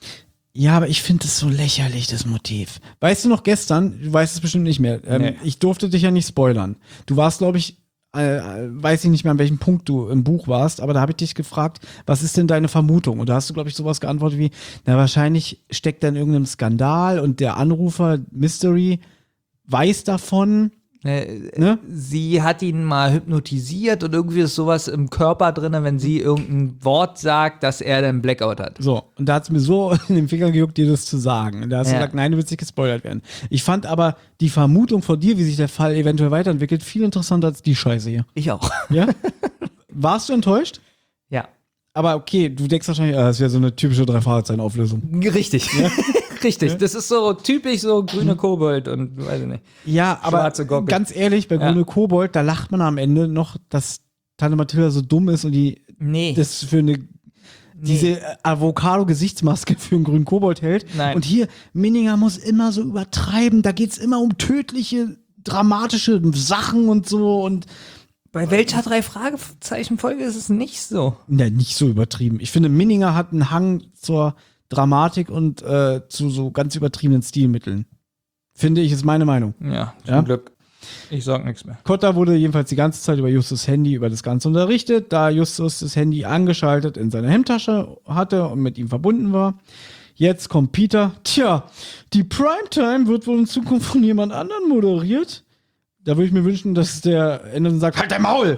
Ja, aber ich finde es so lächerlich, das Motiv. Weißt du noch gestern, du weißt es bestimmt nicht mehr, ähm, Nee. ich durfte dich ja nicht spoilern. Du warst, glaube ich, äh, weiß ich nicht mehr, an welchem Punkt du im Buch warst, aber da habe ich dich gefragt, was ist denn deine Vermutung? Und da hast du, glaube ich, sowas geantwortet wie, na, wahrscheinlich steckt da in irgendeinem Skandal und der Anrufer, Mystery, weiß davon. Äh, Ne? Sie hat ihn mal hypnotisiert und irgendwie ist sowas im Körper drin, wenn sie irgendein Wort sagt, dass er dann Blackout hat. So, und da hat es mir so in den Finger gejuckt, dir das zu sagen. Und da hast du Ja. gesagt, nein, du willst nicht gespoilert werden. Ich fand aber die Vermutung von dir, wie sich der Fall eventuell weiterentwickelt, viel interessanter als die Scheiße hier. Ich auch. Ja? Warst du enttäuscht? Ja. Aber okay, du denkst wahrscheinlich, ah, das wäre so eine typische Drei-Fragezeichen-Auflösung. Richtig. Ja? Richtig. Ja. Das ist so typisch so grüne Kobold und weiß ich nicht. Ja, aber Schwarze Gockel. ganz ehrlich, bei Ja. Grüne Kobold, da lacht man am Ende noch, dass Tante Mathilda so dumm ist und die Nee. das für eine diese Avocado-Gesichtsmaske für einen grünen Kobold hält. Nein. Und hier, Minninger muss immer so übertreiben, da geht's immer um tödliche, dramatische Sachen und so und Bei welcher drei Fragezeichen Folge ist es nicht so? ne, nicht so übertrieben. Ich finde, Minninger hat einen Hang zur Dramatik und äh, zu so ganz übertriebenen Stilmitteln. Finde ich, ist meine Meinung. Ja, zum Ja? Glück. Ich sag nichts mehr. Kotter wurde jedenfalls die ganze Zeit über Justus' Handy über das Ganze unterrichtet, da Justus das Handy angeschaltet in seiner Hemdtasche hatte und mit ihm verbunden war. Jetzt kommt Peter. Tja, die Primetime wird wohl in Zukunft von jemand anderem moderiert. Da würde ich mir wünschen, dass der Anderson sagt, halt dein Maul!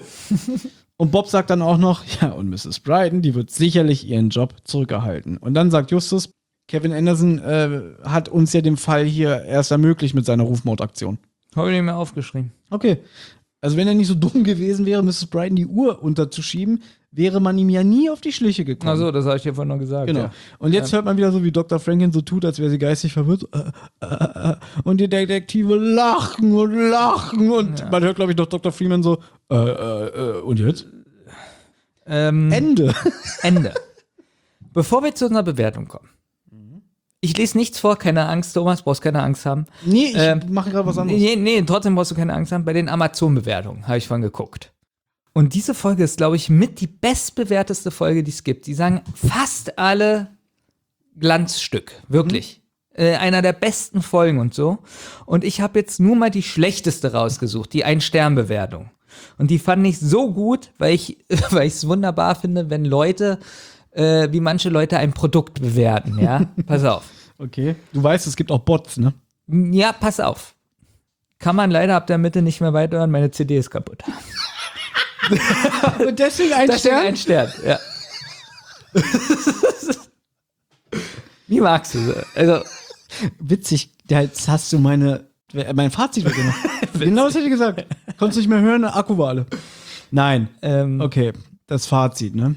Und Bob sagt dann auch noch, ja, und Missus Bryden, die wird sicherlich ihren Job zurückerhalten. Und dann sagt Justus, Kevin Anderson äh, hat uns ja den Fall hier erst ermöglicht mit seiner Rufmordaktion. Habe ich nicht mehr aufgeschrieben. Okay. Also wenn er nicht so dumm gewesen wäre, Missus Bryden die Uhr unterzuschieben, wäre man ihm ja nie auf die Schliche gekommen. Achso, das habe ich dir vorhin noch gesagt. Genau. Ja. Und jetzt Ja. hört man wieder so, wie Doktor Franklin so tut, als wäre sie geistig verwirrt. Äh, äh, äh, und die Detektive lachen und lachen. Und Ja. man hört, glaube ich, noch Doktor Freeman so, äh, äh, äh, und jetzt? Ähm, Ende. Ende. Bevor wir zu unserer Bewertung kommen. Ich lese nichts vor, keine Angst, Thomas, brauchst keine Angst haben. Nee, ich Ähm, mache gerade was anderes. Nee, nee, trotzdem brauchst du keine Angst haben. Bei den Amazon-Bewertungen habe ich vorhin geguckt. Und diese Folge ist, glaube ich, mit die bestbewerteste Folge, die es gibt. Die sagen fast alle Glanzstück, wirklich. Äh, einer der besten Folgen und so. Und ich habe jetzt nur mal die schlechteste rausgesucht, die Ein-Stern-Bewertung. Und die fand ich so gut, weil ich weil ich es wunderbar finde, wenn Leute, äh, wie manche Leute ein Produkt bewerten, ja? Pass auf. Okay. Du weißt, es gibt auch Bots, ne? Ja, pass auf. Kann man leider ab der Mitte nicht mehr weiterhören, meine C D ist kaputt. Und deswegen ein deswegen Stern? ein Stern, ja. Wie magst du sie? Also, witzig, jetzt hast du meine, mein Fazit weggemacht. Genau das hätte ich gesagt. Konntest nicht mehr hören, Akku war alle. Nein. Ähm, okay, das Fazit, ne?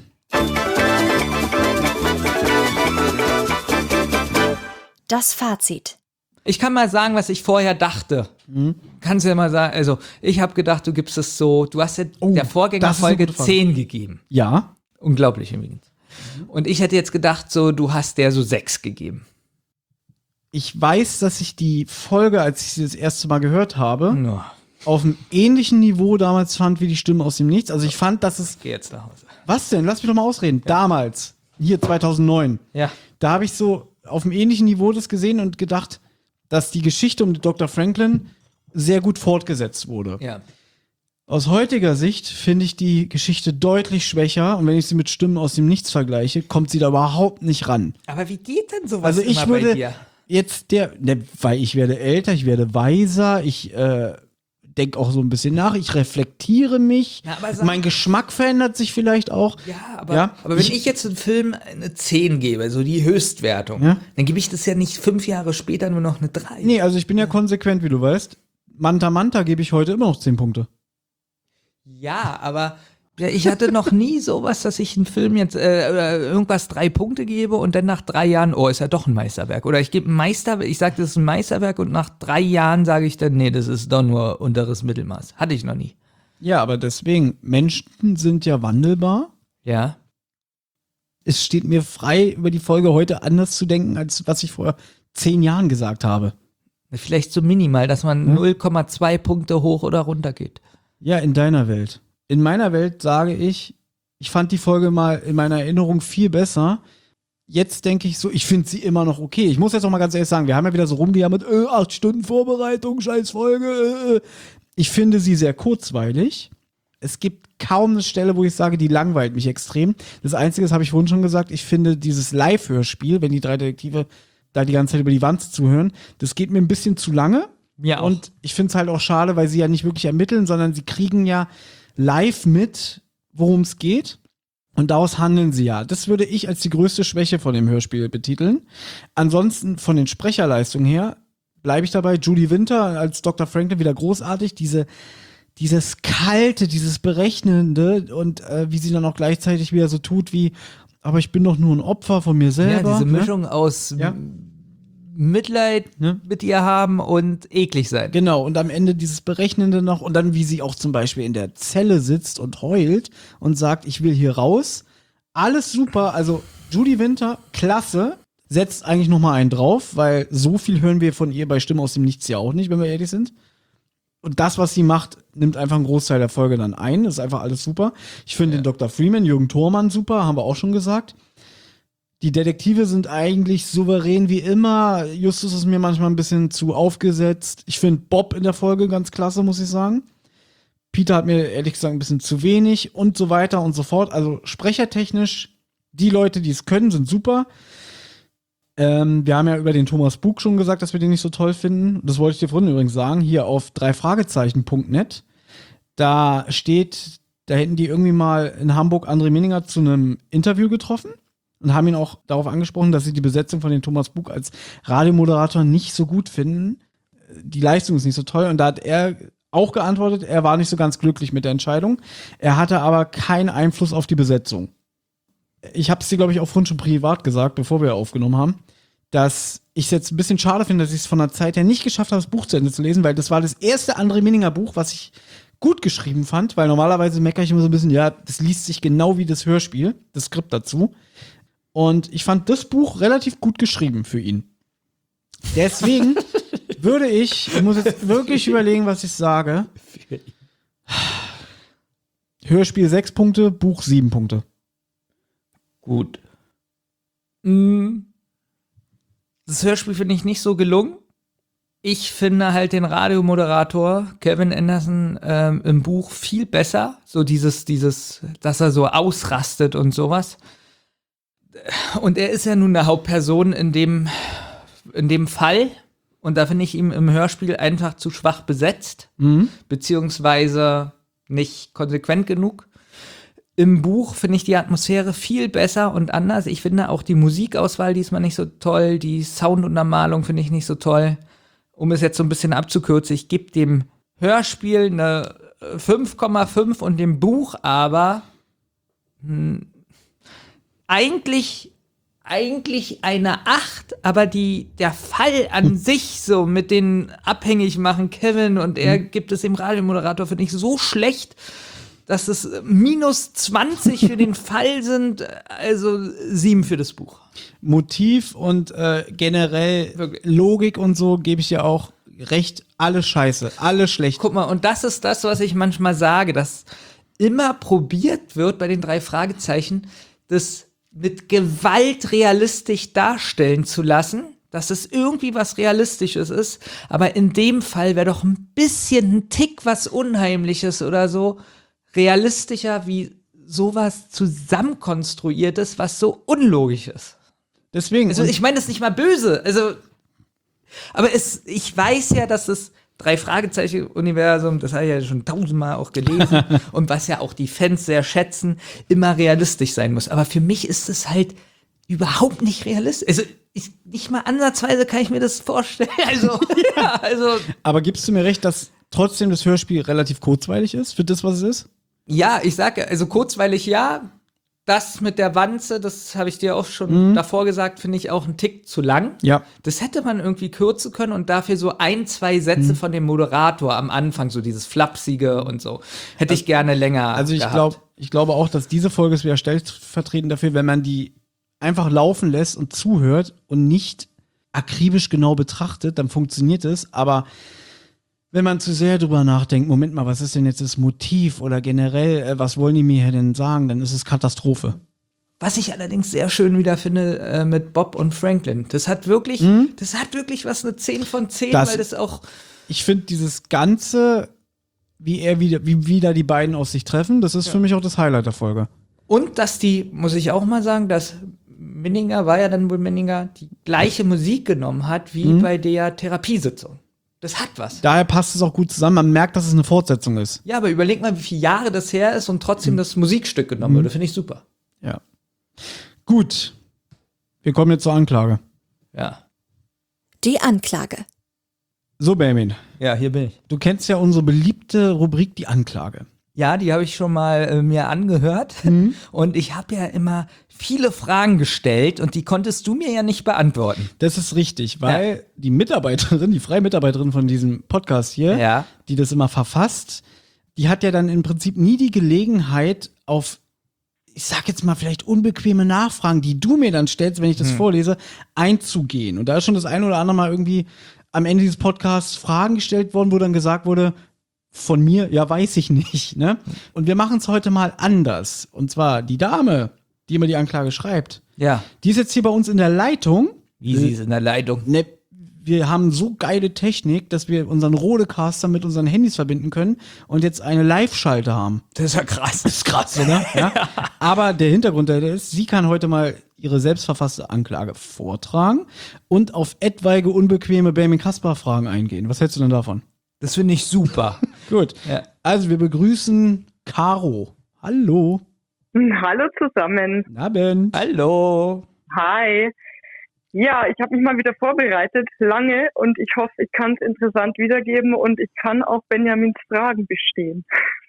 Das Fazit. Ich kann mal sagen, was ich vorher dachte. Mhm. Kannst du ja mal sagen, also ich habe gedacht, du gibst es so, du hast ja Oh, der das ist Vorgängerfolge eine gute Frage. zehn gegeben. Ja. Unglaublich übrigens. Und ich hätte jetzt gedacht, so, du hast der so sechs gegeben. Ich weiß, dass ich die Folge, als ich sie das erste Mal gehört habe, No. auf einem ähnlichen Niveau damals fand wie die Stimme aus dem Nichts. Also ich fand, dass es. Geh jetzt nach Hause. Was denn? Lass mich doch mal ausreden. Damals, hier zweitausendneun, Ja. da habe ich so auf einem ähnlichen Niveau das gesehen und gedacht, dass die Geschichte um Doktor Franklin sehr gut fortgesetzt wurde. Ja. Aus heutiger Sicht finde ich die Geschichte deutlich schwächer und wenn ich sie mit Stimmen aus dem Nichts vergleiche, kommt sie da überhaupt nicht ran. Aber wie geht denn sowas Also ich immer bei würde dir? jetzt der, ne, weil ich werde älter, ich werde weiser, ich äh, denke auch so ein bisschen nach, ich reflektiere mich, Ja, aber sag- mein Geschmack verändert sich vielleicht auch. Ja, aber, Ja, aber wenn ich- ich, jetzt einem Film eine zehn gebe, so die Höchstwertung, Ja. dann gebe ich das ja nicht fünf Jahre später nur noch eine drei. Nee, also ich bin ja konsequent, wie du weißt. Manta Manta gebe ich heute immer noch zehn Punkte. Ja, aber ja, ich hatte noch nie sowas, dass ich einen Film jetzt äh, oder irgendwas drei Punkte gebe und dann nach drei Jahren, oh, ist ja doch ein Meisterwerk. Oder ich gebe ein Meisterwerk, ich sage, das ist ein Meisterwerk und nach drei Jahren sage ich dann, nee, das ist doch nur unteres Mittelmaß. Hatte ich noch nie. Ja, aber deswegen, Menschen sind ja wandelbar. Ja. Es steht mir frei, über die Folge heute anders zu denken, als was ich vor zehn Jahren gesagt habe. Vielleicht so minimal, dass man Hm? null Komma zwei Punkte hoch oder runter geht. Ja, in deiner Welt. In meiner Welt sage ich, ich fand die Folge mal in meiner Erinnerung viel besser. Jetzt denke ich so, ich finde sie immer noch okay. Ich muss jetzt auch mal ganz ehrlich sagen, wir haben ja wieder so rumgejammert, äh, acht Stunden Vorbereitung, scheiß Folge. Äh. äh. Ich finde sie sehr kurzweilig. Es gibt kaum eine Stelle, wo ich sage, die langweilt mich extrem. Das Einzige, das habe ich vorhin schon gesagt, ich finde dieses Live-Hörspiel, wenn die drei Detektive da die ganze Zeit über die Wand zuhören, das geht mir ein bisschen zu lange. Ja, auch. Und ich finde es halt auch schade, weil sie ja nicht wirklich ermitteln, sondern sie kriegen ja live mit, worum es geht. Und daraus handeln sie ja. Das würde ich als die größte Schwäche von dem Hörspiel betiteln. Ansonsten von den Sprecherleistungen her bleibe ich dabei. Judy Winter als Doktor Franklin wieder großartig. Diese, dieses Kalte, dieses Berechnende und äh, wie sie dann auch gleichzeitig wieder so tut wie, aber ich bin doch nur ein Opfer von mir selber. Ja, diese ne? Mischung aus Ja. M- Mitleid Ne? mit ihr haben und eklig sein. Genau, und am Ende dieses Berechnende noch und dann, wie sie auch zum Beispiel in der Zelle sitzt und heult und sagt, ich will hier raus. Alles super, also Judy Winter, klasse, setzt eigentlich noch mal einen drauf, weil so viel hören wir von ihr bei Stimme aus dem Nichts ja auch nicht, wenn wir ehrlich sind. Und das, was sie macht, nimmt einfach einen Großteil der Folge dann ein. Das ist einfach alles super. Ich finde den Doktor Freeman, Jürgen Thormann super, haben wir auch schon gesagt. Die Detektive sind eigentlich souverän wie immer. Justus ist mir manchmal ein bisschen zu aufgesetzt. Ich finde Bob in der Folge ganz klasse, muss ich sagen. Peter hat mir ehrlich gesagt ein bisschen zu wenig und so weiter und so fort. Also sprechertechnisch, die Leute, die es können, sind super. Ähm, wir haben ja über den Thomas Bug schon gesagt, dass wir den nicht so toll finden. Das wollte ich dir vorhin übrigens sagen, hier auf drei Fragezeichen punkt net. Da steht, da hätten die irgendwie mal in Hamburg André Minninger zu einem Interview getroffen und haben ihn auch darauf angesprochen, dass sie die Besetzung von den Thomas Bug als Radiomoderator nicht so gut finden. Die Leistung ist nicht so toll. Und da hat er auch geantwortet, er war nicht so ganz glücklich mit der Entscheidung. Er hatte aber keinen Einfluss auf die Besetzung. Ich habe es dir, glaube ich, auch vorhin schon privat gesagt, bevor wir aufgenommen haben, dass ich es jetzt ein bisschen schade finde, dass ich es von der Zeit her nicht geschafft habe, das Buch zu Ende zu lesen, weil das war das erste André Minninger Buch, was ich gut geschrieben fand, weil normalerweise meckere ich immer so ein bisschen, ja, das liest sich genau wie das Hörspiel, das Skript dazu. Und ich fand das Buch relativ gut geschrieben für ihn. Deswegen würde ich, ich muss jetzt wirklich überlegen, was ich sage. Hörspiel sechs Punkte, Buch sieben Punkte. Gut. Mm. Das Hörspiel finde ich nicht so gelungen. ich finde halt den Radiomoderator Kevin Anderson ähm, im Buch viel besser. So dieses, dieses, dass er so ausrastet und sowas. Und er ist ja nun eine Hauptperson in dem, in dem Fall. Und da finde ich ihn im Hörspiel einfach zu schwach besetzt. Mhm. Beziehungsweise nicht konsequent genug. Im Buch finde ich die Atmosphäre viel besser und anders. Ich finde auch die Musikauswahl diesmal nicht so toll. Die Sounduntermalung finde ich nicht so toll. Um es jetzt so ein bisschen abzukürzen, ich gebe dem Hörspiel eine fünf Komma fünf und dem Buch aber mh, eigentlich, eigentlich eine acht, aber die, der Fall an sich so mit den abhängig machen Kevin und er mhm. gibt es dem Radiomoderator, finde ich so schlecht, dass es minus zwanzig für den Fall sind, also sieben für das Buch. Motiv und äh, generell Wirklich. Logik und so gebe ich dir auch recht, alles scheiße, alles schlecht. Guck mal, und das ist das, was ich manchmal sage, dass immer probiert wird bei den drei Fragezeichen, das mit Gewalt realistisch darstellen zu lassen, dass es irgendwie was Realistisches ist, aber in dem Fall wäre doch ein bisschen ein Tick was Unheimliches oder so realistischer wie sowas zusammenkonstruiertes, was so unlogisch ist. Deswegen. Also ich meine das nicht mal böse. Also, aber es, ich weiß ja, dass das Drei-Fragezeichen-Universum, das habe ich ja schon tausendmal auch gelesen und was ja auch die Fans sehr schätzen, immer realistisch sein muss. Aber für mich ist es halt überhaupt nicht realistisch. Also ich, nicht mal ansatzweise kann ich mir das vorstellen. Also, ja, also. Aber gibst du mir recht, dass trotzdem das Hörspiel relativ kurzweilig ist für das, was es ist? Ja, ich sage, also kurzweilig ja. Das mit der Wanze, das habe ich dir auch schon mhm. davor gesagt, finde ich auch einen Tick zu lang. Ja. Das hätte man irgendwie kürzen können und dafür so ein, zwei Sätze mhm. von dem Moderator am Anfang, so dieses Flapsige und so, hätte ich gerne länger Also ich, gehabt. glaub, ich glaube auch, dass diese Folge ist wieder stellvertretend dafür, wenn man die einfach laufen lässt und zuhört und nicht akribisch genau betrachtet, dann funktioniert es, aber wenn man zu sehr drüber nachdenkt, Moment mal, was ist denn jetzt das Motiv oder generell, äh, was wollen die mir hier denn sagen, dann ist es Katastrophe. Was ich allerdings sehr schön wieder finde äh, mit Bob und Franklin. Das hat wirklich, mhm. das hat wirklich was, eine zehn von zehn, das, weil das auch. Ich finde dieses Ganze, wie er wieder, wie wieder die beiden aus sich treffen, das ist ja. für mich auch das Highlight der Folge. Und dass die, muss ich auch mal sagen, dass Minninger, war ja dann wohl Minninger, die gleiche Musik genommen hat wie mhm. bei der Therapiesitzung. Das hat was. Daher passt es auch gut zusammen. Man merkt, dass es eine Fortsetzung ist. Ja, aber überleg mal, wie viele Jahre das her ist und trotzdem mhm. das Musikstück genommen wurde. Finde ich super. Ja. Gut. Wir kommen jetzt zur Anklage. Ja. Die Anklage. So, Benjamin. Ja, hier bin ich. Du kennst ja unsere beliebte Rubrik, die Anklage. Ja, die habe ich schon mal äh, mir angehört. Mhm. Und ich habe ja immer viele Fragen gestellt und die konntest du mir ja nicht beantworten. Das ist richtig, weil ja. die Mitarbeiterin, die freie Mitarbeiterin von diesem Podcast hier, ja. die das immer verfasst, die hat ja dann im Prinzip nie die Gelegenheit auf, ich sag jetzt mal vielleicht unbequeme Nachfragen, die du mir dann stellst, wenn ich das hm. vorlese, einzugehen. Und da ist schon das eine oder andere Mal irgendwie am Ende dieses Podcasts Fragen gestellt worden, wo dann gesagt wurde, von mir, ja, weiß ich nicht, ne? Und wir machen es heute mal anders. Und zwar die Dame, die immer die Anklage schreibt. Ja. Die ist jetzt hier bei uns in der Leitung. Wie, sie ist in der Leitung? Ne, wir haben so geile Technik, dass wir unseren Rodecaster mit unseren Handys verbinden können und jetzt eine Live-Schalte haben. Das ist ja krass. Das ist krass, oder? Ja? Aber der Hintergrund der ist, sie kann heute mal ihre selbstverfasste Anklage vortragen und auf etwaige unbequeme Benjamin-Kasper-Fragen eingehen. Was hältst du denn davon? Das finde ich super. Gut. Ja. Also wir begrüßen Caro. Hallo. Hallo zusammen. Guten Abend. Hallo. Hi. Ja, ich habe mich mal wieder vorbereitet, lange, und ich hoffe, ich kann es interessant wiedergeben und ich kann auch Benjamins Fragen bestehen.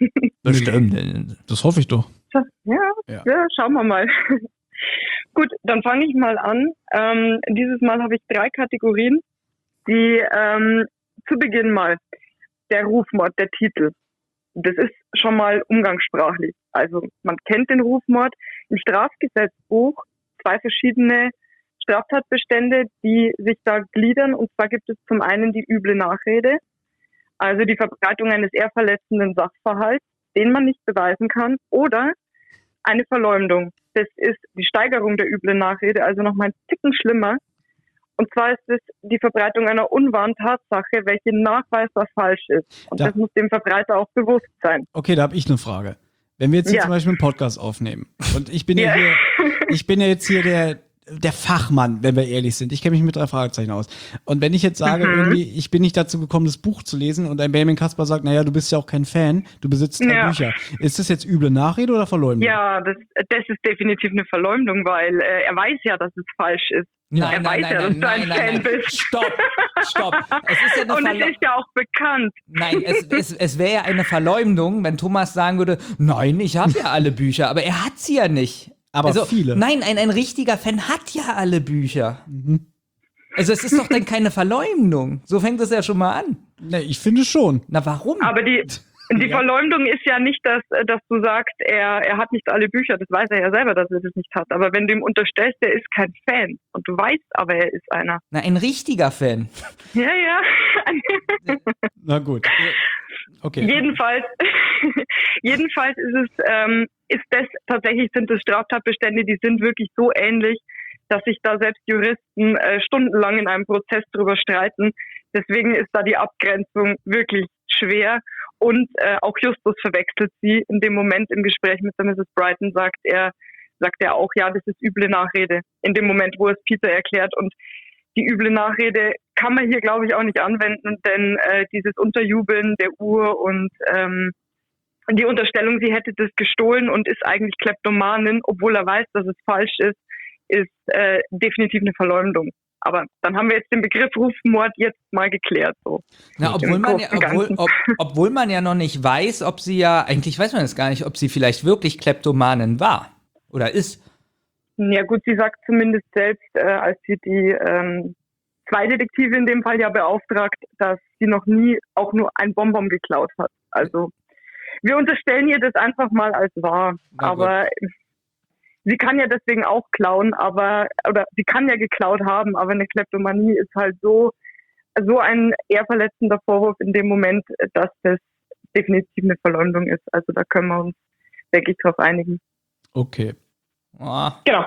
Bestimmt. Das hoffe ich doch. Ja, ja. ja schauen wir mal. Gut, dann fange ich mal an. Ähm, dieses Mal habe ich drei Kategorien, die ähm, zu Beginn mal der Rufmord, der Titel. Das ist schon mal umgangssprachlich. Also man kennt den Rufmord im Strafgesetzbuch, zwei verschiedene Straftatbestände, die sich da gliedern. Und zwar gibt es zum einen die üble Nachrede, also die Verbreitung eines ehrverletzenden Sachverhalts, den man nicht beweisen kann, oder eine Verleumdung. Das ist die Steigerung der üblen Nachrede, also noch mal ein Ticken schlimmer. Und zwar ist es die Verbreitung einer unwahren Tatsache, welche nachweisbar falsch ist. Und Da- das muss dem Verbreiter auch bewusst sein. Okay, da habe ich eine Frage. Wenn wir jetzt hier Ja. zum Beispiel einen Podcast aufnehmen und ich bin ja, Ja. hier, ich bin ja jetzt hier der, der Fachmann, wenn wir ehrlich sind. Ich kenne mich mit drei Fragezeichen aus. Und wenn ich jetzt sage, Mhm. irgendwie, ich bin nicht dazu gekommen, das Buch zu lesen und ein Benjamin Kasper sagt, naja, du bist ja auch kein Fan, du besitzt drei Ja. Bücher. Ist das jetzt üble Nachrede oder Verleumdung? Ja, das, das ist definitiv eine Verleumdung, weil äh, er weiß ja, dass es falsch ist. Nein, er nein, weiß nein, ja, dass nein, du ein nein, nein, Fan nein. bist. Stopp, stopp. Es ist ja eine Und es Verle- ist ja auch bekannt. Nein, es, es, es wäre ja eine Verleumdung, wenn Thomas sagen würde, nein, ich habe ja alle Bücher, aber er hat sie ja nicht. Aber also, viele. Nein, ein, ein richtiger Fan hat ja alle Bücher. Also es ist doch dann keine Verleumdung. So fängt es ja schon mal an. Nee, ich finde schon. Na, warum? Aber die, die Ja. Verleumdung ist ja nicht, dass, dass du sagst, er, er hat nicht alle Bücher. Das weiß er ja selber, dass er das nicht hat. Aber wenn du ihm unterstellst, er ist kein Fan und du weißt aber, er ist einer. Na, ein richtiger Fan. Ja, ja. Na gut. Okay. Jedenfalls, jedenfalls ist es, ähm, ist das tatsächlich sind es Straftatbestände, die sind wirklich so ähnlich, dass sich da selbst Juristen äh, stundenlang in einem Prozess drüber streiten. Deswegen ist da die Abgrenzung wirklich schwer. Und äh, auch Justus verwechselt sie in dem Moment im Gespräch mit der Misses Brighton, sagt er, sagt er auch, ja, das ist üble Nachrede. In dem Moment, wo es Peter erklärt. Und die üble Nachrede kann man hier, glaube ich, auch nicht anwenden, denn äh, dieses Unterjubeln der Uhr und ähm, die Unterstellung, sie hätte das gestohlen und ist eigentlich Kleptomanin, obwohl er weiß, dass es falsch ist, ist äh, definitiv eine Verleumdung. Aber dann haben wir jetzt den Begriff Rufmord jetzt mal geklärt. So. Na, obwohl man, ja, obwohl, ob, obwohl man ja noch nicht weiß, ob sie ja, eigentlich weiß man es gar nicht, ob sie vielleicht wirklich Kleptomanin war oder ist. Ja gut, sie sagt zumindest selbst, äh, als sie die ähm, zwei Detektive in dem Fall ja beauftragt, dass sie noch nie auch nur ein Bonbon geklaut hat. Also wir unterstellen ihr das einfach mal als wahr. Na aber sie kann ja deswegen auch klauen, aber oder sie kann ja geklaut haben, aber eine Kleptomanie ist halt so so ein eher verletzender Vorwurf in dem Moment, dass das definitiv eine Verleumdung ist. Also da können wir uns, denke ich, drauf einigen. Okay. Oh. Genau.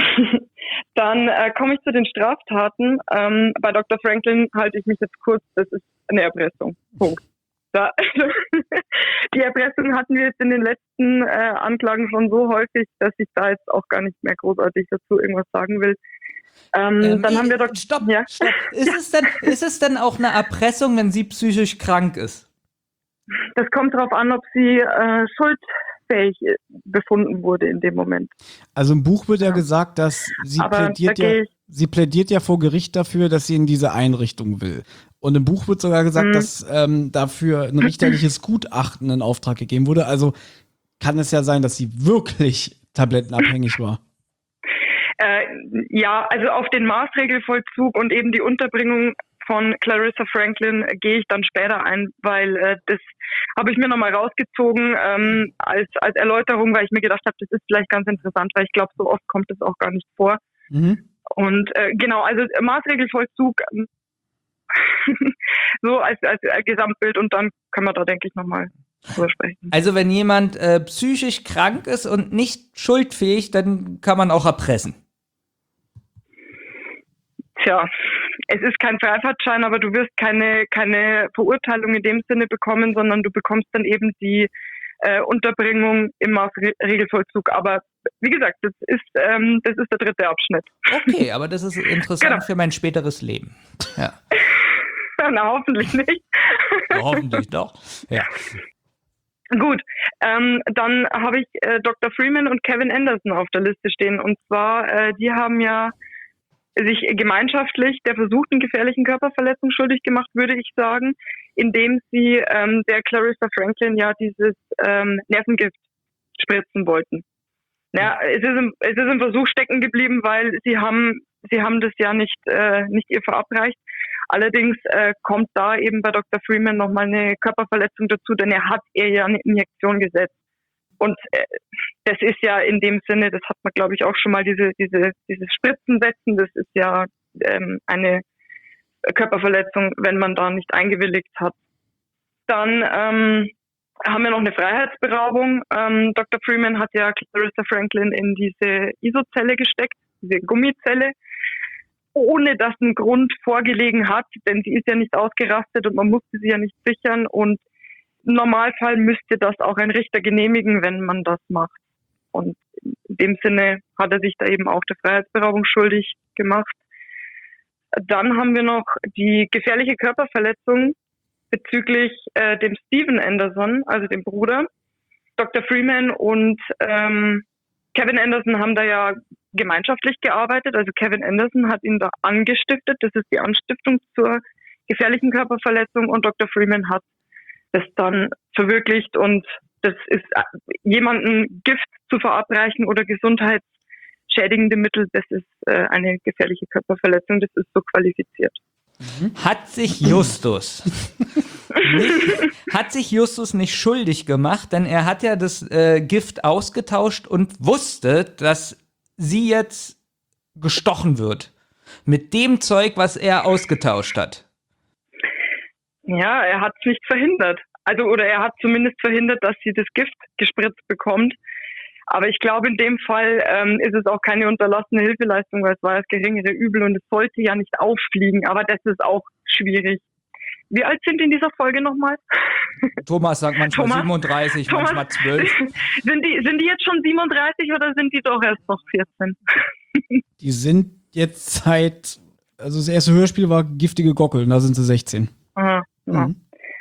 Dann äh, komme ich zu den Straftaten. Ähm, bei Doktor Franklin halte ich mich jetzt kurz, das ist eine Erpressung. Punkt. Da, die Erpressung hatten wir jetzt in den letzten äh, Anklagen schon so häufig, dass ich da jetzt auch gar nicht mehr großartig dazu irgendwas sagen will. Ähm, Ähm, dann haben wir doch. Stopp, ja. stopp. Ist, es denn, ist es denn auch eine Erpressung, wenn sie psychisch krank ist? Das kommt darauf an, ob sie äh, schuldfähig befunden wurde in dem Moment. Also im Buch wird ja gesagt, dass sie Aber plädiert da ja, gehe ich- sie plädiert ja vor Gericht dafür, dass sie in diese Einrichtung will. Und im Buch wird sogar gesagt, Mhm. dass ähm, dafür ein richterliches Gutachten in Auftrag gegeben wurde. Also kann es ja sein, dass sie wirklich tablettenabhängig war. Äh, ja, also auf den Maßregelvollzug und eben die Unterbringung von Clarissa Franklin äh, gehe ich dann später ein, weil äh, das habe ich mir nochmal rausgezogen ähm, als, als Erläuterung, weil ich mir gedacht habe, das ist vielleicht ganz interessant, weil ich glaube, so oft kommt das auch gar nicht vor. Mhm. Und äh, genau, also Maßregelvollzug ähm, so als, als Gesamtbild und dann können wir da, denke ich, nochmal drüber sprechen. Also wenn jemand äh, psychisch krank ist und nicht schuldfähig, dann kann man auch erpressen. Tja, es ist kein Freifahrtschein, aber du wirst keine, keine Verurteilung in dem Sinne bekommen, sondern du bekommst dann eben die äh, Unterbringung im Maßregelvollzug. Aber wie gesagt, das ist, ähm, das ist der dritte Abschnitt. Okay, aber das ist interessant Genau. für mein späteres Leben. Ja, Na, hoffentlich nicht. hoffentlich doch. Ja. Gut, ähm, dann habe ich äh, Doktor Freeman und Kevin Anderson auf der Liste stehen. Und zwar, äh, die haben ja sich gemeinschaftlich der versuchten gefährlichen Körperverletzung schuldig gemacht, würde ich sagen, indem sie ähm, der Clarissa Franklin ja dieses ähm, Nervengift spritzen wollten. Ja, es ist im, es ist im Versuch stecken geblieben, weil sie haben, sie haben das ja nicht, äh, nicht ihr verabreicht. Allerdings äh, kommt da eben bei Doktor Freeman nochmal eine Körperverletzung dazu, denn er hat ihr ja eine Injektion gesetzt. Und äh, das ist ja in dem Sinne, das hat man glaube ich auch schon mal, diese, diese, dieses Spritzen setzen, das ist ja ähm, eine Körperverletzung, wenn man da nicht eingewilligt hat. Dann ähm, haben wir noch eine Freiheitsberaubung. Ähm, Doktor Freeman hat ja Clarissa Franklin in diese I S O-Zelle gesteckt, diese Gummizelle. ohne dass ein Grund vorgelegen hat, denn sie ist ja nicht ausgerastet und man musste sie ja nicht sichern und im Normalfall müsste das auch ein Richter genehmigen, wenn man das macht. Und in dem Sinne hat er sich da eben auch der Freiheitsberaubung schuldig gemacht. Dann haben wir noch die gefährliche Körperverletzung bezüglich äh, dem Steven Anderson, also dem Bruder. Doktor Freeman und ähm, Kevin Anderson haben da ja gemeinschaftlich gearbeitet. Also Kevin Anderson hat ihn da angestiftet. Das ist die Anstiftung zur gefährlichen Körperverletzung und Doktor Freeman hat das dann verwirklicht und das ist jemanden Gift zu verabreichen oder gesundheitsschädigende Mittel, das ist äh, eine gefährliche Körperverletzung, das ist so qualifiziert. Hat sich Justus nicht, hat sich Justus nicht schuldig gemacht, denn er hat ja das äh, Gift ausgetauscht und wusste, dass sie jetzt gestochen wird mit dem Zeug, was er ausgetauscht hat. Ja, er hat es nicht verhindert. Also, oder er hat zumindest verhindert, dass sie das Gift gespritzt bekommt. Aber ich glaube, in dem Fall ähm, ist es auch keine unterlassene Hilfeleistung, weil es war das geringere Übel und es sollte ja nicht auffliegen. Aber das ist auch schwierig. Wie alt sind die in dieser Folge nochmal? Thomas sagt manchmal Thomas? siebenunddreißig, Thomas? manchmal zwölf. Sind die, sind die jetzt schon siebenunddreißig oder sind die doch erst noch vierzehn? Die sind jetzt seit, also das erste Hörspiel war Giftige Gockel, und da sind sie sechzehn. Aha, ja. Mhm.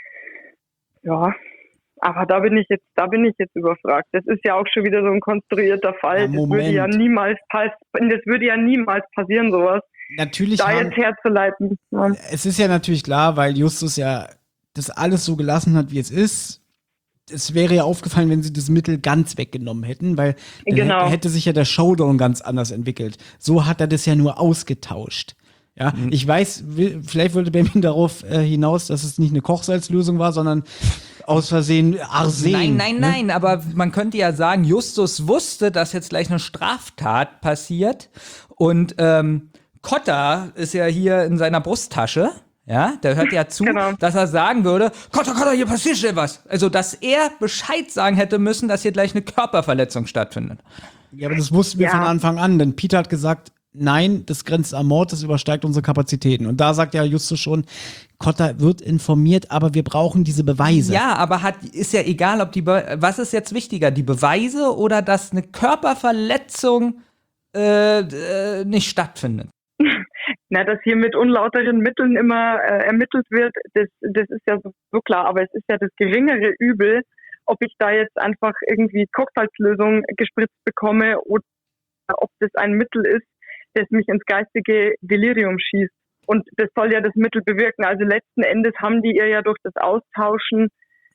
Ja, aber da bin ich jetzt, da bin ich jetzt überfragt. Das ist ja auch schon wieder so ein konstruierter Fall. Ja, das würde ja niemals pass- das würde ja niemals passieren, sowas. Natürlich da haben, jetzt herzuleiten. Ja. Es ist ja natürlich klar, weil Justus ja das alles so gelassen hat, wie es ist. Es wäre ja aufgefallen, wenn sie das Mittel ganz weggenommen hätten, weil dann Genau. hätte, hätte sich ja der Showdown ganz anders entwickelt. So hat er das ja nur ausgetauscht. Ja, Mhm. ich weiß, will, vielleicht wollte Benjamin darauf äh, hinaus, dass es nicht eine Kochsalzlösung war, sondern aus Versehen Arsen. Nein, nein, ne? nein, aber man könnte ja sagen, Justus wusste, dass jetzt gleich eine Straftat passiert und ähm, Kotter ist ja hier in seiner Brusttasche, ja, der hört ja zu, Genau. dass er sagen würde, Kotter, Kotter, hier passiert schnell was. Also, dass er Bescheid sagen hätte müssen, dass hier gleich eine Körperverletzung stattfindet. Ja, aber das wussten wir Ja. von Anfang an, denn Peter hat gesagt, nein, das grenzt am Mord, das übersteigt unsere Kapazitäten. Und da sagt ja Justus schon, Kotter wird informiert, aber wir brauchen diese Beweise. Ja, aber hat, ist ja egal, ob die, Be- was ist jetzt wichtiger, die Beweise oder dass eine Körperverletzung äh, äh, nicht stattfindet? Na, dass hier mit unlauteren Mitteln immer äh, ermittelt wird, das, das ist ja so, so klar. Aber es ist ja das geringere Übel, ob ich da jetzt einfach irgendwie Kochsalzlösung gespritzt bekomme oder ob das ein Mittel ist, das mich ins geistige Delirium schießt. Und das soll ja das Mittel bewirken. Also letzten Endes haben die ihr ja durch das Austauschen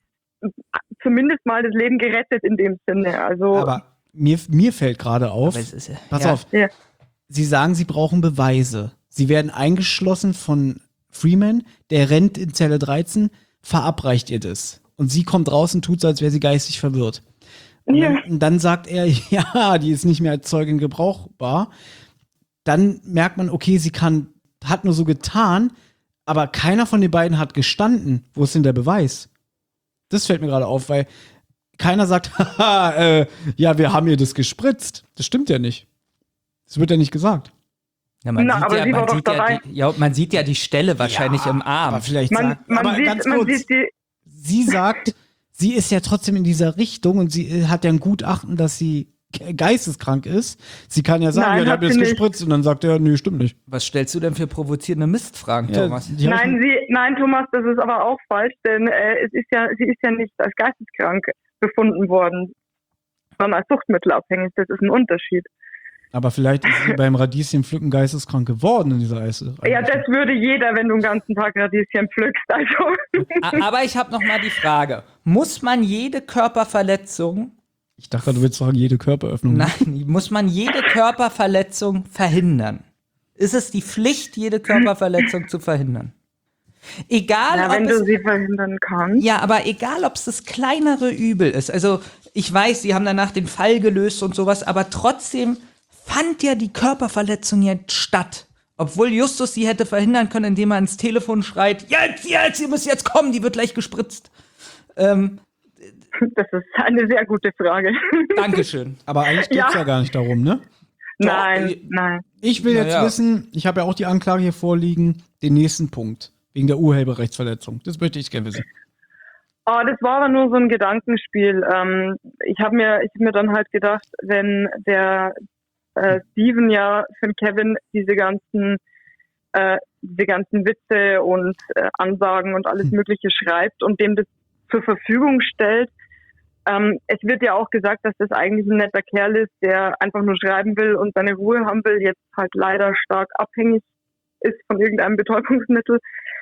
zumindest mal das Leben gerettet in dem Sinne. Also Aber mir, mir fällt gerade auf, Aber es ist ja- pass ja. auf, Ja. Sie sagen, Sie brauchen Beweise. Sie werden eingeschlossen von Freeman, der rennt in Zelle dreizehn, verabreicht ihr das. Und sie kommt raus und tut so, als wäre sie geistig verwirrt. Und, Ja. dann, und dann sagt er, ja, die ist nicht mehr als Zeugin gebrauchbar. Dann merkt man, okay, sie kann, hat nur so getan, aber keiner von den beiden hat gestanden. Wo ist denn der Beweis? Das fällt mir gerade auf, weil keiner sagt, haha, äh, ja, wir haben ihr das gespritzt. Das stimmt ja nicht. Das wird ja nicht gesagt. Ja, man, Na, sieht aber ja, sie man, war doch sieht ja, dabei. die, ja, man sieht ja die Stelle wahrscheinlich im Arm. Aber vielleicht man, sagt, man, aber sieht, ganz man kurz, sieht die. sie sagt, sie ist ja trotzdem in dieser Richtung und sie äh, hat ja ein Gutachten, dass sie ge- geisteskrank ist. Sie kann ja sagen, Nein, ja, der hat hat mir das sie nicht. gespritzt und dann sagt er, nee, stimmt nicht. Was stellst du denn für provozierende Mistfragen, Ja, Thomas? die hab ich- Nein, sie, nein, Thomas, das ist aber auch falsch, denn äh, es ist ja, sie ist ja nicht als geisteskrank befunden worden, sondern als suchtmittelabhängig. Das ist ein Unterschied. Aber vielleicht ist sie beim Radieschenpflücken geisteskrank geworden in dieser Eise. Ja, das würde jeder, wenn du den ganzen Tag Radieschen pflückst. Also. A- Aber ich habe noch mal die Frage, muss man jede Körperverletzung, Ich dachte, du willst sagen, jede Körperöffnung. nein, muss man jede Körperverletzung verhindern? Ist es die Pflicht, jede Körperverletzung zu verhindern? Egal, Na, wenn ob du es, sie verhindern kannst. ja, aber egal, ob es das kleinere Übel ist. Also ich weiß, sie haben danach den Fall gelöst und sowas, aber trotzdem fand ja die Körperverletzung jetzt statt. Obwohl Justus sie hätte verhindern können, indem er ins Telefon schreit, jetzt, jetzt, ihr müsst jetzt kommen, die wird gleich gespritzt. Ähm, Das ist eine sehr gute Frage. Dankeschön. Aber eigentlich geht es ja. Ja. gar nicht darum, ne? Nein, Doch, nein. Ich will jetzt Naja. wissen, ich habe ja auch die Anklage hier vorliegen, den nächsten Punkt. Wegen der Urheberrechtsverletzung. Das möchte ich gerne wissen. Oh, das war aber nur so ein Gedankenspiel. Ähm, ich habe mir, ich hab mir dann halt gedacht, wenn der äh, Steven ja für Kevin diese ganzen, äh, diese ganzen Witze und äh, Ansagen und alles Mögliche schreibt und dem das zur Verfügung stellt. Ähm, es wird ja auch gesagt, dass das eigentlich ein netter Kerl ist, der einfach nur schreiben will und seine Ruhe haben will, jetzt halt leider stark abhängig ist von irgendeinem Betäubungsmittel.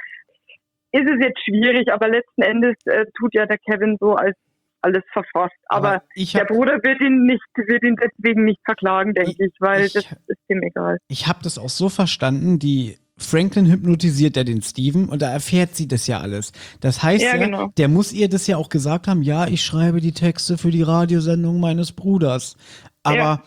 Ist es jetzt schwierig, aber letzten Endes äh, tut ja der Kevin so als alles verfasst. Aber, Aber ich der hab- Bruder wird ihn nicht, wird ihn deswegen nicht verklagen, denke ich, weil ich- das ist ihm egal. Ich habe das auch so verstanden, die Franklin hypnotisiert ja den Steven und da erfährt sie das ja alles. Das heißt Ja, ja, genau. der muss ihr das ja auch gesagt haben, ja, ich schreibe die Texte für die Radiosendung meines Bruders. Aber Ja.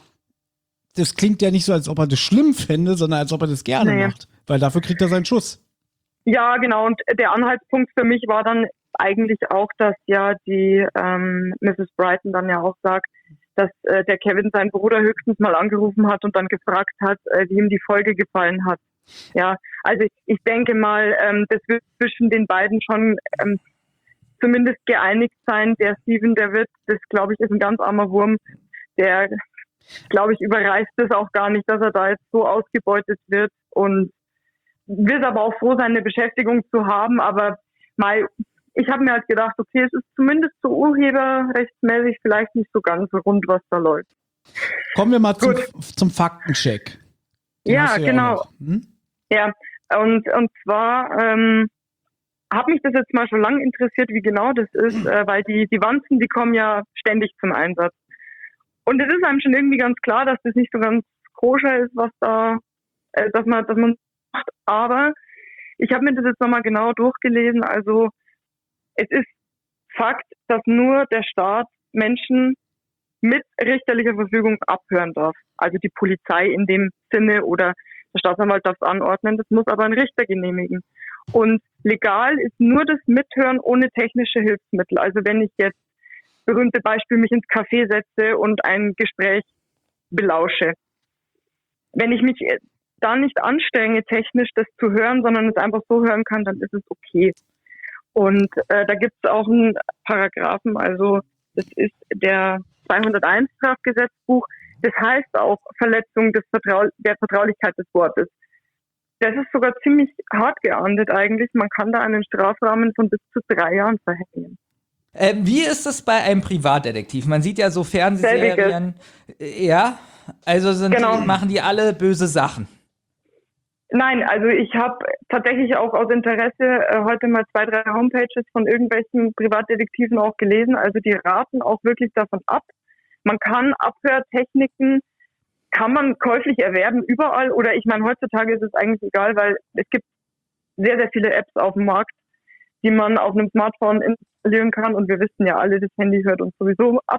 das klingt ja nicht so, als ob er das schlimm fände, sondern als ob er das gerne Nee. macht. Weil dafür kriegt er seinen Schuss. Ja, genau. Und der Anhaltspunkt für mich war dann eigentlich auch, dass ja die ähm, Misses Brighton dann ja auch sagt, dass äh, der Kevin seinen Bruder höchstens mal angerufen hat und dann gefragt hat, äh, wie ihm die Folge gefallen hat. Ja, also ich denke mal, ähm, das wird zwischen den beiden schon ähm, zumindest geeinigt sein. Der Steven, der wird, das glaube ich, ist ein ganz armer Wurm, der, glaube ich, überreißt es auch gar nicht, dass er da jetzt so ausgebeutet wird und wird aber auch froh sein, eine Beschäftigung zu haben, aber mal, ich habe mir halt gedacht, okay, es ist zumindest so urheberrechtsmäßig vielleicht nicht so ganz so rund, was da läuft. Kommen wir mal zum, zum Faktencheck. Den Ja, hast du ja auch genau. noch. Hm? Ja, und, und zwar ähm, hat mich das jetzt mal schon lange interessiert, wie genau das ist, äh, weil die, die Wanzen, die kommen ja ständig zum Einsatz. Und es ist einem schon irgendwie ganz klar, dass das nicht so ganz koscher ist, was da, äh, dass man, dass man macht. Aber ich habe mir das jetzt nochmal genau durchgelesen. Also es ist Fakt, dass nur der Staat Menschen mit richterlicher Verfügung abhören darf. Also die Polizei in dem Sinne oder der Staatsanwalt darf es anordnen. Das muss aber ein Richter genehmigen. Und legal ist nur das Mithören ohne technische Hilfsmittel. Also wenn ich jetzt, berühmte Beispiel, mich ins Café setze und ein Gespräch belausche. Wenn ich mich da nicht anstrenge, technisch das zu hören, sondern es einfach so hören kann, dann ist es okay. Und äh, da gibt es auch einen Paragraphen, also das ist der zweihunderteins Strafgesetzbuch, das heißt auch Verletzung des Vertrau- der Vertraulichkeit des Wortes. Das ist sogar ziemlich hart geahndet eigentlich. Man kann da einen Strafrahmen von bis zu drei Jahren verhängen. Äh, wie ist es bei einem Privatdetektiv? Man sieht ja so Fernsehserien. Äh, ja, also sind Genau. die, machen die alle böse Sachen. Nein, also ich habe tatsächlich auch aus Interesse äh, heute mal zwei, drei Homepages von irgendwelchen Privatdetektiven auch gelesen. Also die raten auch wirklich davon ab. Man kann Abhörtechniken, kann man käuflich erwerben überall. Oder ich meine, heutzutage ist es eigentlich egal, weil es gibt sehr, sehr viele Apps auf dem Markt, die man auf einem Smartphone installieren kann. Und wir wissen ja alle, das Handy hört uns sowieso ab.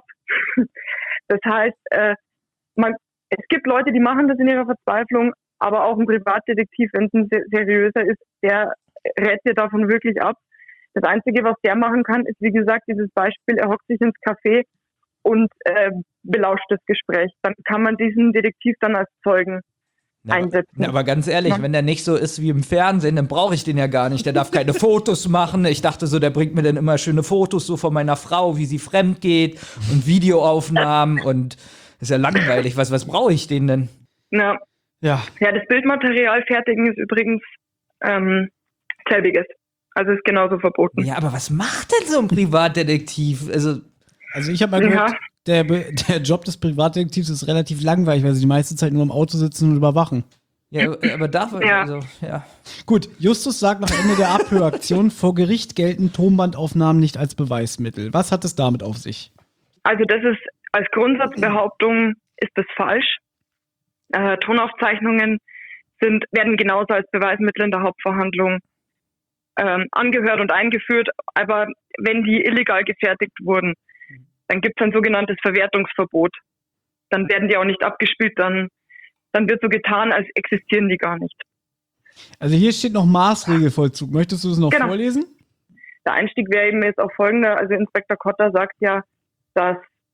Das heißt, äh, man, es gibt Leute, die machen das in ihrer Verzweiflung, aber auch ein Privatdetektiv, wenn es ein seriöser ist, der rät dir davon wirklich ab. Das Einzige, was der machen kann, ist, wie gesagt, dieses Beispiel, er hockt sich ins Café und äh, belauscht das Gespräch. Dann kann man diesen Detektiv dann als Zeugen Na, einsetzen. Na, aber ganz ehrlich, Ja. wenn der nicht so ist wie im Fernsehen, dann brauche ich den ja gar nicht. Der darf keine Fotos machen. Ich dachte so, der bringt mir dann immer schöne Fotos so von meiner Frau, wie sie fremd geht und Videoaufnahmen und ist ja langweilig. Was, was brauche ich den denn? Ja. Ja. Ja, das Bildmaterial fertigen ist übrigens ähm, selbiges. Also ist genauso verboten. Ja, aber was macht denn so ein Privatdetektiv? Also, Also ich habe mal gehört, Ja. der, Be- der Job des Privatdetektivs ist relativ langweilig, weil sie die meiste Zeit nur im Auto sitzen und überwachen. ja, aber dafür, Ja. also, ja. Gut, Justus sagt nach Ende der Abhöraktion, vor Gericht gelten Tonbandaufnahmen nicht als Beweismittel. Was hat es damit auf sich? Also das ist als Grundsatzbehauptung ist das falsch. Äh, Tonaufzeichnungen sind, werden genauso als Beweismittel in der Hauptverhandlung ähm, angehört und eingeführt. Aber wenn die illegal gefertigt wurden, dann gibt es ein sogenanntes Verwertungsverbot. Dann werden die auch nicht abgespielt, dann, dann wird so getan, als existieren die gar nicht. Also hier steht noch Maßregelvollzug. Möchtest du das noch Genau. vorlesen? Der Einstieg wäre eben jetzt auch folgender. Also Inspektor Kotter sagt ja, dass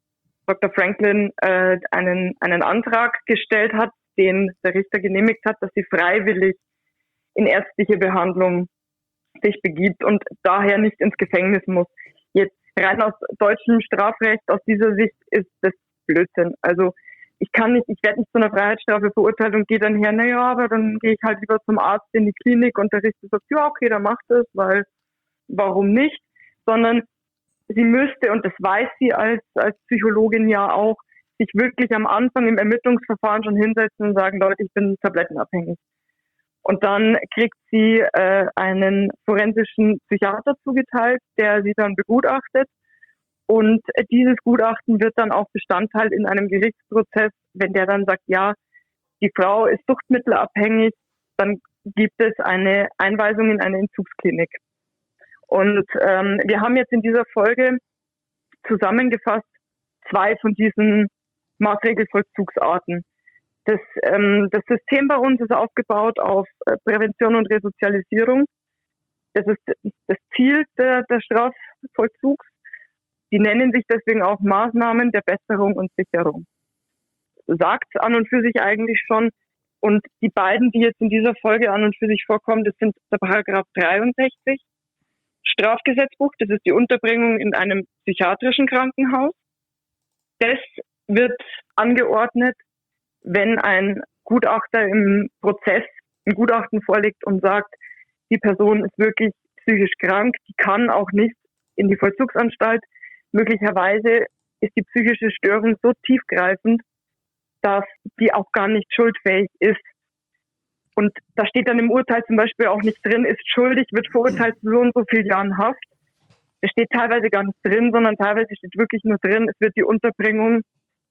Doktor Franklin äh, einen, einen Antrag gestellt hat, den der Richter genehmigt hat, dass sie freiwillig in ärztliche Behandlung sich begibt und daher nicht ins Gefängnis muss. Jetzt rein aus deutschem Strafrecht, aus dieser Sicht ist das Blödsinn. Also ich kann nicht, ich werde nicht zu einer Freiheitsstrafe verurteilt und gehe dann her, naja, aber dann gehe ich halt lieber zum Arzt in die Klinik und der Richter sagt, ja, okay, dann macht es, weil warum nicht? Sondern sie müsste, und das weiß sie als, als Psychologin ja auch, sich wirklich am Anfang im Ermittlungsverfahren schon hinsetzen und sagen, Leute, ich bin tablettenabhängig. Und dann kriegt sie äh, einen forensischen Psychiater zugeteilt, der sie dann begutachtet. Und äh, dieses Gutachten wird dann auch Bestandteil in einem Gerichtsprozess. Wenn der dann sagt, ja, die Frau ist suchtmittelabhängig, dann gibt es eine Einweisung in eine Entzugsklinik. Und ähm, wir haben jetzt in dieser Folge zusammengefasst zwei von diesen Maßregelvollzugsarten. Das, ähm, das System bei uns ist aufgebaut auf äh, Prävention und Resozialisierung. Das ist das Ziel der, der Strafvollzugs. Die nennen sich deswegen auch Maßnahmen der Besserung und Sicherung. Sagt an und für sich eigentlich schon. Und die beiden, die jetzt in dieser Folge an und für sich vorkommen, das sind der Paragraph dreiundsechzig Strafgesetzbuch. Das ist die Unterbringung in einem psychiatrischen Krankenhaus. Das wird angeordnet, wenn ein Gutachter im Prozess ein Gutachten vorlegt und sagt, die Person ist wirklich psychisch krank, die kann auch nicht in die Vollzugsanstalt. Möglicherweise ist die psychische Störung so tiefgreifend, dass die auch gar nicht schuldfähig ist. Und da steht dann im Urteil zum Beispiel auch nicht drin, ist schuldig, wird verurteilt zu so und so vielen Jahren Haft. Es steht teilweise gar nicht drin, sondern teilweise steht wirklich nur drin, es wird die Unterbringung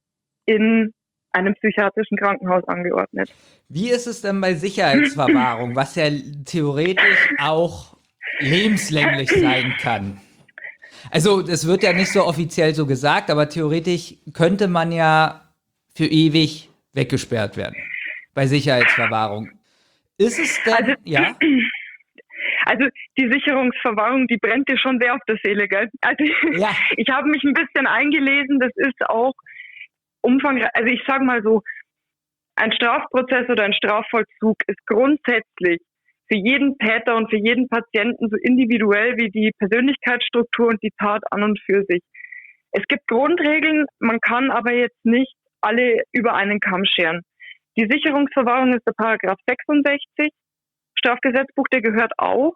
in einem psychiatrischen Krankenhaus angeordnet. Wie ist es denn bei Sicherheitsverwahrung, was ja theoretisch auch lebenslänglich sein kann? Also das wird ja nicht so offiziell so gesagt, aber theoretisch könnte man ja für ewig weggesperrt werden bei Sicherheitsverwahrung. Ist es denn, also, ja? Also die Sicherungsverwahrung, die brennt dir schon sehr auf der Seele, gell? Also ja. Ich habe mich ein bisschen eingelesen, das ist auch umfangreich, also ich sage mal so, ein Strafprozess oder ein Strafvollzug ist grundsätzlich für jeden Täter und für jeden Patienten so individuell wie die Persönlichkeitsstruktur und die Tat an und für sich. Es gibt Grundregeln, man kann aber jetzt nicht alle über einen Kamm scheren. Die Sicherungsverwahrung ist der Paragraph sechsundsechzig Strafgesetzbuch, der gehört auch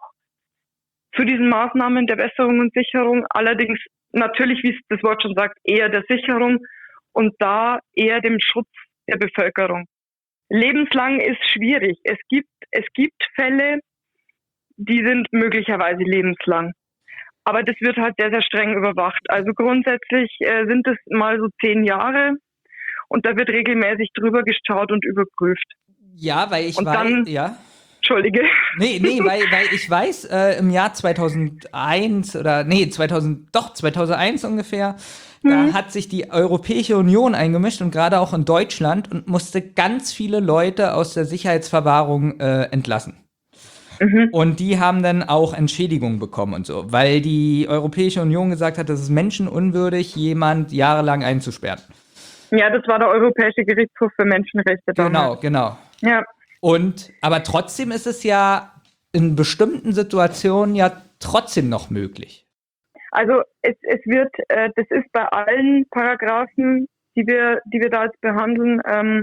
zu diesen Maßnahmen der Besserung und Sicherung, allerdings natürlich, wie es das Wort schon sagt, eher der Sicherung und da eher dem Schutz der Bevölkerung. Lebenslang ist schwierig. Es gibt, es gibt Fälle, die sind möglicherweise lebenslang. Aber das wird halt sehr, sehr streng überwacht. Also grundsätzlich äh, sind es mal so zehn Jahre und da wird regelmäßig drüber geschaut und überprüft. Ja, weil ich und weiß, dann, ja. Entschuldige. Nee, nee, weil, weil ich weiß, äh, im Jahr zweitausendeins oder, nee, zweitausend, doch, zweitausendeins ungefähr, mhm. da hat sich die Europäische Union eingemischt und gerade auch in Deutschland und musste ganz viele Leute aus der Sicherheitsverwahrung äh, entlassen. Mhm. Und die haben dann auch Entschädigung bekommen und so, weil die Europäische Union gesagt hat, das ist menschenunwürdig, jemand jahrelang einzusperren. Ja, das war der Europäische Gerichtshof für Menschenrechte damals. Genau, genau. Ja. Und, aber trotzdem ist es ja in bestimmten Situationen ja trotzdem noch möglich. Also es, es wird, äh, das ist bei allen Paragraphen, die wir, die wir da jetzt behandeln, ähm,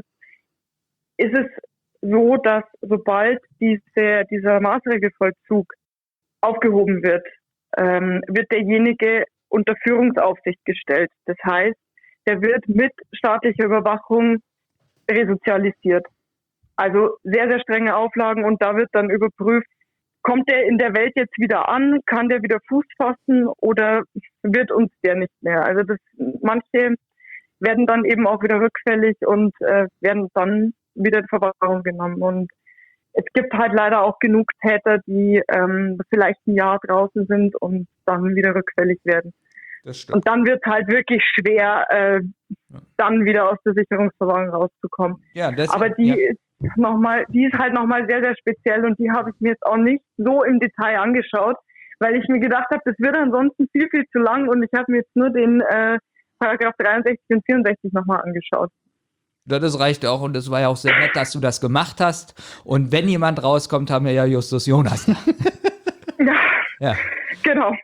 ist es so, dass sobald diese, dieser Maßregelvollzug aufgehoben wird, ähm, wird derjenige unter Führungsaufsicht gestellt. Das heißt, der wird mit staatlicher Überwachung resozialisiert. Also sehr, sehr strenge Auflagen und da wird dann überprüft, kommt der in der Welt jetzt wieder an, kann der wieder Fuß fassen oder wird uns der nicht mehr? Also das, manche werden dann eben auch wieder rückfällig und äh, werden dann wieder in Verwahrung genommen. Und es gibt halt leider auch genug Täter, die ähm, vielleicht ein Jahr draußen sind und dann wieder rückfällig werden. Das stimmt. Und dann wird halt wirklich schwer, äh, ja. dann wieder aus der Sicherungsverwahrung rauszukommen. Ja, das, Aber die ja. ist noch mal, die ist halt nochmal sehr, sehr speziell und die habe ich mir jetzt auch nicht so im Detail angeschaut, weil ich mir gedacht habe, das wird ansonsten viel, viel zu lang und ich habe mir jetzt nur den äh, Paragraph dreiundsechzig und vierundsechzig nochmal angeschaut. Das reicht auch und es war ja auch sehr nett, dass du das gemacht hast. Und wenn jemand rauskommt, haben wir ja Justus Jonas. Ja, ja. Genau.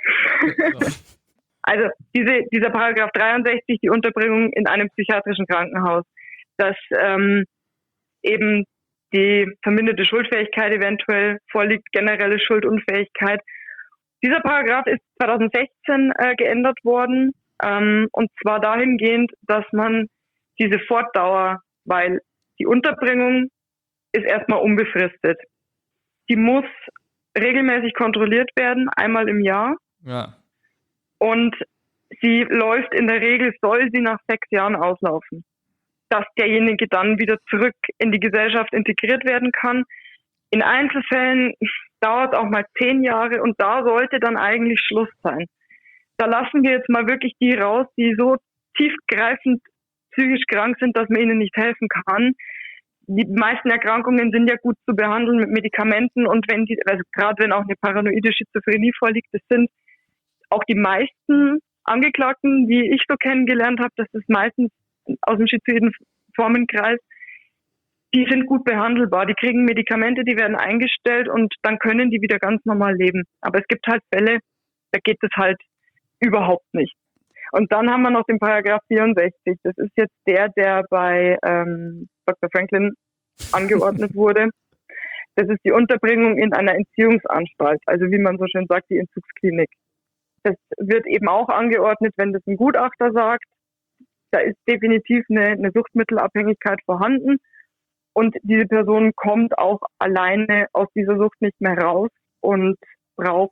Also diese, dieser Paragraph dreiundsechzig, die Unterbringung in einem psychiatrischen Krankenhaus, dass ähm, eben die verminderte Schuldfähigkeit eventuell vorliegt, generelle Schuldunfähigkeit. Dieser Paragraph ist zweitausendsechzehn äh, geändert worden, ähm, und zwar dahingehend, dass man diese Fortdauer, weil die Unterbringung ist erstmal unbefristet. Die muss regelmäßig kontrolliert werden, einmal im Jahr. Ja. Und sie läuft in der Regel, soll sie nach sechs Jahren auslaufen. Dass derjenige dann wieder zurück in die Gesellschaft integriert werden kann. In Einzelfällen dauert es auch mal zehn Jahre und da sollte dann eigentlich Schluss sein. Da lassen wir jetzt mal wirklich die raus, die so tiefgreifend psychisch krank sind, dass man ihnen nicht helfen kann. Die meisten Erkrankungen sind ja gut zu behandeln mit Medikamenten und wenn die, also gerade wenn auch eine paranoide Schizophrenie vorliegt, das sind auch die meisten Angeklagten, die ich so kennengelernt habe, das ist meistens aus dem schizoiden Formenkreis, die sind gut behandelbar. Die kriegen Medikamente, die werden eingestellt und dann können die wieder ganz normal leben. Aber es gibt halt Fälle, da geht es halt überhaupt nicht. Und dann haben wir noch den Paragraph vierundsechzig. Das ist jetzt der, der bei ähm, Doktor Franklin angeordnet wurde. Das ist die Unterbringung in einer Entziehungsanstalt, also wie man so schön sagt, die Entzugsklinik. Das wird eben auch angeordnet, wenn das ein Gutachter sagt, da ist definitiv eine, eine Suchtmittelabhängigkeit vorhanden und diese Person kommt auch alleine aus dieser Sucht nicht mehr raus und braucht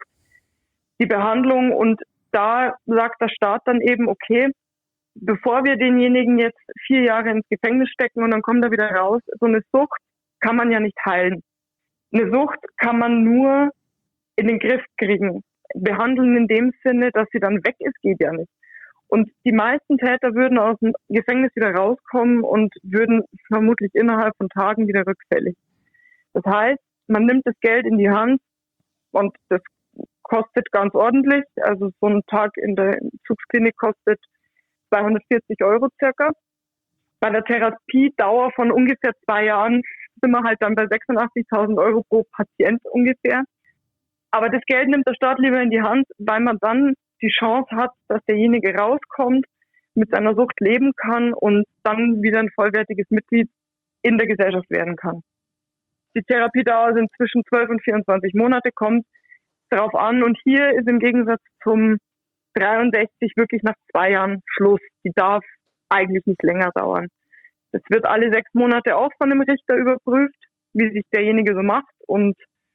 die Behandlung. Und da sagt der Staat dann eben, okay, bevor wir denjenigen jetzt vier Jahre ins Gefängnis stecken und dann kommt er wieder raus, so eine Sucht kann man ja nicht heilen. Eine Sucht kann man nur in den Griff kriegen. Behandeln in dem Sinne, dass sie dann weg ist, geht ja nicht. Und die meisten Täter würden aus dem Gefängnis wieder rauskommen und würden vermutlich innerhalb von Tagen wieder rückfällig. Das heißt, man nimmt das Geld in die Hand und das kostet ganz ordentlich. Also so ein Tag in der Entzugsklinik kostet zweihundertvierzig Euro circa. Bei der Therapiedauer von ungefähr zwei Jahren sind wir halt dann bei sechsundachtzigtausend Euro pro Patient ungefähr. Aber das Geld nimmt der Staat lieber in die Hand, weil man dann die Chance hat, dass derjenige rauskommt, mit seiner Sucht leben kann und dann wieder ein vollwertiges Mitglied in der Gesellschaft werden kann. Die Therapiedauer sind zwischen zwölf und vierundzwanzig Monate, kommt darauf an. Und hier ist im Gegensatz zum dreiundsechzig wirklich nach zwei Jahren Schluss. Die darf eigentlich nicht länger dauern. Es wird alle sechs Monate auch von einem Richter überprüft, wie sich derjenige so macht und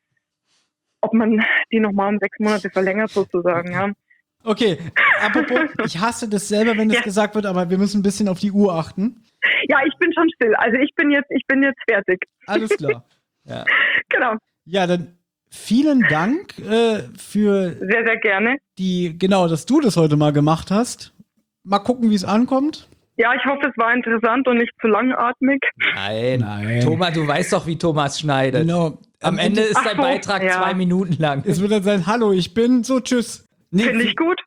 ob man die nochmal um sechs Monate verlängert sozusagen, ja. Okay, apropos, ich hasse das selber, wenn das ja. gesagt wird, aber wir müssen ein bisschen auf die Uhr achten. Ja, ich bin schon still. Also ich bin jetzt, ich bin jetzt fertig. Alles klar. Ja. Genau. Ja, dann vielen Dank äh, für sehr, sehr gerne. Die, genau, dass du das heute mal gemacht hast. Mal gucken, wie es ankommt. Ja, ich hoffe, es war interessant und nicht zu langatmig. Nein. Nein. Thomas, du weißt doch, wie Thomas schneidet. Genau. Am Ende ist dein so, Beitrag ja. zwei Minuten lang. Es wird dann sein, hallo, ich bin, so, tschüss. Nee, finde ich gut.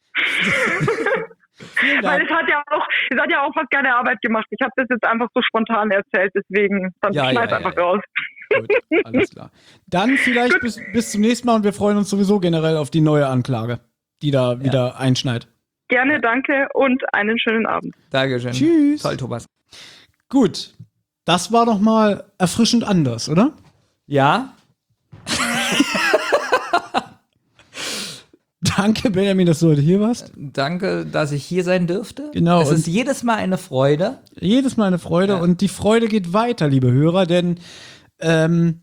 Weil es hat ja auch, es hat ja auch fast keine Arbeit gemacht. Ich habe das jetzt einfach so spontan erzählt, deswegen dann ja, schneid ja, einfach ja, ja. raus. Gut, alles klar. Dann vielleicht bis, bis zum nächsten Mal und wir freuen uns sowieso generell auf die neue Anklage, die da ja. wieder einschneit. Gerne, danke und einen schönen Abend. Dankeschön. Tschüss. Toll, Thomas. Gut, das war doch mal erfrischend anders, oder? Ja. Danke, Benjamin, dass du heute hier warst. Danke, dass ich hier sein dürfte. Genau. Es ist jedes Mal eine Freude. Jedes Mal eine Freude ja. und die Freude geht weiter, liebe Hörer, denn ähm,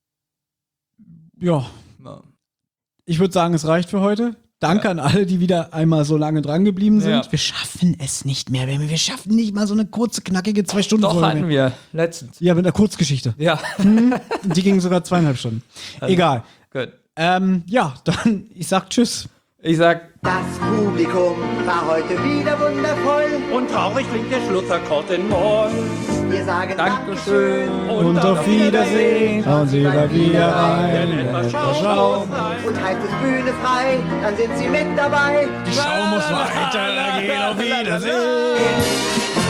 ja, ja. ich würde sagen, es reicht für heute. Danke ja. an alle, die wieder einmal so lange dran geblieben sind. Ja. Wir schaffen es nicht mehr, Benjamin. Wir schaffen nicht mal so eine kurze, knackige zwei Stunden Doch, Folge hatten wir letztens. Ja, mit einer Kurzgeschichte. Ja. Hm, die ging sogar zweieinhalb Stunden. Also, egal. Gut. Ähm, ja, dann, ich sag Tschüss. Ich sag, das Publikum war heute wieder wundervoll. Und traurig klingt der Schlussakkord in Moll. Wir sagen Dankeschön und auf Wiedersehen. Schauen Sie da wieder rein, etwas Schaum. Und heißt es Bühne frei, dann sind Sie mit dabei. Die Schau muss weitergehen, auf Wiedersehen.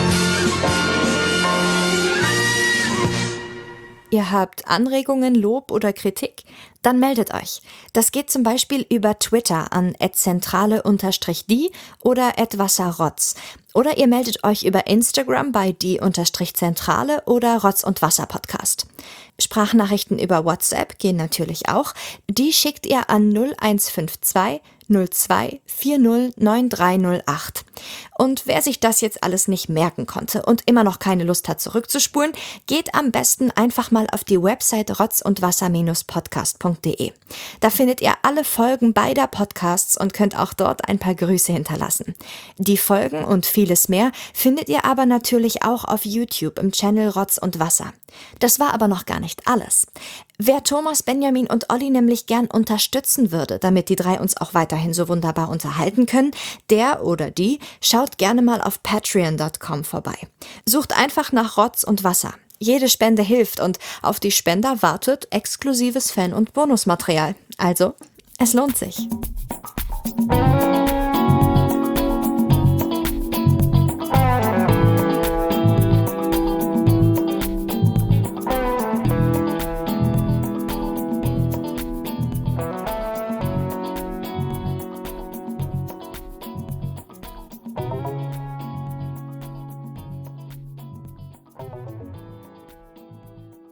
Ihr habt Anregungen, Lob oder Kritik? Dann meldet euch. Das geht zum Beispiel über Twitter an at zentrale unterstrich die oder at wasserrotz. Oder ihr meldet euch über Instagram bei die unterstrich zentrale oder Rotz und Wasser Podcast. Sprachnachrichten über WhatsApp gehen natürlich auch. Die schickt ihr an null eins fünf zwei null zwei vier null neun drei null acht. Und wer sich das jetzt alles nicht merken konnte und immer noch keine Lust hat zurückzuspulen, geht am besten einfach mal auf die Website rotz und wasser podcast punkt de. Da findet ihr alle Folgen beider Podcasts und könnt auch dort ein paar Grüße hinterlassen. Die Folgen und vieles mehr findet ihr aber natürlich auch auf YouTube im Channel Rotz und Wasser. Das war aber noch gar nicht alles. Wer Thomas, Benjamin und Olli nämlich gern unterstützen würde, damit die drei uns auch weiterhin so wunderbar unterhalten können, der oder die schaut gerne mal auf patreon punkt com vorbei. Sucht einfach nach Rotz und Wasser. Jede Spende hilft und auf die Spender wartet exklusives Fan- und Bonusmaterial. Also, es lohnt sich.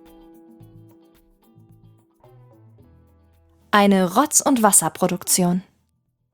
Eine Rotz- und Wasser-Produktion.